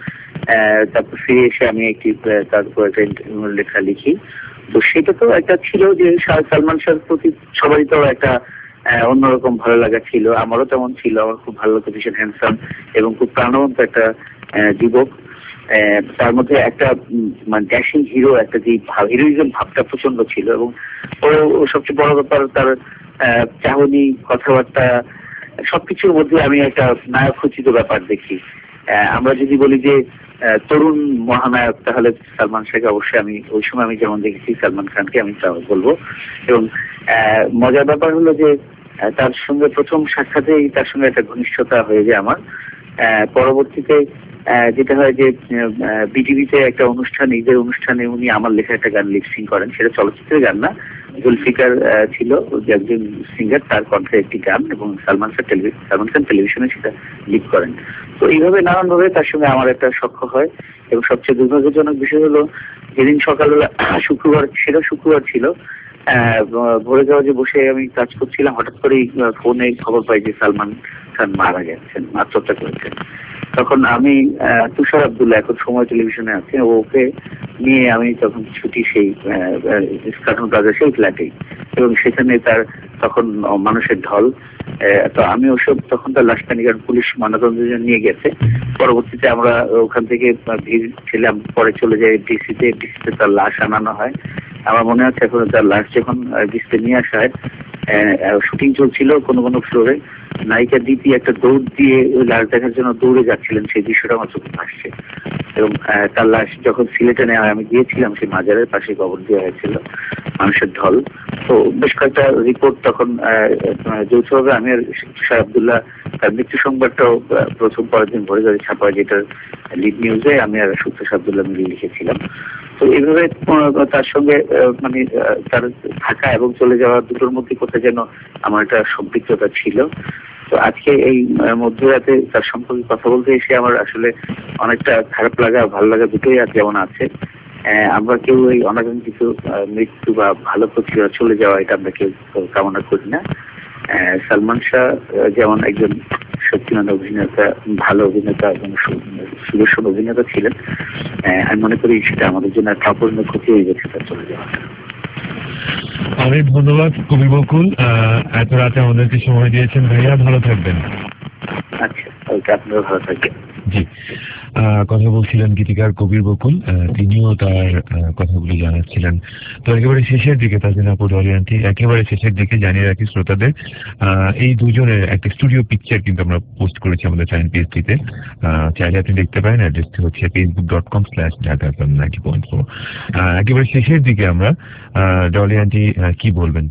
তারপর ফিরে এসে আমি একটি তারপর একটা ইন্টারভিউ লেখা লিখি। তো সেটা তো একটা ছিল যে সালমান শাহর প্রতি সবারই তো একটা অন্যরকম ভালো লাগা ছিল, আমারও তেমন ছিল। আমার খুব ভালো লাগতো, ভীষণ হ্যান্ডসাম এবং খুব প্রাণবন্ত একটা যুবক। তার মধ্যে একটা মানে ড্যাশিং হিরো, একটা যে ভাব, হিরোইজম ভাবটা প্রচন্ড ছিল। এবং ও সবচেয়ে বড় ব্যাপার তার চাহনি, কথাবার্তা, সবকিছুর মধ্যে আমি একটা নায়ক খচিত ব্যাপার দেখি। আমরা যদি বলি যে তরুণ মহানায়ক, তাহলে সালমান শাহকে অবশ্যই আমি ওই সময় আমি যেমন দেখেছি সালমান খানকে আমি তা বলবো। এবং মজার ব্যাপার হলো যে তার সঙ্গে প্রথম সাক্ষাতেই তার সঙ্গে একটা ঘনিষ্ঠতা হয়ে যায় আমার। পরবর্তীতে যেটা হয় যে বিটিভিতে একটা অনুষ্ঠান, ঈদের অনুষ্ঠানে উনি আমার লেখা একটা গান লিপসিং করেন। সেটা চলচ্চিত্রের গান না, জুলফিকার ছিল যে একজন সিঙ্গার, তার কণ্ঠে একটি গান, এবং সালমান শাহ টেলিভিশন সালমান খান টেলিভিশনে সেটা লিড করেন। তো এইভাবে নানানভাবে তার সঙ্গে আমার একটা সখ্য হয়। এবং সবচেয়ে দুর্ভাগ্যজনক বিষয় হলো যেদিন সকালবেলা শুক্রবার, সেটা শুক্রবার ছিল, ভোরে যাওয়া যে বসে আমি কাজ করছিলাম, হঠাৎ করেই ফোনে খবর পাই যে সালমান খান মারা গেছেন, আত্মহত্যা করেছেন। তখন আমি তুষার আব্দুল্লাহ, এখন সময় টেলিভিশনে আছে, ওকে নিয়ে আমি তখন ছুটি সেই কার্টুন প্লাজা সেই ফ্ল্যাটে, এবং সেখানে তার তখন মানুষের ঢল। তো আমি ওসব তখন তার লাশটা নিয়ে পুলিশ ময়নাতদন্তের জন্য নিয়ে গেছে। পরবর্তীতে আমরা ওখান থেকে ভিড় ছিলাম, পরে চলে যাই ডিসিতে, ডিসিতে তার লাশ আনানো হয়। আমার মনে আছে এখন তার লাশ যখন ডিসিতে নিয়ে আসা হয়, শুটিং চলছিল কোনো কোনো ফ্লোরে, নায়িকা দীপি একটা দৌড় দিয়ে ওই লাশ দেখার জন্য দৌড়ে যাচ্ছিলেন, সেই দৃশ্যটা আমার চোখে ভাসছে। এবং তার লাশ যখন সিলেটে নেওয়া হয়, আমি গিয়েছিলাম, সেই মাজারের পাশে কবর দেওয়া হয়েছিল, মানুষের ঢল। তো বেশ কয়েকটা রিপোর্ট তখন যৌথভাবে আমি আর তুষার আব্দুল্লাহ, তার মৃত্যু সংবাদটাও প্রথম পরের দিন ভোরে গাড়ি ছাপা হয়, যেটার লিড নিউজে আমি আর তুষার আব্দুল্লাহ মিলিয়ে লিখেছিলাম। তো এইভাবে তার সঙ্গে মানে তার থাকা এবং চলে যাওয়া দুটোর মধ্যে কোথায় যেন আমার একটা সম্পৃক্ততা ছিল। তো আজকে এই মধ্যরাতে তার সম্পর্কে কথা বলতে এসে আমার আসলে অনেকটা খারাপ লাগা, ভালো লাগা দুটোই আর যেমন আছে। আমরা কেউ এই অনাকাঙ্ক্ষিত মৃত্যু বা ভালো প্রতিক্রিয়া চলে যাওয়া, এটা আমরা কেউ কামনা করি না। সালমান শাহ যেমন একজন সত্যিমান অভিনেতা, ভালো অভিনেতা এবং সুদর্শন অভিনেতা ছিলেন, আমি মনে করি সেটা আমাদের জন্য একটা অপূর্ণ ক্ষতি হয়ে গেছে তার চলে যাওয়া। অনেক ধন্যবাদ কবি বকুল, এত রাতে আমাদেরকে সময় দিয়েছেন। ভাইয়া ভালো থাকবেন। আচ্ছা, ওকে, আপনারা ভালো থাকবেন। জি, কথা বলছিলেন গীতিকার কবির বকুল, তিনিও তার কথাগুলি জানাচ্ছিলেন। তো একেবারে শেষের দিকে তাদের আপু ডলিয়ান্টি, একেবারে শেষের দিকে জানিয়ে রাখি শ্রোতাদের, এই দুজনের একটা স্টুডিও পিকচার কিন্তু আমরা পোস্ট করেছি আমাদের চ্যানেল পেজটিতে, চাইলে আপনি দেখতে পারেন। অ্যাড্রেসটি হচ্ছে Facebook dot com slash Dhaka FM ninety point four. একেবারে শেষের দিকে আমরা ডলিয়ান্টি কি বলবেন?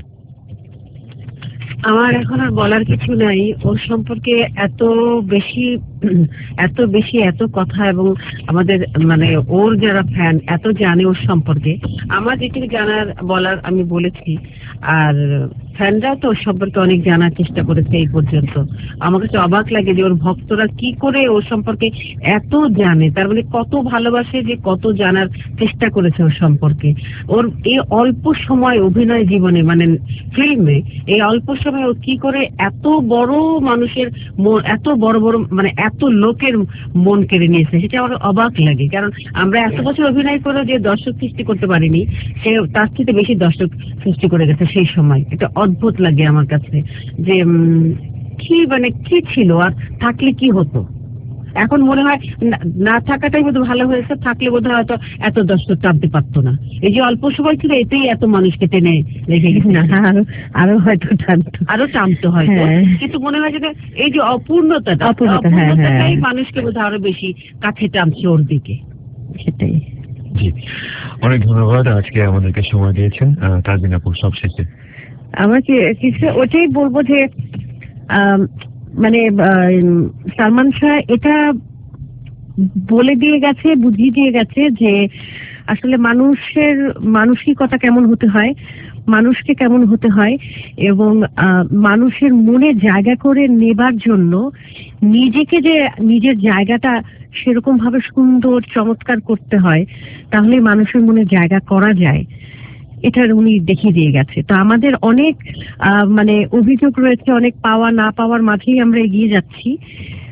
আমার এখন আর বলার কিছু নাই। ওর সম্পর্কে এত বেশি এত বেশি এত কথা, এবং আমাদের মানে ওর যারা ফ্যান এত জানে ওর সম্পর্কে। আমার যেটুকু জানার বলার আমি বলেছি, আর ফ্যানরাও তো ওর সম্পর্কে অনেক জানার চেষ্টা করেছে এই পর্যন্ত। আমার কাছে অবাক লাগে যে ওর ভক্তরা কি করে ওর সম্পর্কে এত জানে, তার মানে কত ভালোবাসে, যে কত জানার চেষ্টা করেছে ওর সম্পর্কে। ওর এই অল্প সময় অভিনয় জীবনে, মানে ফিল্মে এই অল্প সময় ও কি করে এত বড় মানুষের মন, এত বড় বড় মানে এত লোকের মন কেড়ে নিয়েছে, সেটা আমার অবাক লাগে। কারণ আমরা এত বছর অভিনয় করে যে দর্শক সৃষ্টি করতে পারিনি, সে তার থেকে বেশি দর্শক সৃষ্টি করে গেছে সেই সময়। এটা অদ্ভুত লাগে আমার কাছে, যে কি মানে কি ছিল, আর থাকলে কি হতো। এখন মনে হয় না থাকাটাই বোধ ভালো হয়েছে, থাকলে বোধ হয় হয়তো এত দর্শক টানতে পারতো না। এই যে অল্প সময় ছিল, এতেই এত মানুষকে টেনে রেখে গেছে, আরো হয়তো টানতো, আরো টানতো হয়তো। কিন্তু মনে হয় যে এই যে অপূর্ণতাটা, অপূর্ণতাটাই মানুষকে বোধ আরো বেশি কাছে টানছে ওর দিকে। সেটাই। জি, অনেক ধন্যবাদ আজকে আমাদেরকে সময় দিয়েছেন। তাজবিন আপু, সব শেষে আমাকে কিছু ওটাই বলবো যে মানে সালমান শাহ এটা বলে দিয়ে গেছে, বুঝিয়ে দিয়ে গেছে যে আসলে মানুষের মানসিকতা কেমন হতে হয়, মানুষকে কেমন হতে হয়, এবং মানুষের মনে জায়গা করে নেবার জন্য নিজেকে যে নিজের জায়গাটা সেরকম ভাবে সুন্দর চমৎকার করতে হয়, তাহলে মানুষের মনে জায়গা করা যায়। এটা উনি দেখিয়ে দিয়ে গেছে। তো আমাদের অনেক মানে অভিযোগ রয়েছে, অনেক পাওয়া না পাওয়ার মাঝেই আমরা এগিয়ে যাচ্ছি।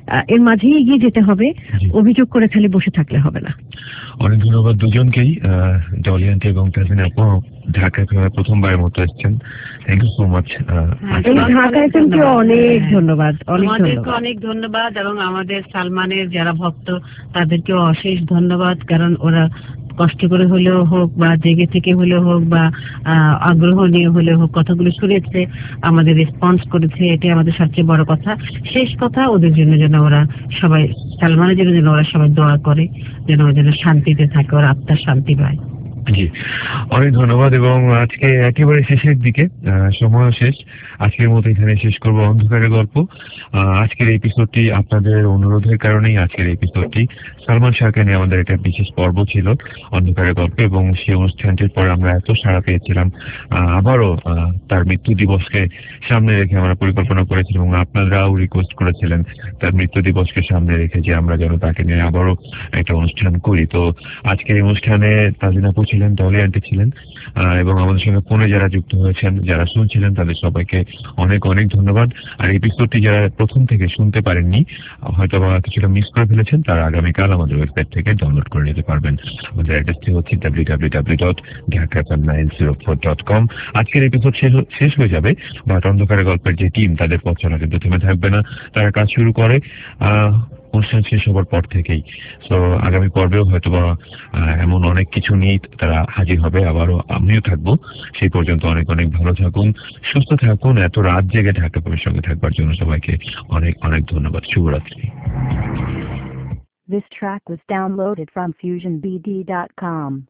আহ, এর মাঝেই এগিয়ে যেতে হবে, অভিযোগ করে খালি বসে থাকলে হবে না। অনেক ধন্যবাদ দুজনকেই, ডলি আন্টি এবং তাজমিন আপু ঢাকায় প্রথমবারের মতো এসেছেন। Thank you so much. ঢাকায় কিন্তু অনেক ধন্যবাদ, অনেক আমাদেরকে ধন্যবাদ। অনেক ধন্যবাদ এবং আমাদের সালমানের যারা ভক্ত তাদেরকেও অশেষ ধন্যবাদ, কারণ ওরা কষ্ট করে হলেও হোক বা জেগে থেকে হলেও হোক বা আহ, আগ্রহ নিয়ে হলেও হোক কথাগুলো শুনেছে, আমাদের রেসপন্স করেছে, এটাই আমাদের সবচেয়ে বড় কথা। শেষ কথা, ওদের জন্য যেন ওরা সবাই, সালমানের জন্য যেন ওরা সবাই দোয়া করে, যেন ওরা যেন শান্তিতে থাকে, ওর আত্মার শান্তি পায়। জি, অনেক ধন্যবাদ। এবং আজকে একেবারে শেষের দিকে, সময় শেষ, আজকের মতো এখানে শেষ করব অন্ধকারের গল্প। আজকের এপিসোডটি আপনাদের অনুরোধের কারণেই আজকের এপিসোডটি সালমান শাহকে নিয়ে আমাদের একটা বিশেষ পর্ব ছিল অন্ধকারের গল্প, এবং সেই অনুষ্ঠানটির পর আমরা এত সাড়া পেয়েছিলাম, আবারও তার মৃত্যু দিবসকে সামনে রেখে আমরা পরিকল্পনা করেছিলাম এবং আপনারাও রিকোয়েস্ট করেছিলেন তার মৃত্যু দিবসকে সামনে রেখে যে আমরা যেন তাকে নিয়ে আবারও একটা অনুষ্ঠান করি। তো আজকের এই অনুষ্ঠানে তাজিনা আপু ছিলেন, ডলি আন্টি ছিলেন, এবং আমাদের সঙ্গে ফোনে যারা যুক্ত হয়েছেন, যারা শুনছিলেন, তাদের সবাইকে অনেক অনেক ধন্যবাদ। আর এপিসোডটি যারা প্রথম থেকে শুনতে পারেননি, হয়তো বা কিছুটা মিস করে ফেলেছেন, তারা আগামীকাল আমাদের ওয়েবসাইট থেকে ডাউনলোড করে নিতে পারবেন। আমাদের অ্যাড্রেসটি হচ্ছে W W W dot Dhaka F M nine zero four dot com. আজকের এপিসোড শেষ হয়ে যাবে, বাট অন্ধকারের গল্পের যে টিম, তাদের পথ চলা কিন্তু থেমে থাকবে না। তারা কাজ শুরু করে আহ অনুষ্ঠান শেষ হবার পর থেকেই। তো আগামী পর্বেও হয়তোবা এমন অনেক কিছু নিয়ে তারা হাজির হবে, আবারও আমিও থাকবো। সেই পর্যন্ত অনেক অনেক ভালো থাকুন, সুস্থ থাকুন। এত রাত জেগে ঢাকা এফএমের সঙ্গে থাকবার জন্য সবাইকে অনেক অনেক ধন্যবাদ। শুভরাত্রি। This track was downloaded from fusion b d dot com.